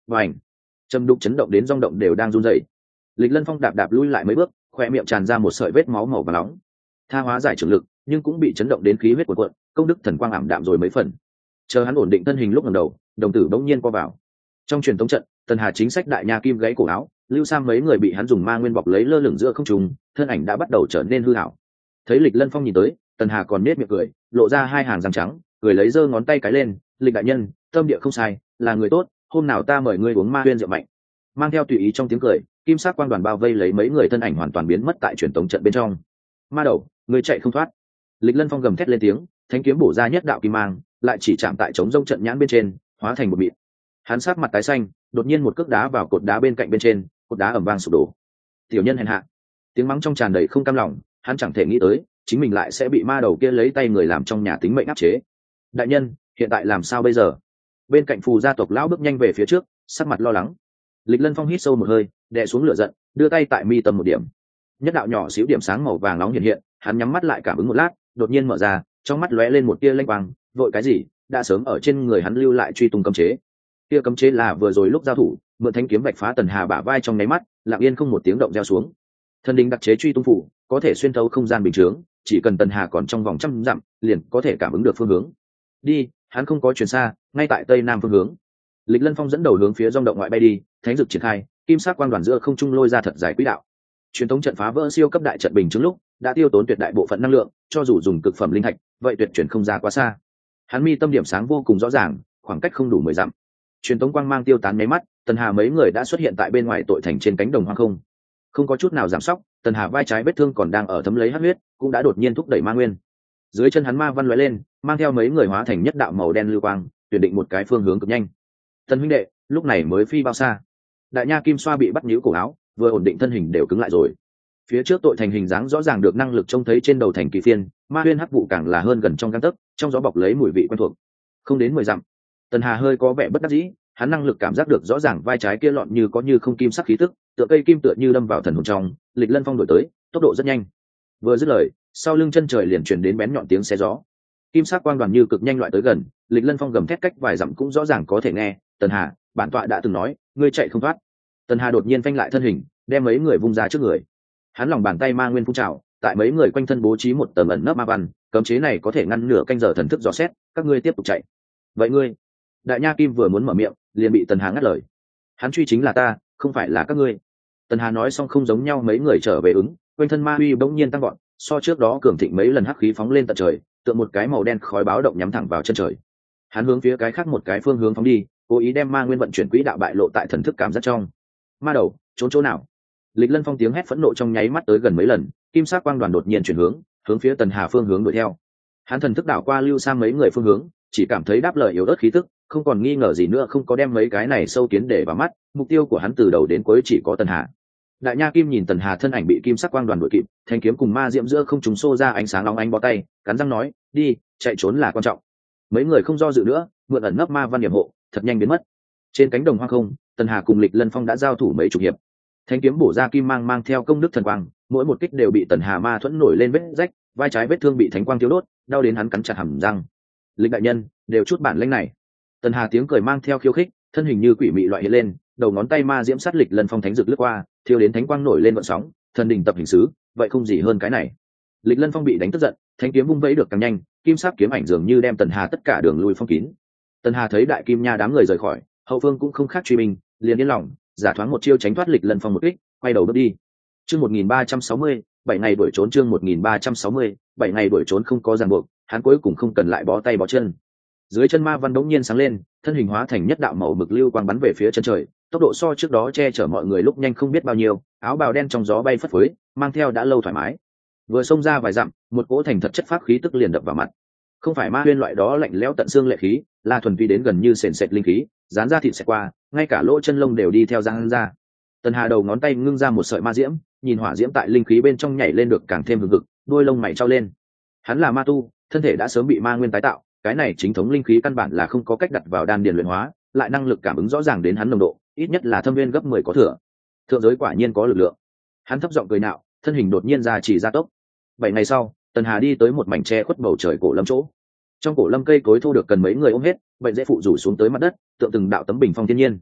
và ảnh châm đục chấn động đến rung động đều đang run rẩy. Lịch Lân Phong đạp đạp lui lại mấy bước, khoe miệng tràn ra một sợi vết máu màu vàng nóng. Tha hóa giải trường lực, nhưng cũng bị chấn động đến khí huyết cuộn cuộn, công đức thần quang ảm đạm rồi mấy phần. Chờ hắn ổn định thân hình lúc ngẩng đầu, đồng tử bỗng nhiên co vào. Trong truyền thống trận, Tần Hà chính sách đại nha kim gãy cổ áo, Lưu Sam mấy người bị hắn dùng ma nguyên bọc lấy lơ lửng giữa không trung, thân ảnh đã bắt đầu trở nên hư ảo. Thấy Lịch Lân Phong nhìn tới, Tần Hà còn nết miệng cười, lộ ra hai hàng răng trắng, cười lấy giơ ngón tay cái lên, "Lịch đại nhân, tâm địa không sai, là người tốt, hôm nào ta mời ngươi uống ma nguyên rượu mạnh." Mang theo tùy ý trong tiếng cười, kim sắc quang đoàn bao vây lấy mấy người, thân ảnh hoàn toàn biến mất tại truyền tống trận bên trong. "Ma đầu, ngươi chạy không thoát!" Lịch Lân Phong gầm thét lên tiếng, thanh kiếm bổ ra nhất đạo kim mang, lại chỉ chạm tại trống rông trận nhãn bên trên, hóa thành một mịn. Hắn sát mặt tái xanh, đột nhiên một cước đá vào cột đá bên cạnh bên trên, cột đá ầm vang sụp đổ. "Tiểu nhân hèn hạ!" Tiếng mắng trong tràn đầy không cam lòng, hắn chẳng thể nghĩ tới, chính mình lại sẽ bị ma đầu kia lấy tay người làm trong nhà tính mệnh áp chế. "Đại nhân, hiện tại làm sao bây giờ?" Bên cạnh phù gia tộc lão bước nhanh về phía trước, sắc mặt lo lắng. Lịch Lân Phong hít sâu một hơi, đè xuống lửa giận, đưa tay tại mi tâm một điểm. Nhất đạo nhỏ xíu điểm sáng màu vàng nóng hiện hiện, hắn nhắm mắt lại cảm ứng một lát, đột nhiên mở ra, trong mắt lóe lên một tia lanh quang, vội cái gì, đã sớm ở trên người hắn lưu lại truy tung cấm chế. Tia cấm chế là vừa rồi lúc giao thủ, mượn thanh kiếm vạch phá Tần Hà bả vai trong nháy mắt, lặng yên không một tiếng động gieo xuống. Thần đình đặc chế truy tung phủ, có thể xuyên thấu không gian bình thường, chỉ cần Tần Hà còn trong vòng trăm dặm, liền có thể cảm ứng được phương hướng. Đi, hắn không có chuyển xa, ngay tại tây nam phương hướng. Lịch Lân Phong dẫn đầu hướng phía rong động ngoại bay đi, thánh dực triển khai, kim sắc quang đoàn giữa không trung lôi ra thật dài quỹ đạo. Truyền thống trận phá vỡ siêu cấp đại trận bình chứng lúc đã tiêu tốn tuyệt đại bộ phận năng lượng, cho dù dùng cực phẩm linh thạch, vậy tuyệt chuyển không ra quá xa. Hắn mi tâm điểm sáng vô cùng rõ ràng, khoảng cách không đủ mười dặm. Truyền thống quang mang tiêu tán nháy mắt, Tần Hà mấy người đã xuất hiện tại bên ngoài tội thành trên cánh đồng hoang không. Không có chút nào giảm sóc, Tần Hà vai trái vết thương còn đang ở thấm lấy hắc huyết, cũng đã đột nhiên thúc đẩy ma nguyên. Dưới chân hắn ma văn lóe lên, mang theo mấy người hóa thành nhất đạo màu đen lưu quang, tuyển định một cái phương hướng cực nhanh. Tần huynh đệ, lúc này mới phi bao xa? Đại nha kim xoa bị bắt níu cổ áo, vừa ổn định thân hình đều cứng lại rồi. Phía trước tội thành hình dáng rõ ràng được năng lực trông thấy trên đầu thành kỳ phiên, ma huyên hắc vụ càng là hơn gần trong gang tấc, trong gió bọc lấy mùi vị quen thuộc. Không đến mười dặm. Tần Hà hơi có vẻ bất đắc dĩ, hắn năng lực cảm giác được rõ ràng vai trái kia lọn như có như không kim sắc khí tức, tựa cây kim tựa như đâm vào thần hồn trong. Lịch Lân Phong đổi tới, tốc độ rất nhanh. Vừa dứt lời, sau lưng chân trời liền truyền đến bén nhọn tiếng xé gió. Kim sắc quang đoàn như cực nhanh loại tới gần, Lịch Lân Phong gầm thét cách vài dặm cũng rõ ràng có thể nghe. "Tần Hà, bản tọa đã từng nói, ngươi chạy không thoát." Tần Hà đột nhiên phanh lại thân hình, đem mấy người vung ra trước người. Hắn lòng bàn tay ma nguyên phun trào, tại mấy người quanh thân bố trí một tầm ẩn nấp ma văn, cấm chế này có thể ngăn nửa canh giờ thần thức dò xét, các ngươi tiếp tục chạy. "Vậy ngươi?" Đại nha kim vừa muốn mở miệng, liền bị Tần Hà ngắt lời. "Hắn truy chính là ta, không phải là các ngươi." Tần Hà nói xong không giống nhau mấy người trở về ứng, quanh thân ma uy bỗng nhiên tăng gọn, so trước đó cường thịnh mấy lần, hắc khí phóng lên tận trời, tựa một cái màu đen khói báo động nhắm thẳng vào chân trời. Hắn hướng phía cái khác một cái phương hướng phóng đi, cố ý đem ma nguyên vận chuyển quỹ đạo bại lộ tại thần thức cảm giác trong. "Ma đầu, trốn chỗ nào?" Lịch Lân Phong tiếng hét phẫn nộ trong nháy mắt tới gần mấy lần, kim sắc quang đoàn đột nhiên chuyển hướng, hướng phía Tần Hà phương hướng đuổi theo. Hắn thần thức đảo qua lưu sang mấy người phương hướng, chỉ cảm thấy đáp lời yếu ớt khí tức, không còn nghi ngờ gì nữa, không có đem mấy cái này sâu kiến để vào mắt, mục tiêu của hắn từ đầu đến cuối chỉ có Tần Hà. Đại nha kim nhìn Tần Hà thân ảnh bị kim sắc quang đoàn đuổi kịp, thanh kiếm cùng ma diễm giữa không trùng xô ra ánh sáng long ánh bó tay, cắn răng nói, "Đi, chạy trốn là quan trọng." Mấy người không do dự nữa, mượn ẩn nấp ma văn điểm hộ, thật nhanh biến mất. Trên cánh đồng hoang không, Tần Hà cùng Lịch Lân Phong đã giao thủ mấy chục hiệp. Thanh kiếm bổ ra kim mang mang theo công đức thần quang, mỗi một kích đều bị Tần Hà ma thuẫn nổi lên vết rách, vai trái vết thương bị thánh quang thiếu đốt, đau đến hắn cắn chặt hàm răng. "Lịch đại nhân, đều chút bản lĩnh này." Tần Hà tiếng cười mang theo khiêu khích, thân hình như quỷ mị loại hiện lên, đầu ngón tay ma diễm sát Lịch Lân Phong thánh dược lướt qua, thiêu đến thánh quang nổi lên vận sóng, thần đình tập hình sứ, vậy không gì hơn cái này. Lịch Lân Phong bị đánh tức giận, thanh kiếm vung vẫy được càng nhanh, kim sắc kiếm ảnh dường như đem Tần Hà tất cả đường lui phong kín. Tần Hà thấy đại kim nha đám người rời khỏi, hậu phương cũng không khác truy binh, liền yên lòng, giả thoáng một chiêu tránh thoát Lịch Lân Phong một kích, quay đầu bước đi. Chương một nghìn ba trăm sáu mươi, bảy ngày đuổi trốn. Chương một nghìn ba trăm sáu mươi, bảy ngày đuổi trốn không có ràng buộc, hắn cuối cùng không cần lại bó tay bó chân. Dưới chân ma văn đống nhiên sáng lên, thân hình hóa thành nhất đạo màu mực lưu quang bắn về phía chân trời, tốc độ so trước đó che chở mọi người lúc nhanh không biết bao nhiêu, áo bào đen trong gió bay phất phới, mang theo đã lâu thoải mái. Vừa xông ra vài dặm, một cỗ thành thật chất pháp khí tức liền đập vào mặt. Không phải ma huyên loại đó lạnh lẽo tận xương lệ khí, là thuần vi đến gần như sền sệt linh khí, dán ra thịt xẹt qua, ngay cả lỗ chân lông đều đi theo răng ra. Tần Hà đầu ngón tay ngưng ra một sợi ma diễm, nhìn hỏa diễm tại linh khí bên trong nhảy lên được càng thêm hừng hực, đuôi lông mày trao lên. Hắn là ma tu, thân thể đã sớm bị ma nguyên tái tạo, cái này chính thống linh khí căn bản là không có cách đặt vào đan điền luyện hóa, lại năng lực cảm ứng rõ ràng đến hắn nồng độ, ít nhất là thâm viên gấp mười có thừa. Thượng giới quả nhiên có lực lượng. Hắn thấp giọng cười nạo, thân hình đột nhiên ra chỉ gia tốc. Bảy ngày sau, Tần Hà đi tới một mảnh tre khuất bầu trời cổ lâm chỗ. Trong cổ lâm cây cối thô được cần mấy người ôm hết, bệnh dễ phụ rủ xuống tới mặt đất, tượng từng đạo tấm bình phong thiên nhiên.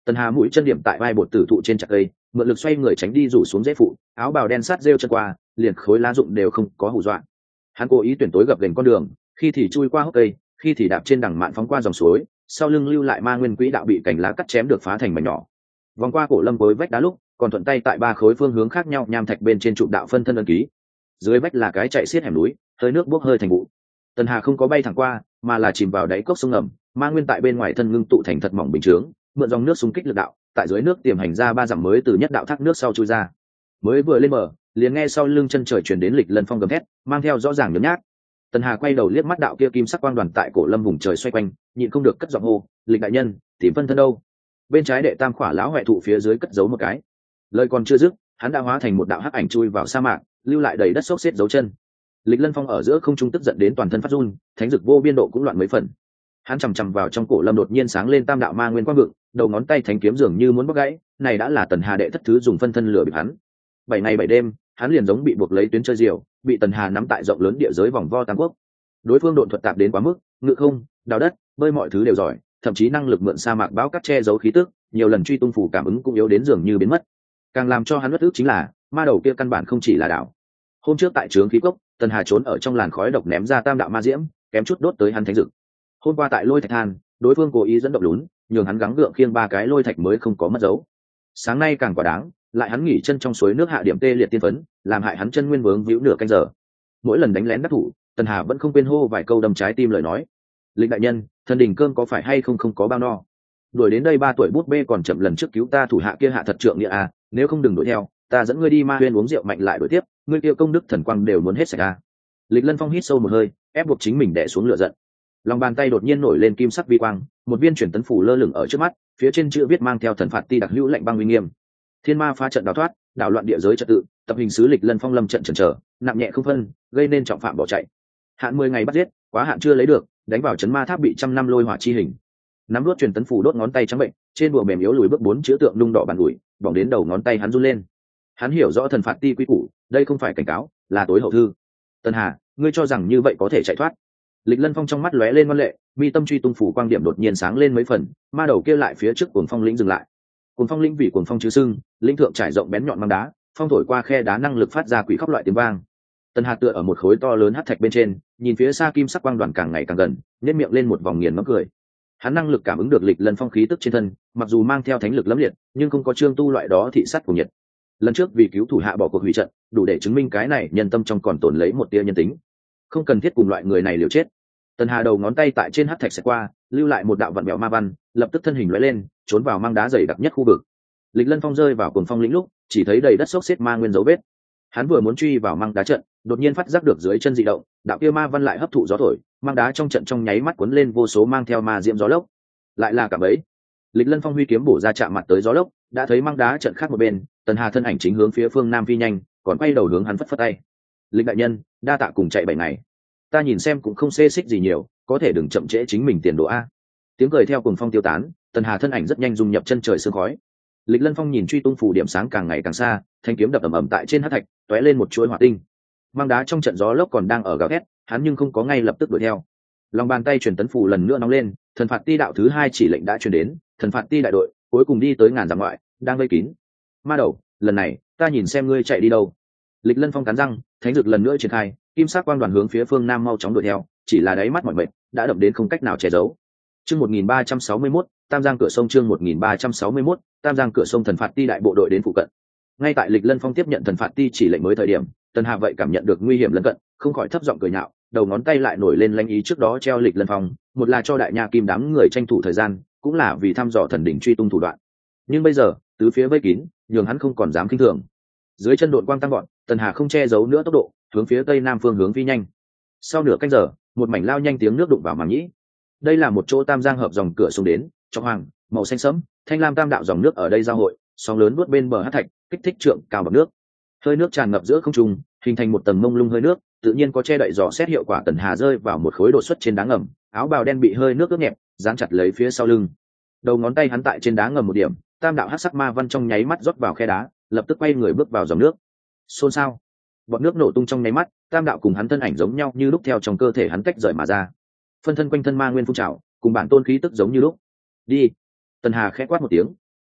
Tần Hà mũi chân điểm tại vai bột tử thụ trên chặt cây, mượn lực xoay người tránh đi rủ xuống dễ phụ, áo bào đen sát rêu chân qua, liền khối lá rụng đều không có hù dọa. Hắn cố ý tuyển tối gập ghềnh con đường, khi thì chui qua hốc cây, khi thì đạp trên đằng mạn phóng qua dòng suối, sau lưng lưu lại ma nguyên quỹ đạo bị cành lá cắt chém được phá thành mảnh nhỏ. Vòng qua cổ lâm cối vách đá lúc, còn thuận tay tại ba khối phương hướng khác nhau nham thạch bên trên trụ đạo phân thân ân ký. Dưới vách là cái chạy xiết hẻm núi, hơi nước bốc hơi thành vụ. Tần Hà không có bay thẳng qua, mà là chìm vào đáy cốc sông ngầm, ma nguyên tại bên ngoài thân ngưng tụ thành thật mỏng bình chướng, mượn dòng nước xung kích lực đạo, tại dưới nước tiềm hành ra ba dặm mới từ nhất đạo thác nước sau chui ra. Mới vừa lên bờ, liền nghe sau lưng chân trời truyền đến Lịch Lân Phong gầm thét, mang theo rõ ràng nhớn nhác. Tần Hà quay đầu liếc mắt đạo kia kim sắc quang đoàn tại cổ lâm vùng trời xoay quanh, nhịn không được cất giọng hô, "Lịch đại nhân, tìm phân thân đâu?" Bên trái đệ tam khỏa lão hoại thụ phía dưới cất giấu một cái. Lời còn chưa dứt, hắn đã hóa thành một đạo hắc ảnh chui vào sa mạc, lưu lại đầy đất xốc xếp dấu chân. Lịch Lân Phong ở giữa không trung tức giận đến toàn thân phát run, thánh dực vô biên độ cũng loạn mấy phần. Hắn chằm chằm vào trong cổ lâm đột nhiên sáng lên tam đạo ma nguyên quang vượng, đầu ngón tay thánh kiếm dường như muốn bóc gãy, này đã là Tần Hà đệ thất thứ dùng phân thân lửa bịp hắn. Bảy ngày bảy đêm, hắn liền giống bị buộc lấy tuyến chơi diều, bị Tần Hà nắm tại rộng lớn địa giới vòng vo tam quốc. Đối phương độn thuật tạp đến quá mức, ngự không, đào đất, bơi mọi thứ đều giỏi, thậm chí năng lực mượn sa mạc bão cắt che giấu khí tức, nhiều lần truy tung phủ cảm ứng cũng yếu đến dường như biến mất. Càng làm cho hắn bất ức chính là, ma đầu kia căn bản không chỉ là đảo. Hôm trước tại trướng khí cốc, Tần Hà trốn ở trong làn khói độc ném ra tam đạo ma diễm, kém chút đốt tới hắn thánh dực. Hôm qua tại lôi thạch than, đối phương cố ý dẫn động lún, nhường hắn gắng gượng khiêng ba cái lôi thạch mới không có mất dấu. Sáng nay càng quả đáng, lại hắn nghỉ chân trong suối nước hạ điểm tê liệt tiên phấn, làm hại hắn chân nguyên vướng víu nửa canh giờ. Mỗi lần đánh lén đắc thủ, Tần Hà vẫn không quên hô vài câu đâm trái tim lời nói. Lịch đại nhân, thần đình cơm có phải hay không không có bao no? Đuổi đến đây ba tuổi bút bê còn chậm lần trước cứu ta thủ hạ kia hạ thật trượng nghĩa à, nếu không đừng đuổi theo, ta dẫn ngươi đi ma huyên uống rượu mạnh lại đuổi tiếp, ngươi kia công đức thần quang đều muốn hết sạch à. Lịch Lân Phong hít sâu một hơi, ép buộc chính mình đè xuống lửa giận. Lòng bàn tay đột nhiên nổi lên kim sắc vi quang, một viên chuyển tấn phủ lơ lửng ở trước mắt, phía trên chữ viết mang theo thần phạt ti đặc hữu lạnh băng uy nghiêm. Thiên ma phá trận đào thoát, đảo loạn địa giới trật tự, tập hình sứ Lịch Lân Phong lâm trận chần chờ, nặng nhẹ không phân, gây nên trọng phạm bỏ chạy. Hạn mười ngày bắt giết, quá hạn chưa lấy được, đánh vào chấn ma tháp bị trăm năm lôi hỏa chi hình. Nắm đuốt truyền tấn phủ đốt ngón tay trắng bệnh, trên bùa mềm yếu lùi bước bốn chữ tượng nung đỏ bàn ủi, bỏng đến đầu ngón tay hắn run lên. Hắn hiểu rõ thần phạt ti quy củ, đây không phải cảnh cáo, là tối hậu thư. Tần Hà, ngươi cho rằng như vậy có thể chạy thoát? Lịch Lân Phong trong mắt lóe lên ngoan lệ, mi tâm truy tung phủ quang điểm đột nhiên sáng lên mấy phần, ma đầu kia lại phía trước cuồng phong lĩnh dừng lại. Cuồng phong lĩnh vì cuồng phong chứ sưng, lĩnh thượng trải rộng bén nhọn mang đá, phong thổi qua khe đá năng lực phát ra quỷ khóc loại tiếng vang. Tần Hà tựa ở một khối to lớn hắc thạch bên trên, nhìn phía xa kim sắc quang đoàn càng ngày càng gần, nhếch miệng lên một vòng nghiền ngẫm cười. Hắn năng lực cảm ứng được Lịch Lân Phong khí tức trên thân, mặc dù mang theo thánh lực lẫm liệt, nhưng không có trương tu loại đó thị sát của nhiệt. Lần trước vì cứu thủ hạ bỏ cuộc hủy trận, đủ để chứng minh cái này nhân tâm trong còn tồn lấy một tia nhân tính, không cần thiết cùng loại người này liều chết. Tần Hà đầu ngón tay tại trên hắc thạch sẽ qua, lưu lại một đạo vận mèo ma văn, lập tức thân hình lóe lên, trốn vào mang đá dày đặc nhất khu vực. Lịch Lân Phong rơi vào cuồng phong lĩnh lúc, chỉ thấy đầy đất xốc xếp ma nguyên dấu vết. Hắn vừa muốn truy vào mang đá trận, đột nhiên phát giác được dưới chân dị động, đạo kia ma văn lại hấp thụ gió thổi, mang đá trong trận trong nháy mắt cuốn lên vô số mang theo ma diễm gió lốc. Lại là cả bấy. Lịch Lân Phong huy kiếm bổ ra chạm mặt tới gió lốc, đã thấy mang đá trận khác một bên, Tần Hà thân ảnh chính hướng phía phương nam phi nhanh, còn quay đầu hướng hắn phất phất tay. Lịch đại nhân, đa tạ cùng chạy bảy ngày, ta nhìn xem cũng không xê xích gì nhiều, có thể đừng chậm trễ chính mình tiền đồ a. Tiếng cười theo cùng phong tiêu tán, Tần Hà thân ảnh rất nhanh dung nhập chân trời sương khói. Lịch Lân Phong nhìn truy tung phủ điểm sáng càng ngày càng xa, thanh kiếm đập ầm ầm tại trên hắc thạch, tóe lên một chuỗi hỏa tinh. Mang đá trong trận gió lốc còn đang ở gào thét, hắn nhưng không có ngay lập tức đuổi theo. Lòng bàn tay truyền tấn phủ lần nữa nóng lên, thần phạt ti đạo thứ hai chỉ lệnh đã truyền đến, thần phạt ti đại đội cuối cùng đi tới ngàn dặm ngoại, đang vây kín. Ma đầu, lần này ta nhìn xem ngươi chạy đi đâu. Lịch Lân Phong cắn răng, thánh dực lần nữa triển khai, kim sắc quang đoàn hướng phía phương nam mau chóng đuổi theo, chỉ là đáy mắt mỏi mệt, đã đậm đến không cách nào che giấu. Chương một nghìn ba trăm sáu mươi mốt, Tam Giang cửa sông chương một nghìn ba trăm sáu mươi mốt, Tam Giang cửa sông thần phạt ti đại bộ đội đến phụ cận. Ngay tại Lịch Lân Phong tiếp nhận thần phạt ti chỉ lệnh mới thời điểm, Tần Hà vậy cảm nhận được nguy hiểm lân cận, không khỏi thấp giọng cười nhạo, đầu ngón tay lại nổi lên lanh ý trước đó treo Lịch Lân Phong, một là cho đại nha kim đám người tranh thủ thời gian, cũng là vì thăm dò thần đỉnh truy tung thủ đoạn. Nhưng bây giờ, tứ phía vây kín, nhường hắn không còn dám khinh thường. Dưới chân độn quang tăng gọn, Tần Hà không che giấu nữa tốc độ, hướng phía tây nam phương hướng phi nhanh. Sau nửa canh giờ, một mảnh lao nhanh tiếng nước đụng vào màng nhĩ. Đây là một chỗ tam giang hợp dòng cửa sông đến, trong hoàng, màu xanh sẫm, thanh lam tam đạo dòng nước ở đây giao hội, sóng lớn nuốt bên bờ hắc thạch, kích thích trượng cao bậc nước. Hơi nước tràn ngập giữa không trung, hình thành một tầng mông lung hơi nước, tự nhiên có che đậy dò xét hiệu quả. Tần Hà rơi vào một khối đột xuất trên đá ngầm, áo bào đen bị hơi nước ướt nhẹp, dán chặt lấy phía sau lưng. Đầu ngón tay hắn tại trên đá ngầm một điểm, tam đạo hắc sắc ma văn trong nháy mắt rót vào khe đá, lập tức quay người bước vào dòng nước. Xôn xao, bọn nước nổ tung trong nháy mắt, tam đạo cùng hắn thân ảnh giống nhau như lúc theo trong cơ thể hắn tách rời mà ra. Phân thân quanh thân ma nguyên phun trào, cùng bản tôn khí tức giống như lúc. Đi. Tần Hà khẽ quát một tiếng,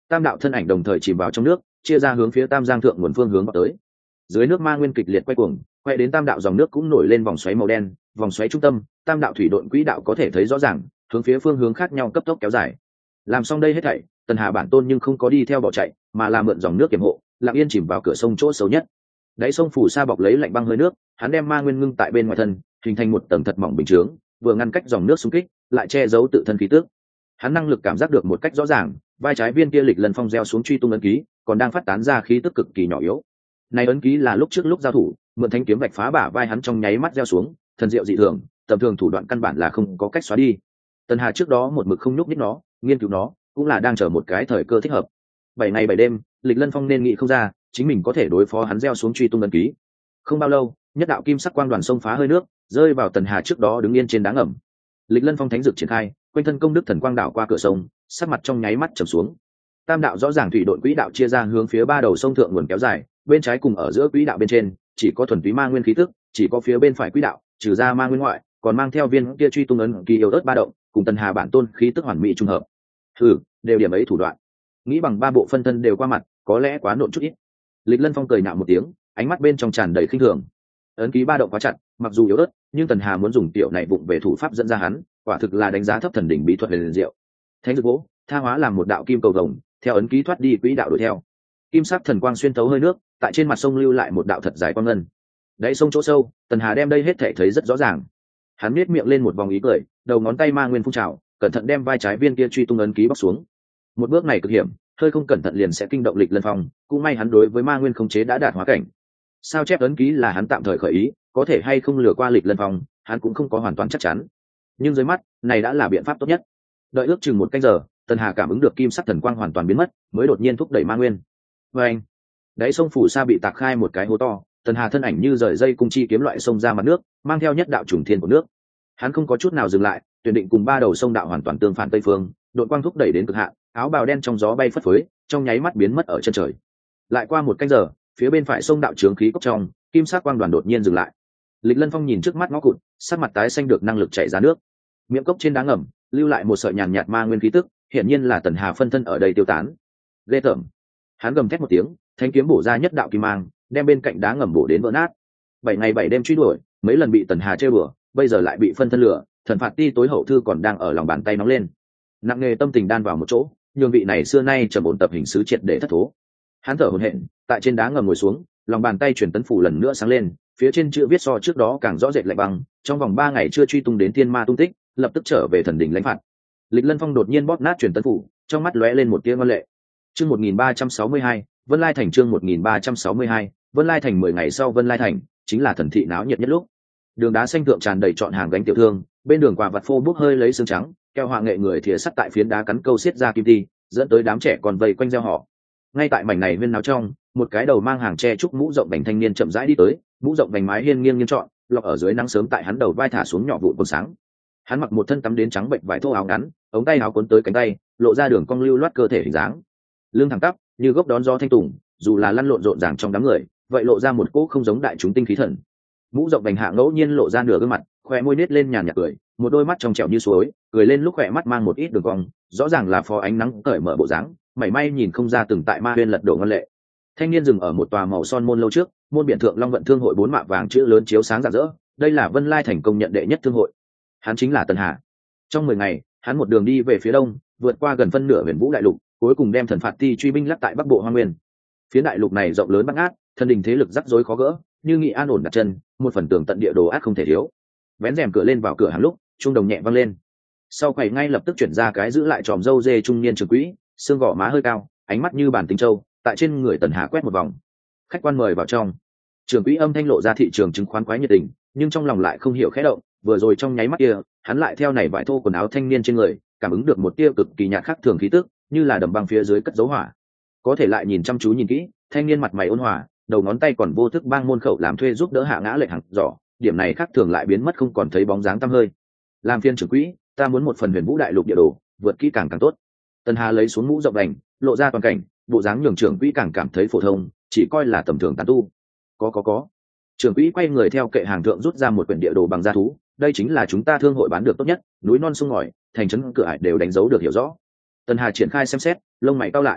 tam đạo thân ảnh đồng thời chìm vào trong nước, chia ra hướng phía tam giang thượng nguồn phương hướng vào tới. Dưới nước ma nguyên kịch liệt quay cuồng, quay đến tam đạo dòng nước cũng nổi lên vòng xoáy màu đen, vòng xoáy trung tâm tam đạo thủy độn quỹ đạo có thể thấy rõ ràng, hướng phía phương hướng khác nhau cấp tốc kéo dài. Làm xong đây hết thảy, Tần Hà bản tôn nhưng không có đi theo bỏ chạy, mà là mượn dòng nước kiểm hộ, lặng yên chìm vào cửa sông chỗ xấu nhất. Đáy sông phủ sa bọc lấy lạnh băng hơi nước, hắn đem ma nguyên ngưng tại bên ngoài thân, hình thành một tầng thật mỏng bình chướng, vừa ngăn cách dòng nước xung kích, lại che giấu tự thân khí tức. Hắn năng lực cảm giác được một cách rõ ràng, vai trái viên kia lịch lần phong gieo xuống truy tung ấn ký, còn đang phát tán ra khí tức cực kỳ nhỏ yếu. Này ấn ký là lúc trước lúc giao thủ, mượn thanh kiếm vạch phá bả vai hắn trong nháy mắt gieo xuống, thần diệu dị thường, tầm thường thủ đoạn căn bản là không có cách xóa đi. Tần Hà trước đó một mực không nhúc nhích nó, nghiên cứu nó, cũng là đang chờ một cái thời cơ thích hợp. Bảy ngày bảy đêm, lịch lân phong nên nghĩ không ra, chính mình có thể đối phó hắn gieo xuống truy tung ấn ký. Không bao lâu, nhất đạo kim sắc quang đoàn sông phá hơi nước, rơi vào Tần Hà trước đó đứng yên trên đá ngầm. Lịch lân phong thánh dược triển khai, quanh thân công đức thần quang đảo qua cửa sông, sắc mặt trong nháy mắt trầm xuống. Tam đạo rõ ràng thủy độn quỹ đạo chia ra hướng phía ba đầu sông thượng nguồn kéo dài, bên trái cùng ở giữa quỹ đạo bên trên chỉ có thuần túy ma nguyên khí tức, chỉ có phía bên phải quỹ đạo trừ ra ma nguyên ngoại, còn mang theo viên kia truy tung ấn kỳ yếu ớt ba động, cùng Tần Hà bản tôn khí tức hoàn mỹ trùng hợp. Thử, đều điểm ấy thủ đoạn, nghĩ bằng ba bộ phân thân đều qua mặt, có lẽ quá nộn chút ít. Lịch Lân Phong cười nhạo một tiếng, ánh mắt bên trong tràn đầy khinh thường. Ấn ký ba động quá chặt, mặc dù yếu ớt, nhưng Tần Hà muốn dùng tiểu này vụng về thủ pháp dẫn ra hắn, quả thực là đánh giá thấp thần đỉnh bí thuật huyền diệu. Thánh dược gỗ, tha hóa làm một đạo kim cầu vồng, theo ấn ký thoát đi quỹ đạo đuổi theo. Kim sắc thần quang xuyên thấu hơi nước, tại trên mặt sông lưu lại một đạo thật dài quang ngân. Đáy sông chỗ sâu, Tần Hà đem đây hết thể thấy rất rõ ràng. Hắn nhếch miệng lên một vòng ý cười, đầu ngón tay ma nguyên phun trào, cẩn thận đem vai trái viên kia truy tung ấn ký bóc xuống. Một bước này cực hiểm, hơi không cẩn thận liền sẽ kinh động Lịch Lân Phong, cũng may hắn đối với ma nguyên khống chế đã đạt hóa cảnh. Sao chép ấn ký là hắn tạm thời khởi ý, có thể hay không lừa qua Lịch Lân Phong, hắn cũng không có hoàn toàn chắc chắn. Nhưng dưới mắt, này đã là biện pháp tốt nhất. Đợi ước chừng một canh giờ, Tần Hà cảm ứng được kim sắc thần quang hoàn toàn biến mất, mới đột nhiên thúc đẩy ma nguyên. Và anh, đáy sông phủ sa bị tạc khai một cái hố to, Tần Hà thân ảnh như rời dây cung chi kiếm loại sông ra mặt nước, mang theo nhất đạo trùng thiên của nước. Hắn không có chút nào dừng lại, tuyển định cùng ba đầu sông đạo hoàn toàn tương phản tây phương, đội quang thúc đẩy đến cực hạn, áo bào đen trong gió bay phất phới, trong nháy mắt biến mất ở chân trời. Lại qua một canh giờ, phía bên phải sông đạo trướng khí cốc trong, kim sắc quang đoàn đột nhiên dừng lại. Lịch Lân Phong nhìn trước mắt ngõ cụt, sắc mặt tái xanh được năng lực chảy ra nước. Miệng cốc trên đá ngầm, lưu lại một sợi nhàn nhạt ma nguyên khí tức, hiển nhiên là Tần Hà phân thân ở đây tiêu tán. Ghê tởm. Hắn gầm thét một tiếng, thanh kiếm bổ ra nhất đạo kim mang, đem bên cạnh đá ngầm bổ đến vỡ nát. Bảy ngày bảy đêm truy đuổi, mấy lần bị Tần Hà chơi bừa, bây giờ lại bị phân thân lửa, thần phạt ti tối hậu thư còn đang ở lòng bàn tay nóng lên. Nặng nề tâm tình đan vào một chỗ, nhường vị này xưa nay trầm ổn tập hình sứ triệt để thất thố. Hắn thở hổn hển, tại trên đá ngầm ngồi xuống, lòng bàn tay truyền tấn phủ lần nữa sáng lên, phía trên chữ viết so trước đó càng rõ rệt lạnh băng, trong vòng ba ngày chưa truy tung đến thiên ma tung tích, lập tức trở về thần đỉnh lãnh phạt. Lịch Lân Phong đột nhiên bóp nát truyền tấn phủ, trong mắt lóe lên một tia ngoan lệ. Chương một nghìn ba trăm sáu mươi hai, Vân Lai thành chương một nghìn ba trăm sáu mươi hai, Vân Lai thành mười ngày sau Vân Lai thành, chính là thần thị náo nhiệt nhất lúc. Đường đá xanh thượng tràn đầy trọn hàng gánh tiểu thương, bên đường quà vặt phô bốc hơi lấy xương trắng, keo họa nghệ người thìa sắt tại phiến đá cắn câu xiết ra kim ti, dẫn tới đám trẻ còn vây quanh reo họ. Ngay tại mảnh này huyên náo trong, một cái đầu mang hàng tre trúc mũ rộng vành thanh niên chậm rãi đi tới, mũ rộng vành mái hiên nghiêng nghiêng trọn, lọt ở dưới nắng sớm tại hắn đầu vai thả xuống nhỏ vụn còn sáng. Hắn mặc một thân tắm đến trắng bệnh vải thô áo ngắn, ống tay áo cuốn tới cánh tay, lộ ra đường cong lưu loát cơ thể hình dáng. Lưng thẳng tắp, như gốc đón gió thanh tùng, dù là lăn lộn rộn ràng trong đám người, vậy lộ ra một cỗ không giống đại chúng tinh khí thần. Mũ rộng vành hạ ngẫu nhiên lộ ra nửa gương mặt, khóe môi nết lên nhàn nhạt cười, một đôi mắt trong trẻo như suối, cười lên lúc khỏe mắt mang một ít đường cong, rõ ràng là phó ánh nắng cởi mở bộ dáng, mảy may nhìn không ra từng tại ma huyên lật đổ ngân lệ. Thanh niên dừng ở một tòa màu son môn lâu trước, môn biển thượng long vận thương hội bốn mạ vàng chữ lớn chiếu sáng rạng rỡ, đây là Vân Lai thành công nhận đệ nhất thương hội. Hắn chính là Tần Hà. Trong mười ngày, hắn một đường đi về phía đông, vượt qua gần phân nửa huyền vũ đại lục, cuối cùng đem thần phạt ti truy binh lắc tại bắc bộ hoa nguyên. Phía đại lục này rộng lớn bát ngát, thần đình thế lực rắc rối khó gỡ, như nghị an ổn đặt chân, một phần tường tận địa đồ ác không thể thiếu. Vén rèm cửa lên vào cửa hàng lúc, trung đồng nhẹ vang lên. Sau quầy ngay lập tức chuyển ra cái giữ lại tròm râu dê trung niên trưởng quỹ, xương gò má hơi cao, ánh mắt như bàn tinh châu, tại trên người Tần Hà quét một vòng. Khách quan mời vào trong. Trưởng quỹ âm thanh lộ ra thị trường chứng khoán quái nhiệt tình, nhưng trong lòng lại không hiểu khẽ động, vừa rồi trong nháy mắt kia, hắn lại theo này vải thô quần áo thanh niên trên người, cảm ứng được một tia cực kỳ nhạt khác thường khí tức, như là đầm băng phía dưới cất dấu hỏa. Có thể lại nhìn chăm chú nhìn kỹ, thanh niên mặt mày ôn hòa, đầu ngón tay còn vô thức bang môn khẩu làm thuê giúp đỡ hạ ngã lệ hàng giỏ, điểm này khác thường lại biến mất không còn thấy bóng dáng tăm hơi. Làm phiên trưởng quỹ, ta muốn một phần huyền vũ đại lục địa đồ, vượt kỹ càng càng tốt. Tần Hà lấy xuống mũ rộng đành, lộ ra toàn cảnh, bộ dáng nhường trưởng quỹ càng cảm thấy phổ thông, chỉ coi là tầm thường tán tu. Có có có. Trưởng quỹ quay người theo kệ hàng thượng rút ra một quyển địa đồ bằng da thú, đây chính là chúng ta thương hội bán được tốt nhất, núi non sông ngòi, thành trấn cửa ải đều đánh dấu được hiểu rõ. Tần Hà triển khai xem xét, lông mày cau lại.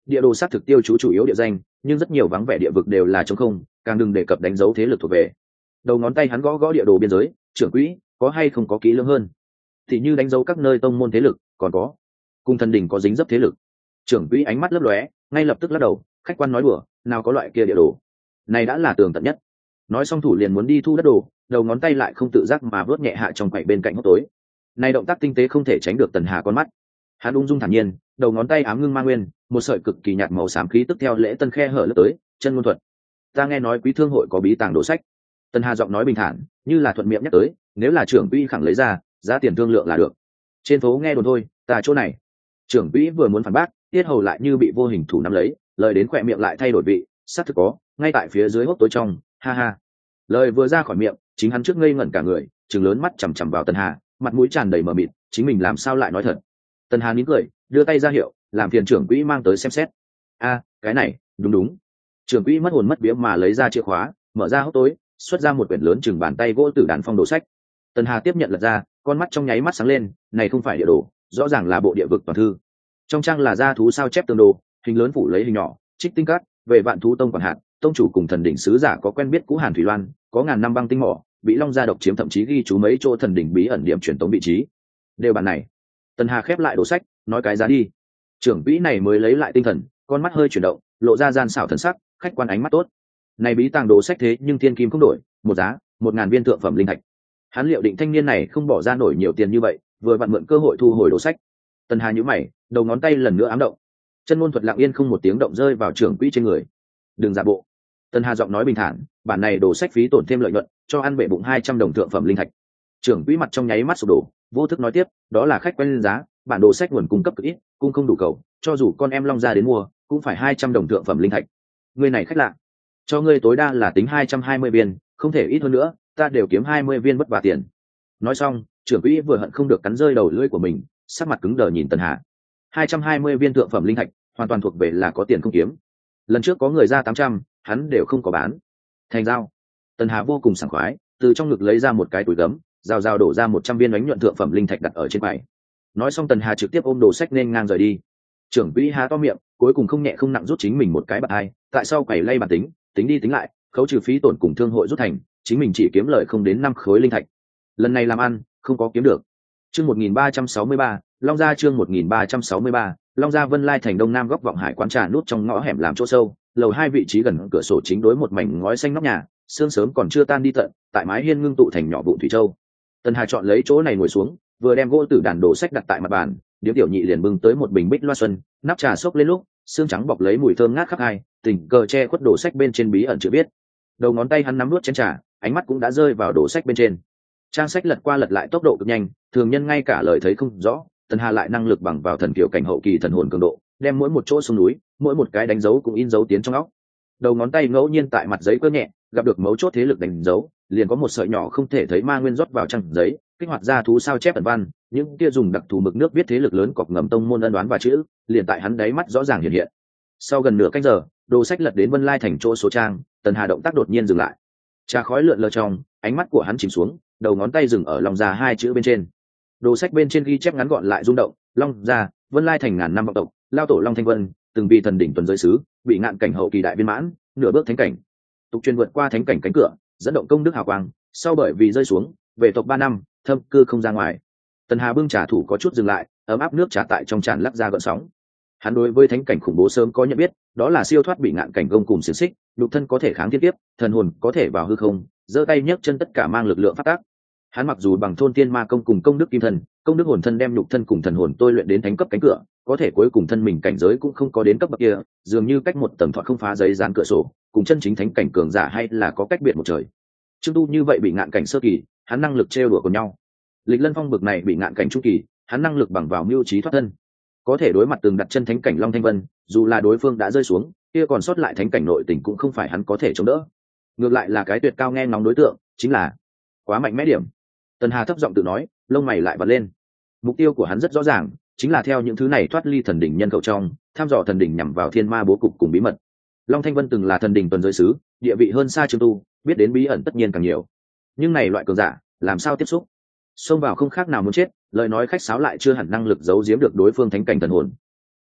Địa đồ xác thực tiêu chú chủ yếu địa danh, nhưng rất nhiều vắng vẻ địa vực đều là trống không, càng đừng đề cập đánh dấu thế lực thuộc về. Đầu ngón tay hắn gõ gõ địa đồ biên giới, trưởng quỹ có hay không có kỹ lưỡng hơn, thì như đánh dấu các nơi tông môn thế lực, còn có cung thần đỉnh có dính dấp thế lực. Trưởng quỹ ánh mắt lấp lóe, ngay lập tức lắc đầu, khách quan nói đùa, nào có loại kia địa đồ, này đã là tường tận nhất. Nói xong thủ liền muốn đi thu đất đồ, đầu ngón tay lại không tự giác mà vớt nhẹ hạ trong quậy bên cạnh hốc tối. Này động tác tinh tế không thể tránh được Tần Hà con mắt. Hắn ung dung thản nhiên, đầu ngón tay ám ngưng ma nguyên, một sợi cực kỳ nhạt màu xám khí tức theo lễ tân khe hở lướt tới, chân ngôn thuật. Ta nghe nói quý thương hội có bí tàng đồ sách. Tần Hà giọng nói bình thản, như là thuận miệng nhắc tới, nếu là trưởng quỹ khẳng lấy ra, giá tiền thương lượng là được. Trên phố nghe đồn thôi, ta chỗ này. Trưởng quỹ vừa muốn phản bác, tiết hầu lại như bị vô hình thủ nắm lấy, lời đến khỏe miệng lại thay đổi vị, xác thực có, ngay tại phía dưới hốc tối trong, ha ha. Lời vừa ra khỏi miệng, chính hắn trước ngây ngẩn cả người, trừng lớn mắt chằm chằm vào Tần Hà, mặt mũi tràn đầy mờ mịt, chính mình làm sao lại nói thật. Tần Hà nín cười, đưa tay ra hiệu, làm phiền trưởng quỹ mang tới xem xét. A, cái này, đúng đúng. Trưởng quỹ mất hồn mất vía mà lấy ra chìa khóa, mở ra hốc tối, xuất ra một quyển lớn chừng bàn tay gỗ tử đàn phong đồ sách. Tần Hà tiếp nhận lật ra, con mắt trong nháy mắt sáng lên, này không phải địa đồ, rõ ràng là bộ địa vực toàn thư. Trong trang là gia thú sao chép tương đồ, hình lớn phủ lấy hình nhỏ, trích tinh cát, về vạn thú tông quản hạt, tông chủ cùng thần đỉnh sứ giả có quen biết cũ Hàn Thủy Loan, có ngàn năm băng tinh mỏ, bị long gia độc chiếm, thậm chí ghi chú mấy chỗ thần đỉnh bí ẩn điểm truyền tống vị trí. Đều bản này. Tần Hà khép lại đồ sách, nói cái giá đi. Trưởng quỹ này mới lấy lại tinh thần, con mắt hơi chuyển động, lộ ra gian xảo thần sắc, khách quan ánh mắt tốt. Này bí tàng đồ sách thế nhưng thiên kim không đổi, một giá, một ngàn viên thượng phẩm linh thạch. Hắn liệu định thanh niên này không bỏ ra nổi nhiều tiền như vậy, vừa vặn mượn cơ hội thu hồi đồ sách. Tần Hà nhíu mày, đầu ngón tay lần nữa ám động. Chân ngôn thuật lặng yên không một tiếng động rơi vào trưởng quỹ trên người. Đừng giả bộ. Tần Hà giọng nói bình thản, bản này đồ sách phí tổn thêm lợi nhuận, cho ăn bệ bụng hai trăm đồng thượng phẩm linh thạch. Trưởng quỹ mặt trong nháy mắt sụp đổ, vô thức nói tiếp, đó là khách quen giá, bản đồ sách nguồn cung cấp cực ít, cung không đủ cầu, cho dù con em long gia đến mua, cũng phải hai trăm đồng thượng phẩm linh thạch. Ngươi này khách lạ, cho ngươi tối đa là tính hai trăm hai mươi viên, không thể ít hơn nữa, ta đều kiếm hai mươi viên bất vả tiền. Nói xong, trưởng quỹ vừa hận không được cắn rơi đầu lưỡi của mình, sắc mặt cứng đờ nhìn Tần Hà. hai trăm hai mươi viên thượng phẩm linh thạch, hoàn toàn thuộc về là có tiền không kiếm. Lần trước có người ra tám trăm, hắn đều không có bán. Thành giao. Tần Hà vô cùng sảng khoái, từ trong ngực lấy ra một cái túi gấm, rào rào đổ ra một trăm viên bánh nhuận thượng phẩm linh thạch đặt ở trên quầy. Nói xong Tần Hà trực tiếp ôm đồ sách nên ngang rời đi. Trưởng quỹ há to miệng, cuối cùng không nhẹ không nặng rút chính mình một cái bạc hai, tại sao quầy lay bản tính, tính đi tính lại, khấu trừ phí tổn cùng thương hội rút thành, chính mình chỉ kiếm lời không đến năm khối linh thạch. Lần này làm ăn, không có kiếm được. Chương một nghìn ba trăm sáu mươi ba, Long gia chương một nghìn ba trăm sáu mươi ba, Long gia Vân Lai thành đông nam góc vọng hải quán trà nút trong ngõ hẻm làm chỗ sâu, lầu hai vị trí gần cửa sổ chính đối một mảnh ngói xanh nóc nhà, sương sớm còn chưa tan đi tận, tại mái hiên ngưng tụ thành nhỏ vụn thủy châu. Tần Hà chọn lấy chỗ này ngồi xuống, vừa đem gỗ tử đàn đồ sách đặt tại mặt bàn, điếm tiểu nhị liền bưng tới một bình bích loa xuân, nắp trà xốc lên lúc, xương trắng bọc lấy mùi thơm ngát khắp hai, tình cờ che khuất đồ sách bên trên bí ẩn chữ viết. Đầu ngón tay hắn nắm nuốt chén trà, ánh mắt cũng đã rơi vào đồ sách bên trên. Trang sách lật qua lật lại tốc độ cực nhanh, thường nhân ngay cả lời thấy không rõ. Tần Hà lại năng lực bằng vào thần kiều cảnh hậu kỳ thần hồn cường độ, đem mỗi một chỗ sông núi, mỗi một cái đánh dấu cũng in dấu tiến trong óc. Đầu ngón tay ngẫu nhiên tại mặt giấy quơ nhẹ, gặp được mấu chốt thế lực đánh dấu, liền có một sợi nhỏ không thể thấy ma nguyên rót vào trang giấy, kích hoạt ra thú sao chép ẩn văn, những kia dùng đặc thù mực nước viết thế lực lớn cọc ngầm tông môn ân đoán và chữ, liền tại hắn đáy mắt rõ ràng hiện hiện. Sau gần nửa canh giờ, đồ sách lật đến Vân Lai thành chỗ số trang, Tần Hà động tác đột nhiên dừng lại. Trà khói lượn lờ trong, ánh mắt của hắn chìm xuống, đầu ngón tay dừng ở Long gia hai chữ bên trên. Đồ sách bên trên ghi chép ngắn gọn lại rung động, Long gia, Vân Lai thành ngàn năm vọng tộc, lao tổ Long Thanh Vân, từng bị thần đỉnh tuần giới sứ, bị ngạn cảnh hậu kỳ đại viên mãn, nửa bước thánh cảnh. Tục truyền vượt qua thánh cảnh cánh cửa, dẫn động công đức hào quang, sau bởi vì rơi xuống, về tộc ba năm, thâm cư không ra ngoài. Tần Hà bưng trà thủ có chút dừng lại, ấm áp nước trà tại trong tràn lắc ra gợn sóng. Hắn đối với thánh cảnh khủng bố sớm có nhận biết, đó là siêu thoát bị ngạn cảnh gông cùng xiềng xích, nhục thân có thể kháng thiên kiếp, thần hồn có thể vào hư không, giơ tay nhấc chân tất cả mang lực lượng phát tác. Hắn mặc dù bằng thôn tiên ma công cùng công đức kim thân, công đức hồn thân đem nhục thân cùng thần hồn tôi luyện đến thánh cấp cánh cửa, có thể cuối cùng thân mình cảnh giới cũng không có đến cấp bậc kia, dường như cách một tầng thoại không phá giấy dán cửa sổ, cùng chân chính thánh cảnh cường giả hay là có cách biệt một trời. Trương Tu như vậy bị ngạn cảnh sơ kỳ, hắn năng lực trêu đùa cùng nhau. Lịch Lân Phong bực này bị ngạn cảnh trung kỳ, hắn năng lực bằng vào mưu trí thoát thân, có thể đối mặt từng đặt chân thánh cảnh Long Thanh Vân, dù là đối phương đã rơi xuống, kia còn sót lại thánh cảnh nội tình cũng không phải hắn có thể chống đỡ. Ngược lại là cái tuyệt cao nghe ngóng đối tượng, chính là quá mạnh mẽ điểm. Tần Hà thấp giọng tự nói, lông mày lại bật lên. Mục tiêu của hắn rất rõ ràng, chính là theo những thứ này thoát ly thần đỉnh nhân khẩu trong, tham dò thần đỉnh nhằm vào thiên ma bố cục cùng bí mật. Long Thanh Vân từng là thần đỉnh tuần giới sứ, địa vị hơn xa Trương Tu, biết đến bí ẩn tất nhiên càng nhiều. Nhưng này loại cường giả, làm sao tiếp xúc? Xông vào không khác nào muốn chết, lời nói khách sáo lại chưa hẳn năng lực giấu giếm được đối phương thánh cảnh thần hồn.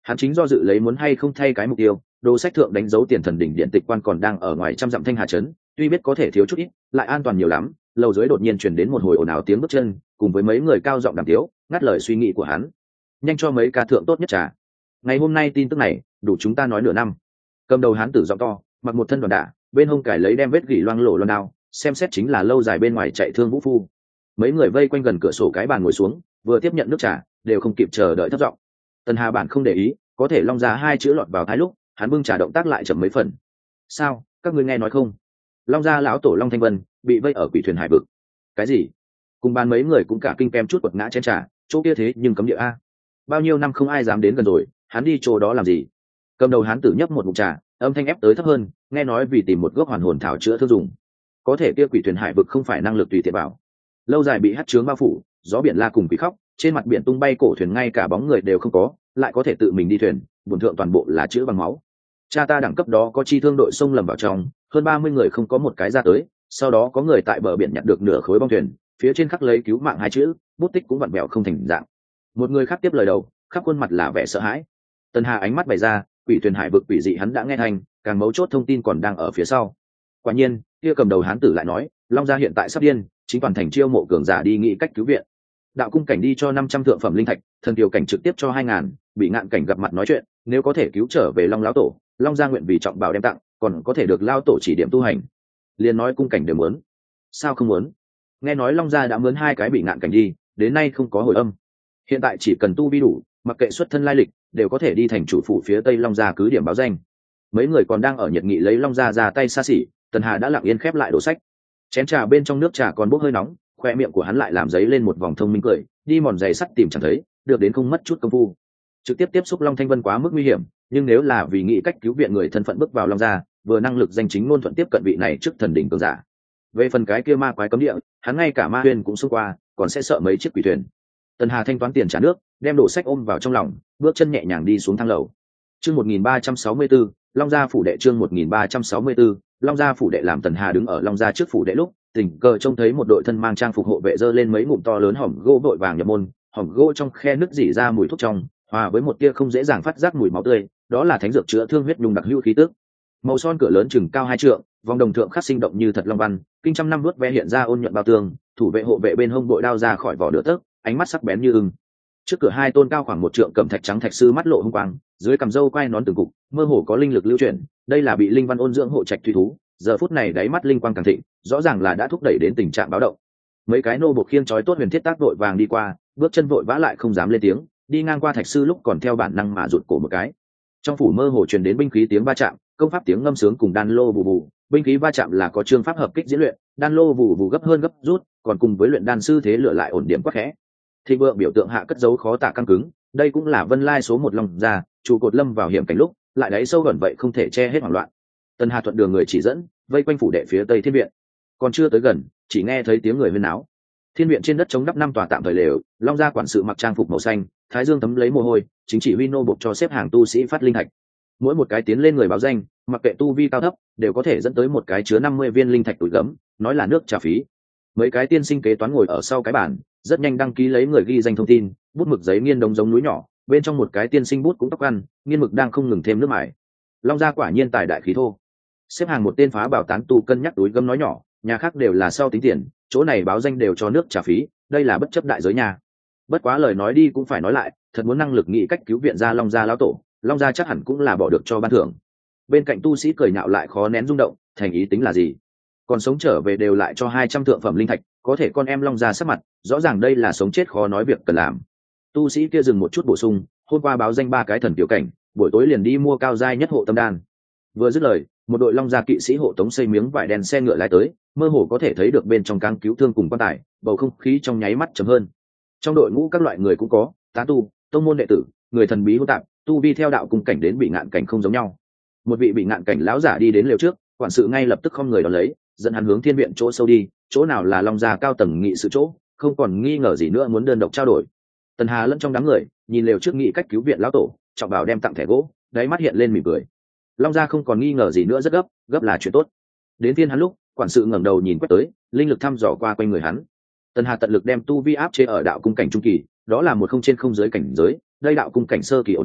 hắn chính do dự lấy muốn hay không thay cái mục tiêu. Đồ sách thượng đánh dấu tiền thần đỉnh điện tịch quan còn đang ở ngoài trăm dặm thanh hà trấn, tuy biết có thể thiếu chút ít lại an toàn nhiều lắm. Lầu dưới đột nhiên truyền đến một hồi ồn ào tiếng bước chân, cùng với mấy người cao giọng đàm tiếu ngắt lời suy nghĩ của hắn. Nhanh cho mấy ca thượng tốt nhất trà, ngày hôm nay tin tức này đủ chúng ta nói nửa năm. Cầm đầu hán tử giọng to, mặc một thân đoàn đả, bên hông cải lấy đem vết gỉ loang lổ loan đao, xem xét chính là lâu dài bên ngoài chạy thương vũ phu. Mấy người vây quanh gần cửa sổ cái bàn ngồi xuống, vừa tiếp nhận nước trà đều không kịp chờ đợi thấp giọng. Tần Hà bản không để ý, có thể long ra hai chữ lọt vào thái lúc hắn bưng trà động tác lại chậm mấy phần. Sao các ngươi nghe nói không, long gia lão tổ Long Thanh Vân bị vây ở quỷ thuyền hải vực. Cái gì? Cùng bàn mấy người cũng cả kinh kem chút quật ngã trên trà, chỗ kia thế nhưng cấm địa a, bao nhiêu năm không ai dám đến gần rồi, hắn đi chỗ đó làm gì? Cầm đầu hán tử nhấp một ngụm trà, âm thanh ép tới thấp hơn, nghe nói vì tìm một gốc hoàn hồn thảo chữa thương dùng. Có thể kia quỷ thuyền hải vực không phải năng lực tùy tiện bảo, lâu dài bị hắt chướng bao phủ, gió biển la cùng quỷ khóc, trên mặt biển tung bay cổ thuyền ngay cả bóng người đều không có, lại có thể tự mình đi thuyền, buồn thượng toàn bộ là chữa bằng máu. Cha ta đẳng cấp đó có chi thương đội sông lầm vào trong, hơn ba mươi người không có một cái ra tới, sau đó có người tại bờ biển nhặt được nửa khối bong thuyền, phía trên khắc lấy cứu mạng hai chữ, bút tích cũng vặn vẹo không thành dạng. Một người khác tiếp lời đầu, khắp khuôn mặt là vẻ sợ hãi. Tần Hà ánh mắt bày ra, quỷ thuyền hải vực quỷ dị hắn đã nghe thành, càng mấu chốt thông tin còn đang ở phía sau. Quả nhiên, kia cầm đầu hán tử lại nói, long gia hiện tại sắp điên, chính toàn thành chiêu mộ cường giả đi nghĩ cách cứu viện. Đạo cung cảnh đi cho năm trăm thượng phẩm linh thạch, thần tiểu cảnh trực tiếp cho hai ngàn, bị ngạn cảnh gặp mặt nói chuyện, nếu có thể cứu trở về long lão tổ, long gia nguyện vì trọng bảo đem tặng, còn có thể được lao tổ chỉ điểm tu hành. Liền nói cung cảnh đều muốn, sao không muốn? Nghe nói long gia đã mướn hai cái bị ngạn cảnh đi, đến nay không có hồi âm. Hiện tại chỉ cần tu vi đủ, mặc kệ xuất thân lai lịch, đều có thể đi thành chủ phủ phía tây long gia cứ điểm báo danh. Mấy người còn đang ở nhiệt nghị lấy long gia ra tay xa xỉ, Tần Hà đã lặng yên khép lại đồ sách. Chén trà bên trong nước trà còn bốc hơi nóng, khoe miệng của hắn lại làm giấy lên một vòng thông minh cười, đi mòn giày sắt tìm chẳng thấy, được đến không mất chút công phu. Trực tiếp tiếp xúc Long Thanh Vân quá mức nguy hiểm, nhưng nếu là vì nghĩ cách cứu viện người thân phận bước vào long gia, vừa năng lực danh chính ngôn thuận tiếp cận vị này trước thần đỉnh cường giả. Về phần cái kia ma quái cấm địa, hắn ngay cả ma huyền cũng xông qua, còn sẽ sợ mấy chiếc quỷ thuyền. Tần Hà thanh toán tiền trả nước, đem đồ sách ôm vào trong lòng, bước chân nhẹ nhàng đi xuống thang lầu. Chương một nghìn ba trăm sáu mươi tư, Long gia phủ đệ. Chương một nghìn ba trăm sáu mươi tư, Long gia phủ đệ. Làm Tần Hà đứng ở long gia trước phủ đệ lúc, tình cờ trông thấy một đội thân mang trang phục hộ vệ dơ lên mấy ngụm to lớn hòm gỗ vội vàng nhập môn, hòm gỗ trong khe nứt rỉ ra mùi thuốc trong, hòa với một tia không dễ dàng phát giác mùi máu tươi, đó là thánh dược chữa thương huyết nhung đặc hữu khí tức. Màu son cửa lớn chừng cao hai trượng, vòng đồng thượng khắc sinh động như thật long văn, kinh trăm năm vuốt ve hiện ra ôn nhuận bao tường, thủ vệ hộ vệ bên hông bội đao ra khỏi vỏ đỡ tấc, ánh mắt sắc bén như ưng. Trước cửa hai tôn cao khoảng một trượng cẩm thạch trắng thạch sư mắt lộ hung quang, dưới cằm râu quai nón từng cục, mơ hồ có linh lực lưu chuyển, đây là bị linh văn ôn dưỡng hộ trạch thủy thú, giờ phút này đáy mắt linh quang càng thịnh, rõ ràng là đã thúc đẩy đến tình trạng báo động. Mấy cái nô buộc khiêng chói tốt huyền thiết tác vội vàng đi qua, bước chân vội vã lại không dám lên tiếng, đi ngang qua thạch sư lúc còn theo bản năng mà rụt cổ một cái. Trong phủ mơ hồ truyền đến binh khí tiếng va chạm, công pháp tiếng ngâm sướng cùng đan lô vù vù, binh khí va chạm là có chương pháp hợp kích diễn luyện, đan lô vù vù gấp hơn gấp rút, còn cùng với luyện đan sư thế lựa lại ổn điểm quá khẽ. Thì vượng biểu tượng hạ cất dấu khó tả căng cứng, đây cũng là Vân Lai số một long gia, trụ cột lâm vào hiểm cảnh lúc, lại đáy sâu gần vậy không thể che hết hoảng loạn. Tần Hà thuận đường người chỉ dẫn, vây quanh phủ đệ phía tây thiên viện. Còn chưa tới gần, chỉ nghe thấy tiếng người huyên náo. Thiên viện trên đất chống đắp năm tòa tạm thời lều, long gia quản sự mặc trang phục màu xanh, thái dương thấm lấy mồ hôi, chính chỉ huy nô buộc cho xếp hàng tu sĩ phát linh thạch. Mỗi một cái tiến lên người báo danh, mặc kệ tu vi cao thấp, đều có thể dẫn tới một cái chứa năm mươi viên linh thạch túi gấm, nói là nước trả phí. Mấy cái tiên sinh kế toán ngồi ở sau cái bàn, rất nhanh đăng ký lấy người ghi danh thông tin, bút mực giấy nghiên đống giống núi nhỏ, bên trong một cái tiên sinh bút cũng tóc ăn, nghiên mực đang không ngừng thêm nước mài. Long gia quả nhiên tài đại khí thô. Xếp hàng một tên phá bảo tán tu cân nhắc túi gấm nói nhỏ, nhà khác đều là sau tính tiền, chỗ này báo danh đều cho nước trả phí, đây là bất chấp đại giới nhà. Bất quá lời nói đi cũng phải nói lại, thật muốn năng lực nghĩ cách cứu viện ra long gia lão tổ, long gia chắc hẳn cũng là bỏ được cho ban thưởng. Bên cạnh tu sĩ cười nhạo lại khó nén rung động, thành ý tính là gì? Còn sống trở về đều lại cho hai trăm thượng phẩm linh thạch, có thể con em long gia sắc mặt, rõ ràng đây là sống chết khó nói việc cần làm. Tu sĩ kia dừng một chút bổ sung, hôm qua báo danh ba cái thần tiểu cảnh, buổi tối liền đi mua cao giai nhất hộ tâm đan. Vừa dứt lời, một đội long gia kỵ sĩ hộ tống xây miếng vải đen xe ngựa lái tới, mơ hồ có thể thấy được bên trong cáng cứu thương cùng quan tài, bầu không khí trong nháy mắt chấm hơn. Trong đội ngũ các loại người cũng có, tán tu, tông môn đệ tử, người thần bí hỗn tạp, tu vi theo đạo cung cảnh đến bị ngạn cảnh không giống nhau. Một vị bị ngạn cảnh lão giả đi đến lều trước, quản sự ngay lập tức không người đón lấy, dẫn hắn hướng thiên viện chỗ sâu đi, chỗ nào là long gia cao tầng nghị sự chỗ, không còn nghi ngờ gì nữa muốn đơn độc trao đổi. Tần Hà lẫn trong đám người, nhìn lều trước nghị cách cứu viện lão tổ, trọng bảo đem tặng thẻ gỗ, đáy mắt hiện lên mỉm cười. Long gia không còn nghi ngờ gì nữa rất gấp, gấp là chuyện tốt. Đến thiên hắn lúc, quản sự ngẩng đầu nhìn quét tới, linh lực thăm dò qua quanh người hắn. Tần Hà tận lực đem tu vi áp chế ở đạo cung cảnh trung kỳ, đó là một không trên không giới cảnh giới, đây đạo cung cảnh sơ kỳ ổn thỏa,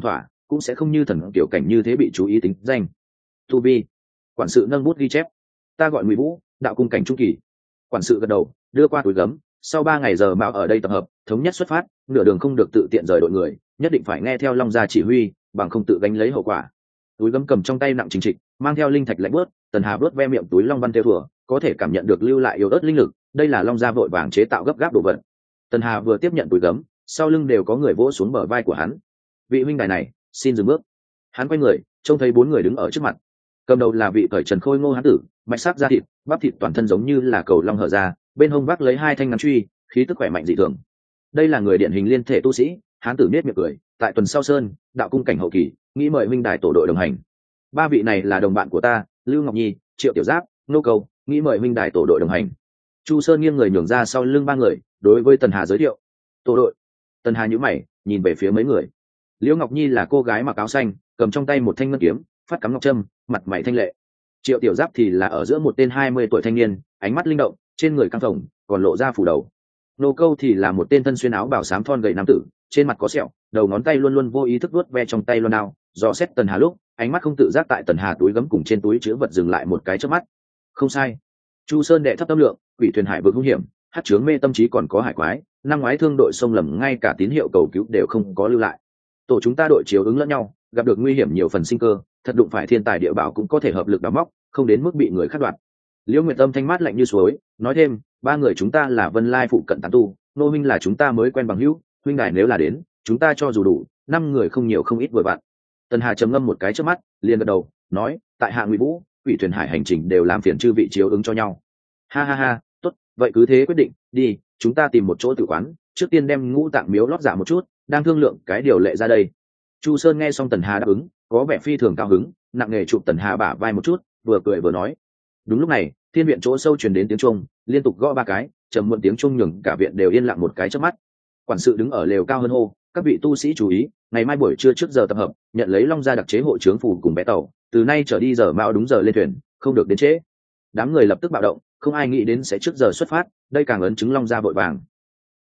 cũng sẽ không như thần kiểu cảnh như thế bị chú ý tính danh. Tu vi. Quản sự nâng bút ghi chép. Ta gọi Ngụy Vũ, đạo cung cảnh trung kỳ. Quản sự gật đầu, đưa qua túi gấm. Sau ba ngày giờ mạo ở đây tập hợp, thống nhất xuất phát, nửa đường không được tự tiện rời đội người, nhất định phải nghe theo Long gia chỉ huy, bằng không tự gánh lấy hậu quả. Túi gấm cầm trong tay nặng chính trịch, mang theo linh thạch lạnh bớt. Tần Hà bớt ve miệng túi long văn theo thừa, có thể cảm nhận được lưu lại yếu ớt linh lực. Đây là Long gia vội vàng chế tạo gấp gáp đồ vật. Tần Hà vừa tiếp nhận túi gấm, sau lưng đều có người vỗ xuống bờ vai của hắn. Vị huynh đài này, xin dừng bước. Hắn quay người, trông thấy bốn người đứng ở trước mặt. Cầm đầu là vị cởi trần khôi ngô hán tử, mạch sắc da thịt, bắp thịt toàn thân giống như là cầu long hở ra, bên hông vác lấy hai thanh ngắn truy, khí tức khỏe mạnh dị thường. Đây là người điển hình liên thể tu sĩ. Hán tử nết miệng cười, tại tuần sau sơn, đạo cung cảnh hậu kỳ, nghĩ mời huynh đài tổ đội đồng hành. Ba vị này là đồng bạn của ta, Lưu Ngọc Nhi, Triệu Tiểu Giáp, Nô Cầu, nghĩ mời huynh đài tổ đội đồng hành. Chu Sơn nghiêng người nhường ra sau lưng ba người, đối với Tần Hà giới thiệu. Tổ đội. Tần Hà nhíu mày, nhìn về phía mấy người. Liễu Ngọc Nhi là cô gái mặc áo xanh, cầm trong tay một thanh ngân kiếm, phát cắm ngọc trâm, mặt mày thanh lệ. Triệu Tiểu Giáp thì là ở giữa một tên hai mươi tuổi thanh niên, ánh mắt linh động, trên người căng phồng, còn lộ ra phủ đầu. Nô Câu thì là một tên thân xuyên áo bào xám thon gầy nam tử, trên mặt có sẹo, đầu ngón tay luôn luôn vô ý thức vuốt ve trong tay loan đao. Dò xét Tần Hà lúc, ánh mắt không tự giác tại Tần Hà túi gấm cùng trên túi chứa vật dừng lại một cái chớp mắt. Không sai. Chu Sơn đệ thấp tâm lượng, quỷ thuyền hải vực hung hiểm, hát chướng mê tâm trí còn có hải quái, năm ngoái thương đội sông lầm ngay cả tín hiệu cầu cứu đều không có lưu lại. Tổ chúng ta đội chiếu ứng lẫn nhau, gặp được nguy hiểm nhiều phần sinh cơ, thật đụng phải thiên tài địa bảo cũng có thể hợp lực đào móc, không đến mức bị người khác đoạt. Liễu Nguyệt Tâm thanh mát lạnh như suối, nói thêm, ba người chúng ta là Vân Lai phụ cận tán tu, nô huynh là chúng ta mới quen bằng hữu, huynh đài nếu là đến, chúng ta cho dù đủ, năm người không nhiều không ít vừa vặn. Tần Hà trầm ngâm một cái trước mắt, liền gật đầu, nói, tại hạ Ngụy Vũ, quỷ thuyền hải hành trình đều làm phiền chư vị chiếu ứng cho nhau. Ha ha ha, tốt, vậy cứ thế quyết định, đi, chúng ta tìm một chỗ tự quán, trước tiên đem ngũ tạng miếu lót giả một chút, đang thương lượng cái điều lệ ra đây. Chu Sơn nghe xong Tần Hà đáp ứng, có vẻ phi thường cao hứng, nặng nề chụp Tần Hà bả vai một chút, vừa cười vừa nói. Đúng lúc này, thiên viện chỗ sâu truyền đến tiếng chuông, liên tục gõ ba cái, trầm muộn tiếng chuông nhường cả viện đều yên lặng một cái chớp mắt. Quản sự đứng ở lều cao hơn hô, các vị tu sĩ chú ý, ngày mai buổi trưa trước giờ tập hợp, nhận lấy Long gia đặc chế hộ trướng phù cùng bé tàu, từ nay trở đi giờ mạo đúng giờ lên thuyền, không được đến trễ. Đám người lập tức bạo động, không ai nghĩ đến sẽ trước giờ xuất phát, đây càng ấn chứng Long gia vội vàng.